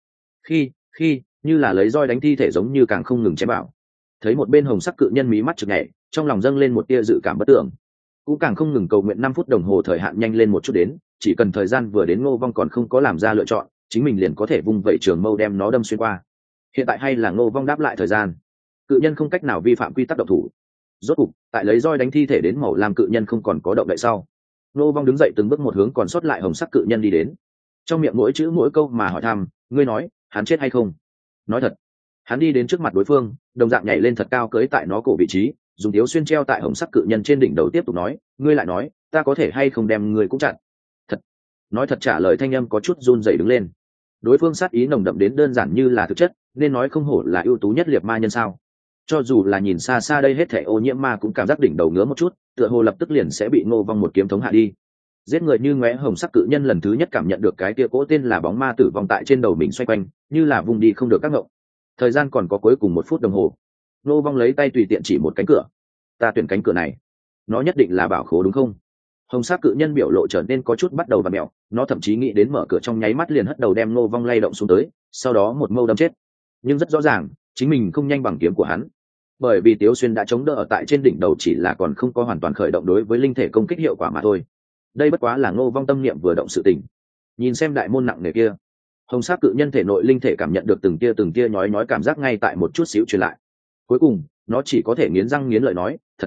A: Khi như là lấy roi đánh thi thể giống như càng không ngừng chém vào. Thấy một bên hồng sắc cự nhân mí mắt chực nhảy, trong lòng dâng lên một tia dự cảm bất tưởng. Cũng càng không ngừng cầu nguyện 5 phút đồng hồ thời hạn nhanh lên một chút đến, chỉ cần thời gian vừa đến Ngô Vong còn không có làm ra lựa chọn, chính mình liền có thể vung vẩy trường mâu đem nó đâm xuyên qua. Hiện tại hay là Ngô Vong đáp lại thời gian. Cự nhân không cách nào vi phạm quy tắc động thủ. Rốt cục, tại lấy roi đánh thi thể đến màu lam cự nhân không còn có động đậy sau, Ngô Vong đứng dậy từng bước một hướng còn sót lại hồng sắc cự nhân đi đến. Trong miệng mỗi chữ mỗi câu mà hỏi thăm, ngươi nói, hắn chết hay không? Nói thật. Hắn đi đến trước mặt đối phương, đồng dạng nhảy lên thật cao cưỡi tại nó cổ vị trí, dùng Tiếu Xuyên treo tại hồng sắc cự nhân trên đỉnh đầu tiếp tục nói, ngươi lại nói, ta có thể hay không đem ngươi cũng chặn? Thật. Nói thật trả lời thanh âm có chút run rẩy đứng lên. Đối phương sát ý nồng đậm đến đơn giản như là thực chất, nên nói không hổ là ưu tú nhất liệt ma nhân sao? Cho dù là nhìn xa xa đây hết thảy ô nhiễm ma cũng cảm giác đỉnh đầu ngứa một chút, tựa hồ lập tức liền sẽ bị Ngô Vong một kiếm thống hạ đi. Giết người như ngóe hồng sắc cự nhân lần thứ nhất cảm nhận được cái kia cỗ tên là bóng ma tử vong tại trên đầu mình xoay quanh, như là vùng đi không được các ngộng. Thời gian còn có cuối cùng 1 phút đồng hồ. Ngô Vong lấy tay tùy tiện chỉ một cánh cửa. Ta tuyển cánh cửa này. Nó nhất định là bảo khố đúng không? Hồng sắc cự nhân biểu lộ trở nên có chút bắt đầu và mẹo, nó thậm chí nghĩ đến mở cửa trong nháy mắt liền hất đầu đem Ngô Vong lay động xuống tới, sau đó một mâu đâm chết. Nhưng rất rõ ràng, chính mình không nhanh bằng kiếm của hắn. Bởi vì Tiếu Xuyên đã chống đỡ ở tại trên đỉnh đầu, chỉ là còn không có hoàn toàn khởi động đối với linh thể công kích hiệu quả mà thôi. Đây bất quá là Ngô Vong tâm niệm vừa động sự tình. Nhìn xem đại môn nặng nề kia, hồng sắc cự nhân thể nội linh thể cảm nhận được từng tia nhói cảm giác ngay tại một chút xíu truyền lại. Cuối cùng nó chỉ có thể nghiến răng nghiến lợi nói, thật.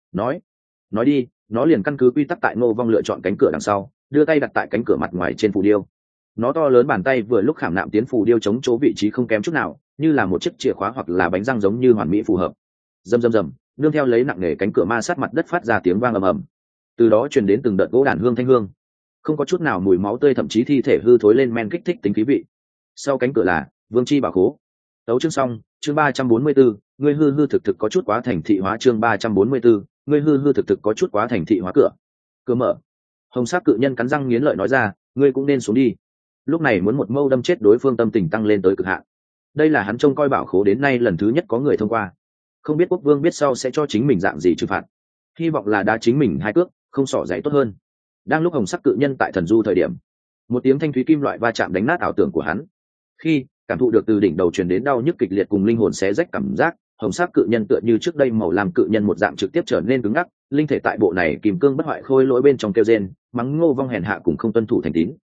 A: Nói đi. Nó liền căn cứ quy tắc tại Ngô Vong lựa chọn cánh cửa đằng sau, đưa tay đặt tại cánh cửa mặt ngoài trên phù điêu. Nó to lớn bàn tay vừa lúc khảm nạm tiến phù điêu chống chỗ vị trí không kém chút nào, như là một chiếc chìa khóa hoặc là bánh răng giống như hoàn mỹ phù hợp. Rầm rầm rầm, nương theo lấy nặng nề cánh cửa ma sát mặt đất phát ra tiếng vang ầm ầm. Từ đó truyền đến từng đợt gỗ đàn hương thanh hương, không có chút nào mùi máu tươi, thậm chí thi thể hư thối lên men kích thích tính khí vị. Sau cánh cửa là vương chi bảo khố. Tấu chương xong, chương 344, ngươi hư thực có chút quá thành thị hóa. Chương 344, ngươi hư thực có chút quá thành thị hóa. Cửa mở. Hồng sắc cự nhân cắn răng nghiến lợi nói ra, ngươi cũng nên xuống đi. lúc này muốn một mâu đâm chết đối phương tâm tình tăng lên tới cực hạn. Đây là hắn trông coi bảo khố đến nay lần thứ nhất có người thông qua, không biết quốc vương biết sau sẽ cho chính mình dạng gì trừng phạt. Hy vọng là đá chính mình hai cước, không xỏ giày tốt hơn. Đang lúc hồng sắc cự nhân tại thần du thời điểm, một tiếng thanh thúy kim loại va chạm đánh nát ảo tưởng của hắn. Khi cảm thụ được từ đỉnh đầu truyền đến đau nhức kịch liệt cùng linh hồn xé rách cảm giác, hồng sắc cự nhân tựa như trước đây màu làm cự nhân một dạng trực tiếp trở nên cứng ngắc, linh thể tại bộ này kìm cương bất hoại khôi lỗi bên trong kêu rên, mắng Ngô Vong hèn hạ cùng không tuân thủ thành tín.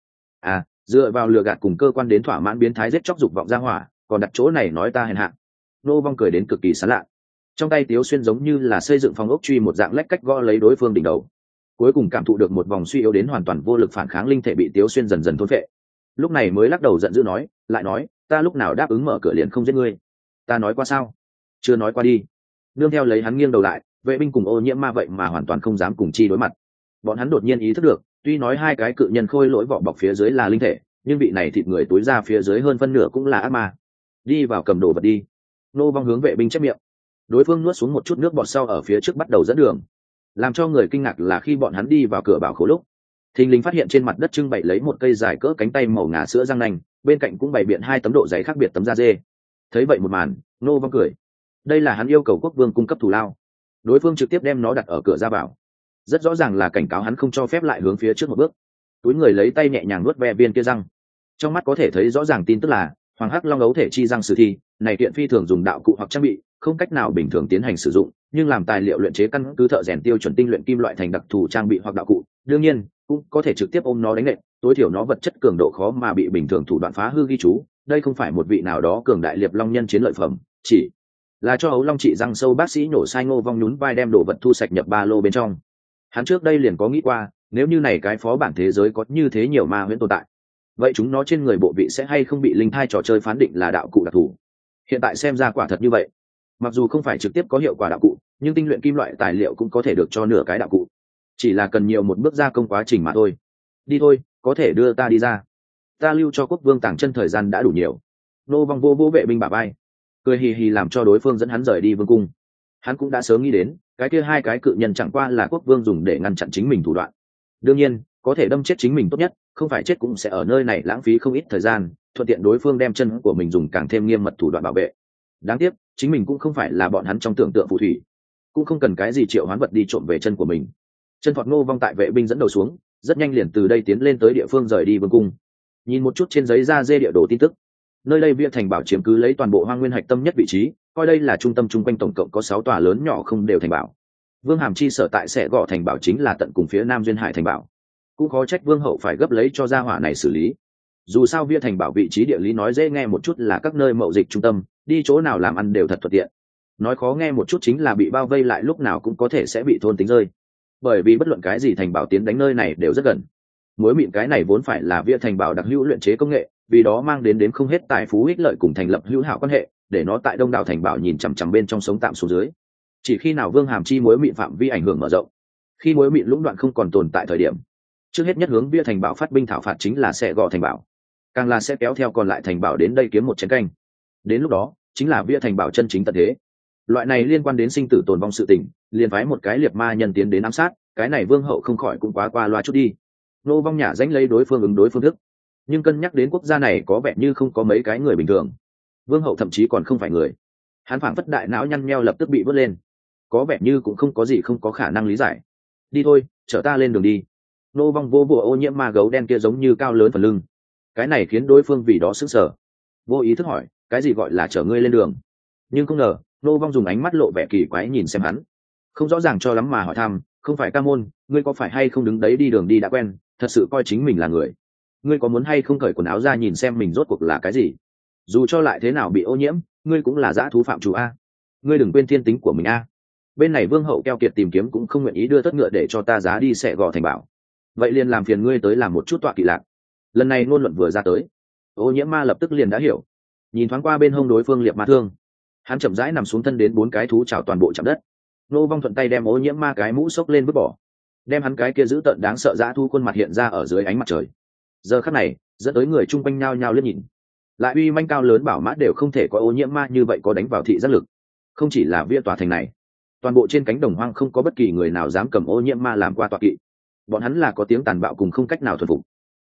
A: Dựa vào lừa gạt cùng cơ quan đến thỏa mãn biến thái giết chóc dục vọng ra hỏa, còn đặt chỗ này nói ta hèn hạ. Ngô Vong cười đến cực kỳ sán lạ, trong tay Tiếu Xuyên giống như là xây dựng phòng ốc truy một dạng lách cách gõ lấy đối phương đỉnh đầu. Cuối cùng cảm thụ được một vòng suy yếu đến hoàn toàn vô lực phản kháng linh thể bị Tiếu Xuyên dần dần thôn phệ. Lúc này mới lắc đầu giận dữ nói, lại nói, ta lúc nào đáp ứng mở cửa liền không giết ngươi? Ta nói qua sao? Chưa nói qua đi. Nương theo lấy hắn nghiêng đầu lại, vệ binh cùng Ô Nhiễm Ma vậy mà hoàn toàn không dám cùng chi đối mặt. Bọn hắn đột nhiên ý thức được, tuy nói hai cái cự nhân khôi lỗi vỏ bọc phía dưới là linh thể, nhưng vị này thịt người túi ra phía dưới hơn phân nửa cũng là ác ma. Đi vào cầm đồ vật đi. Nô Vong hướng vệ binh chép miệng. Đối phương nuốt xuống một chút nước bọt sau ở phía trước bắt đầu dẫn đường. Làm cho người kinh ngạc là khi bọn hắn đi vào cửa bảo khố lúc, thình lình phát hiện trên mặt đất trưng bày lấy một cây dài cỡ cánh tay màu ngà sữa răng nanh, bên cạnh cũng bày biện hai tấm độ dày khác biệt tấm da dê. Thấy vậy một màn, Nô Vong cười. Đây là hắn yêu cầu quốc vương cung cấp thù lao. Đối phương trực tiếp đem nó đặt ở cửa ra vào, rất rõ ràng là cảnh cáo hắn không cho phép lại hướng phía trước một bước. Túi người lấy tay nhẹ nhàng nuốt ve viên kia răng, trong mắt có thể thấy rõ ràng tin tức là hoàng hắc long ấu thể chi răng sử thi này kiện phi thường dùng đạo cụ hoặc trang bị, không cách nào bình thường tiến hành sử dụng, nhưng làm tài liệu luyện chế căn cứ thợ rèn tiêu chuẩn tinh luyện kim loại thành đặc thù trang bị hoặc đạo cụ, đương nhiên cũng có thể trực tiếp ôm nó đánh nện, tối thiểu nó vật chất cường độ khó mà bị bình thường thủ đoạn phá hư ghi chú. Đây không phải một vị nào đó cường đại liệp long nhân chiến lợi phẩm, chỉ là cho ấu long trị răng sâu bác sĩ nổ sai. Ngô Vong nhún vai đem đồ vật thu sạch nhập ba lô bên trong. Hắn trước đây liền có nghĩ qua, nếu như này cái phó bản thế giới có như thế nhiều ma huyễn tồn tại, vậy chúng nó trên người bộ vị sẽ hay không bị linh thai trò chơi phán định là đạo cụ đặc thù. Hiện tại xem ra quả thật như vậy, mặc dù không phải trực tiếp có hiệu quả đạo cụ, nhưng tinh luyện kim loại tài liệu cũng có thể được cho nửa cái đạo cụ, chỉ là cần nhiều một bước gia công quá trình mà thôi. Đi thôi, có thể đưa ta đi ra, ta lưu cho quốc vương tàng chân thời gian đã đủ nhiều. Nô Vong vô vô vệ binh bả vai, cười hì hì làm cho đối phương dẫn hắn rời đi vương cung. Hắn cũng đã sớm nghĩ đến, cái kia hai cái cự nhân chẳng qua là quốc vương dùng để ngăn chặn chính mình thủ đoạn. Đương nhiên, có thể đâm chết chính mình tốt nhất, không phải chết cũng sẽ ở nơi này lãng phí không ít thời gian, thuận tiện đối phương đem chân của mình dùng càng thêm nghiêm mật thủ đoạn bảo vệ. Đáng tiếc, chính mình cũng không phải là bọn hắn trong tưởng tượng phù thủy, cũng không cần cái gì triệu hoán vật đi trộm về chân của mình. Chân Thọt Ngô Vong tại vệ binh dẫn đầu xuống, rất nhanh liền từ đây tiến lên tới địa phương rời đi vương cung. Nhìn một chút trên giấy da dê địa đồ tin tức, nơi đây Bia Thành Bảo chiếm cứ lấy toàn bộ Hoang Nguyên hạch tâm nhất vị trí, coi đây là trung tâm chung quanh tổng cộng có 6 tòa lớn nhỏ không đều thành bảo. Vương Hàm Chi sở tại sẽ gõ thành bảo chính là tận cùng phía Nam Duyên Hải thành bảo. Cũng khó trách Vương hậu phải gấp lấy cho gia hỏa này xử lý. Dù sao Bia Thành Bảo vị trí địa lý nói dễ nghe một chút là các nơi mậu dịch trung tâm, đi chỗ nào làm ăn đều thật thuận tiện. Nói khó nghe một chút chính là bị bao vây lại lúc nào cũng có thể sẽ bị thôn tính rơi. Bởi vì bất luận cái gì thành bảo tiến đánh nơi này đều rất gần. Muối mịn cái này vốn phải là Bia Thành Bảo đặc hữu luyện chế công nghệ, vì đó mang đến không hết tài phú ích lợi cùng thành lập hữu hảo quan hệ, để nó tại Đông Đảo thành bảo nhìn chằm chằm bên trong sống tạm xuống dưới. Chỉ khi nào Vương Hàm Chi muối mịn phạm vi ảnh hưởng mở rộng, khi muối mịn lũng đoạn không còn tồn tại thời điểm, trước hết nhất hướng Bia Thành Bảo phát binh thảo phạt chính là sẽ gò thành bảo, càng là sẽ kéo theo còn lại thành bảo đến đây kiếm một chén canh. Đến lúc đó chính là Bia Thành Bảo chân chính tận thế. Loại này liên quan đến sinh tử tồn vong sự tình, liền phái một cái liệt ma nhân tiến đến ám sát, cái này Vương hậu không khỏi cũng quá qua loa chút đi. Nô Vong nhả danh lấy đối phương ứng đối phương thức, nhưng cân nhắc đến quốc gia này có vẻ như không có mấy cái người bình thường, Vương hậu thậm chí còn không phải người. Hắn phảng phất đại não nhăn nheo lập tức bị vớt lên, có vẻ như cũng không có gì không có khả năng lý giải. Đi thôi, chở ta lên đường đi. Nô Vong vô bùa Ô Nhiễm Ma gấu đen kia giống như cao lớn phần lưng, cái này khiến đối phương vì đó sững sờ, vô ý thức hỏi, cái gì gọi là chở ngươi lên đường? Nhưng không ngờ Nô Vong dùng ánh mắt lộ vẻ kỳ quái nhìn xem hắn, không rõ ràng cho lắm mà hỏi thăm, không phải ca môn, ngươi có phải hay không đứng đấy đi đường đi đã quen, thật sự coi chính mình là người? Ngươi có muốn hay không cởi quần áo ra nhìn xem mình rốt cuộc là cái gì? Dù cho lại thế nào bị ô nhiễm, ngươi cũng là dã thú phạm chủ a. Ngươi đừng quên thiên tính của mình a. Bên này Vương hậu keo kiệt tìm kiếm cũng không nguyện ý đưa tất ngựa để cho ta giá đi xẻ gò thành bảo, vậy liền làm phiền ngươi tới làm một chút tọa kỵ lạc. Lần này ngôn luận vừa ra tới, Ô Nhiễm Ma lập tức liền đã hiểu, nhìn thoáng qua bên hông đối phương liệp ma thương, hắn chậm rãi nằm xuống thân đến 4 cái thú chảo toàn bộ chạm đất. Nô Vong thuận tay đem Ô Nhiễm Ma cái mũ xốc lên vứt bỏ, đem hắn cái kia giữ tợn đáng sợ dã thu khuôn mặt hiện ra ở dưới ánh mặt trời. Giờ khắc này dẫn tới người chung quanh nhao nhao liếc nhìn, lại uy manh cao lớn bảo mã đều không thể có Ô Nhiễm Ma như vậy có đánh vào thị giác lực. Không chỉ là Bia tòa thành này, toàn bộ trên cánh đồng hoang không có bất kỳ người nào dám cầm Ô Nhiễm Ma làm qua tọa kỵ. Bọn hắn là có tiếng tàn bạo cùng không cách nào thuần phục.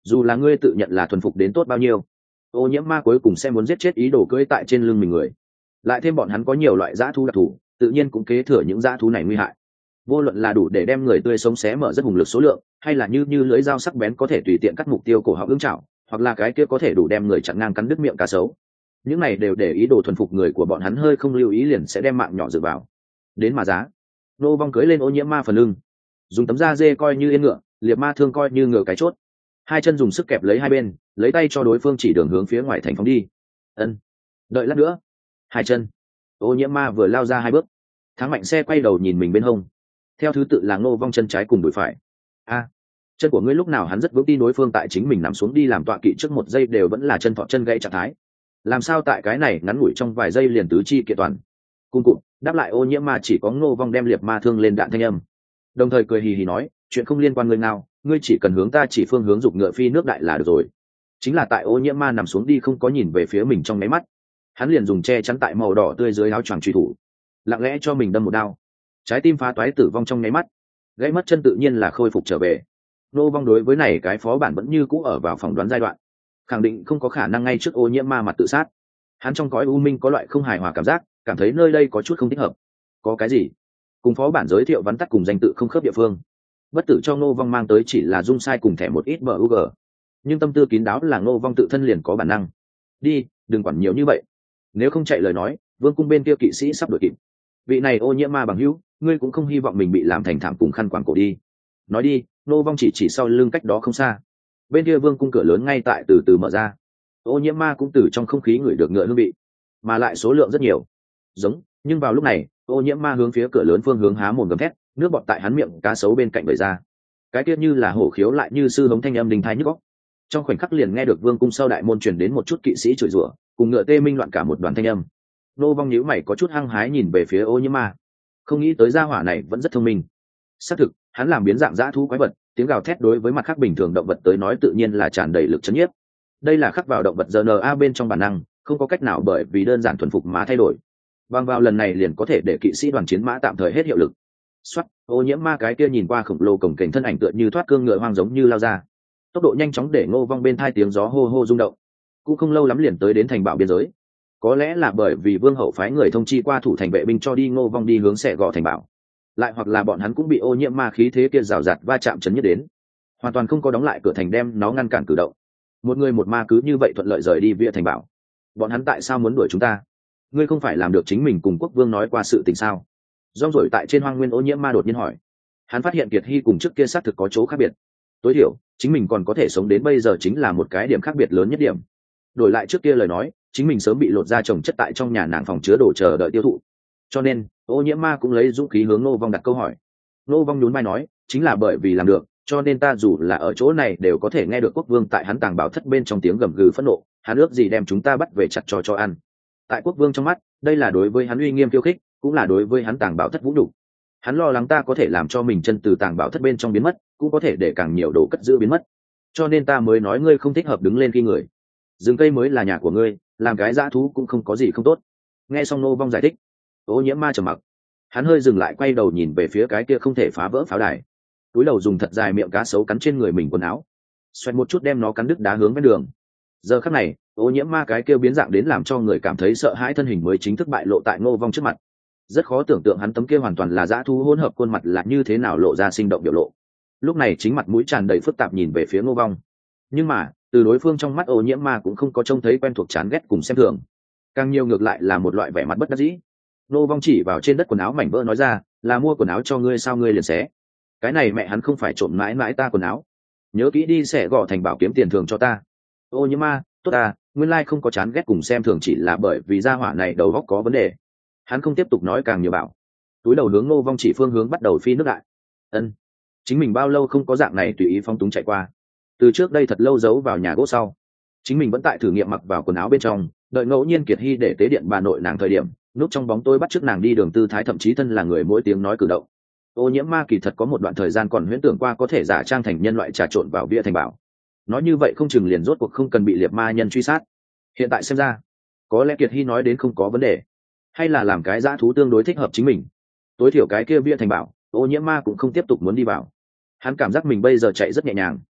A: dù là ngươi tự nhận là thuần phục đến tốt bao nhiêu, ô nhiễm ma cuối cùng sẽ muốn giết chết ý đồ cưỡi tại trên lưng mình người. Lại thêm bọn hắn có nhiều loại dã thú đặc thù, tự nhiên cũng kế thừa những dã thú này nguy hại. Vô luận là đủ để đem người tươi sống xé mở rất hùng lực số lượng, hay là như lưỡi dao sắc bén có thể tùy tiện cắt mục tiêu cổ họng ưng chảo, hoặc là cái kia có thể đủ đem người chặn ngang cắn đứt miệng cá sấu, những này đều để ý đồ thuần phục người của bọn hắn hơi không lưu ý liền sẽ đem mạng nhỏ dựa vào. Đến mà giá, nô vong cưới lên ô nhiễm ma phần lưng, dùng tấm da dê coi như yên ngựa, liệt ma thương coi như ngựa cái chốt, hai chân dùng sức kẹp lấy hai bên, lấy tay cho đối phương chỉ đường hướng phía ngoài thành phóng đi. Ân, đợi lát nữa. Hai chân, ô nhiễm ma vừa lao ra hai bước, Thắng Mạnh xe quay đầu nhìn mình bên hông, theo thứ tự là nô vong chân trái cùng đùi phải. A, chân của ngươi. Lúc nào hắn rất vững tin đối phương tại chính mình nằm xuống đi làm tọa kỵ trước một giây đều vẫn là chân thọ chân gãy trạng thái, làm sao tại cái này ngắn ngủi trong vài giây liền tứ chi kiện toàn. Cung cụt đáp lại ô nhiễm ma chỉ có ngô vong đem liệt ma thương lên đạn thanh âm, đồng thời cười hì hì nói, chuyện không liên quan ngươi nào, ngươi chỉ cần hướng ta chỉ phương hướng dục ngựa phi nước đại là được rồi. Chính là tại ô nhiễm ma nằm xuống đi không có nhìn về phía mình trong máy mắt, hắn liền dùng che chắn tại màu đỏ tươi dưới áo choàng truy thủ, lặng lẽ cho mình đâm một đao, trái tim phá toái tử vong trong nháy mắt, gãy mất chân tự nhiên là khôi phục trở về. Ngô vong đối với này cái phó bản vẫn như cũ ở vào phỏng đoán giai đoạn, khẳng định không có khả năng ngay trước ô nhiễm ma mặt tự sát. Hắn trong cõi u minh có loại không hài hòa cảm giác, cảm thấy nơi đây có chút không thích hợp. Có cái gì? Cùng phó bản giới thiệu vắn tắt cùng danh tự không khớp địa phương. Bất tử cho Ngô Vong mang tới chỉ là dung sai cùng thẻ một ít bug, nhưng tâm tư kín đáo là Ngô Vong tự thân liền có bản năng. Đi, đừng quản nhiều như vậy. Nếu không chạy lời nói, vương cung bên kia kỵ sĩ sắp đuổi kịp. Vị này ô nhiễm ma bằng hữu, ngươi cũng không hy vọng mình bị làm thành thảm cùng khăn quàng cổ đi. Nói đi. Ngô Vong chỉ sau lưng cách đó không xa. Bên kia vương cung cửa lớn ngay tại từ từ mở ra, ô nhiễm ma cũng từ trong không khí ngửi được ngựa hương vị, mà lại số lượng rất nhiều. Giống, nhưng vào lúc này ô nhiễm ma hướng phía cửa lớn phương hướng há mồm gầm thét, nước bọt tại hắn miệng cá sấu bên cạnh vẩy ra, cái tiết như là hổ khiếu lại như sư hống thanh âm đình thái nhức óc. Trong khoảnh khắc liền nghe được vương cung sau đại môn truyền đến một chút kỵ sĩ chửi rủa cùng ngựa tê minh loạn cả một đoàn thanh âm. Nô Vong nhíu mày có chút hăng hái nhìn về phía ô nhiễm ma, không nghĩ tới gia hỏa này vẫn rất thông minh. Xác thực, hắn làm biến dạng dã thú quái vật, tiếng gào thét đối với mặt khác bình thường động vật tới nói tự nhiên là tràn đầy lực chấn nhiếp. Đây là khắc vào động vật RNA bên trong bản năng, không có cách nào bởi vì đơn giản thuần phục mà thay đổi. Bằng vào lần này liền có thể để kỵ sĩ đoàn chiến mã tạm thời hết hiệu lực. Xoát, ô nhiễm ma cái kia nhìn qua khổng lồ cổng kềnh thân ảnh tựa như thoát cương ngựa hoang giống như lao ra. Tốc độ nhanh chóng để Ngô Vong bên thai tiếng gió hô hô rung động. Cũng không lâu lắm liền tới đến thành bảo biên giới. Có lẽ là bởi vì vương hậu phái người thông chi qua thủ thành vệ binh cho đi Ngô Vong đi hướng Sẻ Gò thành bảo. Lại hoặc là bọn hắn cũng bị ô nhiễm ma khí thế kia rào rạt va chạm chấn nhất đến, hoàn toàn không có đóng lại cửa thành đem nó ngăn cản cử động. Một người một ma cứ như vậy thuận lợi rời đi vía thành bảo. Bọn hắn tại sao muốn đuổi chúng ta? Ngươi không phải làm được chính mình cùng quốc vương nói qua sự tình sao? Rong rổi tại trên hoang nguyên ô nhiễm ma đột nhiên hỏi. Hắn phát hiện Kiệt Hy cùng trước kia xác thực có chỗ khác biệt. Tối thiểu chính mình còn có thể sống đến bây giờ chính là một cái điểm khác biệt lớn nhất điểm. Đổi lại trước kia lời nói, chính mình sớm bị lột ra trồng chất tại trong nhà nàng phòng chứa đồ chờ đợi tiêu thụ. Cho nên ô nhiễm ma cũng lấy dũng khí hướng Ngô Vong đặt câu hỏi. Ngô Vong nhún vai nói, chính là bởi vì làm được, cho nên ta dù là ở chỗ này đều có thể nghe được quốc vương tại hắn tàng bảo thất bên trong tiếng gầm gừ phẫn nộ, hắn ước gì đem chúng ta bắt về chặt cho ăn. Tại quốc vương trong mắt, đây là đối với hắn uy nghiêm khiêu khích, cũng là đối với hắn tàng bảo thất vũ nhục. Hắn lo lắng ta có thể làm cho mình chân từ tàng bảo thất bên trong biến mất, cũng có thể để càng nhiều đồ cất giữ biến mất. Cho nên ta mới nói ngươi không thích hợp đứng lên khi người. Rừng cây mới là nhà của ngươi, làm cái dã thú cũng không có gì không tốt. Nghe xong Ngô Vong giải thích, ô nhiễm ma trầm mặc. Hắn hơi dừng lại quay đầu nhìn về phía cái kia không thể phá vỡ pháo đài, túi đầu dùng thật dài miệng cá sấu cắn trên người mình quần áo, xoẹt một chút đem nó cắn đứt đá hướng ven đường. Giờ khắc này ô nhiễm ma cái kia biến dạng đến làm cho người cảm thấy sợ hãi thân hình mới chính thức bại lộ tại Ngô Vong trước mặt. Rất khó tưởng tượng hắn tấm kia hoàn toàn là dã thú hỗn hợp khuôn mặt là như thế nào lộ ra sinh động biểu lộ. Lúc này chính mặt mũi tràn đầy phức tạp nhìn về phía Ngô Vong, nhưng mà từ đối phương trong mắt ô nhiễm ma cũng không có trông thấy quen thuộc chán ghét cùng xem thường, càng nhiều ngược lại là một loại vẻ mặt bất đắc dĩ. Ngô Vong chỉ vào trên đất quần áo mảnh vỡ nói ra, là mua quần áo cho ngươi sao ngươi liền xé? Cái này mẹ hắn không phải trộm mãi mãi ta quần áo, nhớ kỹ đi Sẻ Gò thành bảo kiếm tiền thường cho ta. Ô nhiễm ma, tốt à, nguyên lai không có chán ghét cùng xem thường chỉ là bởi vì gia hỏa này đầu óc có vấn đề. Hắn không tiếp tục nói càng nhiều bảo, túi đầu hướng Ngô Vong chỉ phương hướng bắt đầu phi nước đại. Ân, chính mình bao lâu không có dạng này tùy ý phong túng chạy qua. Từ trước đây thật lâu giấu vào nhà gỗ sau, chính mình vẫn tại thử nghiệm mặc vào quần áo bên trong, đợi ngẫu nhiên Kiệt Hy để tế điện bà nội nàng thời điểm, núp trong bóng tối bắt chước nàng đi đường tư thái thậm chí thân là người mỗi tiếng nói cử động. Ô nhiễm ma kỳ thật có một đoạn thời gian còn huyễn tưởng qua có thể giả trang thành nhân loại trà trộn vào bia thành bảo, nói như vậy không chừng liền rốt cuộc không cần bị liệt ma nhân truy sát. Hiện tại xem ra có lẽ Kiệt Hy nói đến không có vấn đề, hay là làm cái dã thú tương đối thích hợp chính mình. Tối thiểu cái kia bia thành bảo ô nhiễm ma cũng không tiếp tục muốn đi vào. Hắn cảm giác mình bây giờ chạy rất nhẹ nhàng.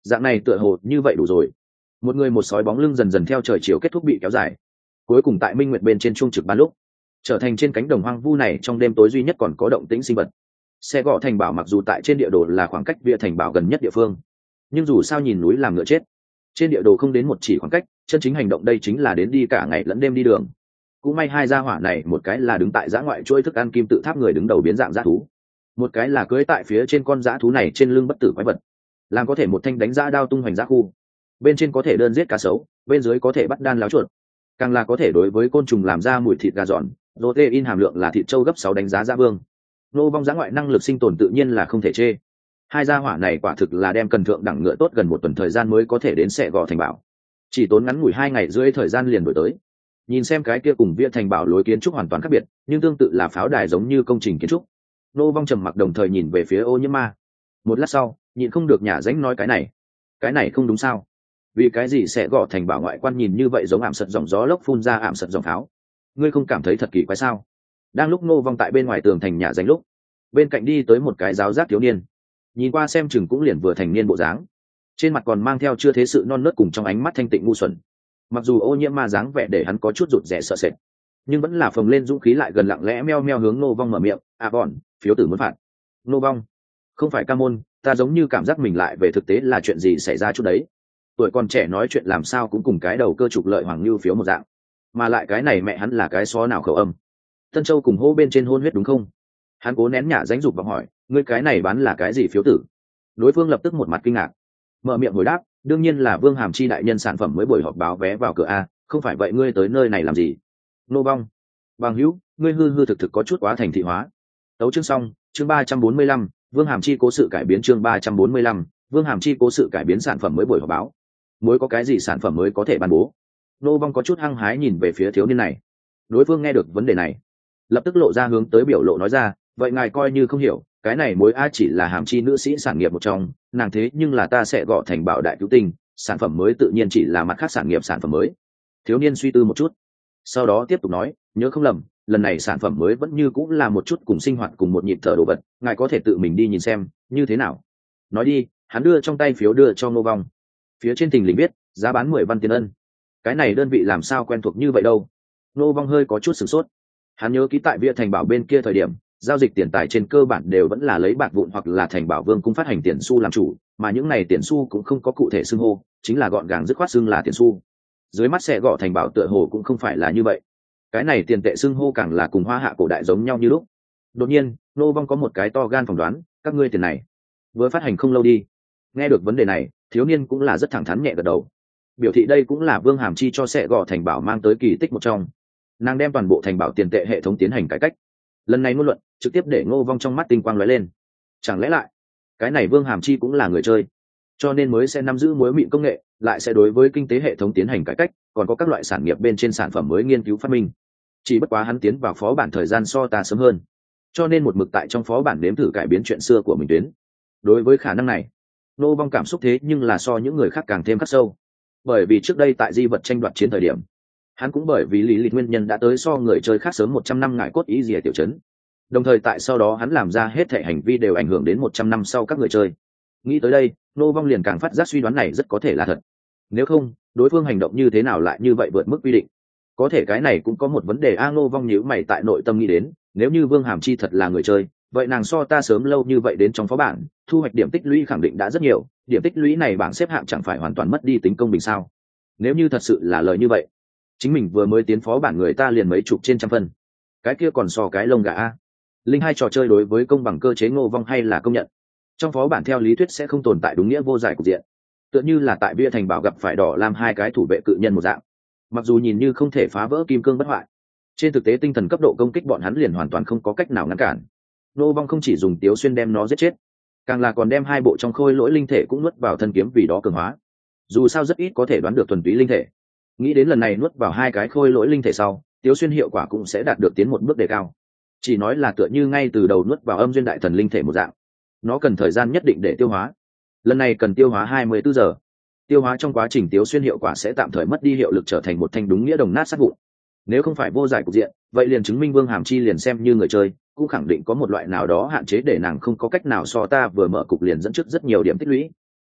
A: Dạng này tựa hồ như vậy đủ rồi. Một người một sói bóng lưng dần dần theo trời chiều kết thúc bị kéo dài, cuối cùng tại minh nguyệt bên trên chuông trực ban lúc trở thành trên cánh đồng hoang vu này trong đêm tối duy nhất còn có động tĩnh sinh vật. Xe gọ thành bảo mặc dù tại trên địa đồ là khoảng cách Via thành bảo gần nhất địa phương, nhưng dù sao nhìn núi làm ngựa chết, trên địa đồ không đến một chỉ khoảng cách, chân chính hành động đây chính là đến đi cả ngày lẫn đêm đi đường. Cũng may hai gia hỏa này, một cái là đứng tại dã ngoại chuỗi thức ăn kim tự tháp người đứng đầu biến dạng dã thú, một cái là cưỡi tại phía trên con dã thú này trên lưng bất tử quái vật, làm có thể một thanh đánh dã đao tung hoành dã khu, bên trên có thể đơn giết cá sấu, bên dưới có thể bắt đan láo chuột, càng là có thể đối với côn trùng làm ra mùi thịt gà giòn, protein hàm lượng là thịt trâu gấp 6 đánh giá dã vương. Nô vong dã ngoại năng lực sinh tồn tự nhiên là không thể chê. Hai gia hỏa này quả thực là đem cần thượng đẳng ngựa tốt gần một tuần thời gian mới có thể đến Sẹ Gò thành bảo, chỉ tốn ngắn ngủi 2 ngày rưỡi thời gian liền đổi tới. Nhìn xem cái kia cùng Via thành bảo lối kiến trúc hoàn toàn khác biệt, nhưng tương tự là pháo đài giống như công trình kiến trúc. Nô vong trầm mặc đồng thời nhìn về phía Ô Nhiễm Ma. Một lát sau, nhịn không được nhả dánh nói cái này không đúng sao? Vì cái gì Sẹ Gò thành bảo ngoại quan nhìn như vậy giống ảm sật dòng gió lốc phun ra ảm sật dòng pháo? Ngươi không cảm thấy thật kỳ quái sao? Đang lúc Nô vong tại bên ngoài tường thành nhả dánh lúc, bên cạnh đi tới một cái giáo giác thiếu niên, nhìn qua xem chừng cũng liền vừa thành niên bộ dáng, trên mặt còn mang theo chưa thế sự non nớt cùng trong ánh mắt thanh tịnh ngu xuẩn. Mặc dù Ô Nhiễm Ma dáng vẻ để hắn có chút rụt rè sợ sệt, nhưng vẫn là phồng lên dũng khí lại gần lặng lẽ meo meo hướng Nô vong mở miệng. Bọn phiếu tử muốn phạt. Nô vong, không phải ca môn, ta giống như cảm giác mình lại về thực tế là chuyện gì xảy ra chút đấy. Tuổi còn trẻ nói chuyện làm sao cũng cùng cái đầu cơ trục lợi hoàng lưu phiếu một dạng, mà lại cái này mẹ hắn là cái xó nào khẩu âm. Tân Châu cùng hô bên trên hôn huyết đúng không? Hắn cố nén nhả dánh dục và hỏi, ngươi cái này bán là cái gì phiếu tử? Đối phương lập tức một mặt kinh ngạc, mở miệng hồi đáp, đương nhiên là Vương Hàm Chi đại nhân sản phẩm mới buổi họp báo vé vào cửa a, không phải vậy ngươi tới nơi này làm gì? Nô vong, bằng hữu, ngươi hư thực có chút quá thành thị hóa. Tấu chương xong, chương 345, Vương Hàm Chi cố sự cải biến chương 345, Vương Hàm Chi cố sự cải biến sản phẩm mới buổi họp báo. Mới có cái gì sản phẩm mới có thể ban bố? Nô vong có chút hăng hái nhìn về phía thiếu niên này. Đối phương nghe được vấn đề này, lập tức lộ ra hướng tới biểu lộ nói ra, vậy ngài coi như không hiểu, cái này mối a chỉ là Hàm Chi nữ sĩ sản nghiệp một trong, nàng thế nhưng là ta sẽ gọi thành bảo đại cứu tinh, sản phẩm mới tự nhiên chỉ là mặt khác sản nghiệp sản phẩm mới. Thiếu niên suy tư một chút, sau đó tiếp tục nói, nhớ không lầm, lần này sản phẩm mới vẫn như cũng là một chút cùng sinh hoạt cùng một nhịp thở đồ vật, ngài có thể tự mình đi nhìn xem như thế nào. Nói đi, hắn đưa trong tay phiếu đưa cho Ngô Vong. Phía trên thình lình viết giá bán 10 văn tiền ân. Cái này đơn vị làm sao quen thuộc như vậy đâu. Ngô Vong hơi có chút sửng sốt. Hắn nhớ ký tại Via thành bảo bên kia thời điểm, giao dịch tiền tài trên cơ bản đều vẫn là lấy bạc vụn hoặc là thành bảo vương cung phát hành tiền xu làm chủ, mà những này tiền xu cũng không có cụ thể xưng hô, chính là gọn gàng dứt khoát xưng là tiền xu. Dưới mắt Sẽ Gọ thành bảo tựa hồ cũng không phải là như vậy. Cái này tiền tệ xưng hô càng là cùng hoa hạ cổ đại giống nhau như lúc. Đột nhiên, Ngô Vong có một cái to gan phỏng đoán, các ngươi tiền này vừa phát hành không lâu đi. Nghe được vấn đề này, thiếu niên cũng là rất thẳng thắn nhẹ gật đầu, biểu thị đây cũng là Vương Hàm Chi cho Sẽ Gọ thành bảo mang tới kỳ tích một trong. Nàng đem toàn bộ thành bảo tiền tệ hệ thống tiến hành cải cách. Lần này ngôn luận trực tiếp để Ngô Vong trong mắt tinh quang lóe lên. Chẳng lẽ lại cái này Vương Hàm Chi cũng là người chơi, cho nên mới sẽ nắm giữ muối mịn công nghệ, lại sẽ đối với kinh tế hệ thống tiến hành cải cách, còn có các loại sản nghiệp bên trên sản phẩm mới nghiên cứu phát minh. Chỉ bất quá hắn tiến vào phó bản thời gian so ta sớm hơn, cho nên một mực tại trong phó bản nếm thử cải biến chuyện xưa của mình tuyến. Đối với khả năng này, Ngô Vong cảm xúc thế nhưng là so những người khác càng thêm khắc sâu, bởi vì trước đây tại di vật tranh đoạt chiến thời điểm, hắn cũng bởi vì lý lịch nguyên nhân đã tới so người chơi khác sớm 100 năm ngải cốt ý rìa tiểu trấn. Đồng thời tại sau đó hắn làm ra hết thể hành vi đều ảnh hưởng đến 100 năm sau các người chơi. Nghĩ tới đây, Ngô Vong liền càng phát giác suy đoán này rất có thể là thật. Nếu không, đối phương hành động như thế nào lại như vậy vượt mức quy định? Có thể cái này cũng có một vấn đề a. Ngô Vong nhíu mày tại nội tâm nghĩ đến, nếu như Vương Hàm Chi thật là người chơi, vậy nàng so ta sớm lâu như vậy đến trong phó bản, thu hoạch điểm tích lũy khẳng định đã rất nhiều, điểm tích lũy này bảng xếp hạng chẳng phải hoàn toàn mất đi tính công bình sao? Nếu như thật sự là lời như vậy, chính mình vừa mới tiến phó bản người ta liền mấy chục trên trăm phân, cái kia còn so cái lông gà a. Linh hai trò chơi đối với công bằng cơ chế Ngô Vong hay là công nhận. Trong phó bản theo lý thuyết sẽ không tồn tại đúng nghĩa vô giải cục diện, tựa như là tại Bia thành bảo gặp phải đỏ lam hai cái thủ vệ cự nhân một dạng, mặc dù nhìn như không thể phá vỡ kim cương bất hoại, trên thực tế tinh thần cấp độ công kích bọn hắn liền hoàn toàn không có cách nào ngăn cản. Ngô Vong không chỉ dùng Tiếu Xuyên đem nó giết chết, càng là còn đem hai bộ trong khôi lỗi linh thể cũng nuốt vào thân kiếm vì đó cường hóa. Dù sao rất ít có thể đoán được thuần túy linh thể, nghĩ đến lần này nuốt vào hai cái khôi lỗi linh thể sau, Tiếu Xuyên hiệu quả cũng sẽ đạt được tiến một bước đề cao. Chỉ nói là tựa như ngay từ đầu nuốt vào âm duyên đại thần linh thể một dạng, nó cần thời gian nhất định để tiêu hóa. Lần này cần tiêu hóa 24 giờ. Tiêu hóa trong quá trình Tiếu Xuyên hiệu quả sẽ tạm thời mất đi hiệu lực, trở thành một thanh đúng nghĩa đồng nát sát vụn. Nếu không phải vô giải cục diện, vậy liền chứng minh Vương Hàm Chi liền xem như người chơi, cũng khẳng định có một loại nào đó hạn chế để nàng không có cách nào so ta vừa mở cục liền dẫn trước rất nhiều điểm tích lũy.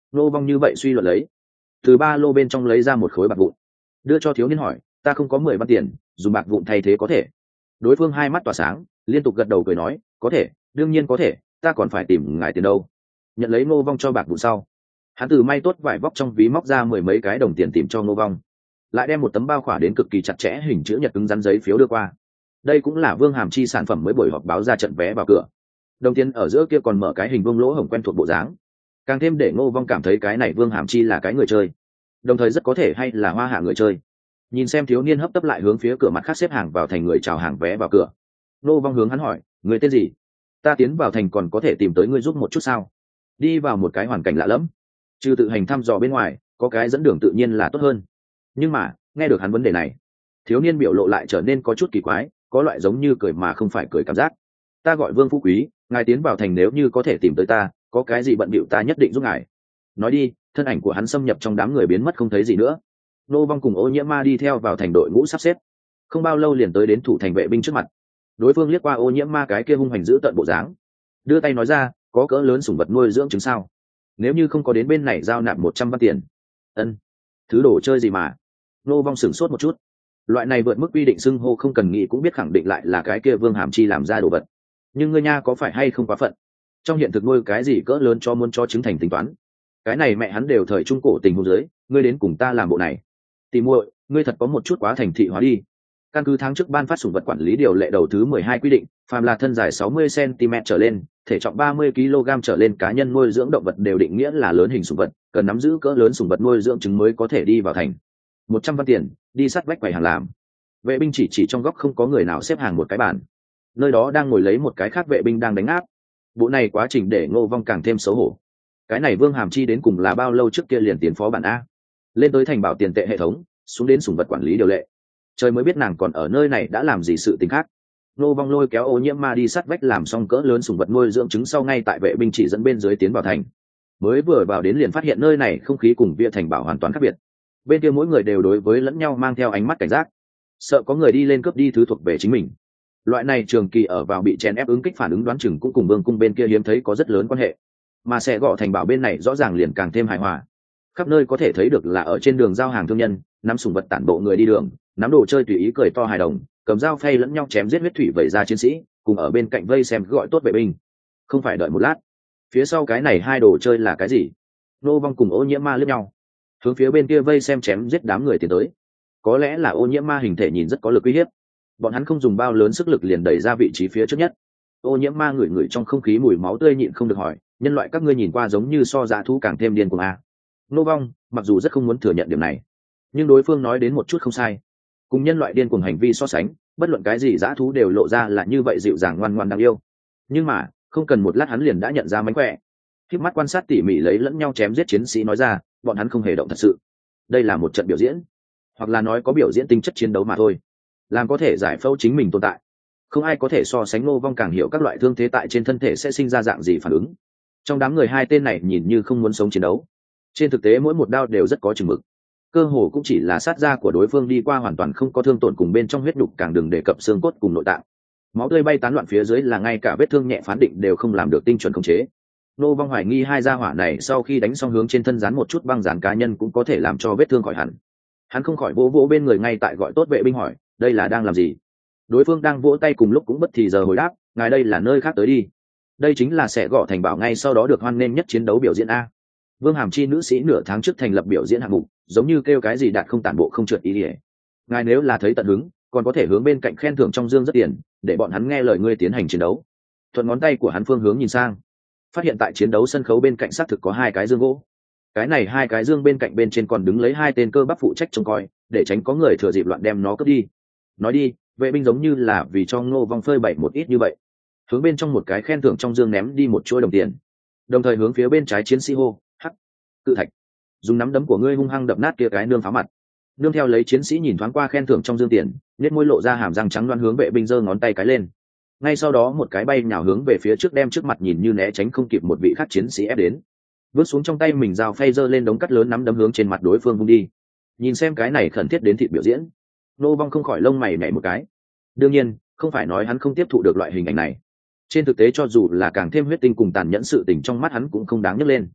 A: Ngô Vong như vậy suy luận lấy, từ ba lô bên trong lấy ra một khối bạc vụn, đưa cho thiếu niên hỏi, ta không có 10 văn tiền, dùng bạc vụn thay thế có thể? Đối phương hai mắt tỏa sáng, liên tục gật đầu cười nói, có thể, đương nhiên có thể, ta còn phải tìm ngài tiền đâu. Nhận lấy Ngô Vong cho bạc vụn sau, hắn từ may tốt vải vóc trong ví móc ra 10 mấy cái đồng tiền tìm cho Ngô Vong, lại đem một tấm bao khỏa đến cực kỳ chặt chẽ hình chữ nhật cứng rắn giấy phiếu đưa qua. Đây cũng là Vương Hàm Chi sản phẩm mới buổi họp báo ra trận vé vào cửa. Đồng tiền ở giữa kia còn mở cái hình vuông lỗ hổng quen thuộc bộ dáng, càng thêm để Ngô Vong cảm thấy cái này Vương Hàm Chi là cái người chơi, đồng thời rất có thể hay là hoa hạ người chơi. Nhìn xem thiếu niên hấp tấp lại hướng phía cửa mặt khác xếp hàng vào thành người chào hàng vé vào cửa, Ngô Vong hướng hắn hỏi, người tên gì? Ta tiến vào thành còn có thể tìm tới ngươi giúp một chút sao? Đi vào một cái hoàn cảnh lạ lẫm, trừ tự hành thăm dò bên ngoài, có cái dẫn đường tự nhiên là tốt hơn. Nhưng mà nghe được hắn vấn đề này, thiếu niên biểu lộ lại trở nên có chút kỳ quái, có loại giống như cười mà không phải cười cảm giác. Ta gọi Vương Phú Quý, ngài tiến vào thành nếu như có thể tìm tới ta, có cái gì bận bịu ta nhất định giúp ngài. Nói đi, thân ảnh của hắn xâm nhập trong đám người biến mất không thấy gì nữa. Ngô Vong cùng Ô Nhiễm Ma đi theo vào thành đội ngũ sắp xếp, không bao lâu liền tới đến thủ thành vệ binh trước mặt. Đối phương liếc qua Ô Nhiễm Ma cái kia hung hành giữ tận bộ dáng, đưa tay nói ra, có cỡ lớn sủng vật nuôi dưỡng trứng sao? Nếu như không có đến bên này giao nạp 100 văn tiền. Ân, thứ đồ chơi gì mà? Ngô Vong sửng sốt một chút. Loại này vượt mức quy định xưng hô không cần nghĩ cũng biết khẳng định lại là cái kia Vương Hàm Chi làm ra đồ vật. Nhưng ngươi nha có phải hay không quá phận? Trong hiện thực nuôi cái gì cỡ lớn cho muốn cho trứng thành tính toán? Cái này mẹ hắn đều thời trung cổ tình huống dưới, ngươi đến cùng ta làm bộ này. Tỷ muội, ngươi thật có một chút quá thành thị hóa đi. Căn cứ tháng trước ban phát sủng vật quản lý điều lệ đầu thứ 12 quy định, phàm là thân dài 60 cm trở lên, thể trọng 30 kg trở lên cá nhân nuôi dưỡng động vật đều định nghĩa là lớn hình sủng vật, cần nắm giữ cỡ lớn sủng vật nuôi dưỡng trứng mới có thể đi vào thành. 100 văn tiền, đi sát vách quầy hàng làm. Vệ binh chỉ trong góc không có người nào xếp hàng một cái bàn, nơi đó đang ngồi lấy một cái khác vệ binh đang đánh áp. Bộ này quá trình để Ngô Vong càng thêm xấu hổ. Cái này Vương Hàm Chi đến cùng là bao lâu trước kia liền tiến phó bản a, lên tới thành bảo tiền tệ hệ thống, xuống đến sủng vật quản lý điều lệ, trời mới biết nàng còn ở nơi này đã làm gì sự tình khác. Ngô Vong lôi kéo Ô Nhiễm Ma đi sát vách làm xong cỡ lớn sủng vật nuôi dưỡng trứng sau, ngay tại vệ binh chỉ dẫn bên dưới tiến vào thành. Mới vừa vào đến liền phát hiện nơi này không khí cùng Via thành bảo hoàn toàn khác biệt. Bên kia mỗi người đều đối với lẫn nhau mang theo ánh mắt cảnh giác, sợ có người đi lên cướp đi thứ thuộc về chính mình. Loại này trường kỳ ở vào bị chèn ép ứng kích phản ứng đoán chừng cũng cùng Vương cung bên kia hiếm thấy có rất lớn quan hệ, mà sẽ gõ thành bảo bên này rõ ràng liền càng thêm hài hòa. Khắp nơi có thể thấy được là ở trên đường giao hàng thương nhân, nắm sủng vật tản bộ người đi đường, nắm đồ chơi tùy ý cười to hài đồng, cầm dao phay lẫn nhau chém giết huyết thủy vẩy ra chiến sĩ, cùng ở bên cạnh vây xem gọi tốt vệ binh. Không phải đợi một lát, phía sau cái này hai đồ chơi là cái gì? Ngô Vong cùng Ô Nhiễm Ma liếc nhau, hướng phía bên kia vây xem chém giết đám người tiến tới. Có lẽ là Ô Nhiễm Ma hình thể nhìn rất có lực uy hiếp, bọn hắn không dùng bao lớn sức lực liền đẩy ra vị trí phía trước nhất. Ô Nhiễm Ma ngửi ngửi trong không khí mùi máu tươi nhịn không được hỏi, nhân loại các ngươi nhìn qua giống như so dã thú càng thêm điên cuồng a. Ngô Vong mặc dù rất không muốn thừa nhận điểm này, nhưng đối phương nói đến một chút không sai. Cùng nhân loại điên cuồng hành vi so sánh, bất luận cái gì dã thú đều lộ ra là như vậy dịu dàng ngoan ngoãn đáng yêu. Nhưng mà không cần một lát hắn liền đã nhận ra mánh khỏe, khiếp mắt quan sát tỉ mỉ lấy lẫn nhau chém giết chiến sĩ nói ra, bọn hắn không hề động thật sự. Đây là một trận biểu diễn, hoặc là nói có biểu diễn tính chất chiến đấu mà thôi, làm có thể giải phẫu chính mình tồn tại. Không ai có thể so sánh Ngô Vong càng hiểu các loại thương thế tại trên thân thể sẽ sinh ra dạng gì phản ứng. Trong đám người hai tên này nhìn như không muốn sống chiến đấu, trên thực tế mỗi một đao đều rất có chừng mực, cơ hồ cũng chỉ là sát da của đối phương đi qua hoàn toàn không có thương tổn, cùng bên trong huyết đục càng đừng đề cập xương cốt cùng nội tạng. Máu tươi bay tán loạn phía dưới là ngay cả vết thương nhẹ phán định đều không làm được tinh chuẩn khống chế. Ngô Vong hoài nghi hai gia hỏa này sau khi đánh xong hướng trên thân dán một chút băng dán cá nhân cũng có thể làm cho vết thương khỏi hẳn. Hắn không khỏi vỗ vỗ bên người ngay tại gọi tốt vệ binh hỏi, đây là đang làm gì? Đối phương đang vỗ tay cùng lúc cũng bất thì giờ hồi đáp, ngài đây là nơi khác tới đi. Đây chính là sẽ gõ thành bảo ngay sau đó được hoan nghênh nhất chiến đấu biểu diễn a. Vương Hàm Chi nữ sĩ nửa tháng trước thành lập biểu diễn hạng mục, giống như kêu cái gì đạt không tản bộ không trượt ý ỉa. Ngài nếu là thấy tận hứng, còn có thể hướng bên cạnh khen thưởng trong dương rất tiền, để bọn hắn nghe lời ngươi tiến hành chiến đấu. Thuận ngón tay của hắn phương hướng nhìn sang, phát hiện tại chiến đấu sân khấu bên cạnh xác thực có hai cái dương gỗ. Cái này hai cái dương bên cạnh bên trên còn đứng lấy hai tên cơ bắp phụ trách trông coi, để tránh có người thừa dịp loạn đem nó cướp đi. Nói đi, vệ binh giống như là vì cho Ngô Vong phơi bày một ít như vậy, hướng bên trong một cái khen thưởng trong dương ném đi một chuỗi đồng tiền, đồng thời hướng phía bên trái chiến sĩ hô, hắc cự thạch, dùng nắm đấm của ngươi hung hăng đập nát kia cái nương phá mặt. Nương theo lấy chiến sĩ nhìn thoáng qua khen thưởng trong dương tiền, nét môi lộ ra hàm răng trắng loan hướng vệ binh giơ ngón tay cái lên. Ngay sau đó một cái bay nhào hướng về phía trước, đem trước mặt nhìn như né tránh không kịp một vị khác chiến sĩ ép đến, vứt xuống trong tay mình dao phay giơ lên đống cắt lớn nắm đấm hướng trên mặt đối phương vung đi. Nhìn xem cái này khẩn thiết đến thịt biểu diễn, Ngô Vong không khỏi lông mày nhảy một cái. Đương nhiên không phải nói hắn không tiếp thụ được loại hình ảnh này, trên thực tế cho dù là càng thêm huyết tinh cùng tàn nhẫn sự tình trong mắt hắn cũng không đáng nhắc lên.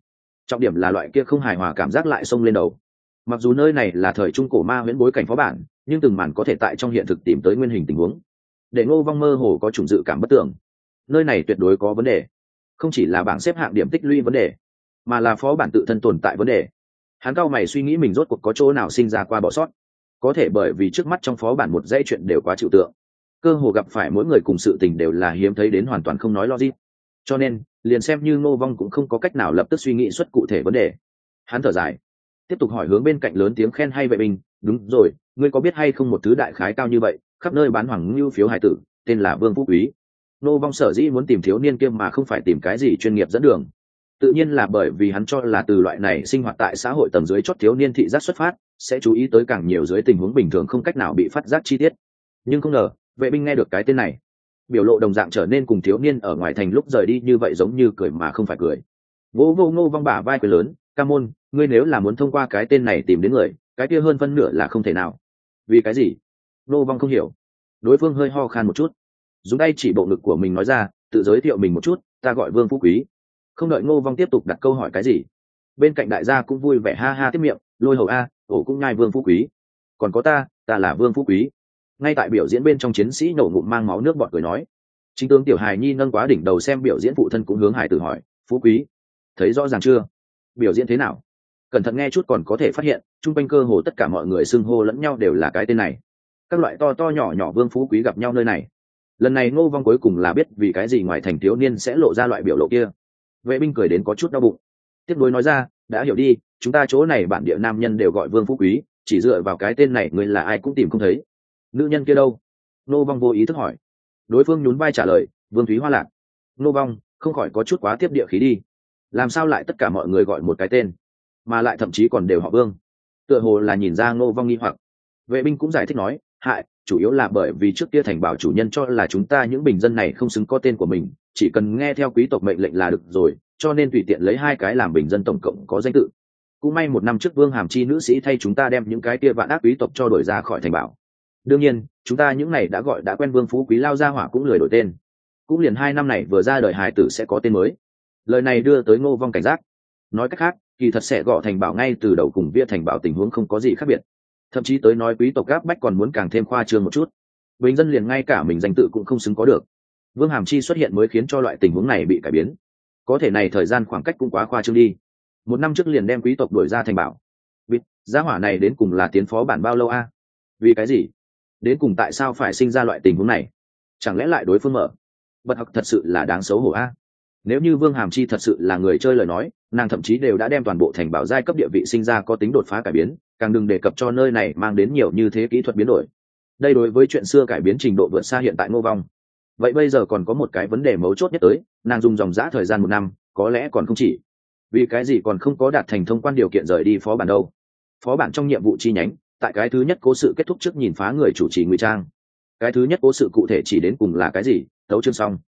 A: trọng điểm là loại kia không hài hòa cảm giác lại xông lên đầu. Mặc dù nơi này là thời trung cổ ma huyễn bối cảnh phó bản, nhưng từng màn có thể tại trong hiện thực tìm tới nguyên hình tình huống, để Ngô Vong mơ hồ có chủng dự cảm bất tưởng. Nơi này tuyệt đối có vấn đề, không chỉ là bảng xếp hạng điểm tích lũy vấn đề, mà là phó bản tự thân tồn tại vấn đề. Hắn cau mày suy nghĩ mình rốt cuộc có chỗ nào sinh ra qua bỏ sót, có thể bởi vì trước mắt trong phó bản một dãy chuyện đều quá trừu tượng, cơ hồ gặp phải mỗi người cùng sự tình đều là hiếm thấy đến hoàn toàn không nói logic, cho nên liền xem như Ngô Vong cũng không có cách nào lập tức suy nghĩ xuất cụ thể vấn đề. Hắn thở dài, tiếp tục hỏi hướng bên cạnh lớn tiếng khen hay vệ binh, đúng rồi, ngươi có biết hay không một thứ đại khái cao như vậy khắp nơi bán hoàng lưu phiếu hải tử, tên là Vương Phú Quý. Ngô Vong sở dĩ muốn tìm thiếu niên kia mà không phải tìm cái gì chuyên nghiệp dẫn đường, tự nhiên là bởi vì hắn cho là từ loại này sinh hoạt tại xã hội tầng dưới chót thiếu niên thị giác xuất phát, sẽ chú ý tới càng nhiều dưới tình huống bình thường không cách nào bị phát giác chi tiết. Nhưng không ngờ vệ binh nghe được cái tên này, biểu lộ đồng dạng trở nên cùng thiếu niên ở ngoài thành lúc rời đi như vậy, giống như cười mà không phải cười. Vỗ vô Ngô Vong bả vai cười lớn, ca môn, ngươi nếu là muốn thông qua cái tên này tìm đến người, cái kia hơn phân nửa là không thể nào. Vì cái gì? Ngô Vong không hiểu. Đối phương hơi ho khan một chút, dùng tay chỉ bộ ngực của mình nói ra, tự giới thiệu mình một chút, ta gọi Vương Phú Quý. Không đợi Ngô Vong tiếp tục đặt câu hỏi cái gì, bên cạnh đại gia cũng vui vẻ ha ha tiếp miệng, Lôi Hầu a, ổ cũng nhai Vương Phú Quý. Còn có ta là Vương Phú Quý. Ngay tại biểu diễn bên trong chiến sĩ nổ ngụm mang máu nước bọt cười nói. Chính tướng tiểu hài nhi nâng quá đỉnh đầu xem biểu diễn, phụ thân cũng hướng hải tử hỏi, Phú Quý, thấy rõ ràng chưa? Biểu diễn thế nào? Cẩn thận nghe chút còn có thể phát hiện, chung quanh cơ hồ tất cả mọi người xưng hô lẫn nhau đều là cái tên này. Các loại to to nhỏ nhỏ Vương Phú Quý gặp nhau nơi này. Lần này Ngô Vong cuối cùng là biết vì cái gì ngoài thành thiếu niên sẽ lộ ra loại biểu lộ kia. Vệ binh cười đến có chút đau bụng, tiếp nối nói ra, đã hiểu đi, chúng ta chỗ này bản địa nam nhân đều gọi Vương Phú Quý, chỉ dựa vào cái tên này người là ai cũng tìm không thấy. Nữ nhân kia đâu? Ngô Vong vô ý thức hỏi. Đối phương nhún vai trả lời, Vương Thúy Hoa Lạc. Ngô Vong không khỏi có chút quá tiếp địa khí đi, làm sao lại tất cả mọi người gọi một cái tên, mà lại thậm chí còn đều họ Vương? Tựa hồ là nhìn ra Ngô Vong nghi hoặc. Vệ binh cũng giải thích nói, hại, chủ yếu là bởi vì trước kia thành bảo chủ nhân cho là chúng ta những bình dân này không xứng có tên của mình, chỉ cần nghe theo quý tộc mệnh lệnh là được rồi, cho nên tùy tiện lấy 2 cái làm bình dân tổng cộng có danh tự. Cũng may 1 năm trước Vương Hàm Chi nữ sĩ thay chúng ta đem những cái kia vạn ác quý tộc cho đổi ra khỏi thành bảo. Đương nhiên chúng ta những này đã gọi đã quen Vương Phú Quý lao ra hỏa cũng lười đổi tên, cũng liền 2 năm này vừa ra đời hài tử sẽ có tên mới. Lời này đưa tới Ngô Vong cảnh giác. Nói cách khác, kỳ thật sẽ gõ thành bảo ngay từ đầu cùng Via thành bảo tình huống không có gì khác biệt, thậm chí tới nói quý tộc gáp bách còn muốn càng thêm khoa trương một chút, bình dân liền ngay cả mình danh tự cũng không xứng có được. Vương Hàm Chi xuất hiện mới khiến cho loại tình huống này bị cải biến, có thể này thời gian khoảng cách cũng quá khoa trương đi. 1 năm trước liền đem quý tộc đuổi ra thành bảo, bịt gia hỏa này đến cùng là tiến phó bản bao lâu a? Vì cái gì? Đến cùng tại sao phải sinh ra loại tình huống này? Chẳng lẽ lại đối phương mở bật học thật sự là đáng xấu hổ a? Nếu như Vương Hàm Chi thật sự là người chơi lời nói, nàng thậm chí đều đã đem toàn bộ thành bảo giai cấp địa vị sinh ra có tính đột phá cải biến, càng đừng đề cập cho nơi này mang đến nhiều như thế kỹ thuật biến đổi. Đây đối với chuyện xưa cải biến trình độ vượt xa hiện tại Ngô Vong. Vậy bây giờ còn có một cái vấn đề mấu chốt nhất tới, nàng dùng dòng dã thời gian 1 năm, có lẽ còn không chỉ. Vì cái gì còn không có đạt thành thông quan điều kiện rời đi phó bản đâu? Phó bản trong nhiệm vụ chi nhánh, tại cái thứ nhất cố sự kết thúc trước nhìn phá người chủ trì ngụy trang. Cái thứ nhất cố sự cụ thể chỉ đến cùng là cái gì? Tấu chương xong.